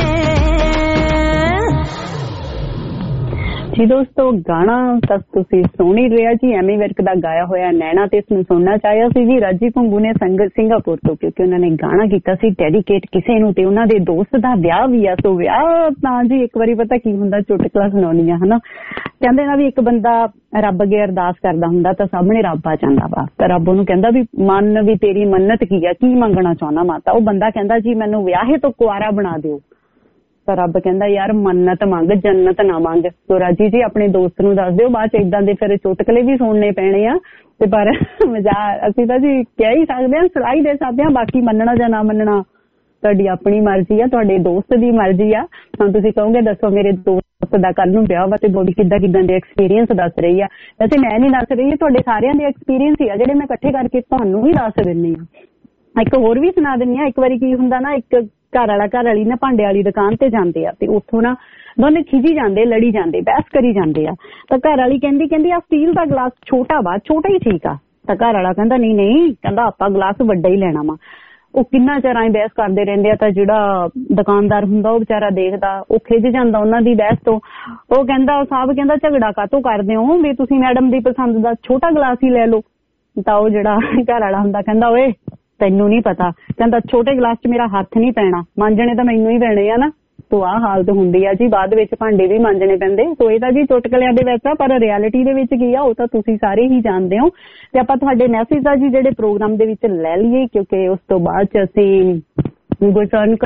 ਜੀ ਦੋਸਤੋ, ਗਾਣਾ ਤੱਕ ਤੁਸੀਂ ਸੁਣ ਹੀ ਰਿਹਾ ਜੀ, ਐਮੀ ਵਿਰਕ ਦਾ ਗਾਇਆ ਹੋਇਆ ਨੈਣਾ। ਤੇ ਇਸਨੂੰ ਸੁਣਨਾ ਚਾਹਿਆ ਸੀ ਜੀ ਰਾਜੀ ਭੰਗੂ ਨੇ ਸਿੰਗਾਪੁਰ ਤੋਂ, ਕਿਉਂਕਿ ਉਹਨਾਂ ਨੇ ਗਾਣਾ ਕੀਤਾ ਸੀ ਡੈਡੀਕੇਟ ਕਿਸੇ ਨੂੰ ਤੇ ਉਹਨਾਂ ਦੇ ਦੋਸਤ ਦਾ ਵਿਆਹ ਵੀ ਆ। ਸੋ ਵਿਆਹ ਤਾਂ ਜੀ ਇੱਕ ਵਾਰੀ ਪਤਾ ਕੀ ਹੁੰਦਾ, ਚੁਟਕਲਾ ਸੁਣਾਉਣੀ ਆ ਹਨਾ। ਕਹਿੰਦੇ ਨਾ ਵੀ ਇੱਕ ਬੰਦਾ ਰੱਬ ਅੱਗੇ ਅਰਦਾਸ ਕਰਦਾ ਹੁੰਦਾ ਤਾਂ ਸਾਹਮਣੇ ਰੱਬ ਆ ਜਾਂਦਾ ਵਾ। ਤਾਂ ਰੱਬ ਉਹਨੂੰ ਕਹਿੰਦਾ ਵੀ ਮੰਨ ਵੀ ਤੇਰੀ ਮੰਨਤ ਕੀ ਆ, ਕੀ ਮੰਗਣਾ ਚਾਹੁੰਦਾ ਮਾਤਾ। ਉਹ ਬੰਦਾ ਕਹਿੰਦਾ ਜੀ ਮੈਨੂੰ ਵਿਆਹੇ ਤੋਂ ਕੁਆਰਾ ਬਣਾ ਦਿਓ। ਤਾਂ ਰੱਬ ਕਹਿੰਦਾ ਯਾਰ ਮੰਨਤ ਮੰਗ, ਜੰਨਤ ਨਾ ਮੰਗ। ਸੋ ਰਾਜੀ ਜੀ ਆਪਣੇ ਦੋਸਤ ਨੂੰ ਦੱਸ ਦਿਓ, ਬਾਅਦ ਚ ਏਦਾਂ ਦੇ ਫਿਰ ਚੁਟਕਲੇ ਵੀ ਸੁਣਨੇ ਪੈਣੇ ਆ। ਤੇ ਪਰ ਮਜ਼ਾਕ ਅਸੀਂ ਤਾਂ ਜੀ ਕਹਿ ਹੀ ਸਕਦੇ ਹਾਂ, ਸਲਾਹ ਹੀ ਦੇ ਸਕਦੇ ਹਾਂ। ਬਾਕੀ ਮੰਨਣਾ ਜਾਂ ਨਾ ਮੰਨਣਾ ਤੁਹਾਡੀ ਆਪਣੀ ਮਰਜ਼ੀ ਆ, ਤੁਹਾਡੇ ਦੋਸਤ ਦੀ ਮਰਜ਼ੀ ਆ। ਹੁਣ ਤੁਸੀਂ ਕਹੋਗੇ ਦੱਸੋ ਮੇਰੇ ਦੋਸਤ ਦਾ ਕੱਲ ਨੂੰ ਵਿਆਹ ਵਾ ਤੇ ਬੋਡੀ ਕਿੱਦਾਂ ਦੇ ਐਕਸਪੀਰੀਅੰਸ ਦੱਸ ਰਹੀ ਆ। ਵੈਸੇ ਮੈਂ ਨਹੀਂ ਦੱਸ ਰਹੀ, ਤੁਹਾਡੇ ਸਾਰਿਆਂ ਦੇ ਐਕਸਪੀਰੀਅੰਸ ਹੀ ਆ ਜਿਹੜੇ ਮੈਂ ਇਕੱਠੇ ਕਰਕੇ ਤੁਹਾਨੂੰ ਵੀ ਦੱਸ ਦਿੰਦੀ ਆ। ਇੱਕ ਹੋਰ ਵੀ ਸੁਣਾ ਦਿੰਦੀ ਆ। ਇੱਕ ਵਾਰੀ ਕੀ ਹੁੰਦਾ ਨਾ, ਇੱਕ ਘਰ ਵਾਲੀ ਨਾ ਭਾਂਡੇ ਵਾਲੀ ਦੁਕਾਨ ਤੇ ਜਾਂਦੇ ਆ ਤੇ ਉੱਥੋਂ ਨਾ ਦੋਨੇ ਖਿਜੀ ਜਾਂਦੇ, ਲੜੀ ਜਾਂਦੇ, ਬਹਿਸ ਕਰੀ ਜਾਂਦੇ ਆ। ਤਾਂ ਘਰ ਵਾਲੀ ਕਹਿੰਦੀ ਆ ਸਟੀਲ ਦਾ ਗਲਾਸ ਛੋਟਾ ਵਾ, ਛੋਟਾ ਹੀ ਠੀਕ ਆ। ਤਾਂ ਘਰ ਵਾਲਾ ਕਹਿੰਦਾ ਨਹੀਂ, ਕਹਿੰਦਾ ਆਪਾਂ ਗਲਾਸ ਵੱਡਾ ਹੀ ਲੈਣਾ ਵਾ। ਉਹ ਕਿੰਨਾ ਚਿਰ ਐਂ ਬਹਿਸ ਕਰਦੇ ਰਹਿੰਦੇ ਆ। ਤਾਂ ਜਿਹੜਾ ਦੁਕਾਨਦਾਰ ਹੁੰਦਾ ਉਹ ਵਿਚਾਰਾ ਦੇਖਦਾ, ਉਹ ਖਿਜ ਜਾਂਦਾ ਉਹਨਾਂ ਦੀ ਬਹਿਸ ਤੋਂ। ਉਹ ਕਹਿੰਦਾ ਸਾਹਿਬ ਕਹਿੰਦਾ ਝਗੜਾ ਕਾਹਤੋਂ ਕਰਦੇ ਹੋ ਵੀ ਤੁਸੀਂ ਮੈਡਮ ਦੀ ਪਸੰਦ ਦਾ ਛੋਟਾ ਗਲਾਸ ਹੀ ਲੈ ਲਓ। ਤਾਂ ਉਹ ਜਿਹੜਾ ਘਰ ਵਾਲਾ ਹੁੰਦਾ ਕਹਿੰਦਾ ਓਏ ਤੈਨੂੰ ਨਹੀਂ ਪਤਾ, ਕਹਿੰਦਾ ਛੋਟੇ ਗਲਾਸ 'ਚ ਮੇਰਾ ਹੱਥ ਨਹੀਂ ਪੈਣਾ, ਮਾਂਜਣੇ ਤਾਂ ਮੈਨੂੰ ਹੀ ਪੈਣੇ ਆ ਨਾ। ਤੋ ਆਹ ਹਾਲਤ ਹੁੰਦੀ ਆ ਜੀ, ਬਾਅਦ ਵਿੱਚ ਭਾਂਡੇ ਵੀ ਮਾਂਜਣੇ ਪੈਂਦੇ। ਸੋ ਇਹ ਤਾਂ ਜੀ ਚੁਟਕਲਿਆਂ ਦੇ ਵਿੱਚ ਆ, ਪਰ ਰਿਐਲਿਟੀ ਦੇ ਵਿੱਚ ਕੀ ਆ ਉਹ ਤਾਂ ਤੁਸੀਂ ਸਾਰੇ ਹੀ ਜਾਣਦੇ ਹੋ। ਤੇ ਆਪਾਂ ਤੁਹਾਡੇ ਮੈਸੇਜ ਆ ਜੀ ਜਿਹੜੇ ਪ੍ਰੋਗਰਾਮ ਦੇ ਵਿੱਚ ਲੈ ਲਈਏ, ਕਿਉਂਕਿ ਉਸ ਤੋਂ ਬਾਅਦ 'ਚ ਅਸੀਂ ਗੁਰਸਰਨ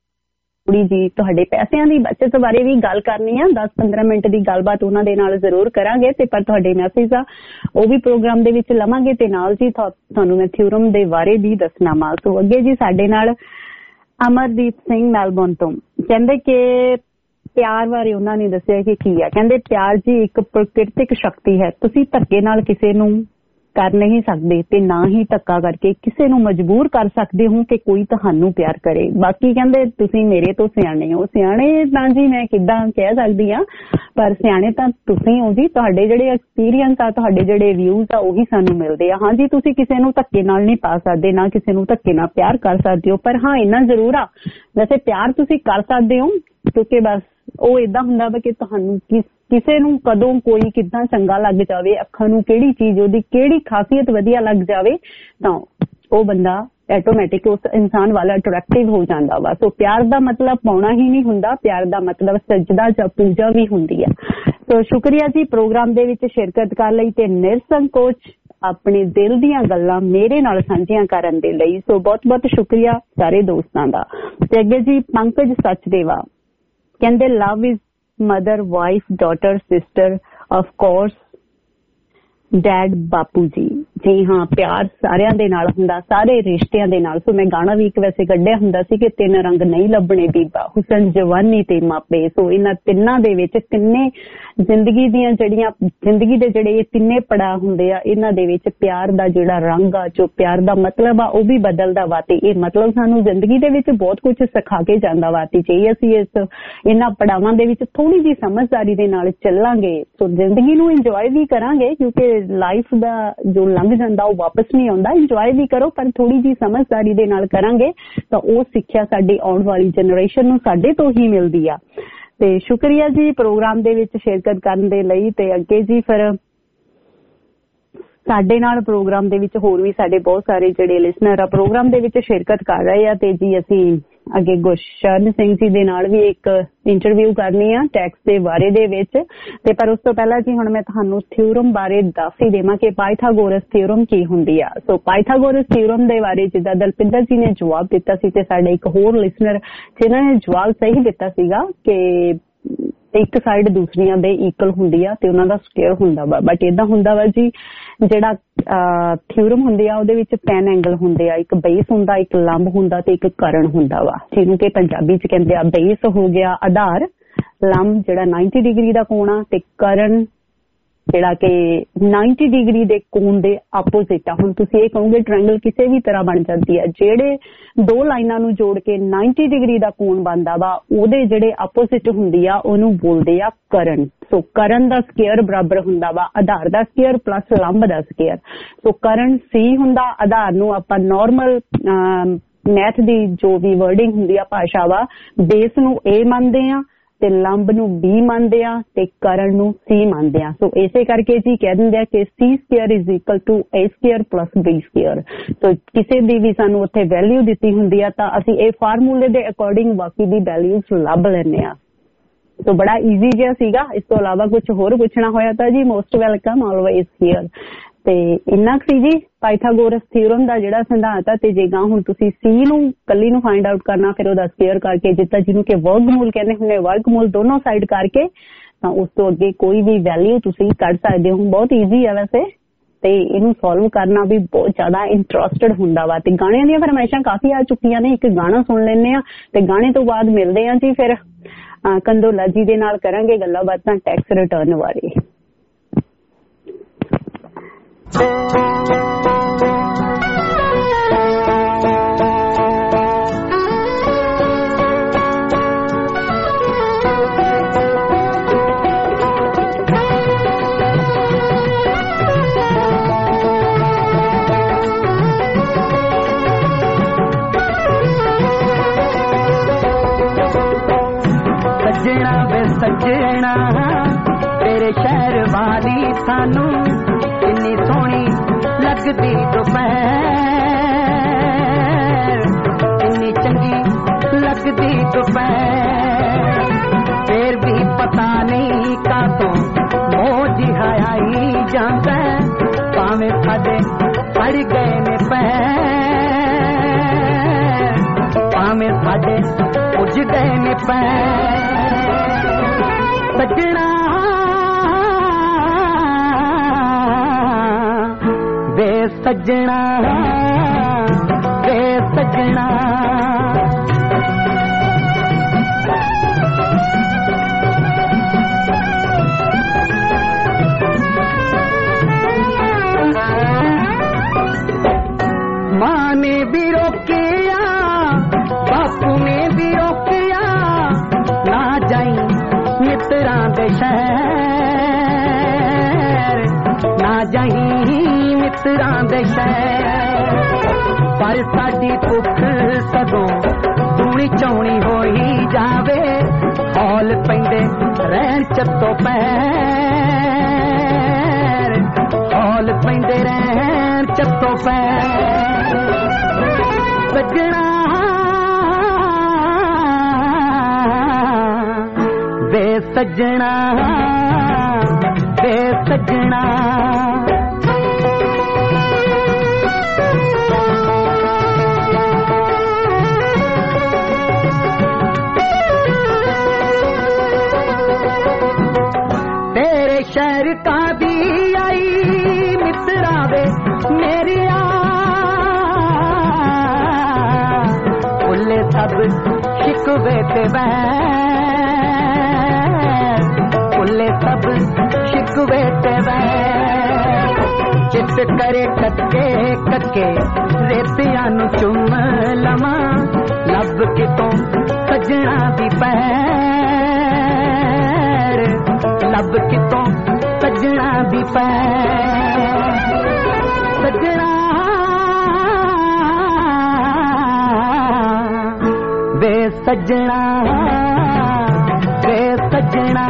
ਜੀ ਤੁਹਾਡੇ ਪੈਸਿਆਂ ਦੀ ਬਚਤ ਬਾਰੇ ਵੀ ਗੱਲ ਕਰਨੀ ਆ। 10-15 ਮਿੰਟ ਦੀ ਗੱਲਬਾਤ ਉਹਨਾਂ ਦੇ ਨਾਲ ਜ਼ਰੂਰ ਕਰਾਂਗੇ। ਤੇ ਪਰ ਤੁਹਾਡੇ ਮੈਸੇਜ ਆ ਉਹ ਵੀ ਪ੍ਰੋਗਰਾਮ ਦੇ ਵਿੱਚ ਲਵਾਂਗੇ ਤੇ ਨਾਲ ਜੀ ਤੁਹਾਨੂੰ ਮੈਂ ਥਿਊਰਮ ਦੇ ਬਾਰੇ ਵੀ ਦੱਸਣਾ ਵਾ। ਸੋ ਅੱਗੇ ਜੀ ਸਾਡੇ ਨਾਲ ਅਮਰਦੀਪ ਸਿੰਘ ਮੈਲਬੌਰਨ ਤੋਂ ਕਹਿੰਦੇ ਕਿ ਪਿਆਰ ਬਾਰੇ ਉਹਨਾਂ ਨੇ ਦੱਸਿਆ ਕਿ ਕੀ ਆ। ਕਹਿੰਦੇ ਪਿਆਰ ਜੀ ਇੱਕ ਪ੍ਰਕਿਰਤਿਕ ਸ਼ਕਤੀ ਹੈ। ਤੁਸੀਂ ਧੱਕੇ ਨਾਲ ਕਿਸੇ ਨੂੰ ਕਰ ਨਹੀਂ ਸਕਦੇ ਤੇ ਨਾ ਹੀ ਧੱਕਾ ਕਰਕੇ ਕਿਸੇ ਨੂੰ ਮਜਬੂਰ ਕਰ ਸਕਦੇ ਹੋ ਕਿ ਕੋਈ ਤੁਹਾਨੂੰ ਪਿਆਰ ਕਰੇ। ਬਾਕੀ ਕਹਿੰਦੇ ਤੁਸੀਂ ਮੇਰੇ ਤੋਂ ਸਿਆਣੇ ਹੋ। ਸਿਆਣੇ ਤਾਂ ਜੀ ਮੈਂ ਕਿੱਦਾਂ ਕਹਿ ਸਕਦੀ ਆ, ਪਰ ਸਿਆਣੇ ਤਾਂ ਤੁਸੀਂ ਹੋ ਜੀ। ਤੁਹਾਡੇ ਜਿਹੜੇ ਐਕਸਪੀਰੀਅੰਸ ਆ, ਤੁਹਾਡੇ ਜਿਹੜੇ ਵਿਊਜ਼ ਆ ਉਹੀ ਸਾਨੂੰ ਮਿਲਦੇ ਆ। ਹਾਂਜੀ ਤੁਸੀਂ ਕਿਸੇ ਨੂੰ ਧੱਕੇ ਨਾਲ ਨਹੀਂ ਪਾ ਸਕਦੇ, ਨਾ ਕਿਸੇ ਨੂੰ ਧੱਕੇ ਨਾਲ ਪਿਆਰ ਕਰ ਸਕਦੇ ਹੋ, ਪਰ ਹਾਂ ਇੰਨਾ ਜ਼ਰੂਰ ਆ ਵੈਸੇ ਪਿਆਰ ਤੁਸੀਂ ਕਰ ਸਕਦੇ ਹੋ। ਕਿਉਂਕਿ ਬਸ ਉਹ ਏਦਾਂ ਹੁੰਦਾ ਵਾ ਕਿ ਤੁਹਾਨੂੰ ਕਿਸੇ ਨੂੰ ਕਦੋਂ ਕੋਈ ਕਿੱਦਾਂ ਚੰਗਾ ਲੱਗ ਜਾਵੇ, ਅੱਖਾਂ ਨੂੰ ਕਿਹੜੀ ਚੀਜ਼ ਉਹਦੀ ਕਿਹੜੀ ਖਾਸੀਅਤ ਵਧੀਆ ਲੱਗ ਜਾਵੇ ਤਾਂ ਉਹ ਬੰਦਾ ਆਟੋਮੈਟਿਕ ਉਸ ਇਨਸਾਨ ਵਾਲਾ ਅਟਰੈਕਟਿਵ ਹੋ ਜਾਂਦਾ ਵਾ। ਸੋ ਪਿਆਰ ਦਾ ਮਤਲਬ ਪਾਉਣਾ ਹੀ ਨਹੀਂ ਹੁੰਦਾ, ਪਿਆਰ ਦਾ ਮਤਲਬ ਸਜਦਾ ਜਾਂ ਪੂਜਾ ਵੀ ਹੁੰਦੀ ਆ। ਸੋ ਸ਼ੁਕਰੀਆ ਜੀ ਪ੍ਰੋਗਰਾਮ ਦੇ ਵਿੱਚ ਸ਼ਿਰਕਤ ਕਰਨ ਲਈ ਤੇ ਨਿਰਸੰਕੋਚ ਆਪਣੇ ਦਿਲ ਦੀਆਂ ਗੱਲਾਂ ਮੇਰੇ ਨਾਲ ਸਾਂਝੀਆਂ ਕਰਨ ਦੇ ਲਈ। ਸੋ ਬਹੁਤ ਬਹੁਤ ਸ਼ੁਕਰੀਆ ਸਾਰੇ ਦੋਸਤਾਂ ਦਾ। ਤੇ ਅੱਗੇ ਜੀ ਪੰਕਜ ਸਚਦੇਵਾ ਕਹਿੰਦੇ love is mother, wife, daughter, sister, of course dad, ਬਾਪੂ ਜੀ। ਜੀ ਹਾਂ, ਪਿਆਰ ਸਾਰਿਆਂ ਦੇ ਨਾਲ ਹੁੰਦਾ, ਸਾਰੇ ਰਿਸ਼ਤਿਆਂ ਦੇ ਨਾਲ। ਸੋ ਮੈਂ ਗਾਣਾ ਵੀ ਇੱਕ ਵੈਸੇ ਕੱਢਿਆ ਹੁੰਦਾ ਸੀ ਕਿ ਤਿੰਨ ਰੰਗ ਨਹੀਂ ਲੱਭਣੇ ਬੀਬਾ, ਹੁਸਨ, ਜਵਾਨੀ ਤੇ ਮਾਪੇ। ਸੋ ਇਹਨਾਂ ਤਿੰਨਾਂ ਦੇ ਵਿੱਚ ਤਿੰਨੇ ਜ਼ਿੰਦਗੀ ਦੀਆਂ ਜਿਹੜੀਆਂ ਜ਼ਿੰਦਗੀ ਦੇ ਜਿਹੜੇ ਇਹ ਤਿੰਨੇ ਪੜਾਅ ਹੁੰਦੇ ਆ, ਇਹਨਾਂ ਦੇ ਵਿੱਚ ਪਿਆਰ ਦਾ ਜਿਹੜਾ ਰੰਗ ਆ, ਜੋ ਪਿਆਰ ਦਾ ਮਤਲਬ ਆ ਉਹ ਵੀ ਬਦਲਦਾ ਵਾ। ਤੇ ਇਹ ਮਤਲਬ ਸਾਨੂੰ ਜ਼ਿੰਦਗੀ ਦੇ ਵਿੱਚ ਬਹੁਤ ਕੁਝ ਸਿਖਾ ਕੇ ਜਾਂਦਾ ਵਾ। ਤੇ ਜੇ ਅਸੀਂ ਇਹਨਾਂ ਪੜਾਵਾਂ ਦੇ ਵਿੱਚ ਥੋੜੀ ਜਿਹੀ ਸਮਝਦਾਰੀ ਦੇ ਨਾਲ ਚੱਲਾਂਗੇ ਸੋ ਜ਼ਿੰਦਗੀ ਨੂੰ ਇੰਜੋਏ ਵੀ ਕਰਾਂਗੇ, ਕਿਉਂਕਿ ਲਾਈਫ ਦਾ ਜੋ ਲੰਘ ਜਾਂਦਾ ਉਹ ਵਾਪਸ ਨਹੀਂ ਆਉਂਦਾ। ਇੰਜੋਏ ਵੀ ਕਰੋ ਪਰ ਥੋੜੀ ਜਿਹੀ ਸਮਝਦਾਰੀ ਦੇ ਨਾਲ ਕਰਾਂਗੇ ਤਾਂ ਉਹ ਸਿੱਖਿਆ ਸਾਡੀ ਆਉਣ ਵਾਲੀ ਜਨਰੇਸ਼ਨ ਨੂੰ ਸਾਡੇ ਤੋਂ ਹੀ ਮਿਲਦੀ ਆ। ਤੇ ਸ਼ੁਕਰੀਆ ਜੀ ਪ੍ਰੋਗਰਾਮ ਦੇ ਵਿੱਚ ਸ਼ਿਰਕਤ ਕਰਨ ਦੇ ਲਈ। ਤੇ ਅੱਗੇ ਜੀ ਫਿਰ ਸਾਡੇ ਨਾਲ ਪ੍ਰੋਗਰਾਮ ਦੇ ਵਿੱਚ ਹੋਰ ਵੀ ਸਾਡੇ ਬਹੁਤ ਸਾਰੇ ਜਿਹੜੇ ਲਿਸਨਰ ਆ ਪ੍ਰੋਗਰਾਮ ਦੇ ਵਿੱਚ ਸ਼ਿਰਕਤ ਕਰ ਰਹੇ ਆ। ਤੇ ਜੀ ਅਸੀਂ ਅੱਗੇ ਗੁਰਸ਼ਰਨ ਸਿੰਘ ਜੀ ਦੇ ਨਾਲ ਵੀ ਇੱਕ ਇੰਟਰਵਿਊ ਕਰਨੀ ਆ ਟੈਕਸ ਦੇ ਬਾਰੇ ਦੇ ਵਿੱਚ। ਤੇ ਪਰ ਉਸ ਤੋਂ ਪਹਿਲਾਂ ਜੀ ਹੁਣ ਮੈਂ ਤੁਹਾਨੂੰ ਥਿਊਰਮ ਬਾਰੇ ਦੱਸ ਹੀ ਦੇਵਾਂ ਕਿ ਪਾਇਥਾਗੋਰਸ ਥਿਊਰਮ ਕੀ ਹੁੰਦੀ ਆ। ਸੋ ਪਾਇਥਾਗੋਰਸ ਥਿਊਰਮ ਦੇ ਬਾਰੇ ਜਿੱਦਾਂ ਦਲਪਿੰਦਰ ਜੀ ਨੇ ਜਵਾਬ ਦਿੱਤਾ ਸੀ ਤੇ ਸਾਡੇ ਇੱਕ ਹੋਰ ਲਿਸਨਰ ਜਿਨ੍ਹਾਂ ਨੇ ਜਵਾਬ ਸਹੀ ਦਿੱਤਾ ਸੀਗਾ ਕਿ ਇੱਕ ਸਾਈਡ ਦੂਸਰੀਆਂ ਦੇ ਇਕੁਅਲ ਹੁੰਦੀ ਆ ਤੇ ਉਹਨਾਂ ਦਾ ਸਕੁਅਰ ਹੁੰਦਾ ਵਾ। ਬਟ ਏਦਾਂ ਹੁੰਦਾ ਵਾ ਜੀ ਜਿਹੜਾ ਥਿਊਰਮ ਹੁੰਦੀ ਆ ਉਹਦੇ ਵਿੱਚ 10 ਐਂਗਲ ਹੁੰਦੇ ਆ, ਇੱਕ ਬੇਸ ਹੁੰਦਾ, ਇੱਕ ਲੰਬ ਹੁੰਦਾ ਤੇ ਇੱਕ ਕਰਨ ਹੁੰਦਾ ਵਾ, ਜਿਹਨੂੰ ਕਿ ਪੰਜਾਬੀ ਚ ਕਹਿੰਦੇ ਆ ਬੇਸ ਹੋ ਗਿਆ ਆਧਾਰ, ਲੰਬ ਜਿਹੜਾ 90 ਡਿਗਰੀ ਦਾ ਕੋਣ ਆ ਤੇ ਕਰਨ ਜਿਹੜਾ ਕਿ 90 ਡਿਗਰੀ ਦੇ ਕੋਣ ਦੇ ਆਪੋਜ਼ਿਟ ਆ। ਹੁਣ ਤੁਸੀਂ ਇਹ ਕਹੋਗੇ ਟ੍ਰਾਇੰਗਲ ਕਿਸੇ ਵੀ ਤਰ੍ਹਾਂ ਬਣ ਜਾਂਦੀ ਹੈ, ਜਿਹੜੇ ਦੋ ਲਾਈਨਾਂ ਨੂੰ ਜੋੜ ਕੇ 90 ਡਿਗਰੀ ਦਾ ਕੋਣ ਬਣਦਾ ਵਾ ਉਹਦੇ ਜਿਹੜੇ ਆਪੋਜ਼ਿਟ ਹੁੰਦੀ ਆ ਉਹਨੂੰ ਬੋਲਦੇ ਆ ਕਰਨ। ਸੋ ਕਰਨ ਦਾ ਸਕੁਅਰ ਬਰਾਬਰ ਹੁੰਦਾ ਵਾ ਆਧਾਰ ਦਾ ਸਕੁਅਰ ਪਲੱਸ ਲੰਬ ਦਾ ਸਕੁਅਰ। ਸੋ ਕਰਨ C ਹੁੰਦਾ, ਆਧਾਰ ਨੂੰ ਆਪਾਂ ਨਾਰਮਲ ਮੈਥ ਦੀ ਜੋ ਵੀ ਵਰਡਿੰਗ ਹੁੰਦੀ ਆ ਭਾਸ਼ਾ ਵਾ ਬੇਸ ਨੂੰ A ਮੰਨਦੇ ਆ ਤੇ ਲੰਬ ਨੂੰ B ਮੰਨਦੇ ਆ ਤੇ ਕਰਨ ਨੂੰ C ਮੰਨਦੇ ਆ। ਸੋ ਇਸੇ ਕਰਕੇ ਜੀ ਕਹਿ ਦਿੰਦੇ ਆ ਕਿ C square is equal to A square plus B square. So ਕਿਸੇ ਦੀ ਵੀ ਸਾਨੂੰ ਉੱਥੇ ਵੈਲਿਊ ਦਿੱਤੀ ਹੁੰਦੀ ਆ ਤਾਂ ਅਸੀਂ ਇਹ ਫਾਰਮੂਲੇ ਦੇ ਅਕੋਰਡਿੰਗ ਬਾਕੀ ਦੀ ਵੈਲਿਊਜ਼ ਲੱਭ ਲੈਂਦੇ ਆ। ਸੋ ਬੜਾ ਈਜ਼ੀ ਜਿਹਾ ਸੀਗਾ। ਇਸ ਤੋਂ ਇਲਾਵਾ ਕੁਝ ਹੋਰ ਪੁੱਛਣਾ ਹੋਇਆ ਤਾਂ ਜੀ ਮੋਸਟ ਵੈਲਕਮ, ਆਲਵੇਜ਼ ਹੀਅਰ। ਤੇ ਇੰਨਾ ਕੁ ਸੀ ਜੀ ਪਾਇਥਾਗੋਰਸ ਥਿਊਰਮ ਦਾ ਜਿਹੜਾ ਸਿਧਾਂਤ ਆ। ਤੇ ਜੇ ਗਾਂ ਹੁਣ ਤੁਸੀਂ C ਨੂੰ ਕੱਲੀ ਨੂੰ ਫਾਈਂਡ ਆਊਟ ਕਰਨਾ ਫਿਰ ਉਹਦਾ ਸਕੁਅਰ ਕਰਕੇ ਜਿੱਦਾਂ ਜਿਹਨੂੰ ਕਿ ਵਰਗਮੂਲ ਕਹਿੰਦੇ ਹੁੰਦੇ, ਵਰਗਮੂਲ ਦੋਨੋਂ ਸਾਈਡ ਕਰਕੇ ਤਾਂ ਉਸ ਤੋਂ ਅੱਗੇ ਕੋਈ ਵੀ ਵੈਲਿਊ ਤੁਸੀਂ ਕੱਢ ਸਕਦੇ ਹੋ। ਬਹੁਤ ਈਜ਼ੀ ਆ ਵੈਸੇ। ਤੇ ਇਹਨੂੰ ਸੋਲਵ ਕਰਨਾ ਵੀ ਬਹੁਤ ਜ਼ਿਆਦਾ ਇੰਟਰਸਟਡ ਹੁੰਦਾ ਵਾ। ਤੇ ਗਾਣਿਆਂ ਦੀਆਂ ਫਰਮਾਇਸ਼ਾਂ ਕਾਫੀ ਆ ਚੁੱਕੀਆਂ ਨੇ, ਇੱਕ ਗਾਣਾ ਸੁਣ ਲੈਂਦੇ ਆ ਤੇ ਗਾਣੇ ਤੋਂ ਬਾਅਦ ਮਿਲਦੇ ਆ ਜੀ। ਫਿਰ ਕੰਦੋਲਾ ਜੀ ਦੇ ਨਾਲ ਕਰਾਂਗੇ ਗੱਲਾਂ ਬਾਤਾਂ ਟੈਕਸ ਰਿਟਰਨ ਬਾਰੇ। सजना वे सजना तेरे शहर वाली सानू किन्नी सोहनी लगदी दोपहर, किन्नी चंगी लगदी दोपहर, फिर भी पता नहीं कातों मौज आई जांदा, भावें साडे पड़ गए ने पैर, भावें साडे उज गए ने पैर। सजना वे सजना वे सजना माँ ने भी रोकिया बापू ने भी रोकिया, ना जाई मित्रां दे शहर, ना जाई मित्रां दे शहर, पर साडी भुख सगों दूनी चौनी होई जावे, हौल पैंदे रहन चत्तो पैर, हौल पैंदे रहन चत्तो पैर। सजना वे सजना वे सजना तेरे शहर का भी आई मित्रा वे मेरी भुले सब शिकवे ते भुले सब शिकवे ते चित करे कक्के कक्के रेतियां नू चुम लवां, लब कितों सजना दी पैर, लब कितों सजना दी पैर। सजना वे सजना वे सजना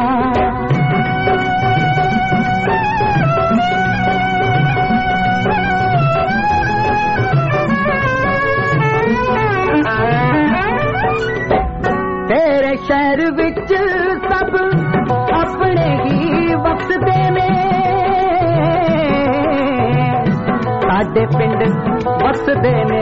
तेरे शहर विच सब अपने ही वसदे ने, साडे पिंड वसदे ने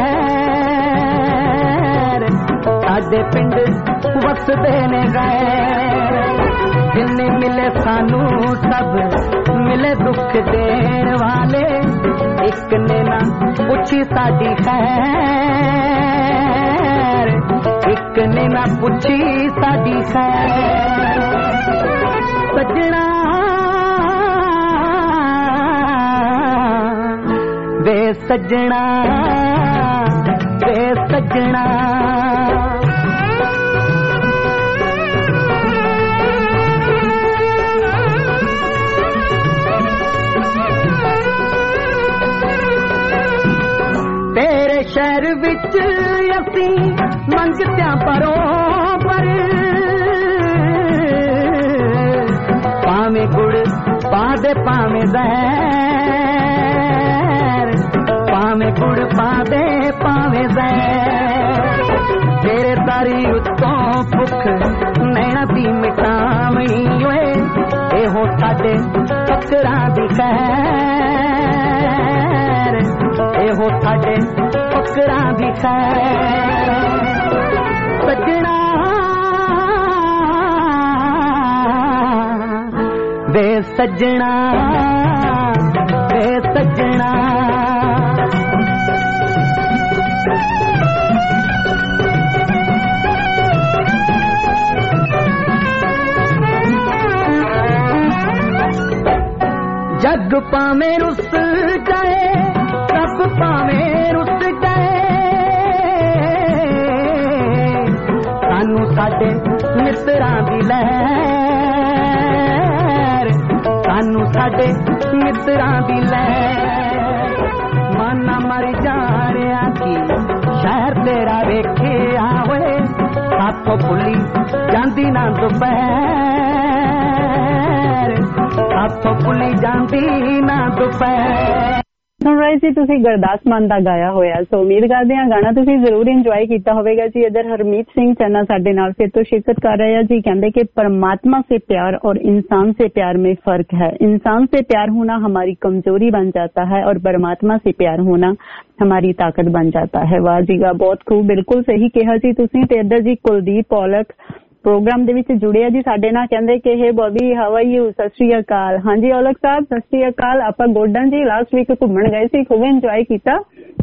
गैर, साडे पिंड वसदे ने गैर, जिन्ने मिले सानू सब मिले दुख देण वाले, एक ने ना पुछी साडी खैर, एक ने ना पुछी साडी खैर। सजना वे सजना वे सजना तेरे शहर विच असी मंगत्या बरोबर, पावे गुड़ पा दे पावे ज़हर, पावे गुड़ पा दे पावे ज़हर, तेरे तारी उत्तों भुख नैना दी मिटावनी ओए, एहो साडे फकरां दी खैर, एहो साडे फकरां दी खैर। सजना वे सजना जग पावे रुस जाए रब पावे रुस जाए सानू साडे मित्रां दी लहर सानू साडे मित्रां दी लहर माना मर जाणिया की शहर तेरा वेखिया होए साथों भुली जांदी ना दुपहर साथों भुली जांदी ना दुपहर। ਸਨਰਾਈਜ਼ ਜੀ ਤੁਸੀਂ ਗੁਰਦਾਸ ਮਾਨ ਦਾ ਗਾਇਆ ਹੋਇਆ ਸੋ ਉਮੀਦ ਕਰਦੇ ਹਾਂ ਗਾਣਾ ਤੁਸੀਂ ਜ਼ਰੂਰ ਇੰਜੋਏ ਕੀਤਾ ਹੋਵੇਗਾ ਜੀ। इधर हरमीत सिंह चन्ना साडे नाल फिर तो शिरकत कर रहे हैं जी। कहते कि परमात्मा से प्यार और इंसान से प्यार में फर्क है। इंसान से प्यार होना हमारी कमजोरी बन जाता है और परमात्मा से प्यार होना हमारी ताकत बन जाता है। वाह जी वाह, बहुत खूब, बिल्कुल सही कहा जी तुसीं। ते इधर जी कुलदीप औलख प्रोग्राम ਦੇ ਵਿੱਚ ਜੁੜੇ ਆ ਜੀ ਸਾਡੇ ਨਾਲ। ਕਹਿੰਦੇ ਕਿ hey Bobby how are you, Sat Shri ਅਕਾਲ। ਹਾਂਜੀ ਔਲਖ ਸਾਹਿਬ ਸਤਿ ਸ਼੍ਰੀ ਅਕਾਲ। ਆਪਾਂ ਗੋਲਡਨ ਜੀ ਲਾਸਟ ਵੀਕ ਘੁੰਮਣ ਗਏ ਸੀ, ਖੂਬ ਇੰਜੋਏ ਕੀਤਾ।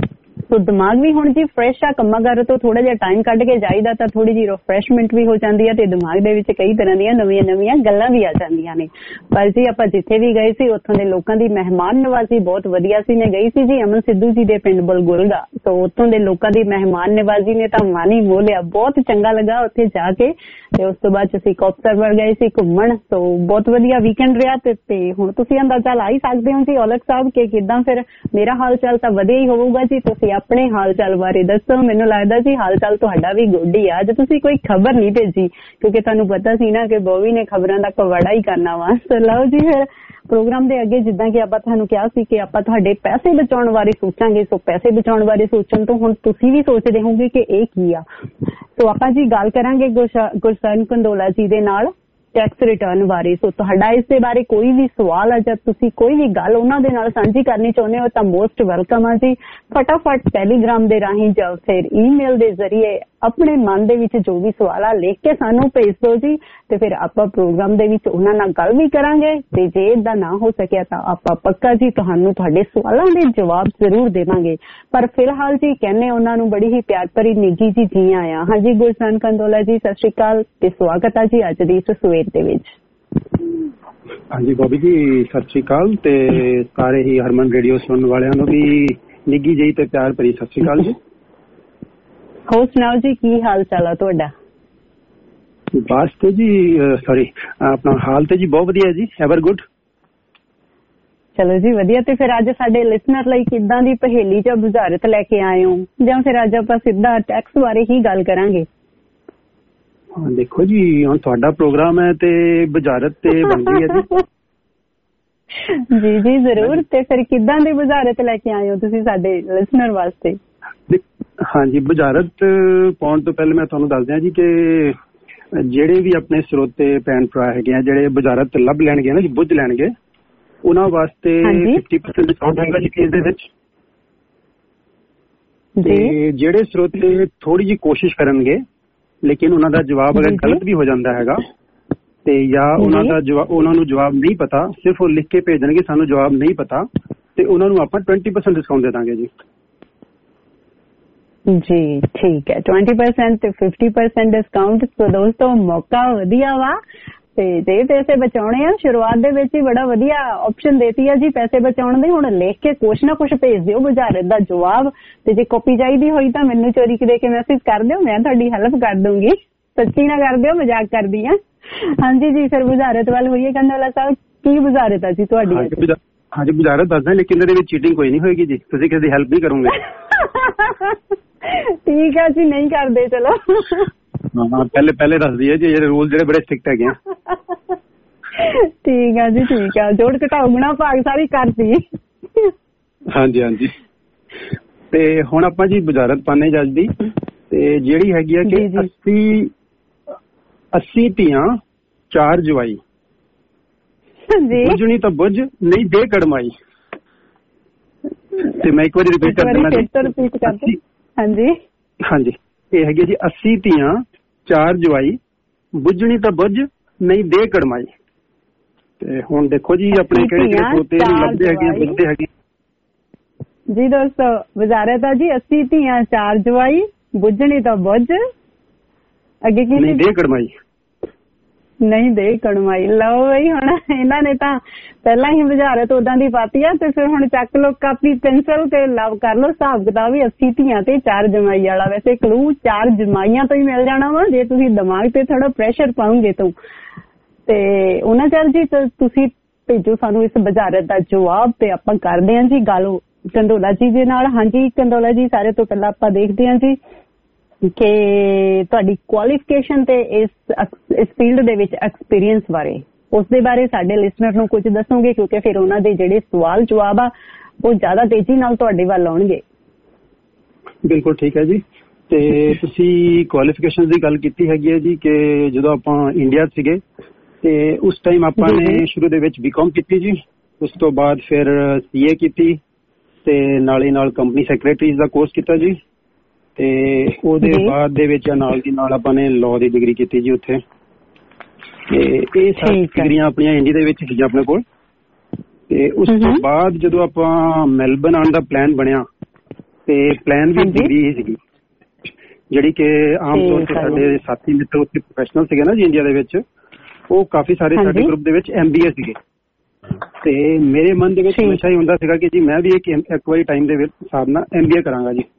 ਸੋ ਦਿਮਾਗ ਵੀ ਹੁਣ ਜੀ ਫਰੈਸ਼ ਆ, ਕੰਮਾਂ ਕਾਰ ਤੋਂ ਥੋੜਾ ਜਿਹਾ ਟਾਈਮ ਕੱਢ ਕੇ ਜਾਈਦਾ ਤਾਂ ਥੋੜੀ ਜਿਹੀ ਰਿਫਰੈਸ਼ਮੈਂਟ ਵੀ ਹੋ ਜਾਂਦੀ ਹੈ ਤੇ ਦਿਮਾਗ ਦੇ ਵਿੱਚ ਕਈ ਤਰ੍ਹਾਂ ਦੀਆਂ ਨਵੀਆਂ ਗੱਲਾਂ ਵੀ ਆ ਜਾਂਦੀਆਂ ਨੇ। ਪਰ ਜੀ ਆਪਾਂ ਜਿੱਥੇ ਵੀ ਗਏ ਸੀ ਉੱਥੋਂ ਦੇ ਲੋਕਾਂ ਦੀ ਮਹਿਮਾਨ ਨਵਾਜ਼ੀ ਬਹੁਤ ਵਧੀਆ ਸੀ। ਮੈਂ ਗਈ ਸੀ ਜੀ ਅਮਨ ਸਿੱਧੂ ਜੀ ਦੇ ਪਿੰਡ ਬਲਗੁਰਗਾ, ਸੋ ਉੱਥੋਂ ਦੇ ਲੋਕਾਂ ਦੀ ਮਹਿਮਾਨ ਨਵਾਜ਼ੀ ਨੇ ਤਾਂ ਮਨ ਹੀ ਮੋਹ ਲਿਆ। ਬਹੁਤ ਚੰਗਾ ਲੱਗਾ ਉੱਥੇ ਜਾ ਕੇ। ਤੇ ਉਸ ਤੋਂ ਬਾਅਦ ਅਸੀਂ ਕੋਪਸਰਵਰ ਗਏ ਸੀ ਘੁੰਮਣ, ਸੋ ਬਹੁਤ ਵਧੀਆ ਵੀਕਐਂਡ ਰਿਹਾ। ਤੇ ਹੁਣ ਤੁਸੀਂ ਅੰਦਾਜ਼ਾ ਲਾ ਹੀ ਸਕਦੇ ਹੋ ਜੀ ਔਲਖ ਸਾਹਿਬ ਕਿ ਕਿੱਦਾਂ ਫਿਰ ਮੇਰਾ ਹਾਲ ਚਾਲ ਤਾਂ ਵਧੀਆ ਹੀ ਹੋਊਗਾ ਜੀ। ਤੁਸੀਂ ਆਪਣੇ ਹਾਲ ਚਾਲ ਬਾਰੇ ਦੱਸੋ। ਮੈਨੂੰ ਲੱਗਦਾ ਜੀ ਹਾਲ ਚਾਲ ਤੁਹਾਡਾ ਵੀ ਗੁੱਡ ਹੀ ਆ। ਅੱਜ ਤੁਸੀਂ ਕੋਈ ਖਬਰ ਨਹੀਂ ਭੇਜੀ ਕਿਉਂਕਿ ਤੁਹਾਨੂੰ ਪਤਾ ਸੀ ਨਾ ਕਿ ਬੋਵੀ ਨੇ ਖਬਰਾਂ ਦਾ ਕਵੜਾ ਹੀ ਕਰਨਾ ਵਾ। ਸੋ ਲਓ ਜੀ ਫਿਰ ਪ੍ਰੋਗਰਾਮ ਦੇ ਅੱਗੇ ਜਿੱਦਾਂ ਕਿ ਆਪਾਂ ਤੁਹਾਨੂੰ ਕਿਹਾ ਸੀ ਕਿ ਆਪਾਂ ਤੁਹਾਡੇ ਪੈਸੇ ਬਚਾਉਣ ਬਾਰੇ ਸੋਚਾਂਗੇ। ਸੋ ਪੈਸੇ ਬਚਾਉਣ ਬਾਰੇ ਸੋਚਣ ਤੋਂ ਹੁਣ ਤੁਸੀਂ ਵੀ ਸੋਚਦੇ ਹੋਵੋਗੇ ਕਿ ਇਹ ਕੀ ਆ। ਸੋ ਆਪਾਂ ਜੀ ਗੱਲ ਕਰਾਂਗੇ ਗੁਰਸਰਨ ਕੰਦੋਲਾ ਜੀ ਦੇ ਨਾਲ ਟੈਕਸ ਰਿਟਰਨ ਬਾਰੇ। ਸੋ ਤੁਹਾਡਾ ਇਸ ਦੇ ਬਾਰੇ ਕੋਈ ਵੀ ਸਵਾਲ ਆ ਜਾਂ ਤੁਸੀਂ ਕੋਈ ਵੀ ਗੱਲ ਉਹਨਾਂ ਦੇ ਨਾਲ ਸਾਂਝੀ ਕਰਨੀ ਚਾਹੁੰਦੇ ਹੋ ਤਾਂ ਮੋਸਟ ਵੈਲਕਮ ਆ ਜੀ। ਫਟਾਫਟ ਟੈਲੀਗ੍ਰਾਮ ਦੇ ਰਾਹੀਂ ਜਾਂ ਫਿਰ ਈਮੇਲ ਦੇ ਜ਼ਰੀਏ ਆਪਣੇ ਮਨ ਦੇ ਵਿੱਚ ਜੋ ਵੀ ਸਵਾਲ ਆ ਲਿਖ ਕੇ ਸਾਨੂੰ ਭੇਜ ਦਿਓ ਜੀ। ਤੇ ਫਿਰ ਆਪਾਂ ਪ੍ਰੋਗਰਾਮ ਦੇ ਵਿੱਚ ਉਹਨਾਂ ਨਾਲ ਗੱਲ ਵੀ ਕਰਾਂਗੇ ਤੇ ਜੇ ਏਦਾਂ ਨਾ ਹੋ ਸਕਿਆ ਤਾਂ ਆਪਾਂ ਪੱਕਾ ਜੀ ਤੁਹਾਨੂੰ ਤੁਹਾਡੇ ਸਵਾਲਾਂ ਦੇ ਜਵਾਬ ਜ਼ਰੂਰ ਦੇਵਾਂਗੇ। ਪਰ ਫਿਲਹਾਲ ਜੀ ਕਹਿੰਦੇ ਉਹਨਾਂ ਨੂੰ ਬੜੀ ਹੀ ਪਿਆਰ ਭਰੀ ਨਿੱਘੀ ਜੀ ਆਇਆ। ਹਾਂਜੀ ਗੁਰਸਰਨ ਕੰਦੋਲਾ ਜੀ ਸਤਿ ਸ਼੍ਰੀ ਅਕਾਲ ਤੇ ਸਵਾਗਤ ਆ ਜੀ ਅੱਜ ਦੀ ਇਸ ਸਵੇਰ ਦੇ ਵਿੱਚ। ਹਾਂਜੀ ਬੋਬੀ ਜੀ ਸਤਿ ਸ਼੍ਰੀ ਅਕਾਲ ਤੇ ਸਾਰੇ ਹੀ ਹਰਮਨ ਰੇਡੀਓ ਸੁਣਨ ਵਾਲਿਆਂ ਨੂੰ ਵੀ ਨਿੱਘੀ ਜਿਹੀ ਤੇ ਪਿਆਰ ਭਰੀ ਸਤਿ ਸ਼੍ਰੀ ਅਕਾਲ ਜੀ। ਹੋਰ ਸੁਣਾਓ ਜੀ ਕੀ ਹਾਲ ਚਾਲ ਆ ਤੁਹਾਡਾ? ਬਸ ਤੇ ਜੀ ਸੌਰੀ ਆਪਣਾ ਹਾਲ ਤੇ ਜੀ ਬਹੁਤ ਵਧੀਆ ਜੀ, ਐਵਰ ਗੁੱਡ। ਚਲੋ ਜੀ ਵਧੀਆ। ਤੇ ਫਿਰ ਅੱਜ ਸਾਡੇ ਲਿਸਨਰ ਲਈ ਕਿੱਦਾਂ ਦੀ ਪਹੇਲੀ ਜਾਂ ਬੁਝਾਰਤ ਲੈ ਕੇ ਆਏ ਹੋ ਜਾਂ ਫਿਰ ਅੱਜ ਆਪਾਂ ਸਿੱਧਾ ਟੈਕਸ ਬਾਰੇ ਹੀ ਗੱਲ ਕਰਾਂਗੇ? ਹਾਂ ਦੇਖੋ ਜੀ ਹੁਣ ਤੁਹਾਡਾ ਪ੍ਰੋਗਰਾਮ ਹੈ ਤੇ ਬੁਝਾਰਤ ਤੇ ਬਣਦੀ ਹੈ ਜੀ। ਜੀ ਜ਼ਰੂਰ। ਤੇ ਫਿਰ ਕਿੱਦਾਂ ਦੀ ਬੁਝਾਰਤ ਲੈ ਕੇ ਆਏ ਹੋ ਤੁਸੀਂ ਸਾਡੇ ਲਿਸਨਰ ਵਾਸਤੇ? ਹਾਂਜੀ ਬੁਝਾਰਤ ਪਾਉਣ ਤੋਂ ਪਹਿਲਾਂ ਮੈਂ ਤੁਹਾਨੂੰ ਦੱਸ ਦਿਆਂ ਜੀ ਕਿ ਜਿਹੜੇ ਵੀ ਆਪਣੇ ਸਰੋਤੇ ਭੈਣ ਭਰਾ ਹੈਗੇ ਆ ਜਿਹੜੇ ਬੁਝਾਰਤ ਲੱਭ ਲੈਣਗੇ ਨਾ ਜੀ ਬੁੱਝ ਲੈਣਗੇ ਉਹਨਾਂ ਵਾਸਤੇ 50% ਡਿਸਕਾਊਂਟ ਹੋਏਗਾ ਜੀ ਕੇਸ ਦੇ ਵਿੱਚ। ਤੇ ਜਿਹੜੇ ਸਰੋਤੇ ਥੋੜੀ ਜਿਹੀ ਕੋਸ਼ਿਸ਼ ਕਰਨਗੇ ਲੇਕਿਨ ਉਹਨਾਂ ਦਾ ਜਵਾਬ ਅਗਰ ਗਲਤ ਵੀ ਹੋ ਜਾਂਦਾ ਹੈਗਾ ਤੇ ਜਾਂ ਉਹਨਾਂ ਨੂੰ ਜਵਾਬ ਨਹੀਂ ਪਤਾ, ਸਿਰਫ ਉਹ ਲਿਖ ਕੇ ਭੇਜਣਗੇ ਸਾਨੂੰ ਜਵਾਬ ਨਹੀਂ ਪਤਾ, ਤੇ ਉਹਨਾਂ ਨੂੰ ਆਪਾਂ 20% ਡਿਸਕਾਊਂਟ ਦੇ ਦਾਂਗੇ ਜੀ। ਜੀ ਠੀਕ ਹੈ 20% ਤੇ 50% ਡਿਸਕਾਊਂਟ। ਸੋ ਦੋਸਤੋ ਮੌਕਾ ਵਧੀਆ ਵਾ ਤੇ ਜੇ ਪੈਸੇ ਬਚਾਉਣੇ ਆ ਸ਼ੁਰੂਆਤ ਦੇ ਵਿੱਚ ਹੀ ਬੜਾ ਵਧੀਆ ਆਪਸ਼ਨ ਦੇਤੀ ਆ ਜੀ ਪੈਸੇ ਬਚਾਉਣ ਦੀ। ਹੁਣ ਲਿਖ ਕੇ ਕੁਛ ਨਾ ਕੁਛ ਭੇਜ ਦਿਓ ਬੁਝਾਰਤ ਦਾ ਜਵਾਬ ਤੇ ਜੇ ਕਾਪੀ ਚਾਹੀਦੀ ਹੋਈ ਤਾਂ ਮੈਨੂੰ ਚੋਰੀ ਦੇ ਕੇ ਮੈਸੇਜ ਕਰ ਦਿਓ, ਮੈਂ ਤੁਹਾਡੀ ਹੈਲਪ ਕਰ ਦੂੰਗੀ। ਸੱਚੀ ਨਾ ਕਰ ਦਿਓ, ਮਜ਼ਾਕ ਕਰਦੀ ਆ। ਹਾਂਜੀ ਜੀ ਫਿਰ ਬੁਝਾਰਤ ਵੱਲ ਹੋਈਏ। ਕੰਦੋਲਾ ਸਾਹਿਬ ਕੀ ਬੁਝਾਰਤ ਆ ਜੀ ਤੁਹਾਡੀ? ਹਾਂਜੀ ਬੁਝਾਰਤ ਦੱਸਦਾ ਲੇਕਿਨ ਇਹਦੇ ਵਿੱਚ ਚੀਟਿੰਗ ਕੋਈ ਨਹੀਂ ਹੋਏਗੀ ਜੀ, ਤੁਸੀਂ ਕਿਸੇ ਦੀ ਹੈਲਪ ਨਹੀਂ ਕਰੋਗੇ। ਠੀਕ ਆ ਜੀ ਨਹੀਂ ਕਰਦੇ ਚਲੋ। ਹਾਂ ਪਹਿਲੇ ਦੱਸ ਦਈਏ ਜੀ ਇਹ ਰੂਲ ਜਿਹੜੇ ਬੜੇ ਸਟ੍ਰਿਕਟ ਹੈਗੇ ਆ। ਠੀਕ ਆ ਜੀ ਠੀਕ ਆ, ਜੋੜ ਘਟਾਓ ਗੁਣਾ ਭਾਗ ਸਾਰੀ ਕਰਤੀ। ਹਾਂਜੀ ਹਾਂਜੀ ਤੇ ਹੁਣ ਆਪਾਂ ਜੀ ਬੁਝਾਰਤ ਪਾਣੇ ਜੱਜ ਦੀ ਤੇ ਜਿਹੜੀ ਹੈਗੀ ਆ ਕਿ 80 ਧੀਆਂ 4 ਜਵਾਈ ਬੁੱਝਣੀ ਤਾਂ ਬੁੱਝ ਨਹੀਂ ਦੇ ਕੜਮਾਈ। ਤੇ ਮੈਂ ਇੱਕ ਵਾਰੀ ਰਿਪੀਟ ਕਰ ਦਿੰਦਾ। ਹਾਂਜੀ ਹਾਂਜੀ ਇਹ ਹੈਗੀ ਜੀ 80 ਧੀਆਂ 4 ਜਵਾਈ ਬੁੱਝਣੀ ਤਾਂ ਬੁੱਝ ਨਹੀਂ ਦੇ ਕੜਮਾਈ। ਤੇ ਹੁਣ ਦੇਖੋ ਜੀ ਆਪਣੇ ਕਿਹੜੇ ਸਰੋਤੇ ਲੱਭਦੇ ਹੈਗੇ ਬੁੱਝਦੇ ਹੈਗੇ ਜੀ। ਦੋਸਤੋ ਵਜ਼ਾਰਤ ਆ ਜੀ 80 ਧੀਆਂ 4 ਜਵਾਈ ਬੁੱਝਣੀ ਤਾਂ ਬੁੱਝ ਅੱਗੇ ਕੀ ਨਹੀਂ ਦੇ ਕੜਮਾਈ। ਨਹੀਂ ਦੇ ਕਣਵਾਈ। ਲਓ ਬਈ ਹੁਣ ਇਹਨਾਂ ਨੇ ਤਾਂ ਪਹਿਲਾਂ ਹੀ ਬੁਝਾਰਤ ਉਦਾਂ ਦੀ ਪਾਤੀ ਆ ਤੇ ਫਿਰ ਹੁਣ ਚੱਕ ਲੋ ਕਾਪੀ ਪੈਨਸਲ ਤੇ ਲਵ ਕਰ ਲੋ ਹਿਸਾਬ ਕਿਤਾਬ ਵੀ 80 ਧੀਆਂ ਤੇ 4 ਜਮਾਈ ਵਾਲਾ। ਵੈਸੇ ਕਲੂ 4 ਜਮਾਈਆਂ ਤੋਂ ਹੀ ਮਿਲ ਜਾਣਾ ਵਾ ਜੇ ਤੁਸੀਂ ਦਿਮਾਗ ਤੇ ਥੋੜਾ ਪ੍ਰੈਸ਼ਰ ਪਾਉਂਗੇ ਤਾਂ। ਤੇ ਉਹਨਾਂ ਚਲ ਜੀ ਤੁਸੀਂ ਭੇਜੋ ਸਾਨੂੰ ਇਸ ਬੁਝਾਰਤ ਦਾ ਜਵਾਬ ਤੇ ਆਪਾਂ ਕਰਦੇ ਹਾਂ ਜੀ ਗੱਲ ਕੰਦੋਲਾ ਜੀ ਦੇ ਨਾਲ। ਹਾਂਜੀ ਕੰਦੋਲਾ ਜੀ, ਸਾਰੇ ਤੋਂ ਪਹਿਲਾਂ ਆਪਾਂ ਦੇਖਦੇ ਹਾਂ ਜੀ ਕਿ ਤੁਹਾਡੀ ਕੁਆਲੀਫਿਕੇਸ਼ਨ ਤੇ ਇਸ ਫੀਲਡ ਦੇ ਵਿੱਚ ਐਕਸਪੀਰੀਅੰਸ ਬਾਰੇ, ਉਸ ਦੇ ਬਾਰੇ ਸਾਡੇ ਲਿਸਨਰ ਨੂੰ ਕੁਝ ਦੱਸੋਗੇ ਕਿਉਂਕਿ ਫਿਰ ਉਹਨਾਂ ਦੇ ਜਿਹੜੇ ਸਵਾਲ ਜਵਾਬ ਆ ਉਹ ਜ਼ਿਆਦਾ ਤੇਜ਼ੀ ਨਾਲ ਤੁਹਾਡੇ ਵੱਲ ਆਉਣਗੇ। ਬਿਲਕੁਲ ਠੀਕ ਹੈ ਜੀ। ਤੇ ਤੁਸੀਂ ਕੁਆਲੀਫਿਕੇਸ਼ਨ ਦੀ ਗੱਲ ਕੀਤੀ ਹੈਗੀ ਹੈ ਜੀ ਕਿ ਜਦੋਂ ਆਪਾਂ ਇੰਡੀਆ ਸੀਗੇ ਤੇ ਉਸ ਟਾਈਮ ਆਪਾਂ ਨੇ ਸ਼ੁਰੂ ਦੇ ਵਿੱਚ ਬੀਕਾਮ ਕੀਤੀ ਜੀ। ਉਸ ਤੋਂ ਬਾਅਦ ਫਿਰ ਸੀਏ ਕੀਤੀ ਤੇ ਨਾਲ ਹੀ ਨਾਲ ਕੰਪਨੀ ਸੈਕਟਰੀਜ਼ ਦਾ ਕੋਰਸ ਕੀਤਾ ਜੀ। ਤੇ ਉਹਦੇ ਬਾਅਦ ਦੇ ਵਿੱਚ ਨਾਲ ਦੀ ਨਾਲ ਆਪਾਂ ਨੇ ਲਾਅ ਦੀ ਡਿਗਰੀ ਕੀਤੀ ਜੀ ਉੱਥੇ। ਤੇ ਇਹ ਸਾਰੀ ਡਿਗਰੀਆਂ ਆਪਣੀਆਂ ਇੰਡੀਆ ਦੇ ਵਿੱਚ ਸੀਗੀਆਂ ਆਪਣੇ ਕੋਲ। ਤੇ ਉਸ ਤੋਂ ਬਾਅਦ ਜਦੋਂ ਆਪਾਂ ਮੈਲਬਨ ਆਉਣ ਦਾ ਪਲਾਨ ਬਣਿਆ ਤੇ ਪਲਾਨ ਵੀ ਡਿਗਰੀ ਹੀ ਸੀਗੀ ਜਿਹੜੀ ਕਿ ਆਮ ਤੌਰ ਤੇ ਸਾਡੇ ਸਾਥੀ ਮਿੱਤਰ ਉੱਥੇ ਪ੍ਰੋਫੈਸ਼ਨਲ ਸੀਗੇ ਨਾ ਜੀ ਇੰਡੀਆ ਦੇ ਵਿੱਚ, ਉਹ ਕਾਫੀ ਸਾਰੇ ਸਾਡੇ ਗਰੁੱਪ ਦੇ ਵਿੱਚ MBA ਸੀਗੇ। ਤੇ ਮੇਰੇ ਮਨ ਦੇ ਵਿੱਚ ਹਮੇਸ਼ਾ ਹੀ ਹੁੰਦਾ ਸੀਗਾ ਕਿ ਜੀ ਮੈਂ ਵੀ ਇੱਕ ਵਾਰੀ ਟਾਈਮ ਦੇ ਵਿੱਚ ਹਿਸਾਬ ਨਾਲ MBA ਕਰਾਂਗਾ ਜੀ।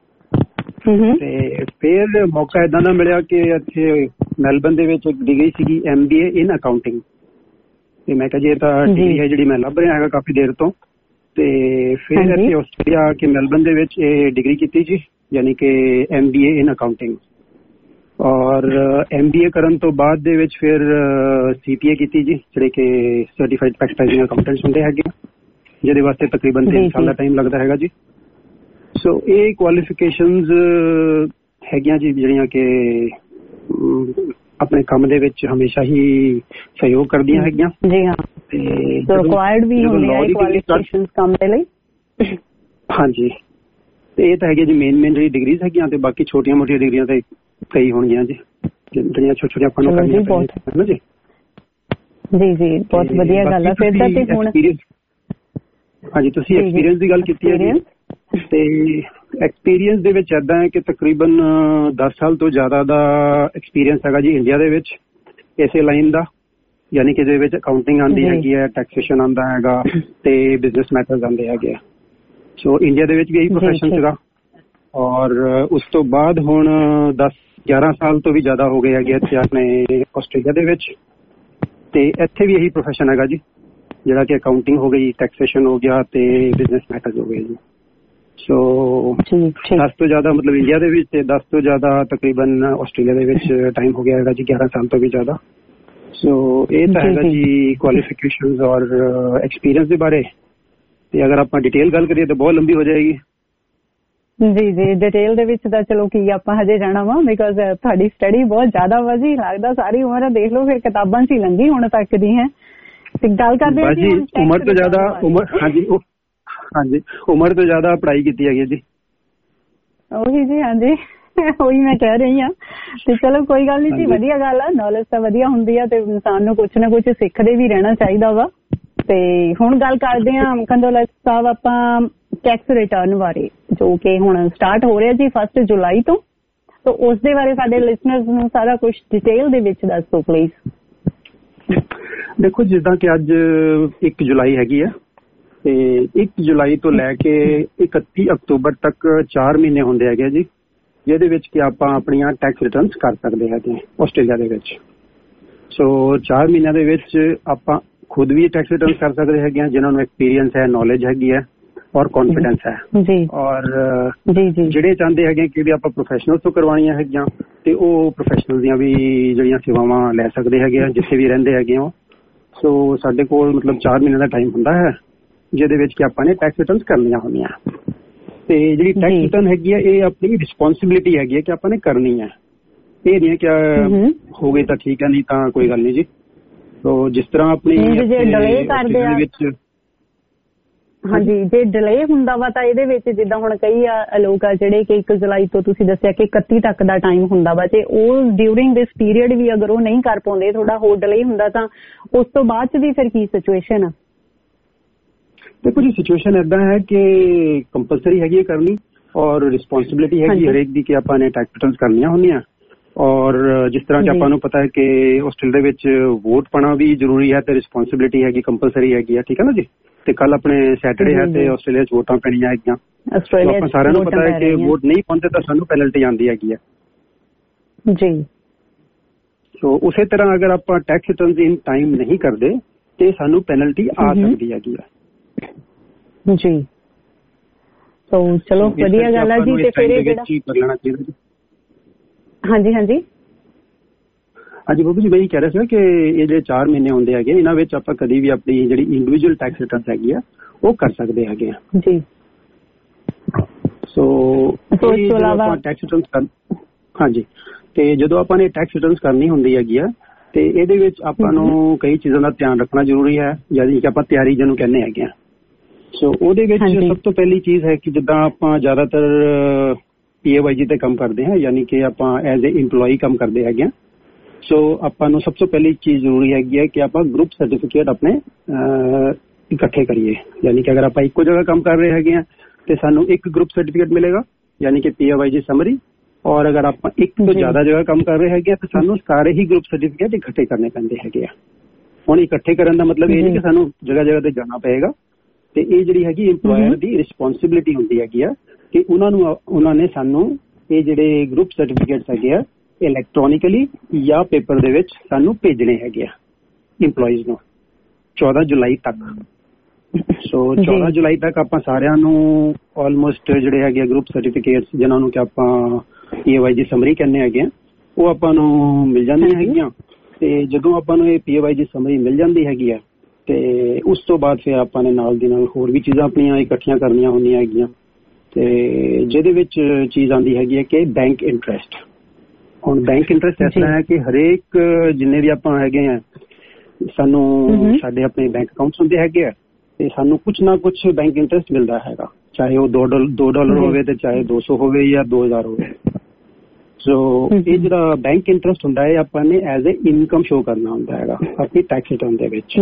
ਤੇ ਫਿਰ ਮੌਕਾ ਏਦਾਂ ਦਾ ਮਿਲਿਆ ਕਿ ਇੱਥੇ ਮੈਲਬਨ ਦੇ ਵਿੱਚ ਇੱਕ ਡਿਗਰੀ ਸੀਗੀ MBA ਇਨ ਅਕਾਊਂਟਿੰਗ। ਤੇ ਮੈਂ ਕਿਹਾ ਜੀ ਇਹ ਤਾਂ ਡਿਗਰੀ ਹੈ ਜਿਹੜੀ ਮੈਂ ਲੱਭ ਰਿਹਾ ਹੈਗਾ ਕਾਫੀ ਦੇਰ ਤੋਂ। ਤੇ ਫਿਰ ਇੱਥੇ ਆਸਟ੍ਰੇਲੀਆ ਕੇ ਮੈਲਬਨ ਦੇ ਵਿੱਚ ਇਹ ਡਿਗਰੀ ਕੀਤੀ ਜੀ, ਯਾਨੀ ਕਿ MBA ਇਨ ਅਕਾਊਂਟਿੰਗ। ਔਰ MBA ਕਰਨ ਤੋਂ ਬਾਅਦ ਦੇ ਵਿੱਚ ਫਿਰ CPA ਕੀਤੀ ਜੀ, ਜਿਹੜੇ ਕਿ ਸਰਟੀਫਾਈਡ ਪ੍ਰੈਕਟੀਸ਼ਨਰ ਅਕਾਊਂਟੈਂਟਸ ਹੁੰਦੇ ਹੈਗੇ, ਜਿਹਦੇ ਵਾਸਤੇ ਤਕਰੀਬਨ 3 ਸਾਲ ਦਾ ਟਾਈਮ ਲੱਗਦਾ ਹੈਗਾ ਜੀ। ਸੋ ਇਹ ਕੁਆਲੀਫਿਕੇਸ਼ਨਸ ਹੈਗੀਆਂ ਜੀ ਜਿਹੜੀਆਂ ਕਿ ਆਪਣੇ ਕੰਮ ਦੇ ਵਿੱਚ ਹਮੇਸ਼ਾ ਹੀ ਸਹਿਯੋਗ ਕਰਦੀਆਂ ਹੈਗੀਆਂ ਜੀ। ਹਾਂ, ਤੇ ਰਿਕੁਆਇਰਡ ਵੀ ਹੁੰਦੀਆਂ ਇਹ ਕੁਆਲੀਫਿਕੇਸ਼ਨਸ ਕੰਮ ਦੇ ਲਈ। ਹਾਂਜੀ, ਤੇ ਇਹ ਤਾਂ ਹੈਗੀ ਜੀ ਮੇਨ ਜਿਹੜੀ ਡਿਗਰੀਜ਼ ਹੈਗੀਆਂ। ਤੇ ਬਾਕੀ ਛੋਟੀਆਂ ਮੋਟੀਆਂ ਡਿਗਰੀਆਂ ਤੇ ਕਈ ਹੋਣਗੀਆਂ ਜੀ ਜਿਹੜੀਆਂ ਛੋਟੀਆਂ ਆਪਾਂ ਨੂੰ ਕਰਨੀਆਂ ਪੈਂਦੀਆਂ ਜੀ। ਜੀ ਜੀ, ਬਹੁਤ ਵਧੀਆ ਗੱਲ ਹੈ। ਫਿਰ ਤਾਂ ਤੇ ਹੁਣ ਹਾਂਜੀ ਤੁਸੀਂ ਐਕਸਪੀਰੀਅੰਸ ਦੀ ਗੱਲ ਕੀਤੀ ਹੈ ਜੀ। ਤੇ ਐਕਸਪੀਰੀਅੰਸ ਦੇ ਵਿੱਚ ਏਦਾਂ ਹੈ ਕਿ ਤਕਰੀਬਨ 10 ਸਾਲ ਤੋਂ ਜ਼ਿਆਦਾ ਦਾ ਐਕਸਪੀਰੀਅੰਸ ਹੈਗਾ ਜੀ ਇੰਡੀਆ ਦੇ ਵਿੱਚ ਇਸੇ ਲਾਈਨ ਦਾ, ਯਾਨੀ ਕਿ ਜਿਹਦੇ ਵਿੱਚ ਅਕਾਊਂਟਿੰਗ ਆਉਂਦੀ ਹੈਗੀ ਹੈ, ਟੈਕਸੇਸ਼ਨ ਆਉਂਦਾ ਹੈਗਾ ਤੇ ਬਿਜ਼ਨਸ ਮੈਟਰਸ ਆਉਂਦੇ ਹੈਗੇ। ਸੋ ਇੰਡੀਆ ਦੇ ਵਿੱਚ ਵੀ ਇਹੀ ਪ੍ਰੋਫੈਸ਼ਨ ਸੀਗਾ। ਔਰ ਉਸ ਤੋਂ ਬਾਅਦ ਹੁਣ 10-11 ਸਾਲ ਤੋਂ ਵੀ ਜ਼ਿਆਦਾ ਹੋ ਗਏ ਹੈਗੇ ਇੱਥੇ ਆਪਣੇ ਆਸਟ੍ਰੇਲੀਆ ਦੇ ਵਿੱਚ। ਤੇ ਇੱਥੇ ਵੀ ਇਹੀ ਪ੍ਰੋਫੈਸ਼ਨ ਹੈਗਾ ਜੀ, ਜਿਹੜਾ ਕਿ ਅਕਾਊਂਟਿੰਗ ਹੋ ਗਈ, ਟੈਕਸੇਸ਼ਨ ਹੋ ਗਿਆ ਤੇ ਬਿਜ਼ਨਸ ਮੈਟਰਸ ਹੋ ਗਏ ਜੀ। ਸੋ 10 ਤੋਂ ਜ਼ਿਆਦਾ ਮਤਲਬ ਇੰਡੀਆ ਦੇ ਵਿੱਚ ਤੇ 10 ਤੋਂ ਜ਼ਿਆਦਾ ਤਕਰੀਬਨ ਆਸਟ੍ਰੇਲੀਆ ਦੇ ਵਿੱਚ ਟਾਈਮ ਹੋ ਗਿਆ ਹੈਗਾ ਜੀ, 11 ਸਾਲ ਤੋਂ ਵੀ ਜ਼ਿਆਦਾ। ਸੋ ਇਹ ਤਾਂ ਹੈਗਾ ਜੀ ਕੁਆਲੀਫਿਕੇਸ਼ਨਸ ਔਰ ਐਕਸਪੀਰੀਅੰਸ ਦੇ ਬਾਰੇ। ਤੇ ਅਗਰ ਆਪਾਂ ਡਿਟੇਲ ਗੱਲ ਕਰੀਏ ਤਾਂ ਬਹੁਤ ਲੰਬੀ ਹੋ ਜਾਏਗੀ। ਜੀ ਜੀ, ਡਿਟੇਲ ਦੇ ਵਿੱਚ ਤਾਂ ਚਲੋ ਕੀ ਆਪਾਂ ਹਜੇ ਜਾਣਾ ਵਾ, ਬਿਕਾਜ਼ ਤੁਹਾਡੀ ਸਟੱਡੀ ਬਹੁਤ ਜ਼ਿਆਦਾ ਵਾ ਜੀ। ਲੱਗਦਾ ਸਾਰੀ ਉਮਰ ਦੇਖ ਲਓ ਫਿਰ ਕਿਤਾਬਾਂ 'ਚ ਹੀ ਲੰਘੀ ਹੁਣ ਤੱਕ ਦੀ ਹੈ। ਤੇ ਗੱਲ ਕਰਦੇ ਹਾਂ ਜੀ ਉਮਰ ਤੋਂ ਜ਼ਿਆਦਾ ਹਾਂਜੀ ਉਮਰ ਤੋਂ ਜ਼ਿਆਦਾ ਪੜ੍ਹਾਈ ਕੀਤੀ ਹੈਗੀ ਜੀ। ਉਹੀ ਜੀ, ਹਾਂਜੀ ਉਹੀ ਮੈਂ ਕਹਿ ਰਹੀ ਹਾਂ। ਤੇ ਚਲੋ ਕੋਈ ਗੱਲ ਨਹੀਂ ਜੀ, ਵਧੀਆ ਗੱਲ ਆ, ਨੌਲੇਜ ਤਾਂ ਵਧੀਆ ਹੁੰਦੀ ਆ ਤੇ ਇਨਸਾਨ ਨੂੰ ਕੁਛ ਨਾ ਕੁਛ ਸਿੱਖਦੇ ਵੀ ਰਹਿਣਾ ਚਾਹੀਦਾ ਵਾ। ਤੇ ਹੁਣ ਗੱਲ ਕਰਦੇ ਹਾਂ ਕੰਦੋਲਾ ਸਾਹਿਬ ਆਪਾਂ ਟੈਕਸ ਰਿਟਰਨ ਬਾਰੇ, ਜੋ ਕਿ ਹੁਣ ਸਟਾਰਟ ਹੋ ਰਿਹਾ ਜੀ 1 ਜੁਲਾਈ ਤੋਂ। ਤਾਂ ਉਸ ਦੇ ਬਾਰੇ ਸਾਡੇ ਲਿਸਨਰਸ ਨੂੰ ਸਾਰਾ ਕੁਝ ਡਿਟੇਲ ਦੇ ਵਿੱਚ ਦੱਸ ਦਿਓ ਪਲੀਜ਼। ਦੇਖੋ ਜਿੱਦਾਂ ਕਿ ਅੱਜ 1 ਜੁਲਾਈ ਹੈਗੀ ਆ ਤੇ 1 ਜੁਲਾਈ ਤੋਂ ਲੈ ਕੇ 31 ਅਕਤੂਬਰ ਤੱਕ 4 ਮਹੀਨੇ ਹੁੰਦੇ ਹੈਗੇ ਜੀ, ਜਿਹਦੇ ਵਿੱਚ ਕਿ ਆਪਾਂ ਆਪਣੀਆਂ ਟੈਕਸ ਰਿਟਰਨਸ ਕਰ ਸਕਦੇ ਹੈਗੇ ਆਸਟ੍ਰੇਲੀਆ ਦੇ ਵਿੱਚ। ਸੋ 4 ਮਹੀਨਿਆਂ ਦੇ ਵਿੱਚ ਆਪਾਂ ਖੁਦ ਵੀ ਟੈਕਸ ਰਿਟਰਨ ਕਰ ਸਕਦੇ ਹੈਗੇ ਆ, ਜਿਨ੍ਹਾਂ ਨੂੰ ਐਕਸਪੀਰੀਅੰਸ ਹੈ, ਨੌਲੇਜ ਹੈਗੀ ਹੈ ਔਰ ਕੌਨਫੀਡੈਂਸ ਹੈ ਜੀ। ਔਰ ਜਿਹੜੇ ਚਾਹੁੰਦੇ ਹੈਗੇ ਕਿ ਵੀ ਆਪਾਂ ਪ੍ਰੋਫੈਸ਼ਨਲ ਤੋਂ ਕਰਵਾਉਣੀਆਂ ਹੈਗੀਆਂ ਤੇ ਉਹ ਪ੍ਰੋਫੈਸ਼ਨਲ ਦੀਆਂ ਵੀ ਜਿਹੜੀਆਂ ਸੇਵਾਵਾਂ ਲੈ ਸਕਦੇ ਹੈਗੇ ਆ ਜਿੱਥੇ ਵੀ ਰਹਿੰਦੇ ਹੈਗੇ ਹੋ। ਸੋ ਸਾਡੇ ਕੋਲ ਮਤਲਬ 4 ਮਹੀਨੇ ਦਾ ਟਾਈਮ ਹੁੰਦਾ ਹੈ ਜਿਹਦੇ ਵਿੱਚ ਕਿ ਆਪਾਂ ਨੇ ਟੈਕਸ ਰਿਟਰਨਸ ਕਰਨੀਆਂ ਹੁੰਦੀਆਂ। ਤੇ ਜਿਹੜੀ ਟੈਕਸ ਰਿਟਰਨ ਹੈਗੀ ਹੈ ਇਹ ਆਪਣੀ ਰਿਸਪੌਂਸਿਬਿਲਿਟੀ ਹੈਗੀ ਹੈ ਕਿ ਆਪਾਂ ਨੇ ਕਰਨੀ ਹੈ। ਇਹ ਨਹੀਂ ਕਿ ਹੋ ਗਈ ਤਾਂ ਠੀਕ ਹੈ, ਨਹੀਂ ਤਾਂ ਕੋਈ ਗੱਲ ਨਹੀਂ ਜੀ। ਸੋ ਜਿਸ ਤਰ੍ਹਾਂ ਆਪਣੀ ਡਿਲੇ ਕਰਦੇ ਆ ਹਾਂਜੀ, ਜੇ ਡਿਲੇ ਹੁੰਦਾ ਵਾ ਤਾਂ ਇਹਦੇ ਵਿੱਚ ਜਿੱਦਾਂ ਹੁਣ ਕਈ ਲੋਕ ਆ ਜਿਹੜੇ ਕਿ 1 ਜੁਲਾਈ ਤੋਂ ਤੁਸੀਂ ਦੱਸਿਆ ਕਿ 31 ਤੱਕ ਦਾ ਟਾਈਮ ਹੁੰਦਾ ਵਾ, ਤੇ ਉਹ ਡਿਊਰਿੰਗ ਦਿਸ ਪੀਰੀਅਡ ਵੀ ਅਗਰ ਉਹ ਨਹੀਂ ਕਰ ਪਾਉਂਦੇ, ਥੋੜਾ ਹੋਰ ਡਿਲੇ ਹੁੰਦਾ, ਤਾਂ ਉਸ ਤੋਂ ਬਾਅਦ ਚ ਵੀ ਫਿਰ ਕੀ ਸਿਚੁਏਸ਼ਨ ਆ? ਦੇਖੋ ਜੀ ਸਿਚੁਏਸ਼ਨ ਏਦਾਂ ਹੈ ਕਿ ਕੰਪਲਸਰੀ ਹੈਗੀ ਹੈ ਕਰਨੀ ਔਰ ਰਿਸਪੌਂਸਿਬਿਲਿਟੀ ਹੈਗੀ ਹਰੇਕ ਦੀ ਕਿ ਆਪਾਂ ਨੇ ਟੈਕਸ ਰਿਟਰਨਸ ਕਰਨੀਆਂ ਹੁੰਦੀਆਂ। ਔਰ ਜਿਸ ਤਰ੍ਹਾਂ ਕਿ ਆਪਾਂ ਨੂੰ ਪਤਾ ਹੈ ਕਿ ਆਸਟ੍ਰੇਲੀਆ ਦੇ ਵਿੱਚ ਵੋਟ ਪਾਣਾ ਵੀ ਜ਼ਰੂਰੀ ਹੈ ਤੇ ਰਿਸਪੌਂਸਿਬਿਲਿਟੀ ਹੈਗੀ, ਕੰਪਲਸਰੀ ਹੈਗੀ ਆ, ਠੀਕ ਹੈ ਨਾ ਜੀ। ਤੇ ਕੱਲ ਆਪਣੇ ਸੈਟਰਡੇ ਹੈ ਤੇ ਆਸਟ੍ਰੇਲੀਆ 'ਚ ਵੋਟਾਂ ਪੈਣੀਆਂ ਹੈਗੀਆਂ। ਆਪਾਂ ਸਾਰਿਆਂ ਨੂੰ ਪਤਾ ਹੈ ਕਿ ਵੋਟ ਨਹੀਂ ਪਾਉਂਦੇ ਤਾਂ ਸਾਨੂੰ ਪੈਨਲਟੀ ਆਉਂਦੀ ਹੈਗੀ ਹੈ ਜੀ। ਸੋ ਉਸੇ ਤਰ੍ਹਾਂ ਅਗਰ ਆਪਾਂ ਟੈਕਸ ਰਿਟਰਨਸ ਇਨ ਟਾਈਮ ਨਹੀਂ ਕਰਦੇ ਤੇ ਸਾਨੂੰ ਪੈਨਲਟੀ ਆ ਸਕਦੀ ਹੈਗੀ ਹੈ ਜੀ। ਸੋ ਚਲੋ ਵਧੀਆ ਗੱਲ ਹੈ ਜੀ। ਤੇ ਫਿਰ ਇਹ ਜਿਹੜਾ ਹਾਂਜੀ ਬਾਬੂ ਜੀ, ਮੈਂ ਇਹ ਕਹਿ ਰਿਹਾ ਸੀ ਕਿ ਇਹ ਜਿਹੜੇ 4 ਮਹੀਨੇ ਹੁੰਦੇ ਹੈਗੇ ਇਹਨਾਂ ਵਿੱਚ ਆਪਾਂ ਕਦੀ ਵੀ ਆਪਣੀ ਜਿਹੜੀ ਇੰਡੀਵਿਜੂਅਲ ਟੈਕਸ ਰਿਟਰਨਸ ਹੈਗੀ ਆ ਉਹ ਕਰ ਸਕਦੇ ਹੈਗੇ ਆ ਜੀ। ਸੋ ਇਸ ਤੋਂ ਇਲਾਵਾ ਟੈਕਸ ਰਿਟਰਨਸ ਹਾਂਜੀ, ਤੇ ਜਦੋਂ ਆਪਾਂ ਨੇ ਟੈਕਸ ਰਿਟਰਨਸ ਕਰਨੀ ਹੁੰਦੀ ਹੈਗੀ ਆ ਤੇ ਇਹਦੇ ਵਿੱਚ ਆਪਾਂ ਨੂੰ ਕਈ ਚੀਜ਼ਾਂ ਦਾ ਧਿਆਨ ਰੱਖਣਾ ਜ਼ਰੂਰੀ ਹੈ, ਯਾਨੀ ਕਿ ਆਪਾਂ ਤਿਆਰੀ ਜਿਹਨੂੰ ਕਹਿੰਦੇ ਹੈਗੇ ਆ। ਸੋ ਉਹਦੇ ਵਿੱਚ ਸਭ ਤੋਂ ਪਹਿਲੀ ਚੀਜ਼ ਹੈ ਕਿ ਜਿੱਦਾਂ ਆਪਾਂ ਜ਼ਿਆਦਾਤਰ PAYG ਤੇ ਕੰਮ ਕਰਦੇ ਹਾਂ, ਯਾਨੀ ਕਿ ਆਪਾਂ ਐਜ਼ ਏ EMPLOYE ਕੰਮ ਕਰਦੇ ਹੈਗੇ ਆ। ਸੋ ਆਪਾਂ ਨੂੰ ਸਭ ਤੋਂ ਪਹਿਲੀ ਚੀਜ਼ ਜ਼ਰੂਰੀ ਹੈਗੀ ਹੈ ਕਿ ਆਪਾਂ ਗਰੁੱਪ ਸਰਟੀਫਿਕੇਟ ਆਪਣੇ ਇਕੱਠੇ ਕਰੀਏ। ਯਾਨੀ ਕਿ ਅਗਰ ਆਪਾਂ ਇੱਕੋ ਜਗ੍ਹਾ ਕੰਮ ਕਰ ਰਹੇ ਹੈਗੇ ਆ ਤੇ ਸਾਨੂੰ ਇੱਕ ਗਰੁੱਪ ਸਰਟੀਫਿਕੇਟ ਮਿਲੇਗਾ, ਯਾਨੀ ਕਿ PAYG ਸਮਰੀ। ਔਰ ਅਗਰ ਆਪਾਂ ਇੱਕ ਤੋਂ ਜ਼ਿਆਦਾ ਜਗ੍ਹਾ ਕੰਮ ਕਰ ਰਹੇ ਹੈਗੇ ਆ ਤਾਂ ਸਾਨੂੰ ਸਾਰੇ ਹੀ ਗਰੁੱਪ ਸਰਟੀਫਿਕੇਟ ਇਕੱਠੇ ਕਰਨੇ ਪੈਂਦੇ ਹੈਗੇ ਆ। ਹੁਣ ਇਕੱਠੇ ਕਰਨ ਦਾ ਮਤਲਬ ਇਹ ਨਹੀਂ ਕਿ ਸਾਨੂੰ ਜਗ੍ਹਾ ਜਗ੍ਹਾ ਤੇ ਜਾਣਾ ਪਏਗਾ, ਤੇ ਇਹ ਜਿਹੜੀ ਹੈਗੀ EMPLOYER ਦੀ ਰਿਸਪੌਂਸਿਬਿਲਿਟੀ ਹੁੰਦੀ ਹੈਗੀ ਆ ਕਿ ਉਹਨਾਂ ਨੇ ਸਾਨੂੰ ਇਹ ਜਿਹੜੇ ਗਰੁੱਪ ਸਰਟੀਫਿਕੇਟਸ ਹੈਗੇ ਆ ਇਲੈਕਟ੍ਰੋਨਿਕਲੀ ਜਾਂ ਪੇਪਰ ਦੇ ਵਿੱਚ ਸਾਨੂੰ ਭੇਜਣੇ ਹੈਗੇ ਆ EMPLOYEES ਨੂੰ 14 ਜੁਲਾਈ ਤੱਕ। ਸੋ 14 ਜੁਲਾਈ ਤੱਕ ਆਪਾਂ ਸਾਰਿਆਂ ਨੂੰ ਆਲਮੋਸਟ ਜਿਹੜੇ ਹੈਗੇ ਗਰੁੱਪ ਸਰਟੀਫਿਕੇਟਸ ਜਿਹਨਾਂ ਨੂੰ ਕਿ ਆਪਾਂ PAYG ਸਮਰੀ ਕਹਿੰਦੇ ਹੈਗੇ ਆ ਉਹ ਆਪਾਂ ਨੂੰ ਮਿਲ ਜਾਂਦੀਆਂ ਹੈਗੀਆਂ। ਤੇ ਜਦੋਂ ਆਪਾਂ ਨੂੰ ਇਹ PAYG ਸਮਰੀ ਮਿਲ ਜਾਂਦੀ ਹੈਗੀ ਆ ਤੇ ਉਸ ਤੋਂ ਬਾਅਦ ਫਿਰ ਆਪਾਂ ਨੇ ਨਾਲ ਦੀ ਨਾਲ ਹੋਰ ਵੀ ਚੀਜ਼ਾਂ ਆਪਣੀਆਂ ਇਕੱਠੀਆਂ ਕਰਨੀਆਂ ਹੁੰਦੀਆਂ ਹੈਗੀਆਂ, ਤੇ ਜਿਹਦੇ ਵਿੱਚ ਚੀਜ਼ ਆਉਂਦੀ ਹੈਗੀ ਹੈ ਕਿ ਬੈਂਕ ਇੰਟਰਸਟ। ਹੁਣ ਬੈਂਕ ਇੰਟਰਸਟ ਇਸ ਤਰ੍ਹਾਂ ਹੈ ਕਿ ਹਰੇਕ ਜਿੰਨੇ ਵੀ ਆਪਾਂ ਹੈਗੇ ਆ ਸਾਨੂੰ ਸਾਡੇ ਆਪਣੇ ਬੈਂਕ ਅਕਾਊਂਟਸ ਹੁੰਦੇ ਹੈਗੇ ਆ ਤੇ ਸਾਨੂੰ ਕੁਛ ਨਾ ਕੁਛ ਬੈਂਕ ਇੰਟਰਸਟ ਮਿਲਦਾ ਹੈਗਾ, ਚਾਹੇ ਉਹ $2 ਹੋਵੇ ਤੇ ਚਾਹੇ 200 ਹੋਵੇ ਜਾਂ 2000 ਹੋਵੇ। ਸੋ ਇਹ ਜਿਹੜਾ ਬੈਂਕ ਇੰਟਰਸਟ ਹੁੰਦਾ ਹੈ ਆਪਾਂ ਨੇ ਐਜ਼ ਏ ਇਨਕਮ ਸ਼ੋ ਕਰਨਾ ਹੁੰਦਾ ਹੈਗਾ ਆਪਣੀ ਟੈਕਸ ਰਿਟਰਨ ਦੇ ਵਿੱਚ।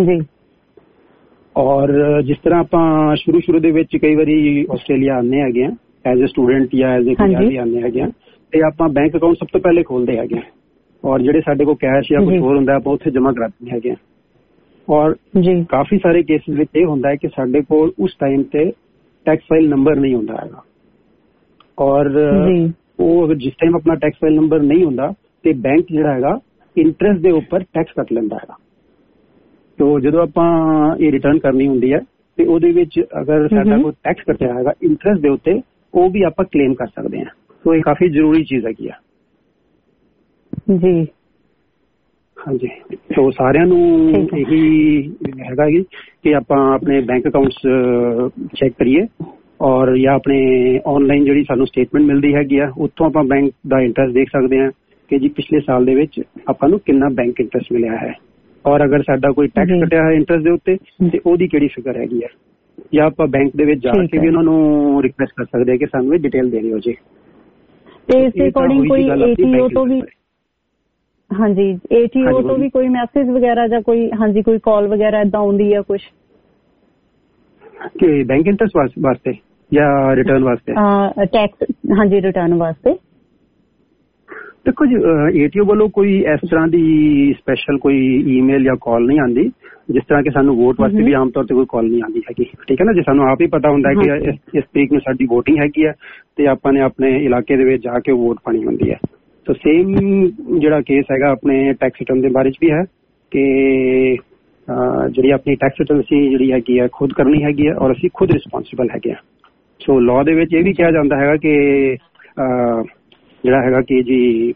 ਔਰ ਜਿਸ ਤਰ੍ਹਾਂ ਆਪਾਂ ਸ਼ੁਰੂ ਦੇ ਵਿੱਚ ਕਈ ਵਾਰੀ ਆਸਟ੍ਰੇਲੀਆ ਆਉਂਦੇ ਹੈਗੇ ਆ ਐਜ਼ ਏ ਸਟੂਡੈਂਟ ਜਾਂ ਐਜ਼ ਏ ਪੰਜਾਬੀ ਆਉਂਦੇ ਹੈਗੇ ਆ ਤੇ ਆਪਾਂ ਬੈਂਕ ਅਕਾਊਂਟ ਸਭ ਤੋਂ ਪਹਿਲੇ ਖੋਲਦੇ ਹੈਗੇ ਆ, ਔਰ ਜਿਹੜੇ ਸਾਡੇ ਕੋਲ ਕੈਸ਼ ਜਾਂ ਕੁਝ ਹੋਰ ਹੁੰਦਾ ਆਪਾਂ ਉੱਥੇ ਜਮ੍ਹਾਂ ਕਰਾਉਂਦੇ ਹੈਗੇ ਆ। ਔਰ ਕਾਫੀ ਸਾਰੇ ਕੇਸਿਸ ਵਿੱਚ ਇਹ ਹੁੰਦਾ ਹੈ ਕਿ ਸਾਡੇ ਕੋਲ ਉਸ ਟਾਈਮ ਤੇ ਟੈਕਸ ਫਾਈਲ ਨੰਬਰ ਨਹੀਂ ਹੁੰਦਾ ਹੈਗਾ, ਔਰ ਉਹ ਜਿਸ ਟਾਈਮ ਆਪਣਾ ਟੈਕਸ ਫਾਈਲ ਨੰਬਰ ਨਹੀਂ ਹੁੰਦਾ ਤੇ ਬੈਂਕ ਜਿਹੜਾ ਹੈਗਾ ਇੰਟਰਸਟ ਦੇ ਉੱਪਰ ਟੈਕਸ ਕੱਟ ਲੈਂਦਾ ਹੈਗਾ। ਤੋ ਜਦੋਂ ਆਪਾਂ ਇਹ ਰਿਟਰਨ ਕਰਨੀ ਹੁੰਦੀ ਹੈ ਤੇ ਉਹਦੇ ਵਿੱਚ ਅਗਰ ਸਾਡਾ ਕੋਈ ਟੈਕਸ ਕੱਟਿਆ ਹੈਗਾ ਇੰਟਰਸਟ ਦੇ ਉੱਤੇ ਉਹ ਵੀ ਆਪਾਂ ਕਲੇਮ ਕਰ ਸਕਦੇ ਹਾਂ। ਸੋ ਇਹ ਕਾਫੀ ਜ਼ਰੂਰੀ ਚੀਜ਼ ਹੈਗੀ ਆ ਜੀ। ਹਾਂਜੀ, ਸੋ ਸਾਰਿਆਂ ਨੂੰ ਇਹੀ ਹੈਗਾ ਕਿ ਆਪਾਂ ਆਪਣੇ ਬੈਂਕ ਅਕਾਊਂਟਸ ਚੈੱਕ ਕਰੀਏ ਔਰ ਜਾਂ ਆਪਣੇ ਆਨਲਾਈਨ ਜਿਹੜੀ ਸਾਨੂੰ ਸਟੇਟਮੈਂਟ ਮਿਲਦੀ ਹੈਗੀ ਆ ਉੱਥੋਂ ਆਪਾਂ ਬੈਂਕ ਦਾ ਇੰਟਰਸਟ ਦੇਖ ਸਕਦੇ ਹਾਂ ਕਿ ਜੀ ਪਿਛਲੇ ਸਾਲ ਦੇ ਵਿੱਚ ਆਪਾਂ ਨੂੰ ਕਿੰਨਾ ਬੈਂਕ ਇੰਟਰਸਟ ਮਿਲਿਆ ਹੈ, ਔਰ ਅਗਰ ਸਾਡਾ ਕੋਈ ਟੈਕਸ ਕੱਟਿਆ ਹੈ ਇੰਟਰਸਟ ਦੇ ਉੱਤੇ ਤੇ ਉਹਦੀ ਕਿਹੜੀ ਫਿਗਰ ਹੈਗੀ ਆ, ਜਾਂ ਆਪਾਂ ਬੈਂਕ ਦੇ ਵਿੱਚ ਜਾ ਕੇ ਵੀ ਉਹਨਾਂ ਨੂੰ ਰਿਕੁਐਸਟ ਕਰ ਸਕਦੇ ਹਾਂ ਕਿ ਸਾਨੂੰ ਇਹ ਡਿਟੇਲ ਦੇਣੀ ਹੋ ਜੇ। ਤੇ ਇਸ ਦੇ ਅਕੋਰਡਿੰਗ ਕੋਈ ATO ਤੋਂ ਵੀ ਹਾਂਜੀ ATO ਤੋਂ ਵੀ ਕੋਈ ਮੈਸੇਜ ਵਗੈਰਾ ਜਾਂ ਕੋਈ ਕੋਈ ਕਾਲ ਵਗੈਰਾ ਏਦਾਂ ਆਉਂਦੀ ਆ ਕੁਝ ਕਿ ਬੈਂਕ ਇੰਟਰਸਟ ਵਾਸਤੇ ਜਾਂ ਰਿਟਰਨ ਵਾਸਤੇ ਟੈਕਸ ਰਿਟਰਨ ਵਾਸਤੇ? ਦੇਖੋ ਜੀ ATO ਵੱਲੋਂ ਕੋਈ ਇਸ ਤਰ੍ਹਾਂ ਦੀ ਸਪੈਸ਼ਲ ਕੋਈ ਈਮੇਲ ਜਾਂ ਕਾਲ ਨਹੀਂ ਆਉਂਦੀ, ਜਿਸ ਤਰ੍ਹਾਂ ਕਿ ਸਾਨੂੰ ਵੋਟ ਵਾਸਤੇ ਵੀ ਆਮ ਤੌਰ ਤੇ ਕੋਈ ਕਾਲ ਨਹੀਂ ਆਉਂਦੀ ਹੈਗੀ, ਠੀਕ ਹੈ ਨਾ ਜੀ। ਸਾਨੂੰ ਆਪ ਹੀ ਪਤਾ ਹੁੰਦਾ ਹੈ ਕਿ ਇਸ ਤਰੀਕ ਨੂੰ ਸਾਡੀ ਵੋਟਿੰਗ ਹੈਗੀ ਹੈ ਤੇ ਆਪਾਂ ਨੇ ਆਪਣੇ ਇਲਾਕੇ ਦੇ ਵਿੱਚ ਜਾ ਕੇ ਵੋਟ ਪਾਣੀ ਹੁੰਦੀ ਹੈ। ਸੋ ਸੇਮ ਜਿਹੜਾ ਕੇਸ ਹੈਗਾ ਆਪਣੇ ਟੈਕਸ ਰਿਟਰਨ ਦੇ ਬਾਰੇ ਚ ਵੀ ਹੈ ਕਿ ਜਿਹੜੀ ਆਪਣੀ ਟੈਕਸ ਰਿਟਰਨ ਅਸੀਂ ਜਿਹੜੀ ਹੈਗੀ ਹੈ ਖੁਦ ਕਰਨੀ ਹੈਗੀ ਹੈ ਔਰ ਅਸੀਂ ਖੁਦ ਰਿਸਪੌਂਸਿਬਲ ਹੈਗੇ ਹਾਂ। ਸੋ ਲਾਅ ਦੇ ਵਿੱਚ ਇਹ ਵੀ ਕਿਹਾ ਜਾਂਦਾ ਹੈਗਾ ਕਿ ਜਿਹੜਾ ਹੈਗਾ ਕਿ ਜੀ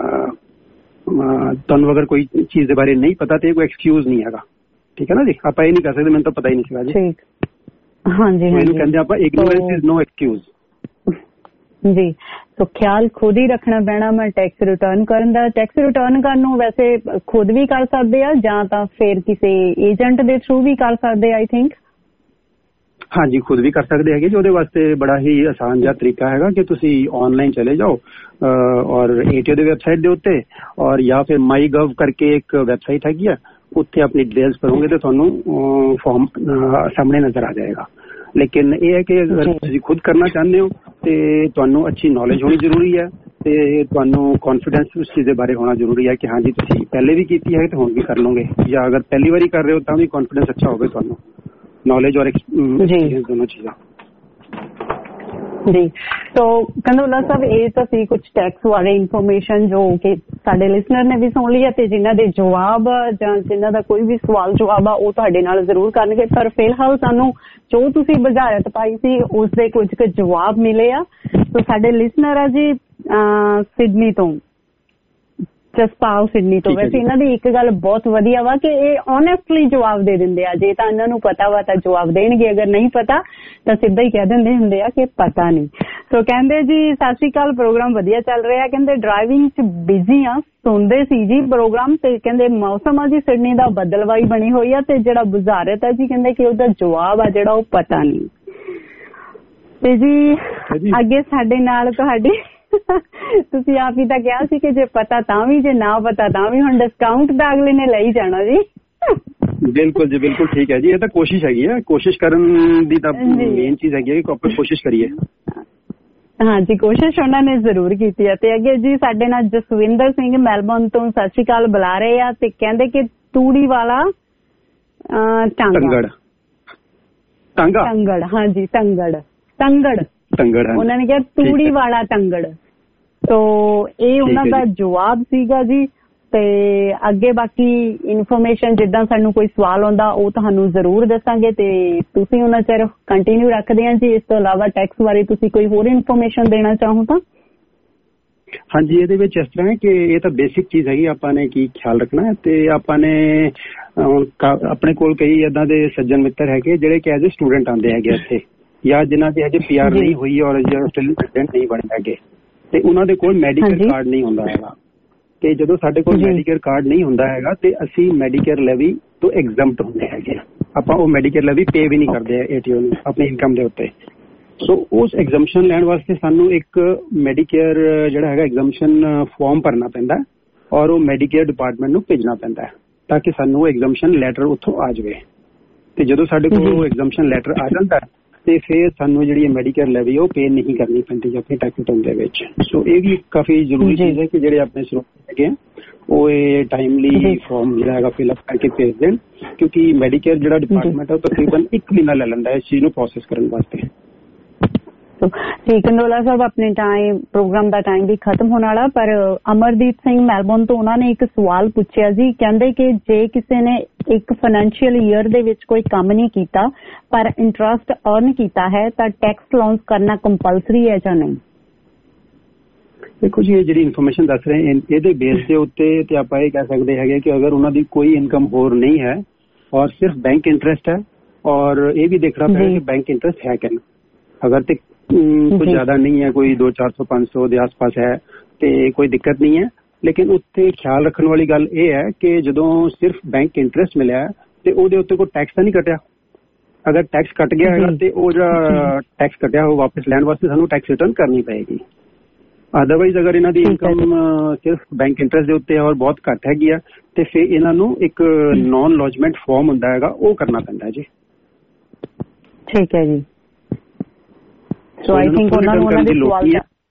ਤੁਹਾਨੂੰ ਅਗਰ ਕੋਈ ਚੀਜ਼ ਦੇ ਬਾਰੇ ਨਹੀਂ ਪਤਾ ਤੇ ਕੋਈ ਐਕਸਕਿਊਜ਼ ਨਹੀਂ ਹੈਗਾ, ਠੀਕ ਹੈ ਨਾ ਜੀ। ਆਪਾਂ ਇਹ ਨਹੀਂ ਕਰ ਸਕਦੇ ਮੈਨੂੰ ਤਾਂ ਪਤਾ ਹੀ ਨਹੀਂ ਸੀਗਾ ਜੀ। ਹਾਂਜੀ, ਇਹਨੂੰ ਕਹਿੰਦੇ ਆਪਾਂ ਇਗਨੋਰੈਂਸ ਇਜ਼ ਨੋ ਐਕਸਕਿਊਜ਼ ਜੀ। ਸੋ ਖਿਆਲ ਖੁਦ ਹੀ ਰੱਖਣਾ ਪੈਣਾ ਮੈਂ ਟੈਕਸ ਰਿਟਰਨ ਕਰਨ ਦਾ। ਟੈਕਸ ਰਿਟਰਨ ਕਰਨ ਨੂੰ ਵੈਸੇ ਖੁਦ ਵੀ ਕਰ ਸਕਦੇ ਆ ਜਾਂ ਤਾਂ ਫਿਰ ਕਿਸੇ ਏਜੰਟ ਦੇ ਥਰੂ ਵੀ ਕਰ ਸਕਦੇ ਆਈ ਥਿੰਕ। ਹਾਂਜੀ, ਖੁਦ ਵੀ ਕਰ ਸਕਦੇ ਹੈਗੇ ਜੀ। ਉਹਦੇ ਵਾਸਤੇ ਬੜਾ ਹੀ ਆਸਾਨ ਜਿਹਾ ਤਰੀਕਾ ਹੈਗਾ ਕਿ ਤੁਸੀਂ ਆਨਲਾਈਨ ਚਲੇ ਜਾਓ ਔਰ ATO ਦੀ ਵੈਬਸਾਈਟ ਦੇ ਉੱਤੇ ਔਰ ਜਾਂ ਫਿਰ MyGov ਕਰਕੇ ਇੱਕ ਵੈਬਸਾਈਟ ਹੈਗੀ ਆ, ਉੱਥੇ ਆਪਣੀ ਡਿਟੇਲਸ ਭਰੋਗੇ ਤੇ ਤੁਹਾਨੂੰ ਫਾਰਮ ਸਾਹਮਣੇ ਨਜ਼ਰ ਆ ਜਾਏਗਾ। ਲੇਕਿਨ ਇਹ ਹੈ ਕਿ ਅਗਰ ਤੁਸੀਂ ਖੁਦ ਕਰਨਾ ਚਾਹੁੰਦੇ ਹੋ ਤੇ ਤੁਹਾਨੂੰ ਅੱਛੀ ਨੌਲੇਜ ਹੋਣੀ ਜ਼ਰੂਰੀ ਹੈ ਤੇ ਤੁਹਾਨੂੰ ਕੌਨਫੀਡੈਂਸ ਉਸ ਚੀਜ਼ ਦੇ ਬਾਰੇ ਹੋਣਾ ਜ਼ਰੂਰੀ ਹੈ ਕਿ ਹਾਂਜੀ ਤੁਸੀਂ ਪਹਿਲੇ ਵੀ ਕੀਤੀ ਹੈ ਤੇ ਹੁਣ ਵੀ ਕਰ ਲਓਗੇ, ਜਾਂ ਅਗਰ ਪਹਿਲੀ ਵਾਰੀ ਕਰ ਰਹੇ ਹੋ ਤਾਂ ਵੀ ਕੌਨਫੀਡੈਂਸ ਅੱਛਾ ਹੋਵੇ ਤੁਹਾਨੂੰ, ਨੌਲੇਜ ਔਰ ਐਕਸਪੀਰੀਅੰਸ ਦੋਨੋਂ ਚੀਜ਼ਾਂ। ਜੀ ਸੋ ਕੰਦੋਲਾ ਸਾਹਿਬ, ਇਹ ਤਾਂ ਸੀ ਕੁਝ ਟੈਕਸ ਬਾਰੇ ਇਨਫੋਰਮੇਸ਼ਨ ਜੋ ਕਿ ਸਾਡੇ ਲਿਸਨਰ ਨੇ ਵੀ ਸੁਣ ਲਈ ਹੈ ਤੇ ਜਿਨ੍ਹਾਂ ਦੇ ਜਵਾਬ ਜਾਂ ਜਿਨ੍ਹਾਂ ਦਾ ਕੋਈ ਵੀ ਸਵਾਲ ਜਵਾਬ ਆ ਉਹ ਤੁਹਾਡੇ ਨਾਲ ਜ਼ਰੂਰ ਕਰਨਗੇ। ਪਰ ਫਿਲਹਾਲ ਸਾਨੂੰ ਜੋ ਤੁਸੀਂ ਬੁਝਾਰਤ ਪਾਈ ਸੀ ਉਸ ਦੇ ਕੁਝ ਕੁ ਜਵਾਬ ਮਿਲੇ ਆ। ਸੋ ਸਾਡੇ ਲਿਸਨਰ ਆ ਜੀ ਸਿਡਨੀ ਤੋਂ, ਜਸਪਾਲ ਸਿਡਨੀ ਤੋਂ। ਵੈਸੇ ਇਹਨਾਂ ਦੀ ਇੱਕ ਗੱਲ ਬਹੁਤ ਵਧੀਆ ਵਾ ਕਿ ਇਹ ਓਨੈਸਟਲੀ ਜਵਾਬ ਦੇ ਦਿੰਦੇ ਆ। ਜੇ ਤਾਂ ਇਹਨਾਂ ਨੂੰ ਪਤਾ ਵਾ ਤਾਂ ਜਵਾਬ ਦੇਣਗੇ, ਅਗਰ ਨਹੀਂ ਪਤਾ ਤਾਂ ਸਿੱਧਾ ਹੀ ਕਹਿ ਦਿੰਦੇ ਹੁੰਦੇ ਆ ਕਿ ਪਤਾ ਨਹੀਂ। ਸੋ ਕਹਿੰਦੇ ਜੀ ਸਤਿ ਸ਼੍ਰੀ ਅਕਾਲ, ਪ੍ਰੋਗਰਾਮ ਵਧੀਆ ਚੱਲ ਰਿਹਾ। ਕਹਿੰਦੇ ਡਰਾਈਵਿੰਗ 'ਚ ਬਿਜ਼ੀ ਆ, ਸੁਣਦੇ ਸੀ ਜੀ ਪ੍ਰੋਗਰਾਮ। ਤੇ ਕਹਿੰਦੇ ਮੌਸਮ ਆ ਜੀ ਸਿਡਨੀ ਦਾ ਬਦਲਵਾਈ ਬਣੀ ਹੋਈ ਆ ਤੇ ਜਿਹੜਾ ਬੁਝਾਰਤ ਆ ਜੀ ਕਹਿੰਦੇ ਕਿ ਉਹਦਾ ਜਵਾਬ ਆ ਜਿਹੜਾ ਉਹ ਪਤਾ ਨਹੀਂ। ਤੇ ਜੀ ਅੱਗੇ ਸਾਡੇ ਨਾਲ ਤੁਹਾਡੀ ਤੁਸੀਂ ਆਪ ਹੀ ਤਾਂ ਕਿਹਾ ਸੀ ਕਿ ਜੇ ਪਤਾ ਤਾਂ ਵੀ, ਜੇ ਨਾ ਪਤਾ ਤਾਂ ਵੀ। ਹੁਣ ਡਿਸਕਾਊਂਟ ਤਾਂ ਅਗਲੇ ਨੇ ਲਈ ਜਾਣਾ ਜੀ। ਬਿਲਕੁਲ ਜੀ, ਬਿਲਕੁਲ ਠੀਕ ਹੈ ਜੀ। ਇਹ ਤਾਂ ਕੋਸ਼ਿਸ਼ ਹੈਗੀ ਆ, ਕੋਸ਼ਿਸ਼ ਕਰਨ ਦੀ ਤਾਂ ਮੇਨ ਚੀਜ਼ ਹੈਗੀ ਹੈ ਕਿ ਆਪਾਂ ਕੋਸ਼ਿਸ਼ ਕਰੀਏ। ਹਾਂਜੀ, ਕੋਸ਼ਿਸ਼ ਉਹਨਾਂ ਨੇ ਜ਼ਰੂਰ ਕੀਤੀ ਹੈ। ਤੇ ਅੱਗੇ ਜੀ ਸਾਡੇ ਨਾਲ ਜਸਵਿੰਦਰ ਸਿੰਘ ਮੈਲਬੌਰਨ ਤੋਂ ਸਤਿ ਸ਼੍ਰੀ ਅਕਾਲ ਬੁਲਾ ਰਹੇ ਆ ਤੇ ਕਹਿੰਦੇ ਕਿ ਤੂੜੀ ਵਾਲਾ ਟਾਂਗਾ ਟੰਗੜ, ਹਾਂਜੀ ਟੰਗੜ ਉਹਨਾਂ ਨੇ ਕਿਹਾ ਤੂੜੀ ਵਾਲਾ ਟੰਗੜ। ਤੋ ਇਹ ਉਹਨਾਂ ਦਾ ਜਵਾਬ ਸੀਗਾ ਜੀ। ਤੇ ਅੱਗੇ ਬਾਕੀ ਇਨਫੋਰਮੇਸ਼ਨ ਜਿੱਦਾਂ ਸਾਨੂੰ ਕੋਈ ਸਵਾਲ ਆਉਂਦਾ ਉਹ ਤੁਹਾਨੂੰ ਜ਼ਰੂਰ ਦੱਸਾਂਗੇ ਤੇ ਤੁਸੀਂ ਉਹਨਾਂ ਚਿਰ ਕੰਟੀਨਿਊ ਰੱਖਦੇ ਆ ਜੀ। ਇਸ ਤੋਂ ਇਲਾਵਾ ਟੈਕਸ ਬਾਰੇ ਤੁਸੀਂ ਕੋਈ ਹੋਰ ਇਨਫੋਰਮੇਸ਼ਨ ਦੇਣਾ ਚਾਹੋ ਤਾਂ? ਹਾਂਜੀ, ਇਹਦੇ ਵਿੱਚ ਇਸ ਤਰ੍ਹਾਂ ਹੈ ਕਿ ਇਹ ਤਾਂ ਬੇਸਿਕ ਚੀਜ਼ ਹੈਗੀ, ਆਪਾਂ ਨੇ ਕੀ ਖਿਆਲ ਰੱਖਣਾ ਹੈ। ਤੇ ਆਪਾਂ ਨੇ ਆਪਣੇ ਕੋਲ ਕਈ ਏਦਾਂ ਦੇ ਸੱਜਣ ਮਿੱਤਰ ਹੈਗੇ ਜਿਹੜੇ ਕਿ ਐਜ਼ ਏ ਸਟੂਡੈਂਟ ਆਉਂਦੇ ਹੈਗੇ ਇੱਥੇ, ਜਾਂ ਜਿਨ੍ਹਾਂ ਦੀ ਹਜੇ PR ਨਹੀਂ ਹੋਈ ਔਰ ਜਿਹੜਾ ਆਸਟ੍ਰੇਲੀਅਨ ਰੈਜ਼ੀਡੈਂਟ ਨਹੀਂ ਬਣੇ ਹੈਗੇ, ਤੇ ਉਹਨਾਂ ਦੇ ਕੋਲ ਮੈਡੀਕੇਅਰ ਕਾਰਡ ਨਹੀਂ ਹੁੰਦਾ ਹੈਗਾ। ਤੇ ਜਦੋਂ ਸਾਡੇ ਕੋਲ ਮੈਡੀਕੇਅਰ ਕਾਰਡ ਨਹੀਂ ਹੁੰਦਾ ਹੈਗਾ ਤੇ ਅਸੀਂ ਮੈਡੀਕੇਅਰ ਲੈਵੀ ਤੋਂ ਐਗਜ਼ੈਂਪਟ ਹੁੰਦੇ ਹੈਗੇ। ਆਪਾਂ ਉਹ ਮੈਡੀਕੇਅਰ ਲੈਵੀ ਪੇ ਵੀ ਨਹੀਂ ਕਰਦੇ ATO ਨੂੰ ਆਪਣੀ ਇਨਕਮ ਦੇ ਉੱਤੇ। ਸੋ ਉਸ ਐਗਜ਼ੈਂਪਸ਼ਨ ਲੈਣ ਵਾਸਤੇ ਸਾਨੂੰ ਇੱਕ ਮੈਡੀਕੇਅਰ ਜਿਹੜਾ ਹੈਗਾ ਐਗਜ਼ੈਂਪਸ਼ਨ ਫਾਰਮ ਭਰਨਾ ਪੈਂਦਾ ਔਰ ਉਹ ਮੈਡੀਕੇਅਰ ਡਿਪਾਰਟਮੈਂਟ ਨੂੰ ਭੇਜਣਾ ਪੈਂਦਾ ਤਾਂ ਕਿ ਸਾਨੂੰ ਐਗਜ਼ੈਂਪਸ਼ਨ ਲੈਟਰ ਉੱਥੋਂ ਆ ਜਾਵੇ। ਤੇ ਜਦੋਂ ਸਾਡੇ ਕੋਲ ਐਗਜ਼ੈਂਪਸ਼ਨ ਲੈਟਰ ਆ ਜਾਂਦਾ ਤੇ ਫਿਰ ਸਾਨੂੰ ਜਿਹੜੀ ਮੈਡੀਕੇਅਰ ਲੈਵੀ ਉਹ ਪੇ ਨਹੀਂ ਕਰਨੀ ਪੈਂਦੀ ਆਪਣੇ ਟੈਕਸ ਰਿਟਰਨ ਦੇ ਵਿੱਚ। ਸੋ ਇਹ ਵੀ ਕਾਫੀ ਜ਼ਰੂਰੀ ਚੀਜ਼ ਹੈ ਕਿ ਜਿਹੜੇ ਆਪਣੇ ਸਰੋਤੇ ਹੈਗੇ ਆ ਉਹ ਇਹ ਟਾਈਮਲੀ ਫਾਰਮ ਜਿਹੜਾ ਹੈਗਾ ਫਿਲ ਅਪ ਕਰਕੇ ਭੇਜ ਦੇਣ, ਕਿਉਂਕਿ ਮੈਡੀਕੇਅਰ ਜਿਹੜਾ ਡਿਪਾਰਟਮੈਂਟ ਹੈ ਉਹ ਤਕਰੀਬਨ 1 ਮਹੀਨਾ ਲੈ ਲੈਂਦਾ ਇਸ ਚੀਜ਼ ਨੂੰ ਪ੍ਰੋਸੈਸ ਕਰਨ ਵਾਸਤੇ। ਠੀਕ ਕੰਦੋਲਾ ਸਾਹਿਬ, ਆਪਣੇ ਪ੍ਰੋਗਰਾਮ ਦਾ ਟਾਈਮ ਵੀ ਖਤਮ ਹੋਣ ਵਾਲਾ, ਪਰ ਅਮਰਦੀਪ ਸਿੰਘ ਮੈਲਬੌਰਨ ਤੋਂ ਉਹਨਾਂ ਨੇ ਇੱਕ ਸਵਾਲ ਪੁੱਛਿਆ ਜੀ। ਕਹਿੰਦੇ ਕਿ ਜੇ ਕਿਸੇ ਨੇ ਇੱਕ ਫਾਈਨੈਂਸ਼ੀਅਲ ਈਅਰ ਦੇ ਵਿੱਚ ਕੋਈ ਕੰਮ ਨਹੀਂ ਕੀਤਾ ਪਰ ਇੰਟਰਸਟ ਅਰਨ ਕੀਤਾ ਹੈ ਤਾਂ ਟੈਕਸ ਲਾਂਚ ਕਰਨਾ ਕੰਪਲਸਰੀ ਹੈ ਜਾਂ ਨਹੀਂ? ਦੇਖੋ ਜੀ, ਇਹ ਜਿਹੜੀ ਇਨਫੋਰਮੇਸ਼ਨ ਦੱਸ ਰਹੇ ਇਹਦੇ ਬੇਸ ਦੇ ਉੱਤੇ ਤੇ ਆਪਾਂ ਇਹ ਕਹਿ ਸਕਦੇ ਹੈਗੇ ਕਿ ਅਗਰ ਉਹਨਾਂ ਦੀ ਕੋਈ ਇਨਕਮ ਹੋਰ ਨਹੀਂ ਹੈ ਔਰ ਸਿਰਫ ਬੈਂਕ ਇੰਟਰਸਟ ਹੈ, ਔਰ ਇਹ ਵੀ ਦੇਖਣਾ ਪਏਗਾ ਕਿ ਬੈਂਕ ਇੰਟਰਸਟ ਹੈ ਕਿ ਅਗਰ ਤੇ कुछ ज्यादा नहीं है, कोई 200-400-500 ਦੇ ਆਸ-ਪਾਸ ਹੈ ਤੇ ਕੋਈ ਦਿੱਕਤ ਨਹੀਂ ਹੈ। ਲੇਕਿਨ ਉੱਥੇ ਖਿਆਲ ਰੱਖਣ ਵਾਲੀ ਗੱਲ ਇਹ ਹੈ ਕਿ ਜਦੋਂ ਸਿਰਫ ਬੈਂਕ ਇੰਟਰਸਟ ਮਿਲਿਆ ਤੇ ਉਹਦੇ ਉੱਤੇ ਕੋਈ ਟੈਕਸ ਤਾਂ ਨਹੀਂ ਕੱਟਿਆ। ਅਗਰ ਟੈਕਸ ਕੱਟ ਗਿਆ ਹੈਗਾ ਤੇ ਉਹ ਜਿਹੜਾ ਟੈਕਸ ਕੱਟਿਆ ਉਹ ਵਾਪਸ ਲੈਣ ਵਾਸਤੇ ਸਾਨੂੰ ਟੈਕਸ ਰਿਟਰਨ ਕਰਨੀ ਪਏਗੀ। ਅਦਰਵਾਈਜ਼ ਅਗਰ ਇਹਨਾਂ ਦੀ ਇਨਕਮ ਸਿਰਫ ਬੈਂਕ ਇੰਟਰਸਟ ਦੇ ਉੱਤੇ ਔਰ ਬਹੁਤ ਘੱਟ ਹੈਗੀ ਆ ਤੇ ਫਿਰ ਇਹਨਾਂ ਨੂੰ ਇੱਕ ਨੌਨ ਲੌਜਮੈਂਟ ਫਾਰਮ ਹੁੰਦਾ ਹੈਗਾ, ਉਹ ਕਰਨਾ ਪੈਂਦਾ ਜੀ। ਠੀਕ ਹੈ ਜੀ। ਸੋ ਆਈ ਥਿੰਕ ਉਹਨਾਂ ਦੀ ਸਵਾਲ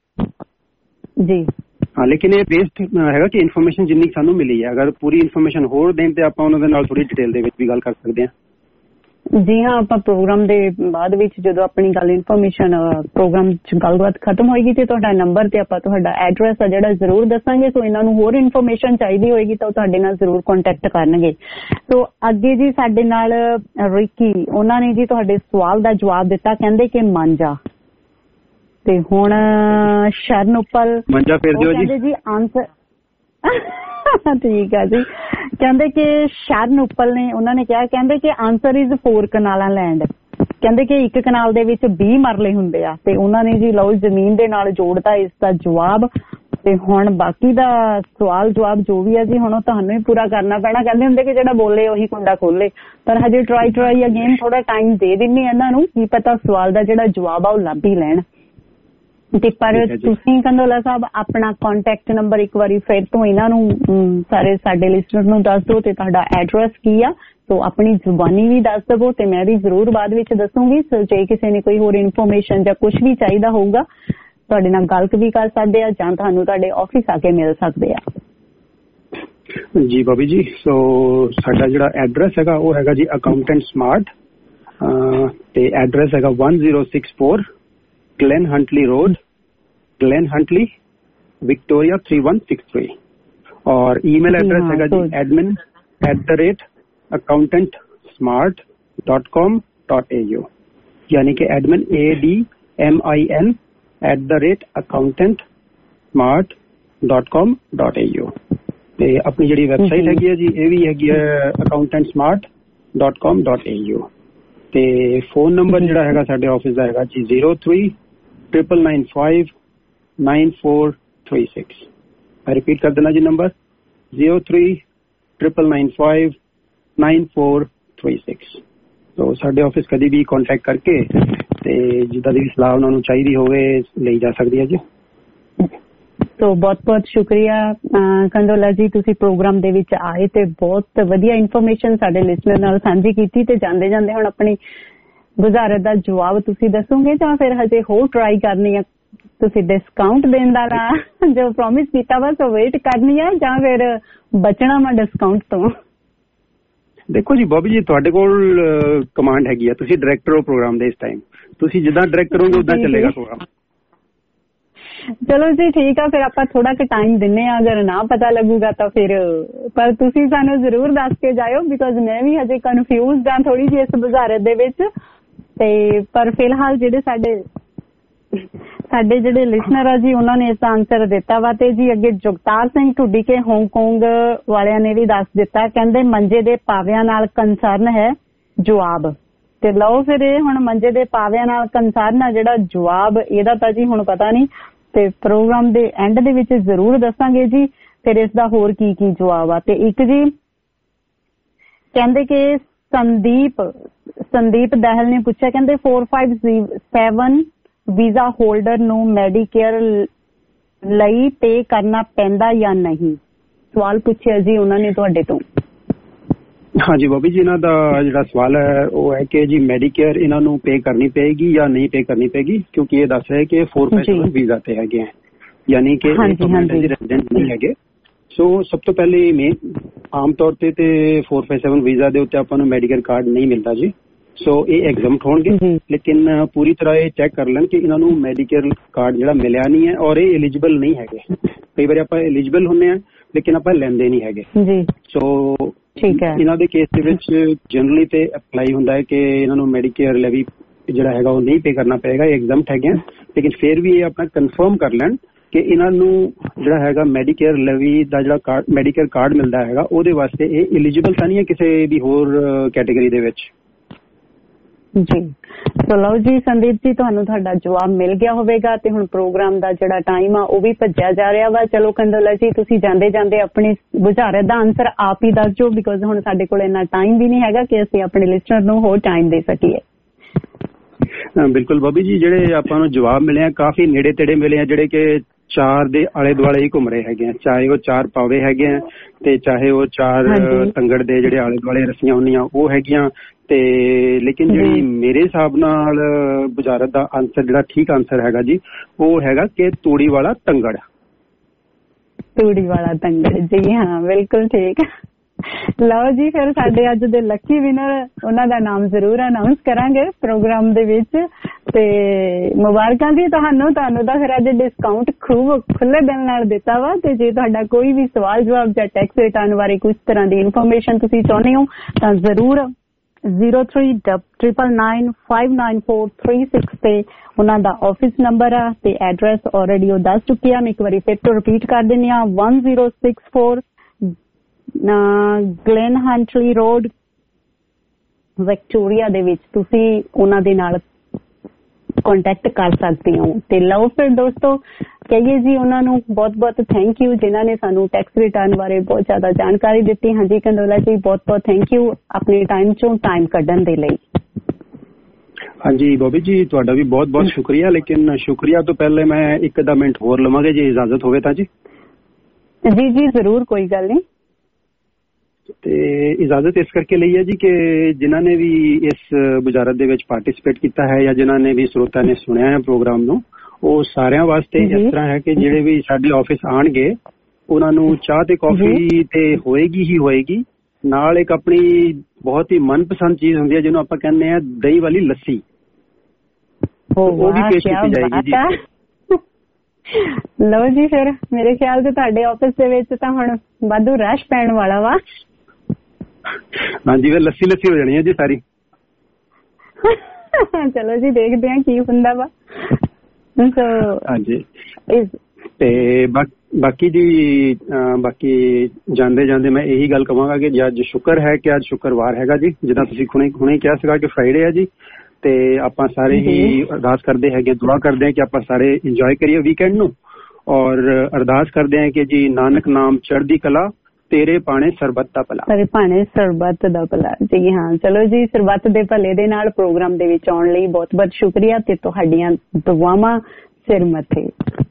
ਜੀ ਹਾਂ, ਲੇਕਿਨ ਇਹ ਬੇਸਡ ਹੈਗਾ ਕਿ ਇਨਫੋਰਮੇਸ਼ਨ ਜਿੰਨੀ ਸਾਨੂੰ ਮਿਲੀ ਹੈ, ਅਗਰ ਪੂਰੀ ਇਨਫੋਰਮੇਸ਼ਨ ਹੋਰ ਦੇਣ ਤੇ ਆਪਾਂ ਉਹਨਾਂ ਦੇ ਨਾਲ ਥੋੜੀ ਡਿਟੇਲ ਦੇ ਵਿੱਚ ਵੀ ਗੱਲ ਕਰ ਸਕਦੇ ਹਾਂ। ਜੀ ਹਾਂ, ਆਪਾਂ ਪ੍ਰੋਗਰਾਮ ਦੇ ਬਾਅਦ ਵਿੱਚ ਜਦੋਂ ਆਪਣੀ ਗੱਲ ਇਨਫੋਰਮੇਸ਼ਨ ਪ੍ਰੋਗਰਾਮ 'ਚ ਗੱਲਬਾਤ ਖਤਮ ਹੋਏਗੀ ਤੇ ਤੁਹਾਡਾ ਨੰਬਰ ਤੇ ਆਪਾਂ ਤੁਹਾਡਾ ਐਡਰੈਸ ਆ ਜਿਹੜਾ ਜ਼ਰੂਰ ਦੱਸਾਂਗੇ। ਸੋ ਇਹਨਾਂ ਨੂੰ ਹੋਰ ਇਨਫੋਰਮੇਸ਼ਨ ਚਾਹੀਦੀ ਹੋਏਗੀ ਤਾਂ ਉਹ ਤੁਹਾਡੇ ਨਾਲ ਜ਼ਰੂਰ ਕੰਟੈਕਟ ਕਰਨਗੇ। ਸੋ ਅੱਗੇ ਜੀ ਸਾਡੇ ਨਾਲ ਰਿੱਕੀ, ਉਹਨਾਂ ਨੇ ਜੀ ਤੁਹਾਡੇ ਸਵਾਲ ਦਾ ਜਵਾਬ ਦਿੱਤਾ। ਕਹਿੰਦੇ ਕਿ ਮਾਂਜਾ, ਤੇ ਹੁਣ ਸ਼ਰਨ ਉੱਪਲ ਮੰਜਾ ਫੇਰ ਦਿਓ ਜੀ। ਕਹਿੰਦੇ ਜੀ ਆਨਸਰ ਠੀਕ ਆ ਜੀ। ਕਹਿੰਦੇ ਕਿ ਸ਼ਰਨ ਉੱਪਲ ਨੇ ਉਹਨਾਂ ਨੇ ਕਿਹਾ, ਕਹਿੰਦੇ ਕਿ ਆਨਸਰ ਇਜ਼ 4 ਕਨਾਲਾਂ ਲੈਂਡ। ਕਹਿੰਦੇ ਕਿ 1 ਕਨਾਲ ਦੇ ਵਿੱਚ 20 ਮਰਲੇ ਹੁੰਦੇ ਆ ਤੇ ਉਹਨਾਂ ਨੇ ਜੀ ਲਓ ਜ਼ਮੀਨ ਦੇ ਨਾਲ ਜੋੜਦਾ ਇਸ ਦਾ ਜਵਾਬ। ਤੇ ਹੁਣ ਬਾਕੀ ਦਾ ਸਵਾਲ ਜਵਾਬ ਜੋ ਵੀ ਹੈ ਜੀ ਹੁਣ ਉਹ ਤੁਹਾਨੂੰ ਹੀ ਪੂਰਾ ਕਰਨਾ ਪੈਣਾ। ਕਹਿੰਦੇ ਹੁੰਦੇ ਕਿ ਜਿਹੜਾ ਬੋਲੇ ਉਹੀ ਕੁੰਡਾ ਖੋਲੇ, ਪਰ ਹਜੇ ਟਰਾਈ ਅਗੇਨ ਥੋੜਾ ਟਾਈਮ ਦੇ ਦਿੰਦੇ ਇਹਨਾਂ ਨੂੰ, ਕੀ ਪਤਾ ਸਵਾਲ ਦਾ ਜਿਹੜਾ ਜਵਾਬ ਆ ਉਹ ਲੱਭ ਹੀ ਲੈਣ। ਤੇ ਪਰ ਤੁਸੀਂ ਕੰਦੋਲਾ ਸਾਹਿਬ ਆਪਣਾ ਕੰਟੈਕਟ ਨੰਬਰ ਇੱਕ ਵਾਰੀ ਫਿਰ ਤੋਂ ਇਹਨਾਂ ਨੂੰ ਸਾਰੇ ਸਾਡੇ ਲਿਸਨਰ ਨੂੰ ਦੱਸ ਦਿਓ ਤੇ ਤੁਹਾਡਾ ਐਡਰੈਸ ਕੀ ਆ। ਸੋ ਆਪਣੀ ਜ਼ੁਬਾਨੀ ਵੀ ਦੱਸ ਦਵੋ ਤੇ ਮੈਂ ਵੀ ਜ਼ਰੂਰ ਬਾਅਦ ਵਿੱਚ ਦੱਸੂਗੀ। ਸੋ ਜੇ ਕਿਸੇ ਨੇ ਕੋਈ ਹੋਰ ਇਨਫੋਰਮੇਸ਼ਨ ਜਾਂ ਕੁਝ ਵੀ ਚਾਹੀਦਾ ਹੋਊਗਾ ਤੁਹਾਡੇ ਨਾਲ ਗੱਲ ਵੀ ਕਰ ਸਕਦੇ ਆ ਜਾਂ ਤੁਹਾਨੂੰ ਤੁਹਾਡੇ ਆਫਿਸ ਆ ਕੇ ਮਿਲ ਸਕਦੇ ਆ। ਜੀ ਬਾਬੀ ਜੀ, ਸੋ ਸਾਡਾ ਜਿਹੜਾ ਐਡਰੈਸ ਹੈਗਾ ਉਹ ਹੈਗਾ ਜੀ ਅਕਾਊਂਟੈਂਟ ਸਮਾਰਟ, ਤੇ ਐਡਰੈਸ ਹੈਗਾ 1064 Glen Huntly road, Glen Huntly, Victoria 3163। और ईमेल एड्रेस है जी admin@accountantsmart.com.au, यानी कि admin admin@accountantsmart.com.au। ਤੇ ਆਪਣੀ ਜਿਹੜੀ ਵੈਬਸਾਈਟ ਹੈਗੀ ਹੈ ਜੀ ਇਹ ਵੀ ਹੈਗੀ ਹੈ accountantsmart.com.au। ਤੇ ਫੋਨ ਨੰਬਰ ਜਿਹੜਾ ਹੈਗਾ ਸਾਡੇ ਆਫਿਸ ਦਾ ਹੈਗਾ ਜੀ 03-995-9436। I repeat कर देना जी नंबर 03-995-9436। तो साडे ऑफिस कभी भी कॉन्टैक्ट करके ते जिदा दी सलाह उन्हां नूं चाहीदी होवे ਲਈ जा सकदी है जी। तो बहुत बहुत शुक्रिया कंडोला जी, तुसी प्रोग्राम दे विच आए ते बहुत वधिया इन्फॉर्मेशन साडे लिसनर नाल साझी कीती। ते जांदे जांदे हुण अपनी गुजारत दा जवाब तुसी दसोगे जां फिर हजे होर ट्राई करनी है? ਤੁਸੀਂ ਡਿਸਕਾਊਂਟ ਦੇਣ ਦਾ ਜੋ ਪ੍ਰੋਮਿਸ ਕੀਤਾ ਵਾ ਸੋ ਵੇਟ ਕਰਨੀ ਹੈ ਜਾਂ ਫਿਰ ਬਚਣਾ ਵਾ ਡਿਸਕਾਊਂਟ ਤੋਂ? ਦੇਖੋ ਜੀ ਬੋਬੀ ਜੀ, ਤੁਹਾਡੇ ਕੋਲ ਕਮਾਂਡ ਹੈਗੀ ਆ, ਤੁਸੀਂ ਡਾਇਰੈਕਟਰ ਹੋ ਪ੍ਰੋਗਰਾਮ ਦੇ ਇਸ ਟਾਈਮ, ਤੁਸੀਂ ਜਿੱਦਾਂ ਡਾਇਰੈਕਟਰ ਹੋਗੇ ਉਦਾਂ ਚੱਲੇਗਾ ਪ੍ਰੋਗਰਾਮ। ਚਲੋ ਜੀ ਠੀਕ ਆ, ਫਿਰ ਆਪਾਂ ਥੋੜਾ ਕੁ ਟਾਈਮ ਦਿੰਨੇ ਆ, ਅਗਰ ਨਾ ਪਤਾ ਲੱਗੂਗਾ ਤਾਂ ਫਿਰ ਪਰ ਤੁਸੀਂ ਸਾਨੂੰ ਜ਼ਰੂਰ ਦੱਸ ਕੇ ਜਾਇਓ, ਬਿਕੋਜ਼ ਮੈਂ ਵੀ ਹਜੇ ਕਨਫਿਊਜ਼ਡ ਆ ਥੋੜੀ ਜਿਹੀ ਇਸ ਬੁਝਾਰਤ ਦੇ ਵਿੱਚ। ਤੇ ਪਰ ਫਿਲਹਾਲ ਜਿਹੜੇ ਸਾਡੇ ਜਿਹੜੇ ਲਿਸਨਰ ਆ ਜੀ ਉਹਨਾਂ ਨੇ ਇਸ ਦਾ ਆਨਸਰ ਦਿੱਤਾ ਵਾ। ਤੇ ਜੀ ਅੱਗੇ ਜਗਤਾਰ ਸਿੰਘ ਢੁੱਡੀ ਕੇ ਹਾਂਗਕਾਂਗ ਵਾਲਿਆਂ ਨੇ ਵੀ ਦੱਸ ਦਿੱਤਾ, ਕਹਿੰਦੇ ਮੰਜੇ ਦੇ ਪਾਵਿਆਂ ਨਾਲ ਕੰਸਰਨ ਹੈ ਜਵਾਬ। ਤੇ ਲਓ ਫਿਰ ਇਹ ਹੁਣ ਮੰਜੇ ਦੇ ਪਾਵਿਆਂ ਨਾਲ ਕੰਸਰਨ ਆ ਜਿਹੜਾ ਜਵਾਬ ਇਹਦਾ ਤਾਂ ਜੀ ਹੁਣ ਪਤਾ ਨਹੀਂ, ਤੇ ਪ੍ਰੋਗਰਾਮ ਦੇ ਐਂਡ ਦੇ ਵਿੱਚ ਜ਼ਰੂਰ ਦੱਸਾਂਗੇ ਜੀ ਫਿਰ ਇਸ ਦਾ ਹੋਰ ਕੀ ਕੀ ਜਵਾਬ ਆ। ਤੇ ਇੱਕ ਜੀ ਕਹਿੰਦੇ ਕਿ ਸੰਦੀਪ ਦਹਿਲ ਨੇ ਪੁੱਛਿਆ, ਕਹਿੰਦੇ 457 ਵੀਜ਼ਾ ਹੋਲਡਰ ਨੂੰ ਮੈਡੀਕੇਅਰ ਲਈ ਪੇ ਕਰਨਾ ਪੈਂਦਾ ਜਾਂ ਨਹੀਂ? ਸਵਾਲ ਪੁੱਛਿਆ ਜੀ ਉਹਨਾਂ ਨੇ ਤੁਹਾਡੇ ਤੋਂ। ਹਾਂਜੀ ਬਾਬੀ ਜੀ, ਇਹਨਾਂ ਦਾ ਜਿਹੜਾ ਸਵਾਲ ਹੈ ਉਹ ਹੈ ਕਿ ਜੀ ਮੈਡੀਕੇਅਰ ਇਹਨਾਂ ਨੂੰ ਪੇ ਕਰਨੀ ਪਏਗੀ ਜਾਂ ਨਹੀਂ ਪੇ ਕਰਨੀ ਪਏਗੀ, ਕਿਉਂਕਿ ਇਹ ਦੱਸ ਰਿਹਾ ਕਿ 457 ਵੀਜ਼ਾ ਤੇ ਹੈਗੇ ਹੈ, ਯਾਨੀ ਕਿ ਰੈਜ਼ੀਡੈਂਟ ਨਹੀਂ ਹੈਗੇ। ਸੋ ਸਭ ਤੋਂ ਪਹਿਲੇ ਆਮ ਤੌਰ ਤੇ 457 ਵੀਜ਼ਾ ਦੇ ਉੱਤੇ ਆਪਾਂ ਨੂੰ ਮੈਡੀਕਲ ਕਾਰਡ ਨਹੀਂ ਮਿਲਦਾ ਜੀ। ਸੋ ਇਹ ਐਗਜ਼ੈਂਪਟ ਹੋਣਗੇ, ਲੇਕਿਨ ਪੂਰੀ ਤਰ੍ਹਾਂ ਇਹ ਚੈੱਕ ਕਰ ਲੈਣ ਕਿ ਇਹਨਾਂ ਨੂੰ ਮੈਡੀਕਲ ਕਾਰਡ ਜਿਹੜਾ ਮਿਲਿਆ ਨਹੀਂ ਹੈ ਔਰ ਇਹ ਐਲੀਜੀਬਲ ਨਹੀਂ ਹੈਗੇ। ਕਈ ਵਾਰੀ ਆਪਾਂ ਐਲੀਜੀਬਲ ਹੁੰਦੇ ਆ ਲੇਕਿਨ ਆਪਾਂ ਲੈਂਦੇ ਨਹੀਂ ਹੈਗੇ। ਸੋ ਇਹਨਾਂ ਦੇ ਕੇਸ ਦੇ ਵਿੱਚ ਜਨਰਲੀ ਤੇ ਅਪਲਾਈ ਹੁੰਦਾ ਹੈ ਕਿ ਇਹਨਾਂ ਨੂੰ ਮੈਡੀਕੇਅਰ ਲੈਵੀ ਜਿਹੜਾ ਹੈਗਾ ਉਹ ਨਹੀਂ ਪੇ ਕਰਨਾ ਪਏਗਾ, ਇਹ ਐਗਜ਼ੈਂਪਟ ਹੈਗੇ, ਲੇਕਿਨ ਫਿਰ ਵੀ ਇਹ ਆਪਣਾ ਕਨਫਰਮ ਕਰ ਲੈਣ ਕਿ ਇਹਨਾਂ ਨੂੰ ਜਿਹੜਾ ਹੈਗਾ ਮੈਡੀਕੇਅਰ ਲੈਵੀ ਦਾ ਜਿਹੜਾ ਮੈਡੀਕੇਅਰ ਕਾਰਡ ਮਿਲਦਾ ਹੈਗਾ ਉਹਦੇ ਵਾਸਤੇ ਇਹ ਐਲੀਜੀਬਲ ਤਾਂ ਨਹੀਂ ਹੈ ਕਿਸੇ ਵੀ ਹੋਰ ਕੈਟੇਗਰੀ ਦੇ ਵਿੱਚ। ਜੀ ਸੋ ਲਓ ਜੀ ਸੰਦੀਪ ਜੀ, ਤੁਹਾਨੂੰ ਤੁਹਾਡਾ ਜਵਾਬ ਮਿਲ ਗਿਆ ਹੋਵੇਗਾ ਤੇ ਹੁਣ ਪ੍ਰੋਗਰਾਮ ਦਾ ਜਿਹੜਾ ਟਾਈਮ ਆ ਉਹ ਵੀ ਭੱਜਿਆ ਜਾ ਰਿਹਾ ਵਾ। ਚਲੋ ਕੰਦੋਲਾ ਜੀ, ਤੁਸੀਂ ਜਾਂਦੇ ਜਾਂਦੇ ਆਪਣੀ ਬੁਝਾਰਤ ਦਾ ਆਨਸਰ ਆਪ ਹੀ ਦੱਸ ਦਿਓ, ਬਿਕੋਜ਼ ਹੁਣ ਸਾਡੇ ਕੋਲ ਇੰਨਾ ਟਾਈਮ ਵੀ ਨਹੀਂ ਹੈਗਾ ਕਿ ਅਸੀਂ ਆਪਣੇ ਲਿਸਨਰ ਨੂੰ ਹੋਰ ਟਾਈਮ ਦੇ ਸਕੀਏ। ਬਿਲਕੁਲ ਬਾਬੀ ਜੀ, ਜਿਹੜੇ ਆਪਾਂ ਨੂੰ ਜਵਾਬ ਮਿਲੇ ਆ ਕਾਫੀ ਨੇੜੇ ਤੇੜੇ ਮਿਲੇ ਆ, ਜਿਹੜੇ ਕਿ 4 ਦੇ ਆਲੇ ਦੁਆਲੇ ਹੀ ਘੁੰਮ ਰਹੇ ਹੈਗੇ ਆ, ਚਾਹੇ ਉਹ 4 ਪਾਵੇ ਹੈਗੇ ਆ ਤੇ ਚਾਹੇ ਉਹ 4 ਤੰਗੜ ਦੇ ਜਿਹੜੇ ਆਲੇ ਦੁਆਲੇ ਰੱਸੀਆਂ ਹੁੰਦੀਆਂ ਉਹ ਹੈਗੀਆਂ। ਤੇ ਲੇਕਿਨ ਜਿਹੜੀ ਮੇਰੇ ਹਿਸਾਬ ਨਾਲ ਬੁਝਾਰਤ ਦਾ ਆਨਸਰ ਜਿਹੜਾ ਠੀਕ ਆਨਸਰ ਹੈਗਾ ਜੀ ਉਹ ਹੈਗਾ ਕਿ ਤੂੜੀ ਵਾਲਾ ਤੰਗੜ। ਤੂੜੀ ਵਾਲਾ ਤੰਗੜ, ਜੀ ਹਾਂ ਬਿਲਕੁਲ ਠੀਕ। ਲਓ ਜੀ, ਫਿਰ ਸਾਡੇ ਅੱਜ ਦੇ ਲੱਕੀ ਵਿਨਰ ਉਹਨਾਂ ਦਾ ਨਾਮ ਜ਼ਰੂਰ ਅਨਾਉਂਸ ਕਰਾਂਗੇ ਪ੍ਰੋਗਰਾਮ ਦੇ ਵਿੱਚ। ਤੇ ਮੁਬਾਰਕਾਂ ਜੀ ਤੁਹਾਨੂੰ ਤਾਂ ਫਿਰ ਅੱਜ ਡਿਸਕਾਊਂਟ ਖੂਬ ਖੁੱਲੇ ਦਿਲ ਨਾਲ ਦਿੱਤਾ ਵਾ। ਤੇ ਜੇ ਤੁਹਾਡਾ ਕੋਈ ਵੀ ਸਵਾਲ ਜਵਾਬ ਜਾਂ ਟੈਕਸ ਰਿਟਰਨ ਬਾਰੇ ਕੁਝ ਤਰ੍ਹਾਂ ਦੀ ਇਨਫੋਰਮੇਸ਼ਨ ਤੁਸੀਂ ਚਾਹੁੰਦੇ ਹੋ ਤਾਂ ਜ਼ਰੂਰ 0399959436 ਤੇ ਉਹਨਾਂ ਦਾ ਆਫਿਸ ਨੰਬਰ ਆ ਤੇ ਐਡਰੈਸ ਆਲਰੇਡੀ ਉਹ ਦੱਸ ਚੁੱਕੀ ਆ। ਮੈਂ ਇੱਕ ਵਾਰੀ ਫਿਰ ਤੋਂ ਰਿਪੀਟ ਕਰ ਦਿੰਦੀ ਆ, 1064 ਗਲੈਨ ਹੰਟਲੀ ਰੋਡ, ਵਿਕਟੋਰੀਆ ਦੇ ਵਿੱਚ ਤੁਸੀਂ ਉਹਨਾਂ ਦੇ ਨਾਲ ਕੰਟੈਕਟ ਕਰ ਸਕਦੇ ਹੋ। ਤੇ ਲਓ ਫਿਰ ਦੋਸਤੋ, ਕਹੀਏ ਜੀ ਉਹਨਾਂ ਨੂੰ ਬਹੁਤ ਬਹੁਤ ਥੈਂਕ ਯੂ ਜਿਨ੍ਹਾਂ ਨੇ ਸਾਨੂੰ ਟੈਕਸ ਰਿਟਰਨ ਬਾਰੇ ਬਹੁਤ ਜ਼ਿਆਦਾ ਜਾਣਕਾਰੀ ਦਿੱਤੀ। ਹਾਂਜੀ ਕੰਦੋਲਾ ਜੀ, ਬਹੁਤ ਬਹੁਤ ਥੈਂਕ ਯੂ ਆਪਣੇ ਟਾਈਮ ਚੋਂ ਟਾਈਮ ਕੱਢਣ ਦੇ ਲਈ। ਹਾਂਜੀ ਬੋਬੀ ਜੀ, ਤੁਹਾਡਾ ਵੀ ਬਹੁਤ ਬਹੁਤ ਸ਼ੁਕਰੀਆ, ਲੇਕਿਨ ਸ਼ੁਕਰੀਆ ਤੋਂ ਪਹਿਲੇ ਮੈਂ ਇੱਕ ਅੱਧਾ ਮਿੰਟ ਹੋਰ ਲਵਾਂਗੇ ਜੇ ਇਜਾਜ਼ਤ ਹੋਵੇ ਤਾਂ ਜੀ। ਜੀ ਜੀ ਜ਼ਰੂਰ, ਕੋਈ ਗੱਲ ਨਹੀਂ। ਤੇ ਇਜਾਜ਼ਤ ਇਸ ਕਰਕੇ ਲਈ ਹੈ ਜੀ ਕਿ ਜਿਨ੍ਹਾਂ ਨੇ ਵੀ ਇਸ ਬੁਝਾਰਤ ਦੇ ਵਿੱਚ ਪਾਰਟਿਸਿਪੇਟ ਕੀਤਾ ਹੈ ਜਾਂ ਜਿਨ੍ਹਾਂ ਨੇ ਵੀ ਸਰੋਤਿਆਂ ਨੇ ਸੁਣਿਆ ਹੈ ਪ੍ਰੋਗਰਾਮ ਨੂੰ, ਉਹ ਸਾਰਿਆਂ ਵਾਸਤੇ ਇਸ ਤਰ੍ਹਾਂ ਹੈ ਕਿ ਜਿਹੜੇ ਵੀ ਸਾਡੇ ਆਫਿਸ ਆਣਗੇ ਉਹਨਾਂ ਨੂੰ ਚਾਹ ਤੇ ਕਾਫੀ ਤੇ ਹੋਏਗੀ ਹੀ ਹੋਏਗੀ, ਨਾਲ ਇੱਕ ਆਪਣੀ ਬਹੁਤ ਹੀ ਮਨਪਸੰਦ ਚੀਜ਼ ਹੁੰਦੀ ਹੈ ਜਿਹਨੂੰ ਆਪਾਂ ਕਹਿੰਦੇ ਆ ਦਹੀਂ ਵਾਲੀ ਲੱਸੀ, ਉਹ ਵੀ ਪੇਸ਼ ਕੀਤੀ ਜਾਏਗੀ ਜੀ। ਲਓ ਜੀ, ਫਿਰ ਮੇਰੇ ਖਿਆਲ ਤੇ ਤੁਹਾਡੇ ਆਫਿਸ ਦੇ ਵਿੱਚ ਤਾਂ ਹੁਣ ਵਾਧੂ ਰਸ਼ ਪੈਣ ਵਾਲਾ ਵਾ। ਹਾਂਜੀ, ਫਿਰ ਲੱਸੀ ਹੋ ਜਾਣੀ ਹੈ ਜੀ ਸਾਰੀ। ਚਲੋ ਜੀ, ਦੇਖਦੇ ਹਾਂ ਕੀ ਹੁੰਦਾ ਵਾ। ਹਾਂਜੀ, ਤੇ ਬਾਕੀ ਜੀ ਬਾਕੀ ਜਾਂਦੇ ਜਾਂਦੇ ਮੈਂ ਇਹੀ ਗੱਲ ਕਹਾਂਗਾ ਕਿ ਅੱਜ ਸ਼ੁਕਰ ਹੈ ਕਿ ਅੱਜ ਸ਼ੁੱਕਰਵਾਰ ਹੈਗਾ ਜੀ, ਜਿੱਦਾਂ ਤੁਸੀਂ ਹੁਣੇ ਕਿਹਾ ਸੀਗਾ ਕਿ ਫਰਾਈਡੇ ਹੈ ਜੀ, ਤੇ ਆਪਾਂ ਸਾਰੇ ਹੀ ਅਰਦਾਸ ਕਰਦੇ ਹੈਗੇ, ਦੁਆ ਕਰਦੇ ਹਾਂ ਕਿ ਆਪਾਂ ਸਾਰੇ ਇੰਜੋਏ ਕਰੀਏ ਵੀਕਐਂਡ ਨੂੰ, ਔਰ ਅਰਦਾਸ ਕਰਦੇ ਹਾਂ ਕਿ ਜੀ ਨਾਨਕ ਨਾਮ ਚੜ੍ਹਦੀ ਕਲਾ, ਤੇਰੇ ਭਾਣੇ ਸਰਬੱਤ ਦਾ ਭਲਾ, ਤੇਰੇ ਭਾਣੇ ਸਰਬੱਤ ਦਾ ਭਲਾ ਜੀ। ਹਾਂ, ਚਲੋ ਜੀ, ਸਰਬੱਤ ਦੇ ਭਲੇ ਦੇ ਨਾਲ ਪ੍ਰੋਗਰਾਮ ਦੇ ਵਿੱਚ ਆਉਣ ਲਈ ਬਹੁਤ ਬਹੁਤ ਸ਼ੁਕਰੀਆ ਤੇ ਤੁਹਾਡੀਆਂ ਦੁਆਵਾਂ ਸਿਰ ਮੱਥੇ।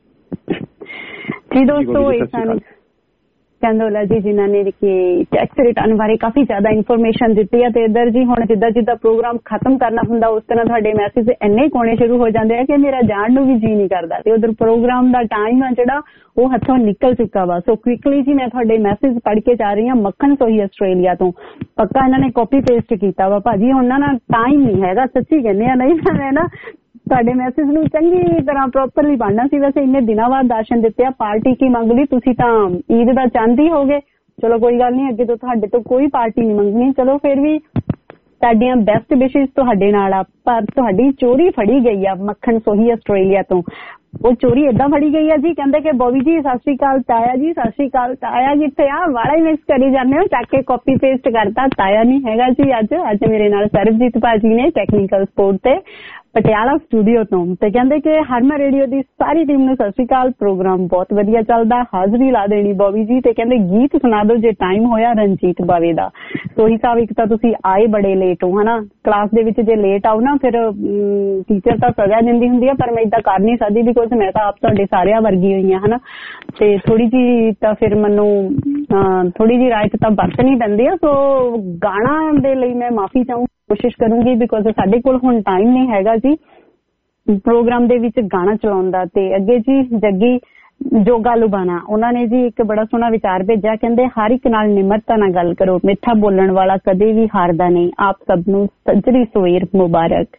ਜੀ ਦੋਸਤੋ, ਇਹ ਸਨ ਚੰਦੋਲਾ ਜੀ ਜਿਨ੍ਹਾਂ ਨੇ ਟੈਕਸ ਰਿਟਰਨ ਬਾਰੇ ਕਾਫੀ ਜ਼ਿਆਦਾ ਇਨਫੋਰਮੇਸ਼ਨ ਦਿੱਤੀ ਹੈ। ਤੇ ਇੱਧਰ ਜੀ ਹੁਣ ਜਿੱਦਾਂ ਪ੍ਰੋਗਰਾਮ ਖਤਮ ਕਰਨਾ ਹੁੰਦਾ ਉਸ ਤਰ੍ਹਾਂ ਤੁਹਾਡੇ ਮੈਸੇਜ ਇੰਨੇ ਕੋਣੇ ਸ਼ੁਰੂ ਹੋ ਜਾਂਦੇ ਆ ਕਿ ਮੇਰਾ ਜਾਣ ਨੂੰ ਵੀ ਜੀ ਨਹੀਂ ਕਰਦਾ, ਤੇ ਉਧਰ ਪ੍ਰੋਗਰਾਮ ਦਾ ਟਾਈਮ ਆ ਜਿਹੜਾ ਉਹ ਹੱਥੋਂ ਨਿਕਲ ਚੁੱਕਾ ਵਾ। ਸੋ ਕੁਇਕਲੀ ਜੀ ਮੈਂ ਤੁਹਾਡੇ ਮੈਸੇਜ ਪੜ੍ਹ ਕੇ ਜਾ ਰਹੀ ਹਾਂ। ਮੱਖਣ ਸੋਹੀ ਆਸਟ੍ਰੇਲੀਆ ਤੋਂ, ਪੱਕਾ ਇਹਨਾਂ ਨੇ ਕਾਪੀ ਪੇਸਟ ਕੀਤਾ ਵਾ ਭਾਜੀ, ਉਹਨਾਂ ਨਾਲ ਟਾਈਮ ਨਹੀਂ ਹੈਗਾ, ਸੱਚੀ ਕਹਿੰਦੇ ਆ, ਨਹੀਂ ਤਾਂ ਮੈਂ ਨਾ ਤੁਹਾਡੇ ਮੈਸੇਜ ਨੂੰ ਚੰਗੀ ਤਰ੍ਹਾਂ ਪ੍ਰੋਪਰਲੀ ਪੜ੍ਹਨਾ ਸੀ। ਵੈਸੇ ਇੰਨੇ ਦਿਨਾਂ ਬਾਅਦ ਦਰਸ਼ਨ ਦਿੱਤੇ ਆ, ਪਾਰਟੀ ਕੀ ਮੰਗ ਲਈ ਤੁਸੀਂ ਤਾਂ ਈਦ ਦਾ ਚੰਦ ਹੀ ਹੋ ਗਏ। ਚਲੋ ਕੋਈ ਗੱਲ ਨਹੀਂ, ਅੱਗੇ ਤੋਂ ਤੁਹਾਡੇ ਤੋਂ ਕੋਈ ਪਾਰਟੀ ਨਹੀਂ ਮੰਗਣੀ। ਚਲੋ ਫਿਰ ਵੀ ਤੁਹਾਡੀਆਂ ਬੈਸਟ ਵਿਸ਼ੇਸ ਤੁਹਾਡੇ ਨਾਲ ਆ। ਪਰ ਤੁਹਾਡੀ ਚੋਰੀ ਫੜੀ ਗਈ ਆ ਮੱਖਣ ਸੋਹੀ ਆਸਟ੍ਰੇਲੀਆ ਤੋਂ। ਉਹ ਚੋਰੀ ਏਦਾਂ ਫੜੀ ਗਈ ਆ ਜੀ, ਕਹਿੰਦੇ ਕਿ ਬੋਬੀ ਜੀ ਸਤਿ ਸ਼੍ਰੀ ਅਕਾਲ, ਤਾਇਆ ਜੀ ਸਤਿ ਸ਼੍ਰੀ ਅਕਾਲ। ਤਾਇਆ ਕਿੱਥੇ ਆ? ਵਾਲਾ ਹੀ ਮਿਕਸ ਕਰੀ ਜਾਂਦੇ ਹੋ, ਚੱਕ ਕੇ ਕਾਪੀ ਪੇਸਟ ਕਰਤਾ। ਤਾਇਆ ਨਹੀਂ ਹੈਗਾ ਜੀ ਅੱਜ ਮੇਰੇ ਨਾਲ ਸਰਬਜੀਤ ਭਾਜੀ ਨੇ ਟੈਕਨੀਕਲ ਸਪੋਰਟ ਤੇ ਪਟਿਆਲਾ ਸਟੂਡੀਓ ਤੋਂ। ਤੇ ਕਹਿੰਦੇ ਕਿ ਹਰਮਨ ਰੇਡੀਓ ਦੀ ਸਾਰੀ ਟੀਮ ਨੂੰ ਸਤਿ ਸ਼੍ਰੀ ਅਕਾਲ, ਪ੍ਰੋਗਰਾਮ ਬਹੁਤ ਵਧੀਆ ਚੱਲਦਾ, ਹਾਜ਼ਰੀ ਲਾ ਦੇਣੀ ਬੋਬੀ ਜੀ। ਤੇ ਕਹਿੰਦੇ ਗੀਤ ਸੁਣਾ ਦਿਓ ਜੇ ਟਾਈਮ ਹੋਇਆ ਰਣਜੀਤ ਬਾਵੇ ਦਾ। ਸੋਹੀ ਸਾਹਿਬ, ਇੱਕ ਤਾਂ ਤੁਸੀਂ ਆਏ ਬੜੇ ਲੇਟ ਹੋ ਹਨਾ, ਕਲਾਸ ਦੇ ਵਿੱਚ ਜੇ ਲੇਟ ਆਓ ਨਾ ਫਿਰ ਟੀਚਰ ਤਾਂ ਸਜ਼ਾ ਦਿੰਦੀ ਹੁੰਦੀ ਆ, ਪਰ ਮੈਂ ਏਦਾਂ ਕਰ ਨਹੀਂ ਸਕਦੀ ਬਿਕੋਜ਼ ਮੈਂ ਤਾਂ ਆਪ ਤੁਹਾਡੇ ਸਾਰਿਆਂ ਵਰਗੀ ਹੋਈ ਆ ਹਨਾ। ਤੇ ਥੋੜੀ ਜੀ ਤਾਂ ਫਿਰ ਮੈਨੂੰ ਥੋੜੀ ਜੀ ਰਾਇਤ ਤਾਂ ਵਰਤਣੀ ਪੈਂਦੀ ਆ। ਸੋ ਗਾਣਾ ਦੇ ਲਈ ਮੈਂ ਮਾਫੀ ਚਾਹੂੰ, ਕੋਸ਼ਿਸ਼ ਕਰੂੰਗੀ ਬਿਕੋਜ਼ ਸਾਡੇ ਕੋਲ ਹੁਣ ਟਾਈਮ ਨਹੀਂ ਹੈਗਾ ਜੀ ਪ੍ਰੋਗਰਾਮ ਦੇ ਵਿੱਚ ਗਾਣਾ ਚਲਾਉਣ ਦਾ। ਤੇ ਅੱਗੇ ਜੀ ਜੱਗੀ ਜੋਗਾ ਲੁਬਾਣਾ, ਉਹਨਾਂ ਨੇ ਜੀ ਇੱਕ ਬੜਾ ਸੋਹਣਾ ਵਿਚਾਰ ਭੇਜਿਆ, ਕਹਿੰਦੇ ਹਰ ਇੱਕ ਨਾਲ ਨਿਮਰਤਾ ਨਾਲ ਗੱਲ ਕਰੋ, ਮਿੱਠਾ ਬੋਲਣ ਵਾਲਾ ਕਦੇ ਵੀ ਹਾਰਦਾ ਨਹੀਂ, ਆਪ ਸਭ ਨੂੰ ਸੱਜਰੀ ਸਵੇਰ ਮੁਬਾਰਕ।